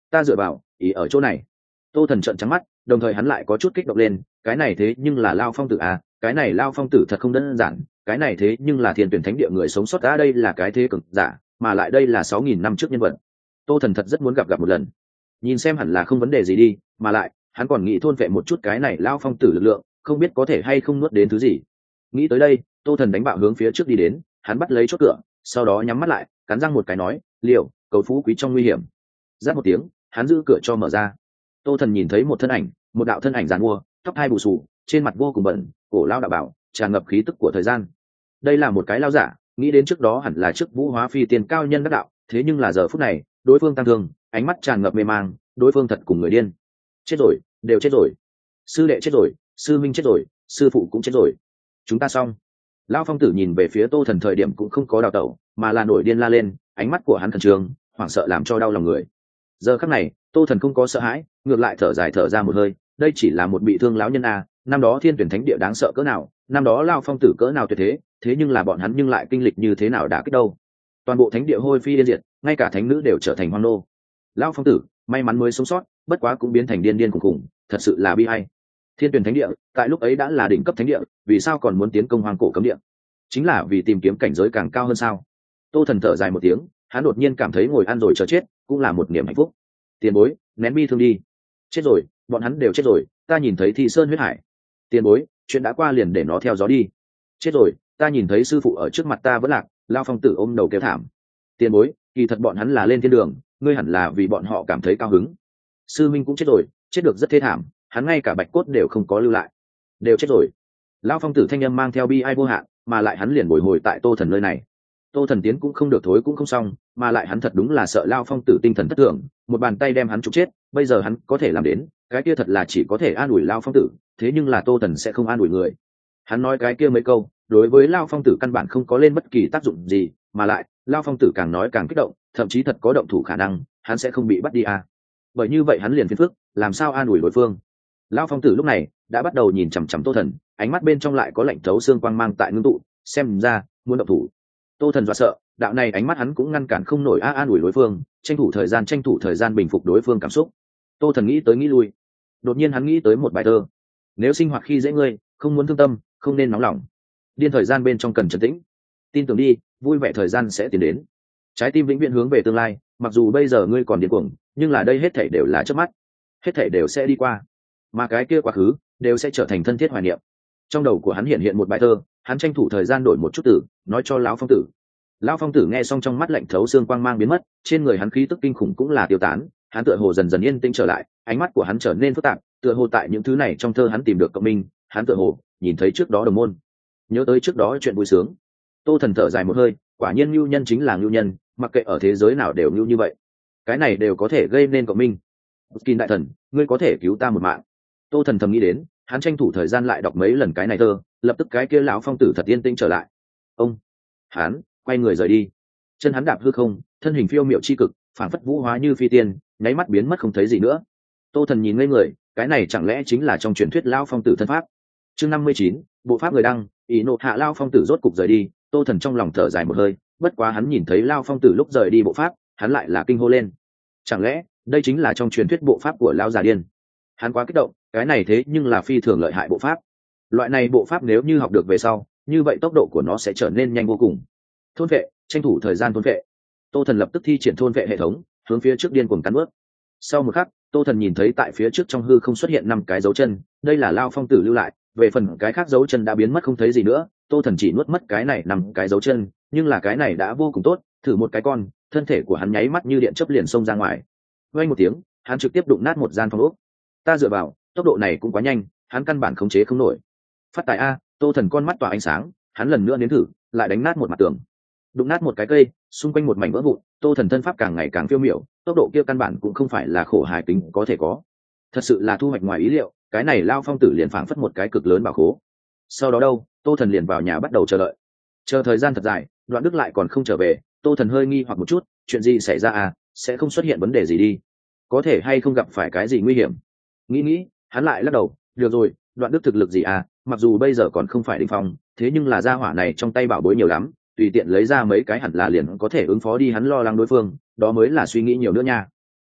ta dựa vào ý ở chỗ này. Tô Thần trợn trắng mắt, đồng thời hắn lại có chút kích động lên, cái này thế nhưng là Lao Phong tử à, cái này Lao Phong tử thật không đơn giản, cái này thế nhưng là thiên tuyển thánh địa người sống sót đã, đây là cái thế cực giả, mà lại đây là 6.000 năm trước nhân vật. Tô Thần thật rất muốn gặp một lần, nhìn xem hẳn là không vấn đề gì đi, mà lại hắn còn nghĩ thôn vệ một chút cái này Lao Phong tử lực lượng, không biết có thể hay không nuốt đến thứ gì. Nghĩ tới đây, Tô Thần đánh bạo hướng phía trước đi đến, hắn bắt lấy chốt cửa, sau đó nhắm mắt lại, cắn răng một cái nói, liều, cầu phú quý trong nguy hiểm. Rát một tiếng, hắn giữ cửa cho mở ra. Tô Thần nhìn thấy một thân ảnh, một đạo thân ảnh giàn mua, tóc hai bù xù, trên mặt vô cùng bẩn, cổ lao đạo bảo, tràn ngập khí tức của thời gian. Đây là một cái lao giả, nghĩ đến trước đó hẳn là trước Vũ Hóa Phi tiên cao nhân đắc đạo, thế nhưng là giờ phút này, đối phương tăng thương, ánh mắt tràn ngập mê mang, đối phương thật cùng người điên. Chết rồi, đều chết rồi. Sư đệ chết rồi, sư minh chết rồi, sư phụ cũng chết rồi. Chúng ta xong. Lão Phong tử nhìn về phía Tô Thần thời điểm cũng không có đào tẩu, mà là nổi điên la lên, ánh mắt của hắn khẩn trương, hoảng sợ làm cho đau lòng người. Giờ khắc này, Tô Thần không có sợ hãi, ngược lại thở dài thở ra một hơi, đây chỉ là một bị thương lão nhân a, năm đó thiên tuyển thánh địa đáng sợ cỡ nào, năm đó Lão Phong tử cỡ nào tuyệt thế nhưng là bọn hắn nhưng lại kinh lịch như thế nào đã kích đâu. Toàn bộ thánh địa hôi phi yên diệt, ngay cả thánh nữ đều trở thành hoang nô. Lão Phong tử may mắn mới sống sót, bất quá cũng biến thành điên điên khủng khủng, thật sự là bi ai. Thiên tuyển thánh địa tại lúc ấy đã là đỉnh cấp thánh địa, vì sao còn muốn tiến công hoang cổ cấm địa? Chính là vì tìm kiếm cảnh giới càng cao hơn sao? Tô Thần thở dài một tiếng, hắn đột nhiên cảm thấy ngồi ăn rồi chờ chết cũng là một niềm hạnh phúc. Tiền bối, nén bi thương đi. Chết rồi, bọn hắn đều chết rồi, ta nhìn thấy Thi Sơn huyết hải. Tiền bối, chuyện đã qua liền để nó theo gió đi. Chết rồi, ta nhìn thấy sư phụ ở trước mặt ta vẫn lạc. Lao Phong tử ôm đầu kêu thảm. Tiền bối, kỳ thật bọn hắn là lên thiên đường, ngươi hẳn là vì bọn họ cảm thấy cao hứng. Sư minh cũng chết rồi, chết được rất thê thảm, hắn ngay cả bạch cốt đều không có lưu lại, đều chết rồi. Lão Phong tử thanh âm mang theo bi ai vô hạn, mà lại hắn liền bồi hồi tại Tô Thần nơi này. Tô Thần tiến cũng không được, thối cũng không xong, mà lại hắn thật đúng là sợ Lão Phong tử tinh thần thất thường, một bàn tay đem hắn trục chết. Bây giờ hắn có thể làm đến, cái kia thật là chỉ có thể an ủi Lão Phong tử, thế nhưng là Tô Thần sẽ không an ủi người. Hắn nói cái kia mấy câu, đối với Lão Phong tử căn bản không có lên bất kỳ tác dụng gì, mà lại Lão Phong tử càng nói càng kích động, thậm chí thật có động thủ khả năng, hắn sẽ không bị bắt đi à? Bởi như vậy hắn liền phiền phức, làm sao an ủi đối phương? Lão Phong tử lúc này đã bắt đầu nhìn chằm chằm Tô Thần, ánh mắt bên trong lại có lạnh thấu xương quang mang tại ngưng tụ, xem ra muốn động thủ. Tô Thần dọa sợ, đạo này ánh mắt hắn cũng ngăn cản không nổi, an ủi đối phương, tranh thủ thời gian bình phục đối phương cảm xúc. Tô Thần nghĩ tới nghĩ lui, đột nhiên hắn nghĩ tới một bài thơ: nếu sinh hoạt khi dễ ngươi, không muốn thương tâm, không nên nóng lòng. Điên thời gian bên trong cần trấn tĩnh, tin tưởng đi, vui vẻ thời gian sẽ tiến đến. Trái tim vĩnh viễn hướng về tương lai, mặc dù bây giờ ngươi còn điên cuồng, nhưng là đây hết thảy đều là chớp mắt, hết thảy đều sẽ đi qua, mà cái kia quá khứ đều sẽ trở thành thân thiết hoài niệm. Trong đầu của hắn hiện hiện một bài thơ, hắn tranh thủ thời gian đổi một chút từ, nói cho Lão Phong tử. Lão Phong tử nghe xong, trong mắt lạnh thấu xương quang mang biến mất, trên người hắn khí tức kinh khủng cũng là tiêu tán, hắn tựa hồ dần dần yên tĩnh trở lại, ánh mắt của hắn trở nên phức tạp, tựa hồ tại những thứ này trong thơ hắn tìm được cộng minh, hắn tựa hồ nhìn thấy trước đó đồng môn, nhớ tới trước đó chuyện vui sướng. Tô Thần thở dài một hơi, quả nhiên nhu nhân chính là nhu nhân, mặc kệ ở thế giới nào đều nhu như vậy, cái này đều có thể gây nên cộng minh. Skin đại thần, ngươi có thể cứu ta một mạng. Tô Thần thầm nghĩ đến, hắn tranh thủ thời gian lại đọc mấy lần cái này thơ, lập tức cái kia Lão Phong tử thật yên tĩnh trở lại. Ông, hắn quay người rời đi, chân hắn đạp hư không, thân hình phiêu miệu chi cực, phảng phất vũ hóa như phi tiên, nháy mắt biến mất không thấy gì nữa. Tô Thần nhìn ngây người, cái này chẳng lẽ chính là trong truyền thuyết Lão Phong tử thân pháp? Chương 59, bộ pháp người đăng, ý nộ hạ Lão Phong tử rốt cục rời đi. Tô Thần trong lòng thở dài một hơi, bất quá hắn nhìn thấy Lão Phong tử lúc rời đi bộ pháp, hắn lại là kinh hô lên. Chẳng lẽ đây chính là trong truyền thuyết bộ pháp của Lão già điên? Hắn quá kích động, cái này thế nhưng là phi thường lợi hại bộ pháp. Loại này bộ pháp nếu như học được về sau, như vậy tốc độ của nó sẽ trở nên nhanh vô cùng. Thôn vệ, tranh thủ thời gian thôn vệ. Tô Thần lập tức thi triển thôn vệ hệ thống, hướng phía trước điên cuồng cắn ướt. Sau một khắc, Tô Thần nhìn thấy tại phía trước trong hư không xuất hiện 5 cái dấu chân, đây là Lão Phong tử lưu lại, về phần cái khác dấu chân đã biến mất không thấy gì nữa. Tô Thần chỉ nuốt mất cái này 5 cái dấu chân, nhưng là cái này đã vô cùng tốt, thử một cái con, thân thể của hắn nháy mắt như điện chớp liền xông ra ngoài. Vang một tiếng, hắn trực tiếp đụng nát một gian phòng ốc. Ta dựa vào, tốc độ này cũng quá nhanh, hắn căn bản khống chế không nổi. Phát tài a! Tô Thần con mắt tỏa ánh sáng, hắn lần nữa nếm thử, lại đánh nát một mặt tường, đụng nát một cái cây, xung quanh một mảnh vỡ vụn. Tô Thần thân pháp càng ngày càng phiêu miểu, tốc độ kia căn bản cũng không phải là khổ hài tính có thể có, thật sự là thu hoạch ngoài ý liệu. Cái này Lão Phong tử liền phảng phất một cái cực lớn bảo khố. Sau đó đâu, Tô Thần liền vào nhà bắt đầu chờ đợi. Chờ thời gian thật dài, Đoạn Đức lại còn không trở về. Tô Thần hơi nghi hoặc một chút, chuyện gì xảy ra à, sẽ không xuất hiện vấn đề gì đi, có thể hay không gặp phải cái gì nguy hiểm. Nghĩ hắn lại lắc đầu, được rồi, Đoạn Đức thực lực gì à, mặc dù bây giờ còn không phải đỉnh phong, thế nhưng là gia hỏa này trong tay bảo bối nhiều lắm, tùy tiện lấy ra mấy cái hẳn là liền có thể ứng phó đi. Hắn lo lắng đối phương, đó mới là suy nghĩ nhiều nữa nha.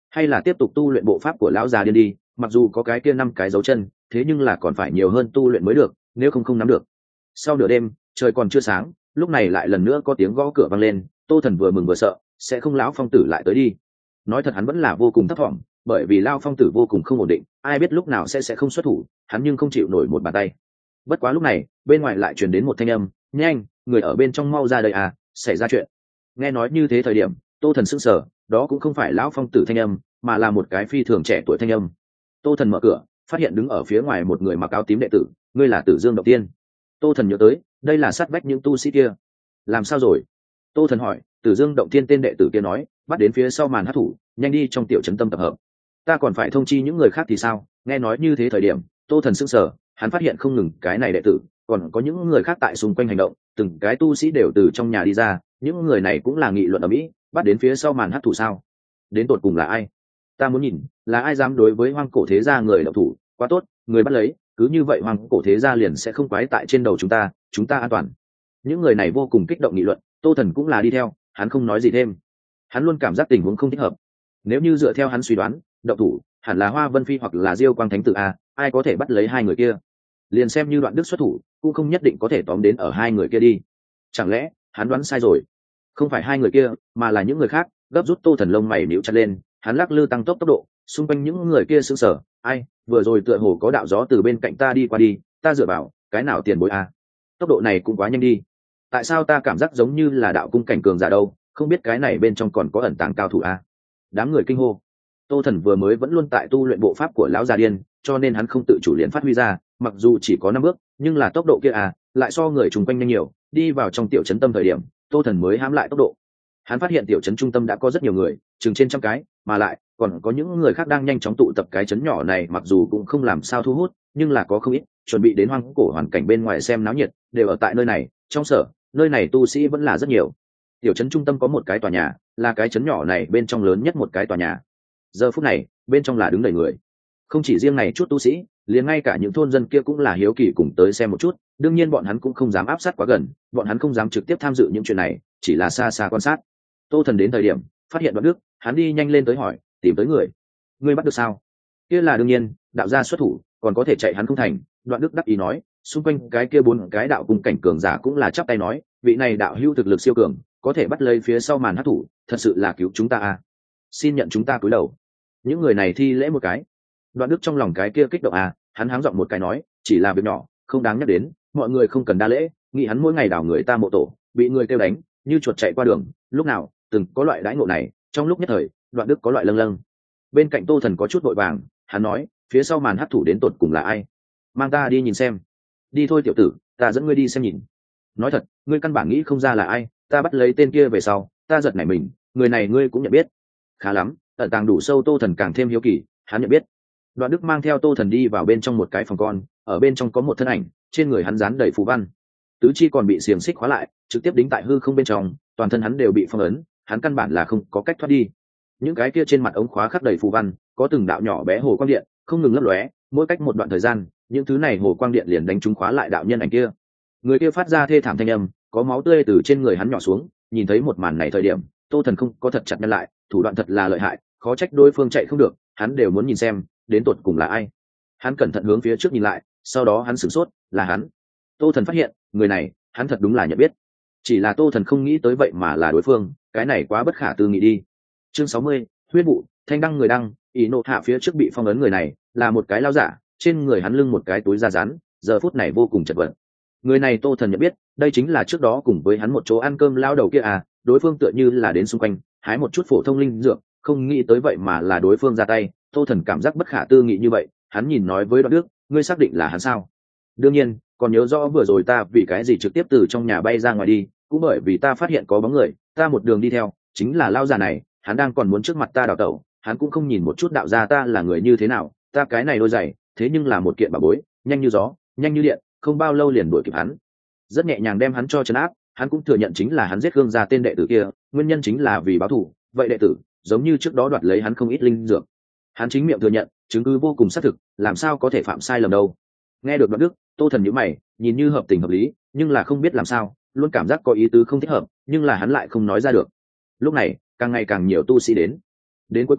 hay là tiếp tục tu luyện bộ pháp của lão già điên đi, mặc dù có cái kia 5 cái dấu chân, thế nhưng là còn phải nhiều hơn tu luyện mới được, nếu không nắm được. Sau nửa đêm, trời còn chưa sáng, lúc này lại lần nữa có tiếng gõ cửa vang lên. Tô Thần vừa mừng vừa sợ, sẽ không lão phong tử lại tới đi. Nói thật hắn vẫn là vô cùng thấp thỏm, bởi vì Lão phong tử vô cùng không ổn định, ai biết lúc nào sẽ không xuất thủ, hắn nhưng không chịu nổi một bàn tay. Bất quá lúc này, bên ngoài lại truyền đến một thanh âm, nhanh, người ở bên trong mau ra đây à, xảy ra chuyện. Nghe nói như thế thời điểm, Tô Thần sững sờ, đó cũng không phải Lão phong tử thanh âm, mà là một cái phi thường trẻ tuổi thanh âm. Tô Thần mở cửa, phát hiện đứng ở phía ngoài một người mặc áo tím đệ tử. Ngươi là Tử Dương Động Tiên. Tô Thần nhớ tới, đây là sát vách những tu sĩ kia. Làm sao rồi? Tô Thần hỏi. Tử Dương Động Tiên tên đệ tử kia nói, bắt đến phía sau màn hắc thủ, nhanh đi trong tiểu trấn tâm tập hợp. Ta còn phải thông chi những người khác thì sao? Nghe nói như thế thời điểm, Tô Thần sững sờ, hắn phát hiện không ngừng cái này đệ tử, còn có những người khác tại xung quanh hành động, từng cái tu sĩ đều từ trong nhà đi ra, những người này cũng là nghị luận ở mỹ, bắt đến phía sau màn hắc thủ sao? Đến tột cùng là ai? Ta muốn nhìn, là ai dám đối với Hoang Cổ Thế Gia người động thủ? Quá tốt, người bắt lấy, cứ như vậy Hoang Cổ Thế Gia liền sẽ không quái tại trên đầu chúng ta an toàn. Những người này vô cùng kích động nghị luận, Tô Thần cũng là đi theo, hắn không nói gì thêm. Hắn luôn cảm giác tình huống không thích hợp. Nếu như dựa theo hắn suy đoán, động thủ hẳn là Hoa Vân Phi hoặc là Diêu Quang Thánh Tử a, ai có thể bắt lấy hai người kia? Liền xem như Đoạn Đức xuất thủ, cũng không nhất định có thể tóm đến ở hai người kia đi. Chẳng lẽ hắn đoán sai rồi? Không phải hai người kia, mà là những người khác. Gấp rút Tô Thần lông mày nhíu chặt lên, hắn lắc lư tăng tốc tốc độ, xung quanh những người kia sững sờ. Ai, vừa rồi tựa hồ có đạo gió từ bên cạnh ta đi qua đi, ta dựa vào, cái nào tiền bối a? Tốc độ này cũng quá nhanh đi. Tại sao ta cảm giác giống như là đạo cung cảnh cường giả đâu, không biết cái này bên trong còn có ẩn tàng cao thủ a? Đám người kinh hô. Tô Thần vừa mới vẫn luôn tại tu luyện bộ pháp của lão già điên, cho nên hắn không tự chủ liền phát huy ra, mặc dù chỉ có 5 bước, nhưng là tốc độ kia lại so người chung quanh nhanh nhiều. Đi vào trong tiểu trấn tâm thời điểm, Tô Thần mới hãm lại tốc độ. Hắn phát hiện tiểu trấn trung tâm đã có rất nhiều người, chừng trên 100 cái, mà lại còn có những người khác đang nhanh chóng tụ tập. Cái trấn nhỏ này mặc dù cũng không làm sao thu hút, nhưng là có không ít chuẩn bị đến Hoang Cổ hoàn cảnh bên ngoài xem náo nhiệt, đều ở tại nơi này. Trong sở, nơi này tu sĩ vẫn là rất nhiều. Tiểu trấn trung tâm có một cái tòa nhà, là cái trấn nhỏ này bên trong lớn nhất một cái tòa nhà. Giờ phút này, bên trong là đứng đầy người. Không chỉ riêng này chút tu sĩ, liền ngay cả những thôn dân kia cũng là hiếu kỳ cùng tới xem một chút. Đương nhiên bọn hắn cũng không dám áp sát quá gần, bọn hắn không dám trực tiếp tham dự những chuyện này, chỉ là xa xa quan sát. Tô Thần đến thời điểm, phát hiện Đoạn Đức, hắn đi nhanh lên tới hỏi, tìm tới người. Ngươi bắt được sao? Kia là đương nhiên, đạo gia xuất thủ, còn có thể chạy hắn không thành. Đoạn Đức đắc ý nói, xung quanh cái kia 4 cái đạo cùng cảnh cường giả cũng là chắp tay nói, vị này đạo hữu thực lực siêu cường, có thể bắt lấy phía sau màn hắc thủ, thật sự là cứu chúng ta a. Xin nhận chúng ta cúi đầu. Những người này thi lễ một cái. Đoạn Đức trong lòng cái kia kích động hắn háng giọng một cái nói, chỉ là việc nhỏ, không đáng nhắc đến, mọi người không cần đa lễ. Nghĩ hắn mỗi ngày đào người ta mộ tổ, bị người kêu đánh như chuột chạy qua đường, lúc nào từng có loại đãi ngộ này. Trong lúc nhất thời, Đoạn Đức có loại lâng lâng. Bên cạnh Tô Thần có chút vội vàng, hắn nói, phía sau màn hắc thủ đến tột cùng là ai? Mang ta đi nhìn xem. Đi thôi tiểu tử, ta dẫn ngươi đi xem nhìn. Nói thật, ngươi căn bản nghĩ không ra là ai, ta bắt lấy tên kia về sau, ta giật nảy mình, người này ngươi cũng nhận biết. Khá lắm, ẩn tàng đủ sâu. Tô Thần càng thêm hiếu kỳ, hắn nhận biết. Đoạn Đức mang theo Tô Thần đi vào bên trong một cái phòng con, ở bên trong có một thân ảnh, trên người hắn dán đầy phù văn, tứ chi còn bị xiềng xích khóa lại, trực tiếp đính tại hư không bên trong, toàn thân hắn đều bị phong ấn, hắn căn bản là không có cách thoát đi. Những cái kia trên mặt ống khóa khắc đầy phù văn, có từng đạo nhỏ bé hồ quang điện không ngừng lấp lóe, mỗi cách một đoạn thời gian, những thứ này hồ quang điện liền đánh trúng khóa lại đạo nhân ảnh kia. Người kia phát ra thê thảm thanh âm, có máu tươi từ trên người hắn nhỏ xuống. Nhìn thấy một màn này thời điểm, Tô Thần không có thật chặt nhân lại, thủ đoạn thật là lợi hại, khó trách đối phương chạy không được, hắn đều muốn nhìn xem đến tột cùng là ai. Hắn cẩn thận hướng phía trước nhìn lại, sau đó hắn sửng sốt, là hắn. Tô Thần phát hiện, người này, hắn thật đúng là nhận biết. Chỉ là Tô Thần không nghĩ tới vậy mà là đối phương, cái này quá bất khả tư nghị đi. Chương 60, huyết vụ, thanh đăng người đăng, ý nộ hạ phía trước bị phong ấn người này, là một cái lao giả, trên người hắn lưng một cái túi da rắn, giờ phút này vô cùng chật vật. Người này Tô Thần nhận biết, đây chính là trước đó cùng với hắn một chỗ ăn cơm lao đầu kia đối phương tựa như là đến xung quanh, hái một chút phổ thông linh dược, không nghĩ tới vậy mà là đối phương ra tay. Tô Thần cảm giác bất khả tư nghị như vậy, hắn nhìn nói với Đoạn Đức, ngươi xác định là hắn sao? Đương nhiên, còn nhớ rõ vừa rồi ta vì cái gì trực tiếp từ trong nhà bay ra ngoài đi, cũng bởi vì ta phát hiện có bóng người, ta một đường đi theo, chính là lao già này, hắn đang còn muốn trước mặt ta đào tẩu, hắn cũng không nhìn một chút đạo gia ta là người như thế nào, ta cái này đôi giày, thế nhưng là một kiện bảo bối, nhanh như gió, nhanh như điện, không bao lâu liền đuổi kịp hắn. Rất nhẹ nhàng đem hắn cho trấn áp, hắn cũng thừa nhận chính là hắn giết Khương gia tên đệ tử kia, nguyên nhân chính là vì báo thù. Vậy đệ tử, giống như trước đó đoạt lấy hắn không ít linh dược. Hắn chính miệng thừa nhận, chứng cứ vô cùng xác thực, làm sao có thể phạm sai lầm đâu. Nghe được Đoạn Đức, Tô Thần nhíu mày, nhìn như hợp tình hợp lý, nhưng là không biết làm sao, luôn cảm giác có ý tứ không thích hợp, nhưng là hắn lại không nói ra được. Lúc này, càng ngày càng nhiều tu sĩ đến cuối cùng,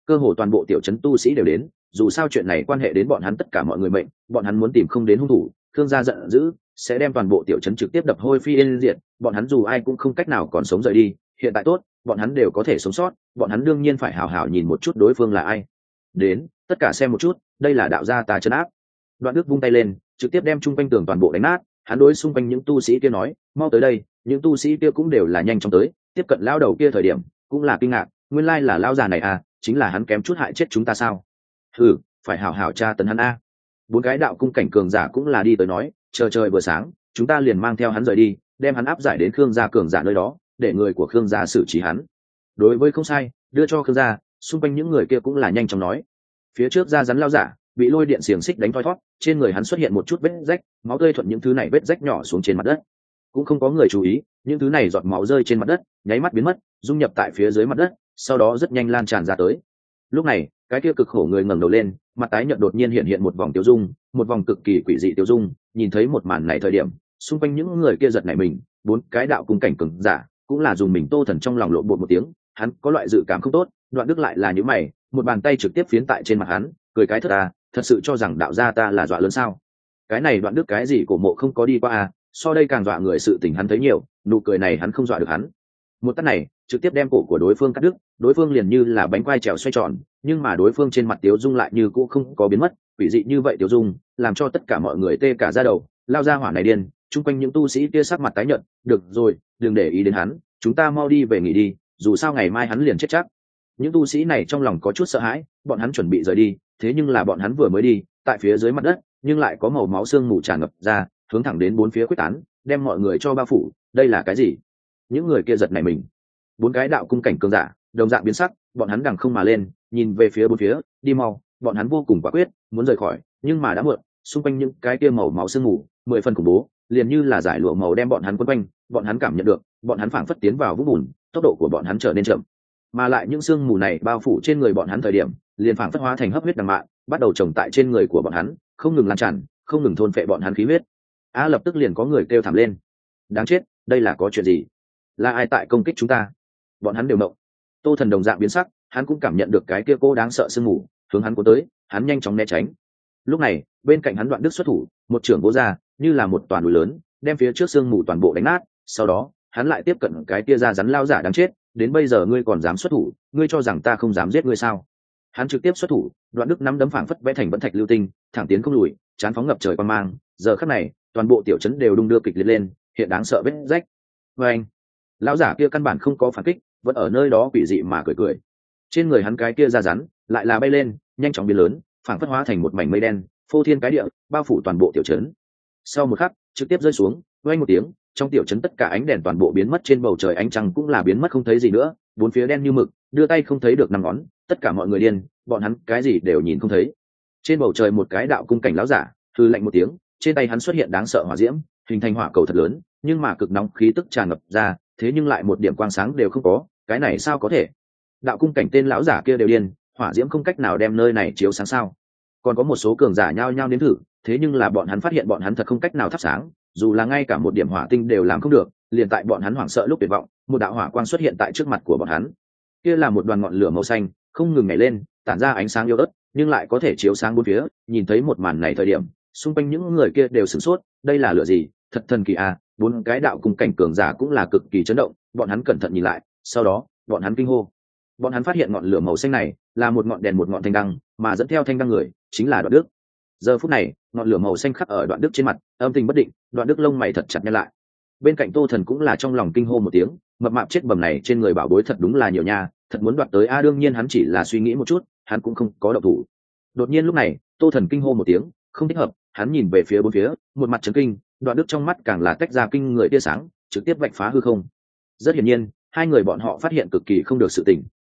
cơ hồ toàn bộ tiểu trấn tu sĩ đều đến, dù sao chuyện này quan hệ đến bọn hắn tất cả mọi người mệnh, bọn hắn muốn tìm không đến hung thủ, Khương gia giận dữ sẽ đem toàn bộ tiểu trấn trực tiếp đập hôi phi yên diệt, bọn hắn dù ai cũng không cách nào còn sống rời đi. Hiện tại tốt, bọn hắn đều có thể sống sót, bọn hắn đương nhiên phải hào hào nhìn một chút đối phương là ai. Đến, tất cả xem một chút, đây là đạo gia ta trấn áp. Đoạn Đức vung tay lên, trực tiếp đem trung quanh tường toàn bộ đánh nát. Hắn đối xung quanh những tu sĩ kia nói, mau tới đây. Những tu sĩ kia cũng đều là nhanh chóng tới, tiếp cận lao đầu kia thời điểm cũng là kinh ngạc, nguyên lai là lao già này à, chính là hắn kém chút hại chết chúng ta sao? Ừ, phải hào hào tra tấn hắn a. Bốn cái đạo cung cảnh cường giả cũng là đi tới nói, chờ trời vừa sáng, chúng ta liền mang theo hắn rời đi, đem hắn áp giải đến Khương gia cường giả nơi đó, để người của Khương gia xử trí hắn. Đối với không sai, đưa cho Khương gia. Xung quanh những người kia cũng là nhanh chóng nói. Phía trước ra rắn lao giả bị lôi điện xiềng xích đánh thoi thót, trên người hắn xuất hiện một chút vết rách, máu tươi thuận những thứ này vết rách nhỏ xuống trên mặt đất. Cũng không có người chú ý, những thứ này giọt máu rơi trên mặt đất, nháy mắt biến mất, dung nhập tại phía dưới mặt đất, sau đó rất nhanh lan tràn ra tới. Lúc này, cái kia cực khổ người ngẩng đầu lên, mặt tái nhợt đột nhiên hiện một vòng tiêu dung, một vòng cực kỳ quỷ dị tiêu dung. Nhìn thấy một màn này thời điểm, xung quanh những người kia giật nảy mình, bốn cái đạo cung cảnh cường giả cũng là dùng mình. Tô Thần trong lòng lộn bột một tiếng, hắn có loại dự cảm không tốt. Đoạn Đức lại là những mày, một bàn tay trực tiếp phiến tại trên mặt hắn, cười cái thất à, thật sự cho rằng đạo gia ta là dọa lớn sao? Cái này Đoạn Đức cái gì cổ mộ không có đi qua à, so đây càng dọa người sự tình hắn thấy nhiều, nụ cười này hắn không dọa được hắn. Một tát này trực tiếp đem cổ của đối phương cắt đứt, đối phương liền như là bánh quai trèo xoay tròn, nhưng mà đối phương trên mặt tiếu dung lại như cũ không có biến mất, quỷ dị như vậy tiếu dung làm cho tất cả mọi người tê cả da đầu. Lao ra hỏa này điên, chung quanh những tu sĩ kia sắc mặt tái nhợt. Được rồi, đừng để ý đến hắn, chúng ta mau đi về nghỉ đi, dù sao ngày mai hắn liền chết chắc. Những tu sĩ này trong lòng có chút sợ hãi, bọn hắn chuẩn bị rời đi, thế nhưng là bọn hắn vừa mới đi, tại phía dưới mặt đất nhưng lại có màu máu xương mù tràn ngập ra, hướng thẳng đến bốn phía quyết tán, đem mọi người cho bao phủ. Đây là cái gì? Những người kia giật nảy mình. Bốn cái đạo cung cảnh cường giả đồng dạng biến sắc, bọn hắn đằng không mà lên, nhìn về phía bốn phía. Đi mau, bọn hắn vô cùng quả quyết muốn rời khỏi, nhưng mà đã muộn. Xung quanh những cái kia màu máu sương mù mười phần khủng bố, liền như là giải lụa màu đem bọn hắn quấn quanh. Bọn hắn cảm nhận được, bọn hắn phảng phất tiến vào vũng bùn, tốc độ của bọn hắn trở nên chậm, mà lại những sương mù này bao phủ trên người bọn hắn thời điểm, liền phảng phất hóa thành hấp huyết đằng mạn, bắt đầu trồng tại trên người của bọn hắn, không ngừng lan tràn, không ngừng thôn phệ bọn hắn khí huyết. Lập tức liền có người kêu thảm lên. Đáng chết, đây là có chuyện gì? Là ai tại công kích chúng ta? Bọn hắn đều động. Tô Thần đồng dạng biến sắc, hắn cũng cảm nhận được cái kia cô đáng sợ sương mù hướng hắn cuốn tới, hắn nhanh chóng né tránh. Lúc này, bên cạnh hắn Đoạn Đức xuất thủ, một trưởng vỗ ra, như là một toàn núi lớn, đem phía trước sương mù toàn bộ đánh nát. Sau đó, hắn lại tiếp cận cái kia ra rắn lao giả đáng chết. Đến bây giờ ngươi còn dám xuất thủ, ngươi cho rằng ta không dám giết ngươi sao? Hắn trực tiếp xuất thủ, Đoạn Đức nắm đấm phảng phất vẽ thành vẫn thạch lưu tinh, thẳng tiến không lùi, chán phóng ngập trời quan mang. Giờ khắc này, toàn bộ tiểu trấn đều đung đưa kịch liệt lên, hiện đáng sợ vết rách. Anh, lão giả kia căn bản không có phản kích, vẫn ở nơi đó quỷ dị mà cười cười. Trên người hắn cái kia da rắn lại là bay lên, nhanh chóng biến lớn, phảng phất hóa thành một mảnh mây đen, phô thiên cái địa, bao phủ toàn bộ tiểu trấn. Sau một khắc, trực tiếp rơi xuống, vang một tiếng, trong tiểu trấn tất cả ánh đèn toàn bộ biến mất, trên bầu trời ánh trăng cũng là biến mất không thấy gì nữa, bốn phía đen như mực, đưa tay không thấy được năm ngón, tất cả mọi người điên, bọn hắn cái gì đều nhìn không thấy. Trên bầu trời một cái đạo cung cảnh lão giả hừ lạnh một tiếng, trên tay hắn xuất hiện đáng sợ hỏa diễm, hình thành hỏa cầu thật lớn, nhưng mà cực nóng khí tức tràn ngập ra, thế nhưng lại một điểm quang sáng đều không có, cái này sao có thể? Đạo cung cảnh tên lão giả kia đều điên, hỏa diễm không cách nào đem nơi này chiếu sáng sao? Còn có một số cường giả nhao nhao nếm thử, thế nhưng là bọn hắn phát hiện bọn hắn thật không cách nào thắp sáng, dù là ngay cả một điểm hỏa tinh đều làm không được. Liền tại bọn hắn hoảng sợ lúc tuyệt vọng, một đạo hỏa quang xuất hiện tại trước mặt của bọn hắn. Kia là một đoàn ngọn lửa màu xanh, không ngừng nhảy lên, tản ra ánh sáng yếu ớt, nhưng lại có thể chiếu sáng bốn phía. Nhìn thấy một màn này thời điểm, xung quanh những người kia đều sửng sốt, đây là lửa gì? Thật thần kỳ à! Bốn cái đạo cung cảnh cường giả cũng là cực kỳ chấn động, bọn hắn cẩn thận nhìn lại, sau đó, bọn hắn kinh hô. Bọn hắn phát hiện ngọn lửa màu xanh này là một ngọn đèn, một ngọn thanh đăng, mà dẫn theo thanh đăng người chính là Đoạn Đức. Giờ phút này, ngọn lửa màu xanh khắc ở Đoạn Đức trên mặt, âm tình bất định. Đoạn Đức lông mày thật chặt nhăn lại. Bên cạnh Tô Thần cũng là trong lòng kinh hô một tiếng, mập mạp chết bầm này trên người bảo bối thật đúng là nhiều nha, thật muốn đoạt tới a. Đương nhiên hắn chỉ là suy nghĩ một chút, hắn cũng không có động thủ. Đột nhiên lúc này, Tô Thần kinh hô một tiếng, không thích hợp, hắn nhìn về phía bốn phía, một mặt chấn kinh. Đoạn Đức trong mắt càng là tách ra kinh người tia sáng, trực tiếp vạch phá hư không. Rất hiển nhiên, hai người bọn họ phát hiện cực kỳ không được sự tình.